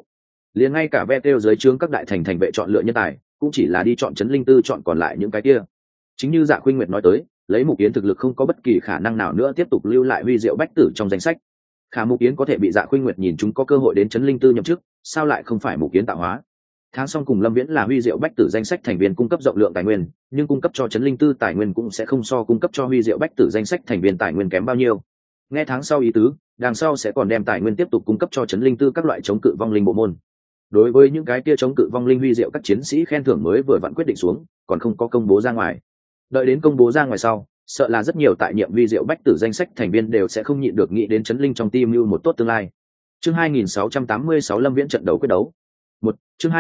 liền ngay cả ve kêu dưới trướng các đại thành vệ chọn lựa nhân tài cũng chỉ là đi chọn trấn linh tư chọn còn lại những cái kia. Chính như Dạ Khuynh Nguyệt nói tới, lấy Mục Yến thực lực không có bất kỳ khả năng nào nữa tiếp tục lưu lại Huy Diệu Bách Tử trong danh sách. Khả Mục Yến có thể bị Dạ Khuynh Nguyệt nhìn chúng có cơ hội đến trấn linh tư nhậm chức, sao lại không phải Mục Yến tạo hóa? Tháng Song cùng Lâm Viễn là Huy Diệu Bách Tử danh sách thành viên cung cấp rộng lượng tài nguyên, nhưng cung cấp cho trấn linh tư tài nguyên cũng sẽ không so cung cấp cho Huy Diệu Bách Tử danh sách thành viên tài nguyên kém bao nhiêu. Nghe tháng sau ý tứ, đằng sau sẽ còn đem tài nguyên tiếp tục cung cấp cho trấn linh tư các loại chống cự vong linh bộ môn. Đối với những cái kia chống cự vong linh huy diệu các chiến sĩ khen thưởng mới vừa vặn quyết định xuống, còn không có công bố ra ngoài. Đợi đến công bố ra ngoài sau, sợ là rất nhiều tại nhiệm huy diệu bách tử danh sách thành viên đều sẽ không nhịn được nghĩ đến trấn linh trong tim như một tốt tương lai. Chương 2686 Lâm Viễn trận đấu quyết đấu. Chương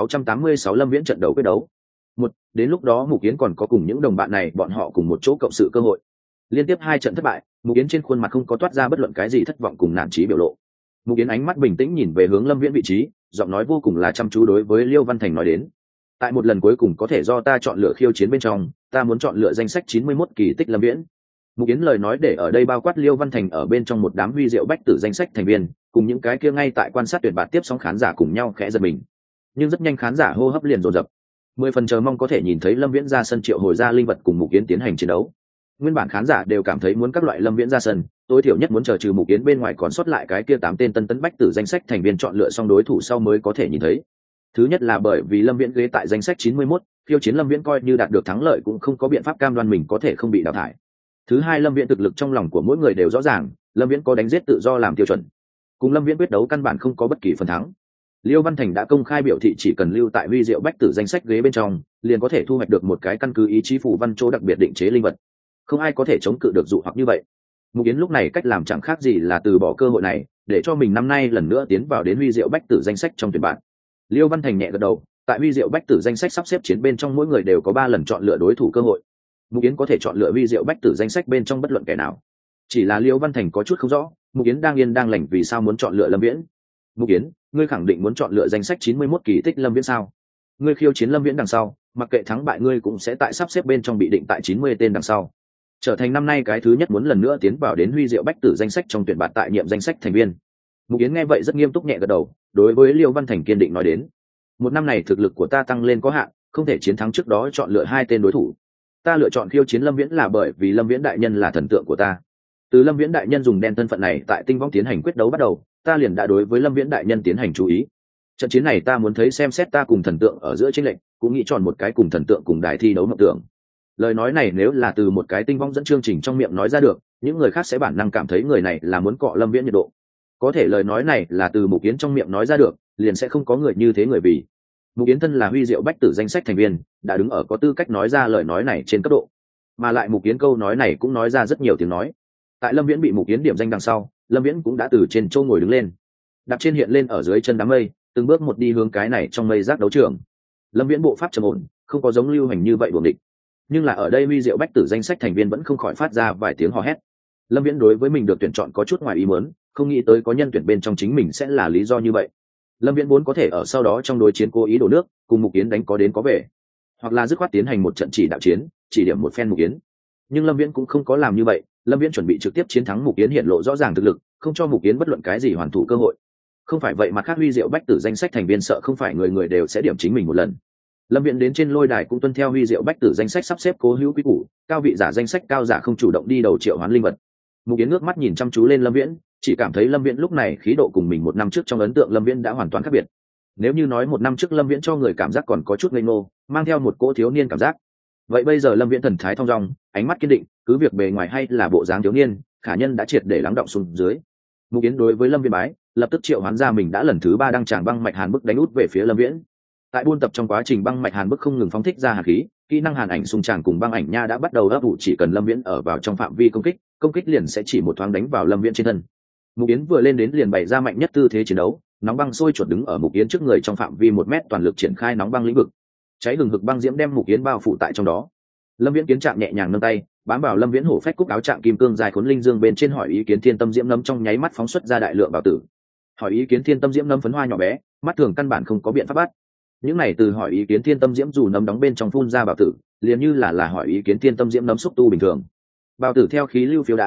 2686 Lâm Viễn trận đấu quyết đấu. Đến lúc đó Mục Yến còn có cùng những đồng bạn này bọn họ cùng một chỗ cộng sự cơ hội. Liên tiếp 2 trận thất bại, Mục Yến trên khuôn mặt không có toát ra bất luận cái gì thất vọng cùng nản chí biểu lộ. Mục Yến ánh mắt bình tĩnh nhìn về hướng Lâm Viễn vị trí, giọng nói vô cùng là chăm chú đối với Liêu Văn Thành nói đến. Tại một lần cuối cùng có thể do ta chọn lựa khiêu chiến bên trong, ta muốn chọn lựa danh sách 91 kỳ tích Lâm Viễn. Mục Yến lời nói để ở đây bao quát Liêu Văn Thành ở bên trong một đám huy diệu bách tử danh sách thành viên, cùng những cái kia ngay tại quan sát tuyển bạt tiếp sóng khán giả cùng nhau khẽ giật mình. Nhưng rất nhanh khán giả hô hấp liền dồn dập. 10 phần chờ mong có thể nhìn thấy Lâm Viễn ra sân triệu hồi ra linh vật cùng Mục Yến tiến hành chiến đấu. Nguyên bản khán giả đều cảm thấy muốn các loại Lâm Viễn ra sân, tối thiểu nhất muốn chờ trừ Mục Yến bên ngoài còn sót lại cái kia 8 tên tân tấn bách tử danh sách thành viên chọn lựa xong đối thủ sau mới có thể nhìn thấy. Thứ nhất là bởi vì Lâm Viễn ghế tại danh sách 91, khiêu chiến Lâm Viễn coi như đạt được thắng lợi cũng không có biện pháp cam đoan mình có thể không bị đào thải. Thứ hai, Lâm Viễn thực lực trong lòng của mỗi người đều rõ ràng, Lâm Viễn có đánh giết tự do làm tiêu chuẩn. Cùng Lâm Viễn quyết đấu căn bản không có bất kỳ phần thắng. Liêu Văn Thành đã công khai biểu thị chỉ cần lưu tại huy diệu bách tử danh sách ghế bên trong, liền có thể thu hoạch được một cái căn cứ ý chí phù văn chỗ đặc biệt định chế linh vật. Không ai có thể chống cự được dụ hoặc như vậy. Mục Yến lúc này cách làm chẳng khác gì là từ bỏ cơ hội này, để cho mình năm nay lần nữa tiến vào đến huy diệu bách tử danh sách trong tuyển bạn. Liêu Văn Thành nhẹ gật đầu, tại huy diệu bách tử danh sách sắp xếp chiến bên trong mỗi người đều có 3 lần chọn lựa đối thủ cơ hội. Mục Yến có thể chọn lựa huy diệu bách tử danh sách bên trong bất luận kẻ nào. Chỉ là Liêu Văn Thành có chút không rõ, Mục Yến đang yên đang lành vì sao muốn chọn lựa Lâm Viễn. Mục Yến, ngươi khẳng định muốn chọn lựa danh sách 91 kỳ tích Lâm Viễn sao? Ngươi khiêu chiến Lâm Viễn đằng sau, mặc kệ thắng bại ngươi cũng sẽ tại sắp xếp bên trong bị định tại 90 tên đằng sau, trở thành năm nay cái thứ nhất muốn lần nữa tiến vào đến huy diệu bách tử danh sách trong tuyển bạt tại nhiệm danh sách thành viên. Mục Yến nghe vậy rất nghiêm túc nhẹ gật đầu, đối với Liêu Văn Thành kiên định nói đến: một năm này thực lực của ta tăng lên có hạn, không thể chiến thắng trước đó chọn lựa 2 tên đối thủ. Ta lựa chọn khiêu chiến Lâm Viễn là bởi vì Lâm Viễn đại nhân là thần tượng của ta. Từ Lâm Viễn đại nhân dùng đen thân phận này tại tinh vong tiến hành quyết đấu bắt đầu, ta liền đã đối với Lâm Viễn đại nhân tiến hành chú ý. Trận chiến này ta muốn thấy xem xét ta cùng thần tượng ở giữa chênh lệch, cũng nghĩ chọn một cái cùng thần tượng cùng đài thi đấu mộng tưởng. Lời nói này nếu là từ một cái tinh vong dẫn chương trình trong miệng nói ra được, những người khác sẽ bản năng cảm thấy người này là muốn cọ Lâm Viễn nhiệt độ. Có thể lời nói này là từ Mục Yến trong miệng nói ra được, liền sẽ không có người như thế người vì. Mục Yến thân là huy diệu bách tử danh sách thành viên, đã đứng ở có tư cách nói ra lời nói này trên cấp độ. Mà lại Mục Yến câu nói này cũng nói ra rất nhiều tiếng nói. Tại Lâm Viễn bị Mục Yến điểm danh đằng sau, Lâm Viễn cũng đã từ trên châu ngồi đứng lên, đạp trên hiện lên ở dưới chân đám mây, từng bước một đi hướng cái này trong mây rác đấu trường. Lâm Viễn bộ pháp trầm ổn, không có giống Lưu Hành như vậy buồng địch. Nhưng là ở đây huy diệu bách tử danh sách thành viên vẫn không khỏi phát ra vài tiếng hò hét. Lâm Viễn đối với mình được tuyển chọn có chút ngoài ý muốn, không nghĩ tới có nhân tuyển bên trong chính mình sẽ là lý do như vậy. Lâm Viễn vốn có thể ở sau đó trong đối chiến cố ý đổ nước, cùng Mục Yến đánh có đến có về, hoặc là dứt khoát tiến hành một trận chỉ đạo chiến, chỉ điểm một phen Mục Yến. Nhưng Lâm Viễn cũng không có làm như vậy, Lâm Viễn chuẩn bị trực tiếp chiến thắng Mục Yến, hiện lộ rõ ràng thực lực, không cho Mục Yến bất luận cái gì hoàn thủ cơ hội. Không phải vậy mà khác huy diệu bách tử danh sách thành viên sợ không phải người người đều sẽ điểm chính mình một lần. Lâm Viễn đến trên lôi đài cũng tuân theo huy diệu bách tử danh sách sắp xếp cố hữu quý củ, cao vị giả danh sách cao giả không chủ động đi đầu triệu hoán linh vật. Mục Yến ngước mắt nhìn chăm chú lên Lâm Viễn, chỉ cảm thấy Lâm Viễn lúc này khí độ cùng mình một năm trước trong ấn tượng Lâm Viễn đã hoàn toàn khác biệt. Nếu như nói một năm trước Lâm Viễn cho người cảm giác còn có chút ngây ngô, mang theo một cỗ thiếu niên cảm giác, vậy bây giờ Lâm Viễn thần thái thong dong, ánh mắt kiên định, cứ việc bề ngoài hay là bộ dáng thiếu niên, khả nhân đã triệt để lắng động xuống dưới. Mục Yến đối với Lâm Viễn bái, lập tức triệu hoán ra mình đã lần thứ 3 đăng tràng băng mạch hàn bức đánh út về phía Lâm Viễn. Tại buôn tập trong quá trình băng mạch hàn bức không ngừng phóng thích ra hàn khí, kỹ năng hàn ảnh xung tràng cùng băng ảnh nha đã bắt đầu ấp ủ, chỉ cần Lâm Viễn ở vào trong phạm vi công kích liền sẽ chỉ một thoáng đánh vào Lâm Viễn trên thân. Mục Yến vừa lên đến liền bày ra mạnh nhất tư thế chiến đấu, nóng băng sôi chuột đứng ở Mục Yến trước người trong phạm vi 1 mét, toàn lực triển khai nóng băng lĩnh vực, cháy hừng hực băng diễm đem Mục Yến bao phủ tại trong đó. Lâm Viễn kiến trạng nhẹ nhàng nâng tay, bám vào Lâm Viễn hổ phách cúc áo trạng kim cương dài cuốn linh dương bên trên hỏi ý kiến thiên tâm diễm nấm trong nháy mắt phóng xuất ra đại lượng bảo tử. Hỏi ý kiến thiên tâm diễm nấm phấn hoa nhỏ bé, mắt thường căn bản không có biện pháp bắt. Những này từ hỏi ý kiến thiên tâm diễm dù nấm đóng bên trong phun ra bảo tử, liền như là hỏi ý kiến thiên tâm diễm nấm xúc tu bình thường. Bảo tử theo khí lưu phiêu đãng,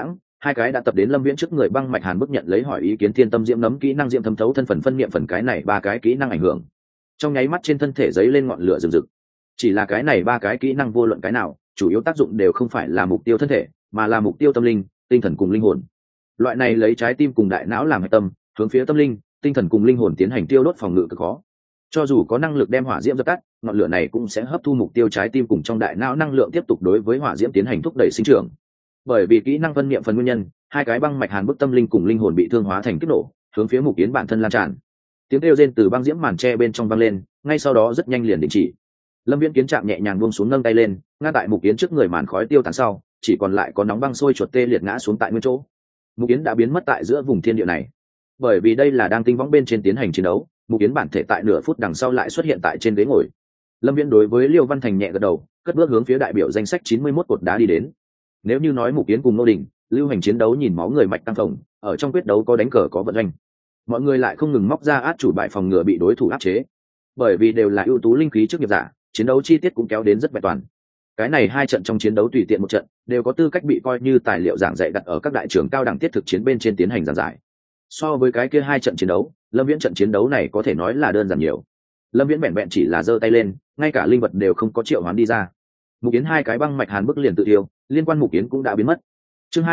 Hai cái đã tập đến lâm viễn trước người băng mạch hàn bức nhận lấy hỏi ý kiến thiên tâm diễm nấm kỹ năng diễm thấm thấu thân phần phân niệm phần cái này ba cái kỹ năng ảnh hưởng trong nháy mắt trên thân thể giấy lên ngọn lửa rừng rực. Chỉ là cái này ba cái kỹ năng vô luận cái nào chủ yếu tác dụng đều không phải là mục tiêu thân thể mà là mục tiêu tâm linh, tinh thần cùng linh hồn. Loại này lấy trái tim cùng đại não làm hệ tâm, hướng phía tâm linh, tinh thần cùng linh hồn tiến hành tiêu đốt phòng ngự cực khó. Cho dù có năng lực đem hỏa diễm dập tắt, ngọn lửa này cũng sẽ hấp thu mục tiêu trái tim cùng trong đại não năng lượng tiếp tục đối với hỏa diễm tiến hành thúc đẩy sinh trưởng. Bởi vì kỹ năng phân niệm phần nguyên nhân, hai cái băng mạch hàn bức tâm linh cùng linh hồn bị thương hóa thành kích nổ, hướng phía Mục Yến bản thân lan tràn. Tiếng kêu rên từ băng diễm màn tre bên trong vang lên, ngay sau đó rất nhanh liền đình chỉ. Lâm Viễn kiến chạm nhẹ nhàng buông xuống nâng tay lên, ngăn tại Mục Yến trước người màn khói tiêu tán sau, chỉ còn lại có nóng băng sôi chuột tê liệt ngã xuống tại nguyên chỗ. Mục Yến đã biến mất tại giữa vùng thiên địa này. Bởi vì đây là đang tinh võng bên trên tiến hành chiến đấu, Mục Yến bản thể tại nửa phút đằng sau lại xuất hiện tại trên ghế ngồi. Lâm Viễn đối với Liêu Văn Thành nhẹ gật đầu, cất bước hướng phía đại biểu danh sách 91 cột đá đi đến. Nếu như nói Mục Yến cùng Nô Đình, Lưu Hành chiến đấu nhìn máu người mạch tăng phồng, ở trong quyết đấu có đánh cờ có vận doanh. Mọi người lại không ngừng móc ra át chủ bài phòng ngừa bị đối thủ áp chế. Bởi vì đều là ưu tú linh khí trước nghiệp giả, chiến đấu chi tiết cũng kéo đến rất vẹn toàn. Cái này hai trận trong chiến đấu tùy tiện một trận, đều có tư cách bị coi như tài liệu giảng dạy đặt ở các đại trường cao đẳng tiết thực chiến bên trên tiến hành giảng giải. So với cái kia hai trận chiến đấu, Lâm Viễn trận chiến đấu này có thể nói là đơn giản nhiều. Lâm Viễn vẹn vẹn chỉ là giơ tay lên, ngay cả linh vật đều không có triệu hoán đi ra. Mục Yến hai cái băng mạch hàn bức liền tự tiêu, liên quan Mục Yến cũng đã biến mất. Chương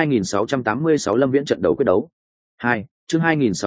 2686 Lâm Viễn trận đấu quyết đấu. 2. Chương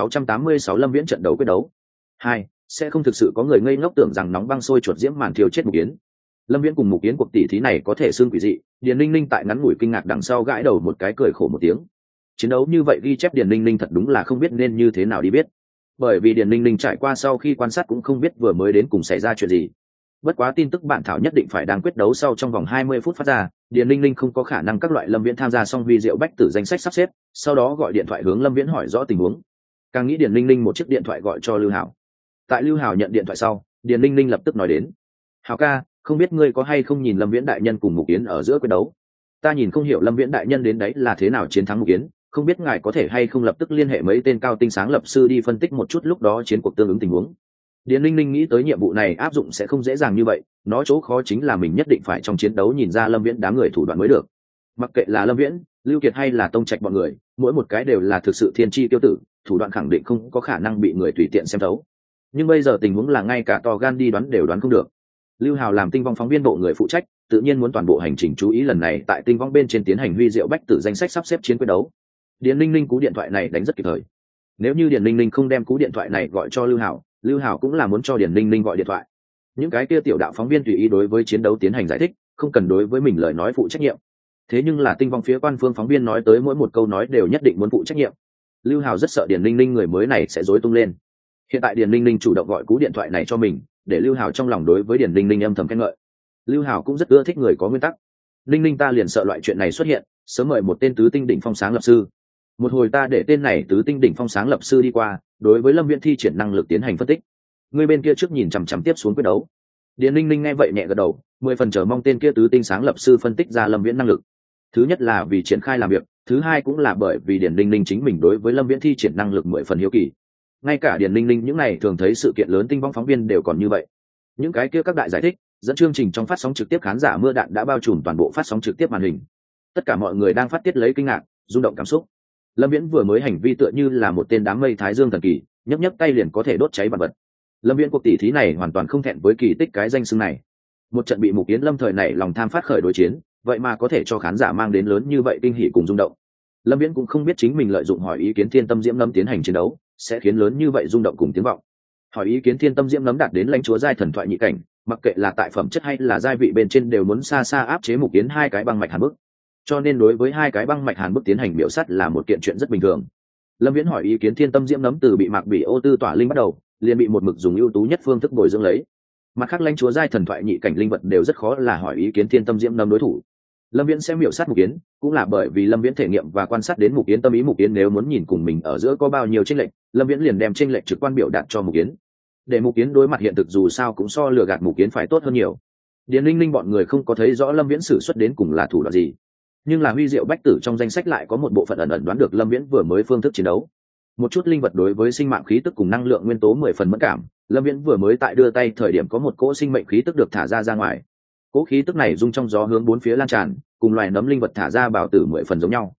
2686 Lâm Viễn trận đấu quyết đấu. 2. Sẽ không thực sự có người ngây ngốc tưởng rằng nóng băng sôi chuột diễm màn thiêu chết Mục Yến. Lâm Viễn cùng Mục Yến cuộc tỷ thí này có thể xương quỷ dị, Điền Linh Linh tại ngắn ngủi kinh ngạc đằng sau gãi đầu một cái cười khổ một tiếng. Chiến đấu như vậy ghi chép Điền Linh Linh thật đúng là không biết nên như thế nào đi biết. Bởi vì Điền Linh Linh trải qua sau khi quan sát cũng không biết vừa mới đến cùng xảy ra chuyện gì. Bất quá tin tức bản thảo nhất định phải đang quyết đấu sau trong vòng 20 phút phát ra, Điền Linh Linh không có khả năng các loại Lâm Viễn tham gia xong huy diệu bách tử danh sách sắp xếp, sau đó gọi điện thoại hướng Lâm Viễn hỏi rõ tình huống. Càng nghĩ Điền Linh Linh một chiếc điện thoại gọi cho Lưu Hảo. Tại Lưu Hảo nhận điện thoại sau, Điền Linh Linh lập tức nói đến: "Hảo ca, không biết ngươi có hay không nhìn Lâm Viễn đại nhân cùng Mục Yến ở giữa quyết đấu? Ta nhìn không hiểu Lâm Viễn đại nhân đến đấy là thế nào chiến thắng Mục Yến, không biết ngài có thể hay không lập tức liên hệ mấy tên cao tinh sáng lập sư đi phân tích một chút lúc đó chiến cuộc tương ứng tình huống." Điền Linh Linh nghĩ tới nhiệm vụ này áp dụng sẽ không dễ dàng như vậy, nó chỗ khó chính là mình nhất định phải trong chiến đấu nhìn ra Lâm Viễn đám người thủ đoạn mới được. Mặc kệ là Lâm Viễn, Lưu Kiệt hay là Tông Trạch bọn người, mỗi một cái đều là thực sự thiên chi tiêu tử, thủ đoạn khẳng định không có khả năng bị người tùy tiện xem thấu. Nhưng bây giờ tình huống là ngay cả to gan đi đoán đều đoán không được. Lưu Hào làm tinh vong phóng viên bộ người phụ trách, tự nhiên muốn toàn bộ hành trình chú ý lần này tại tinh vong bên trên tiến hành huy diệu bách tử danh sách sắp xếp chiến quyết đấu. Điền Linh Linh cú điện thoại này đánh rất kịp thời. Nếu như Điền Linh Linh không đem cú điện thoại này gọi cho Lưu Hào, Lưu Hảo cũng là muốn cho Điền Linh Linh gọi điện thoại. Những cái kia tiểu đạo phóng viên tùy ý đối với chiến đấu tiến hành giải thích, không cần đối với mình lời nói phụ trách nhiệm. Thế nhưng là tinh vong phía quan phương phóng viên nói tới mỗi một câu nói đều nhất định muốn phụ trách nhiệm. Lưu Hảo rất sợ Điền Linh Linh người mới này sẽ rối tung lên. Hiện tại Điền Linh Linh chủ động gọi cú điện thoại này cho mình, để Lưu Hảo trong lòng đối với Điền Linh Linh âm thầm khen ngợi. Lưu Hảo cũng rất ưa thích người có nguyên tắc. Linh Linh ta liền sợ loại chuyện này xuất hiện, sớm mời một tên tứ tinh đỉnh phong sáng lập sư. Một hồi ta để tên này tứ tinh đỉnh phong sáng lập sư đi qua, đối với Lâm Viễn thi triển năng lực tiến hành phân tích. Người bên kia trước nhìn chằm chằm tiếp xuống quyết đấu. Điền Linh Linh nghe vậy nhẹ gật đầu, 10 phần chờ mong tên kia tứ tinh sáng lập sư phân tích ra Lâm Viễn năng lực. Thứ nhất là vì triển khai làm việc, thứ hai cũng là bởi vì Điền Linh Linh chính mình đối với Lâm Viễn thi triển năng lực 10 phần hiếu kỳ. Ngay cả Điền Linh Linh những này thường thấy sự kiện lớn tinh vong phóng viên đều còn như vậy. Những cái kia các đại giải thích, dẫn chương trình trong phát sóng trực tiếp khán giả mưa đạn đã bao trùm toàn bộ phát sóng trực tiếp màn hình. Tất cả mọi người đang phát tiết lấy kinh ngạc, rung động cảm xúc. Lâm Viễn vừa mới hành vi tựa như là một tên đám mây thái dương thần kỳ, nhấc nhấc tay liền có thể đốt cháy vạn vật. Lâm Viễn cuộc tỷ thí này hoàn toàn không thẹn với kỳ tích cái danh xưng này. Một trận bị Mục Yến lâm thời này lòng tham phát khởi đối chiến, vậy mà có thể cho khán giả mang đến lớn như vậy kinh hỉ cùng rung động. Lâm Viễn cũng không biết chính mình lợi dụng hỏi ý kiến thiên tâm diễm nấm tiến hành chiến đấu sẽ khiến lớn như vậy rung động cùng tiếng vọng. Hỏi ý kiến thiên tâm diễm nấm đạt đến lãnh chúa giai thần thoại nhị cảnh, mặc kệ là tại phẩm chất hay là giai vị bên trên đều muốn xa xa áp chế Mục Yến hai cái băng mạch hàn bức. Cho nên đối với hai cái băng mạch hàn bức tiến hành biểu sát là một kiện chuyện rất bình thường. Lâm Viễn hỏi ý kiến thiên tâm diễm nấm từ bị Mạc Bỉ Ô Tư tỏa linh bắt đầu, liền bị một mực dùng ưu tú nhất phương thức bồi dưỡng lấy. Mặt khác lãnh chúa giai thần thoại nhị cảnh linh vật đều rất khó là hỏi ý kiến thiên tâm diễm nấm đối thủ. Lâm Viễn sẽ miểu sát Mục Yến, cũng là bởi vì Lâm Viễn thể nghiệm và quan sát đến Mục Yến tâm ý. Mục Yến nếu muốn nhìn cùng mình ở giữa có bao nhiêu chênh lệch, Lâm Viễn liền đem chênh lệch trực quan biểu đạt cho Mục Yến. Để Mục Yến đối mặt hiện thực dù sao cũng so lừa gạt Mục Yến phải tốt hơn nhiều. Điền Linh Linh bọn người không có thấy rõ Lâm Viễn sử xuất đến cùng là thủ đoạn gì, nhưng là huy diệu bách tử trong danh sách lại có một bộ phận ẩn ẩn đoán được Lâm Viễn vừa mới phương thức chiến đấu. Một chút linh vật đối với sinh mạng khí tức cùng năng lượng nguyên tố 10 phần mẫn cảm, Lâm Viễn vừa mới tại đưa tay thời điểm có một cỗ sinh mệnh khí tức được thả ra ngoài. Cỗ khí tức này rung trong gió hướng bốn phía lan tràn, cùng loài nấm linh vật thả ra bảo tử 10 phần giống nhau.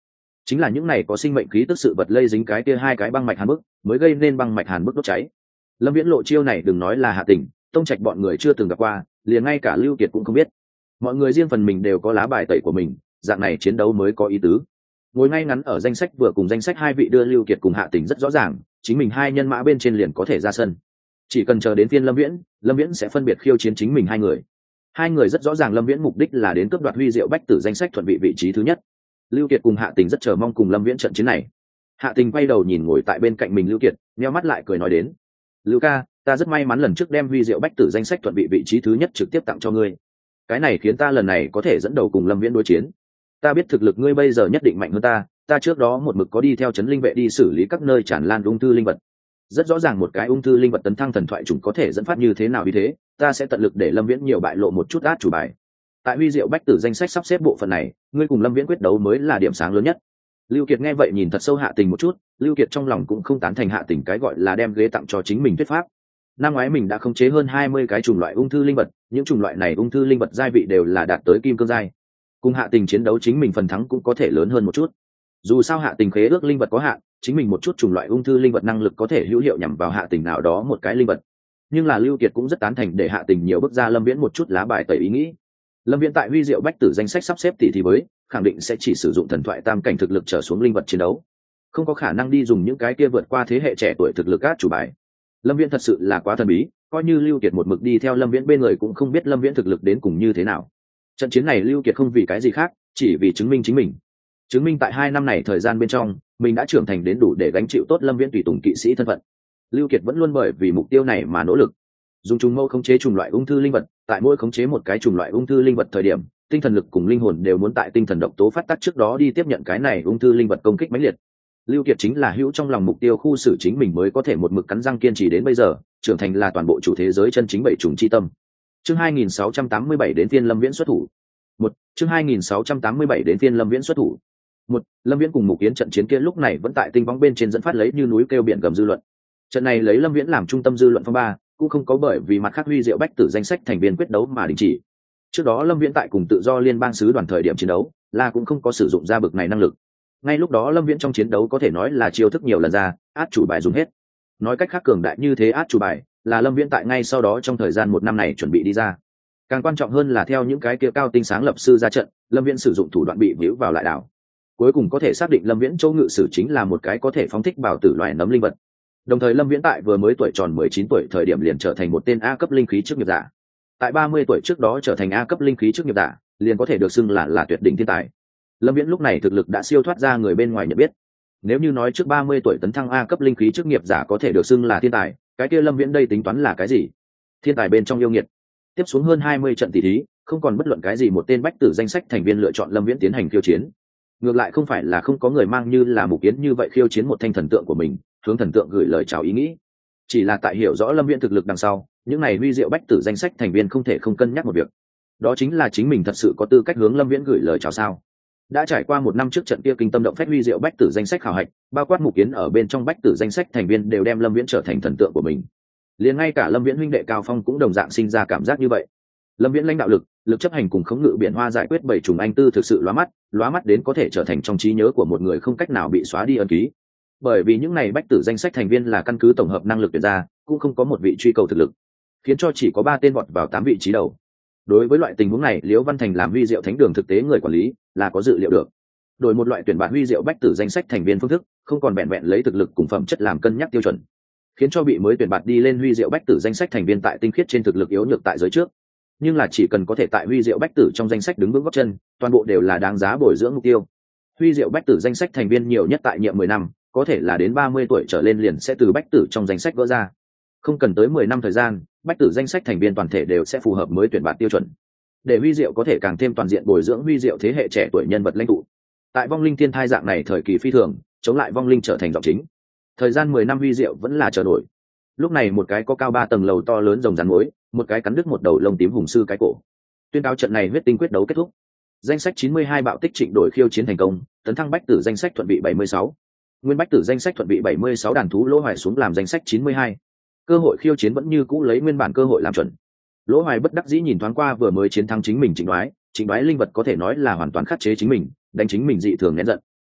chính là những này có sinh mệnh khí tức sự vật lây dính cái kia hai cái băng mạch hàn bức mới gây nên băng mạch hàn bức đốt cháy. Lâm Viễn lộ chiêu này đừng nói là Hạ Tình, Tông Trạch bọn người chưa từng gặp qua, liền ngay cả Lưu Kiệt cũng không biết. Mọi người riêng phần mình đều có lá bài tẩy của mình, dạng này chiến đấu mới có ý tứ. Ngồi ngay ngắn ở danh sách vừa cùng danh sách hai vị đưa Lưu Kiệt cùng Hạ Tình rất rõ ràng, chính mình hai nhân mã bên trên liền có thể ra sân. Chỉ cần chờ đến phiên Lâm Viễn sẽ phân biệt khiêu chiến chính mình hai người. Hai người rất rõ ràng Lâm Viễn mục đích là đến cướp đoạt huy diệu bách tử danh sách thuận vị vị trí thứ nhất. Lưu Kiệt cùng Hạ Tình rất chờ mong cùng Lâm Viễn trận chiến này. Hạ Tình quay đầu nhìn ngồi tại bên cạnh mình Lưu Kiệt, nheo mắt lại cười nói đến: "Lưu ca, ta rất may mắn lần trước đem huy diệu bách tử danh sách thuận vị vị trí thứ nhất trực tiếp tặng cho ngươi. Cái này khiến ta lần này có thể dẫn đầu cùng Lâm Viễn đối chiến. Ta biết thực lực ngươi bây giờ nhất định mạnh hơn ta trước đó một mực có đi theo trấn linh vệ đi xử lý các nơi tràn lan ung thư linh vật. Rất rõ ràng một cái ung thư linh vật tấn thăng thần thoại chủng có thể dẫn phát như thế nào, vì thế ta sẽ tận lực để Lâm Viễn nhiều bại lộ một chút át chủ bài. Tại huy diệu bách tử danh sách sắp xếp bộ phận này, ngươi cùng Lâm Viễn quyết đấu mới là điểm sáng lớn nhất." Lưu Kiệt nghe vậy nhìn thật sâu Hạ Tình một chút, Lưu Kiệt trong lòng cũng không tán thành Hạ Tình cái gọi là đem ghế tặng cho chính mình thuyết pháp. Năm ngoái mình đã khống chế hơn 20 cái chủng loại ung thư linh vật, những chủng loại này ung thư linh vật giai vị đều là đạt tới kim cương giai. Cùng Hạ Tình chiến đấu chính mình phần thắng cũng có thể lớn hơn một chút. Dù sao Hạ Tình khế ước linh vật có hạn, chính mình một chút chủng loại ung thư linh vật năng lực có thể hữu hiệu nhằm vào Hạ Tình nào đó một cái linh vật. Nhưng là Lưu Kiệt cũng rất tán thành để Hạ Tình nhiều bước ra Lâm Viễn một chút lá bài tẩy ý nghĩ. Lâm Viễn tại huy diệu bách tử danh sách sắp xếp tỷ thí với, khẳng định sẽ chỉ sử dụng thần thoại tam cảnh thực lực trở xuống linh vật chiến đấu, không có khả năng đi dùng những cái kia vượt qua thế hệ trẻ tuổi thực lực át chủ bài. Lâm Viễn thật sự là quá thần bí, coi như Lưu Kiệt một mực đi theo Lâm Viễn bên người cũng không biết Lâm Viễn thực lực đến cùng như thế nào. Trận chiến này Lưu Kiệt không vì cái gì khác, chỉ vì chứng minh chính mình. Chứng minh tại 2 năm này thời gian bên trong, mình đã trưởng thành đến đủ để gánh chịu tốt Lâm Viễn tùy tùng kỵ sĩ thân phận. Lưu Kiệt vẫn luôn bởi vì mục tiêu này mà nỗ lực. Dùng trùng mâu khống chế trùng loại ung thư linh vật, tại mỗi khống chế một cái trùng loại ung thư linh vật thời điểm, tinh thần lực cùng linh hồn đều muốn tại tinh thần độc tố phát tác trước đó đi tiếp nhận cái này ung thư linh vật công kích mãnh liệt. Lưu Kiệt chính là hữu trong lòng mục tiêu khu xử chính mình mới có thể một mực cắn răng kiên trì đến bây giờ, trưởng thành là toàn bộ chủ thế giới chân chính bảy trùng chi tâm. Chương 2687 đến phiên Lâm Viễn xuất thủ. Chương 2687 đến phiên Lâm Viễn xuất thủ. Lâm Viễn cùng Mục Yến trận chiến kia lúc này vẫn tại tinh võng bên trên dẫn phát lấy như núi kêu biển gầm dư luận. Trận này lấy Lâm Viễn làm trung tâm dư luận phong ba, cũng không có bởi vì mặt khác huy diệu bách tử danh sách thành viên quyết đấu mà đình chỉ. Trước đó Lâm Viễn tại cùng tự do liên bang sứ đoàn thời điểm chiến đấu, là cũng không có sử dụng ra bực này năng lực. Ngay lúc đó Lâm Viễn trong chiến đấu có thể nói là chiêu thức nhiều lần ra, át chủ bài dùng hết. Nói cách khác cường đại như thế át chủ bài, là Lâm Viễn tại ngay sau đó trong thời gian 1 năm này chuẩn bị đi ra. Càng quan trọng hơn là theo những cái kia cao tinh sáng lập sư ra trận, Lâm Viễn sử dụng thủ đoạn bị víu vào lại đảo. Cuối cùng có thể xác định Lâm Viễn châu ngự sử chính là một cái có thể phóng thích bảo tử loài nấm linh vật. Đồng thời Lâm Viễn tại vừa mới tuổi tròn 19 tuổi thời điểm liền trở thành một tên A cấp linh khí chức nghiệp giả. Tại 30 tuổi trước đó trở thành A cấp linh khí chức nghiệp giả, liền có thể được xưng là tuyệt đỉnh thiên tài. Lâm Viễn lúc này thực lực đã siêu thoát ra người bên ngoài nhận biết. Nếu như nói trước 30 tuổi tấn thăng A cấp linh khí chức nghiệp giả có thể được xưng là thiên tài, cái kia Lâm Viễn đây tính toán là cái gì? Thiên tài bên trong yêu nghiệt. Tiếp xuống hơn 20 trận tỷ thí, không còn bất luận cái gì một tên bách tử danh sách thành viên lựa chọn Lâm Viễn tiến hành khiêu chiến. Ngược lại không phải là không có người mang như là Mục Yến như vậy khiêu chiến một thanh thần tượng của mình, hướng thần tượng gửi lời chào ý nghĩ. Chỉ là tại hiểu rõ Lâm Viễn thực lực đằng sau, những này huy diệu bách tử danh sách thành viên không thể không cân nhắc một việc. Đó chính là chính mình thật sự có tư cách hướng Lâm Viễn gửi lời chào sao? Đã trải qua 1 năm trước trận kia kinh tâm động phách huy diệu bách tử danh sách khảo hạch, bao quát Mục Yến ở bên trong bách tử danh sách thành viên đều đem Lâm Viễn trở thành thần tượng của mình. Liền ngay cả Lâm Viễn huynh đệ Cao Phong cũng đồng dạng sinh ra cảm giác như vậy. Lâm Viễn lãnh đạo lực chấp hành cùng khống ngự biển hoa giải quyết 7 trùng anh tư thực sự lóa mắt đến có thể trở thành trong trí nhớ của một người không cách nào bị xóa đi ân ký. Bởi vì những này bách tử danh sách thành viên là căn cứ tổng hợp năng lực tuyển ra, cũng không có một vị truy cầu thực lực, khiến cho chỉ có 3 tên vọt vào 8 vị trí đầu. Đối với loại tình huống này, Liễu Văn Thành làm huy diệu thánh đường thực tế người quản lý là có dự liệu được. Đổi một loại tuyển bạn huy diệu bách tử danh sách thành viên phương thức, không còn vẹn vẹn lấy thực lực cùng phẩm chất làm cân nhắc tiêu chuẩn, khiến cho bị mới tuyển bạn đi lên huy diệu bách tử danh sách thành viên tại tinh khiết trên thực lực yếu nhược tại giới trước. Nhưng là chỉ cần có thể tại huy diệu bách tử trong danh sách đứng vững gót chân, toàn bộ đều là đáng giá bồi dưỡng mục tiêu. Huy diệu bách tử danh sách thành viên nhiều nhất tại nhiệm 10 năm, có thể là đến 30 tuổi trở lên liền sẽ từ bách tử trong danh sách gỡ ra. Không cần tới 10 năm thời gian, bách tử danh sách thành viên toàn thể đều sẽ phù hợp mới tuyển bạn tiêu chuẩn. Để huy diệu có thể càng thêm toàn diện bồi dưỡng huy diệu thế hệ trẻ tuổi nhân vật lãnh tụ. Tại vong linh thiên thai dạng này thời kỳ phi thường, chống lại vong linh trở thành giọng chính. Thời gian 10 năm huy diệu vẫn là chờ nổi. Lúc này một cái có cao 3 tầng lầu to lớn rồng rắn mối, một cái cắn đứt một đầu lông tím hùng sư cái cổ. Tuyên cáo trận này huyết tinh quyết đấu kết thúc. Danh sách 92 bạo tích Trịnh đổi khiêu chiến thành công, tấn thăng bách tử danh sách thuận vị 76. Nguyên bách tử danh sách thuận vị 76 đàn thú Lỗ Hoài xuống làm danh sách 92. Cơ hội khiêu chiến vẫn như cũ lấy nguyên bản cơ hội làm chuẩn. Lỗ Hoài bất đắc dĩ nhìn thoáng qua vừa mới chiến thắng chính mình Trịnh Đoái linh vật có thể nói là hoàn toàn khắc chế chính mình, đánh chính mình dị thường nén giận.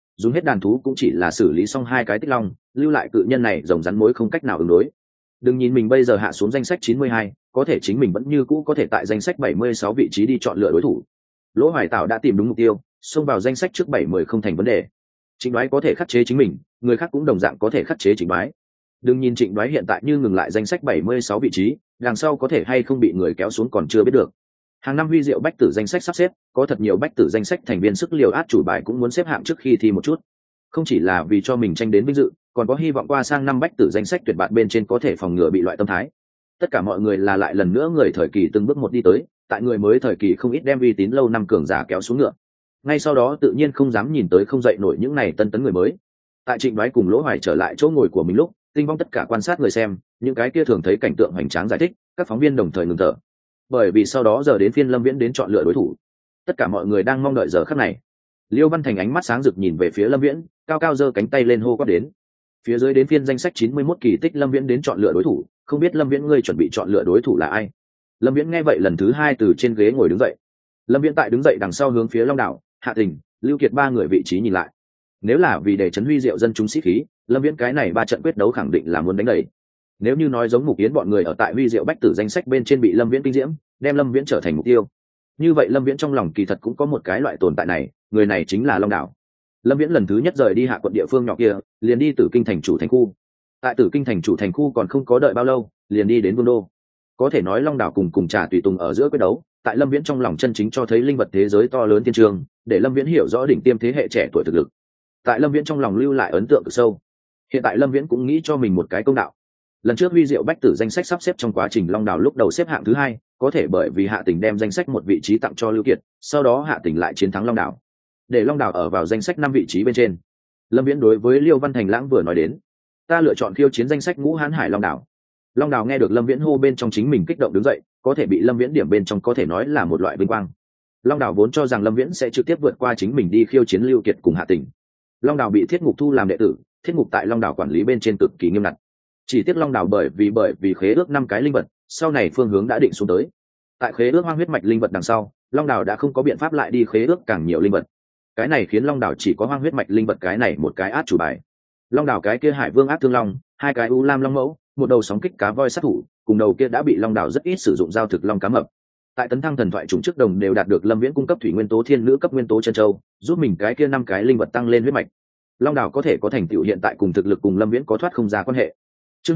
dùng hết đàn thú cũng chỉ là xử lý xong 2 cái tích long, lưu lại cự nhân này rồng rắn mối không cách nào ứng đối. Đừng nhìn mình bây giờ hạ xuống danh sách 92, có thể chính mình vẫn như cũ có thể tại danh sách 76 vị trí đi chọn lựa đối thủ. Lỗ Hoài Tảo đã tìm đúng mục tiêu, xông vào danh sách trước 70 không thành vấn đề. Trịnh Đoái có thể khắc chế chính mình, người khác cũng đồng dạng có thể khắc chế Trịnh Đoái. Đừng nhìn Trịnh Đoái hiện tại như ngừng lại danh sách 76 vị trí, đằng sau có thể hay không bị người kéo xuống còn chưa biết được. Hàng năm huy diệu bách tử danh sách sắp xếp, có thật nhiều bách tử danh sách thành viên sức liều át chủ bài cũng muốn xếp hạng trước khi thi một chút. Không chỉ là vì cho mình tranh đến vinh dự, còn có hy vọng qua sang năm bách tử danh sách tuyệt bạn bên trên có thể phòng ngừa bị loại tâm thái. Tất cả mọi người là lại lần nữa người thời kỳ từng bước một đi tới, tại người mới thời kỳ không ít đem uy tín lâu năm cường giả kéo xuống ngựa. Ngay sau đó tự nhiên không dám nhìn tới không dậy nổi những này tân tấn người mới. Tại Trịnh Đoái cùng Lỗ Hoài trở lại chỗ ngồi của mình lúc, tinh vong tất cả quan sát người xem, những cái kia thường thấy cảnh tượng hoành tráng giải thích, các phóng viên đồng thời ngừng thở. Bởi vì sau đó giờ đến phiên Lâm Viễn đến chọn lựa đối thủ. Tất cả mọi người đang mong đợi giờ khắc này. Liêu Văn Thành ánh mắt sáng rực nhìn về phía Lâm Viễn, cao cao giơ cánh tay lên hô quát đến. Phía dưới đến phiên danh sách 91 kỳ tích Lâm Viễn đến chọn lựa đối thủ, không biết Lâm Viễn ngươi chuẩn bị chọn lựa đối thủ là ai? Lâm Viễn nghe vậy lần thứ 2 từ trên ghế ngồi đứng dậy. Lâm Viễn tại đứng dậy đằng sau hướng phía Long Đảo, Hạ Tình, Lưu Kiệt 3 người vị trí nhìn lại. Nếu là vì để trấn huy diệu dân chúng sĩ khí, Lâm Viễn cái này 3 trận quyết đấu khẳng định là muốn đánh đầy. Nếu như nói giống Mục Yến bọn người ở tại huy diệu bách tử danh sách bên trên bị Lâm Viễn kinh diễm, đem Lâm Viễn trở thành mục tiêu. Như vậy Lâm Viễn trong lòng kỳ thật cũng có một cái loại tồn tại này, người này chính là Long Đảo. Lâm Viễn lần thứ nhất rời đi hạ quận địa phương nhỏ kia, liền đi Tử Kinh thành chủ thành khu. Tại Tử Kinh thành chủ thành khu còn không có đợi bao lâu, liền đi đến Vương đô. Có thể nói Long Đảo cùng Trà Tùy Tùng ở giữa quyết đấu, tại Lâm Viễn trong lòng chân chính cho thấy linh vật thế giới to lớn thiên trường, để Lâm Viễn hiểu rõ đỉnh tiêm thế hệ trẻ tuổi thực lực. Tại Lâm Viễn trong lòng lưu lại ấn tượng cực sâu. Hiện tại Lâm Viễn cũng nghĩ cho mình một cái công đạo. Lần trước huy diệu bách tử danh sách sắp xếp trong quá trình Long Đảo lúc đầu xếp hạng thứ 2, có thể bởi vì Hạ Tình đem danh sách một vị trí tặng cho Lưu Kiệt, sau đó Hạ Tình lại chiến thắng Long Đảo, để Long Đảo ở vào danh sách 5 vị trí bên trên. Lâm Viễn đối với Liêu Văn Thành lãng vừa nói đến, ta lựa chọn khiêu chiến danh sách ngũ hán hải Long Đảo. Long Đảo nghe được Lâm Viễn hô bên trong chính mình kích động đứng dậy, có thể bị Lâm Viễn điểm bên trong có thể nói là một loại vinh quang. Long Đảo vốn cho rằng Lâm Viễn sẽ trực tiếp vượt qua chính mình đi khiêu chiến Lưu Kiệt cùng Hạ Tình. Long Đảo bị Thiết Ngục thu làm đệ tử, Thiết Ngục tại Long Đảo quản lý bên trên cực kỳ nghiêm ngặt. Chỉ tiếc Long Đảo bởi vì khế ước 5 cái linh vật, sau này phương hướng đã định xuống tới. Tại khế ước hoang huyết mạch linh vật đằng sau, Long Đảo đã không có biện pháp lại đi khế ước càng nhiều linh vật. Cái này khiến Long Đảo chỉ có hoang huyết mạch linh vật cái này một cái át chủ bài. Long Đảo cái kia Hải Vương Ác Thương Long, 2 cái U Lam Long Mẫu, một đầu sóng kích cá voi sát thủ, cùng đầu kia đã bị Long Đảo rất ít sử dụng giao thực long cá mập. Tại tấn thăng thần thoại chúng trước đồng đều đạt được Lâm Viễn cung cấp thủy nguyên tố thiên nữ cấp nguyên tố chân châu, giúp mình cái kia 5 cái linh vật tăng lên huyết mạch. Long Đảo có thể có thành tựu hiện tại cùng thực lực cùng Lâm Viễn có thoát không ra quan hệ. Chương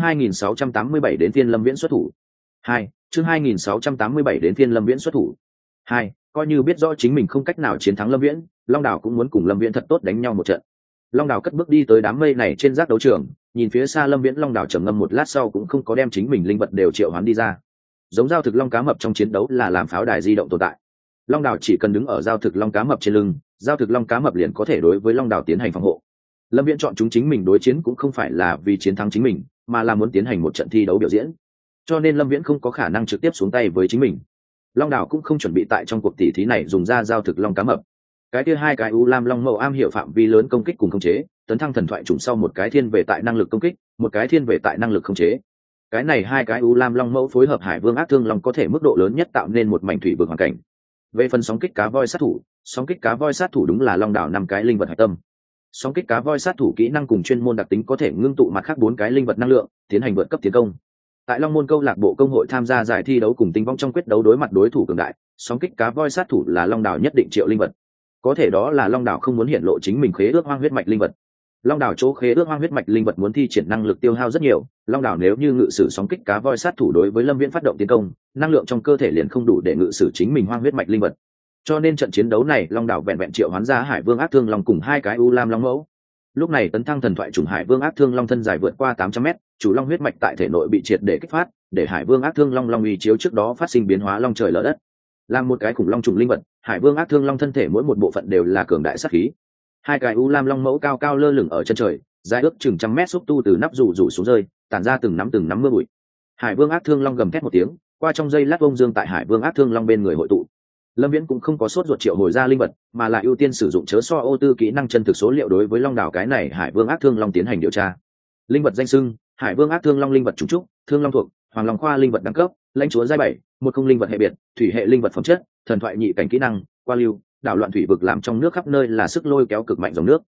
2687 đến phiên Lâm Viễn xuất thủ. 2. Chương 2687 đến phiên Lâm Viễn xuất thủ. 2. Coi như biết rõ chính mình không cách nào chiến thắng Lâm Viễn, Long Đảo cũng muốn cùng Lâm Viễn thật tốt đánh nhau một trận. Long Đảo cất bước đi tới đám mây này trên giác đấu trường, nhìn phía xa Lâm Viễn, Long Đảo trầm ngâm một lát sau cũng không có đem chính mình linh vật đều triệu hoán đi ra. Giống giao thực long cá mập trong chiến đấu là làm pháo đài di động tồn tại. Long Đảo chỉ cần đứng ở giao thực long cá mập trên lưng, giao thực long cá mập liền có thể đối với Long Đảo tiến hành phòng hộ. Lâm Viễn chọn chúng chính mình đối chiến cũng không phải là vì chiến thắng chính mình, mà là muốn tiến hành một trận thi đấu biểu diễn. Cho nên Lâm Viễn không có khả năng trực tiếp xuống tay với chính mình. Long Đảo cũng không chuẩn bị tại trong cuộc tỷ thí này dùng ra giao thực long cá mập. Cái kia 2 cái U Lam Long Mẫu am hiểu phạm vi lớn công kích cùng khống chế, tấn thăng thần thoại chủng sau một cái thiên về tại năng lực công kích, một cái thiên về tại năng lực khống chế. Cái này 2 cái U Lam Long Mẫu phối hợp Hải Vương Ác Thương Long có thể mức độ lớn nhất tạo nên một mảnh thủy vực hoàn cảnh. Về phần sóng kích cá voi sát thủ, sóng kích cá voi sát thủ đúng là Long Đảo 5 cái linh vật hải tâm. Sóng kích cá voi sát thủ kỹ năng cùng chuyên môn đặc tính có thể ngưng tụ mặt khác 4 cái linh vật năng lượng, tiến hành vượt cấp tiến công. Tại Long Môn câu lạc bộ công hội tham gia giải thi đấu cùng tinh vong trong quyết đấu đối mặt đối thủ cường đại, sóng kích cá voi sát thủ là Long Đảo nhất định triệu linh vật. Có thể đó là Long Đảo không muốn hiện lộ chính mình khế ước hoang huyết mạch linh vật. Long Đảo chỗ khế ước hoang huyết mạch linh vật muốn thi triển năng lực tiêu hao rất nhiều, Long Đảo nếu như ngự sử sóng kích cá voi sát thủ đối với Lâm Viễn phát động tiến công, năng lượng trong cơ thể liền không đủ để ngự sử chính mình hoang huyết mạch linh vật. Cho nên trận chiến đấu này Long Đảo vẹn vẹn triệu hoán ra Hải Vương Ác Thương Long cùng 2 cái U Lam Long Mẫu. Lúc này tấn thăng thần thoại chủng Hải Vương Ác Thương Long thân dài vượt qua 800m, chủ long huyết mạch tại thể nội bị triệt để kích phát, để Hải Vương Ác Thương Long long uy chiếu trước đó phát sinh biến hóa long trời lở đất. Làm một cái khủng long trùng linh vật, Hải Vương Ác Thương Long thân thể mỗi một bộ phận đều là cường đại sát khí. 2 cái U Lam Long Mẫu cao cao lơ lửng ở chân trời, dài ước chừng trăm mét xúc tu từ nắp rủ xuống rơi, tản ra từng nắm mưa bụi. Hải Vương Ác Thương Long gầm thét một tiếng, qua trong giây lát bông dương tại Hải Vương Ác Thương Long bên người hội tụ. Lâm Viễn cũng không có sốt ruột triệu hồi ra linh vật, mà là ưu tiên sử dụng chớ so ô tư kỹ năng chân thực số liệu đối với Long Đảo cái này Hải Vương Ác Thương Long tiến hành điều tra. Linh vật danh xưng: Hải Vương Ác Thương Long linh vật chủng trúc, Thương Long thuộc, Hoàng Long khoa linh vật đẳng cấp, lãnh chúa giai 7, một không linh vật hệ biệt, thủy hệ linh vật phẩm chất, thần thoại nhị cảnh kỹ năng, qua lưu, đảo loạn thủy vực làm trong nước khắp nơi là sức lôi kéo cực mạnh dòng nước.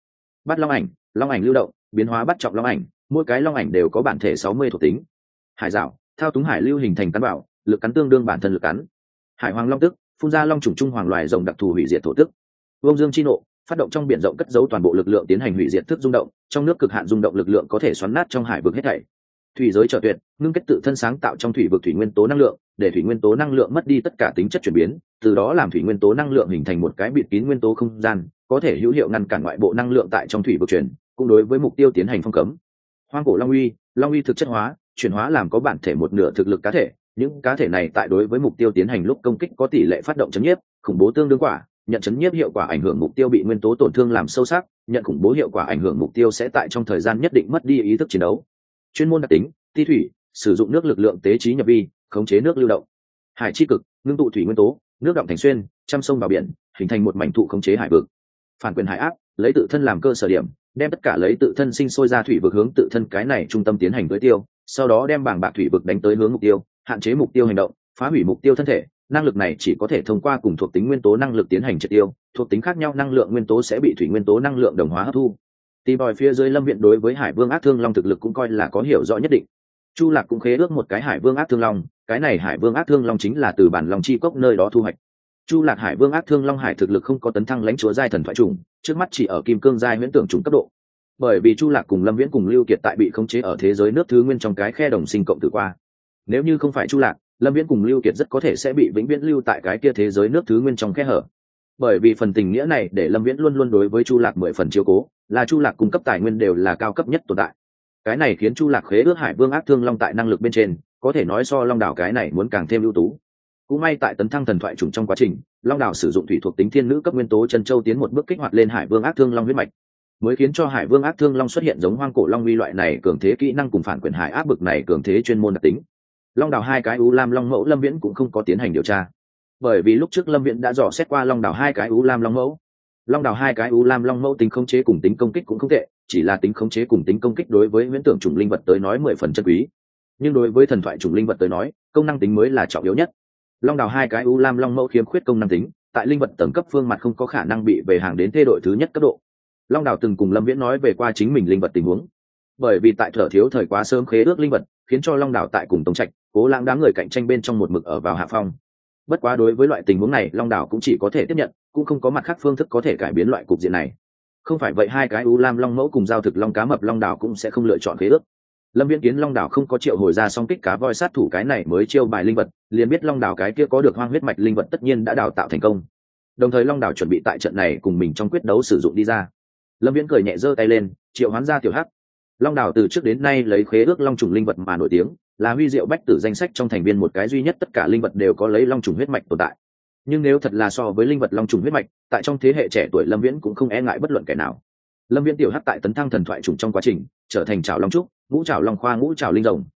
Bắt long ảnh lưu động, biến hóa bắt trọng long ảnh, mỗi cái long ảnh đều có bản thể 60 thuộc tính. Hải dạo, thao túng hải lưu hình thành cắn bảo, lực cắn tương đương bản thân lực cắn. Hải hoàng long tức, phun ra long trùng trung hoàng loài rồng đặc thù hủy diệt thổ tức. Vương dương chi nộ, phát động trong biển rộng cất giấu toàn bộ lực lượng tiến hành hủy diệt thức rung động, trong nước cực hạn rung động lực lượng có thể xoắn nát trong hải vực hết thảy. Thủy giới trở tuyệt, ngưng kết tự thân sáng tạo trong thủy vực thủy nguyên tố năng lượng, để thủy nguyên tố năng lượng mất đi tất cả tính chất chuyển biến, từ đó làm thủy nguyên tố năng lượng hình thành một cái bịt kín nguyên tố không gian, có thể hữu hiệu ngăn cản ngoại bộ năng lượng tại trong thủy vực chuyển, cũng đối với mục tiêu tiến hành phong cấm. Hoang cổ long uy thực chất hóa, chuyển hóa làm có bản thể một nửa thực lực cá thể, những cá thể này tại đối với mục tiêu tiến hành lúc công kích có tỷ lệ phát động chấn nhiếp, khủng bố tương đương quả, nhận chấn nhiếp hiệu quả ảnh hưởng mục tiêu bị nguyên tố tổn thương làm sâu sắc, nhận khủng bố hiệu quả ảnh hưởng mục tiêu sẽ tại trong thời gian nhất định mất đi ý thức chiến đấu. Chuyên môn đặc tính, ti thủy, sử dụng nước lực lượng tế trí nhập vi, khống chế nước lưu động. Hải chi cực, ngưng tụ thủy nguyên tố, nước động thành xuyên, trăm sông vào biển, hình thành một mảnh thụ khống chế hải vực. Phản quyền hải áp, lấy tự thân làm cơ sở điểm, đem tất cả lấy tự thân sinh sôi ra thủy vực hướng tự thân cái này trung tâm tiến hành tới tiêu, sau đó đem bảng bạc thủy vực đánh tới hướng mục tiêu, hạn chế mục tiêu hành động, phá hủy mục tiêu thân thể. Năng lực này chỉ có thể thông qua cùng thuộc tính nguyên tố năng lực tiến hành triệt tiêu, thuộc tính khác nhau năng lượng nguyên tố sẽ bị thủy nguyên tố năng lượng đồng hóa hấp thu. Tì bòi phía dưới Lâm Viện đối với Hải Vương Ác Thương Long thực lực cũng coi là có hiểu rõ nhất định. Chu Lạc cũng khế ước một cái Hải Vương Ác Thương Long, cái này Hải Vương Ác Thương Long chính là từ bản Long chi cốc nơi đó thu hoạch. Chu Lạc Hải Vương Ác Thương Long hải thực lực không có tấn thăng lãnh chúa giai thần thoại trùng, trước mắt chỉ ở kim cương giai huyễn tưởng trùng cấp độ. Bởi vì Chu Lạc cùng Lâm Viễn cùng Lưu Kiệt tại bị khống chế ở thế giới nước thứ nguyên trong cái khe đồng sinh cộng tử qua. Nếu như không phải Chu Lạc, Lâm Viễn cùng Lưu Kiệt rất có thể sẽ bị vĩnh viễn lưu tại cái kia thế giới nước thứ nguyên trong khe hở. Bởi vì phần tình nghĩa này để Lâm Viễn luôn luôn đối với Chu Lạc 10 phần chiếu cố, là Chu Lạc cung cấp tài nguyên đều là cao cấp nhất tồn tại. Cái này khiến Chu Lạc khế ước Hải Vương Ác Thương Long tại năng lực bên trên, có thể nói so Long Đảo cái này muốn càng thêm ưu tú. Cũng may tại tấn thăng thần thoại trùng trong quá trình, Long Đảo sử dụng thủy thuộc tính thiên nữ cấp nguyên tố chân châu tiến một bước kích hoạt lên Hải Vương Ác Thương Long huyết mạch, mới khiến cho Hải Vương Ác Thương Long xuất hiện giống hoang cổ long uy loại này cường thế kỹ năng cùng phản quyền hải áp bực này cường thế chuyên môn đặc tính. Long Đảo hai cái U Lam Long mẫu Lâm Viễn cũng không có tiến hành điều tra, bởi vì lúc trước Lâm Viễn đã dò xét qua Long Đảo hai cái U Lam Long mẫu. Long Đảo hai cái U Lam Long mẫu tính khống chế cùng tính công kích cũng không tệ, chỉ là tính khống chế cùng tính công kích đối với huyễn tưởng chủng linh vật tới nói 10 phần chân quý, nhưng đối với thần thoại chủng linh vật tới nói, công năng tính mới là trọng yếu nhất. Long Đảo hai cái U Lam Long mẫu khiếm khuyết công năng tính, tại linh vật tầng cấp phương mặt không có khả năng bị về hàng đến thê đội thứ nhất cấp độ. Long Đảo từng cùng Lâm Viễn nói về qua chính mình linh vật tình huống, bởi vì tại thở thiếu thời quá sớm khế ước linh vật, khiến cho Long Đảo tại cùng Tống Trạch, Cố Lãng đám người cạnh tranh bên trong một mực ở vào hạ phong. Bất quá đối với loại tình huống này, Long Đảo cũng chỉ có thể tiếp nhận, cũng không có mặt khác phương thức có thể cải biến loại cục diện này. Không phải vậy hai cái U Lam Long mẫu cùng giao thực Long cá mập, Long Đảo cũng sẽ không lựa chọn khế ước. Lâm Viễn kiến Long Đảo không có triệu hồi ra song kích cá voi sát thủ cái này mới chiêu bài linh vật, liền biết Long Đảo cái kia có được hoang huyết mạch linh vật tất nhiên đã đào tạo thành công. Đồng thời Long Đảo chuẩn bị tại trận này cùng mình trong quyết đấu sử dụng đi ra. Lâm Viễn cười nhẹ giơ tay lên, triệu hoán ra tiểu hắc. Long Đảo từ trước đến nay lấy khế ước long trùng linh vật mà nổi tiếng, là huy diệu bách tử danh sách trong thành viên một cái duy nhất tất cả linh vật đều có lấy long trùng huyết mạch tồn tại. Nhưng nếu thật là so với linh vật long trùng huyết mạch, tại trong thế hệ trẻ tuổi Lâm Viễn cũng không e ngại bất luận kẻ nào. Lâm Viễn tiểu hắc tại tấn thăng thần thoại trùng trong quá trình trở thành trảo long trúc, ngũ trảo long khoa, ngũ trảo linh rồng.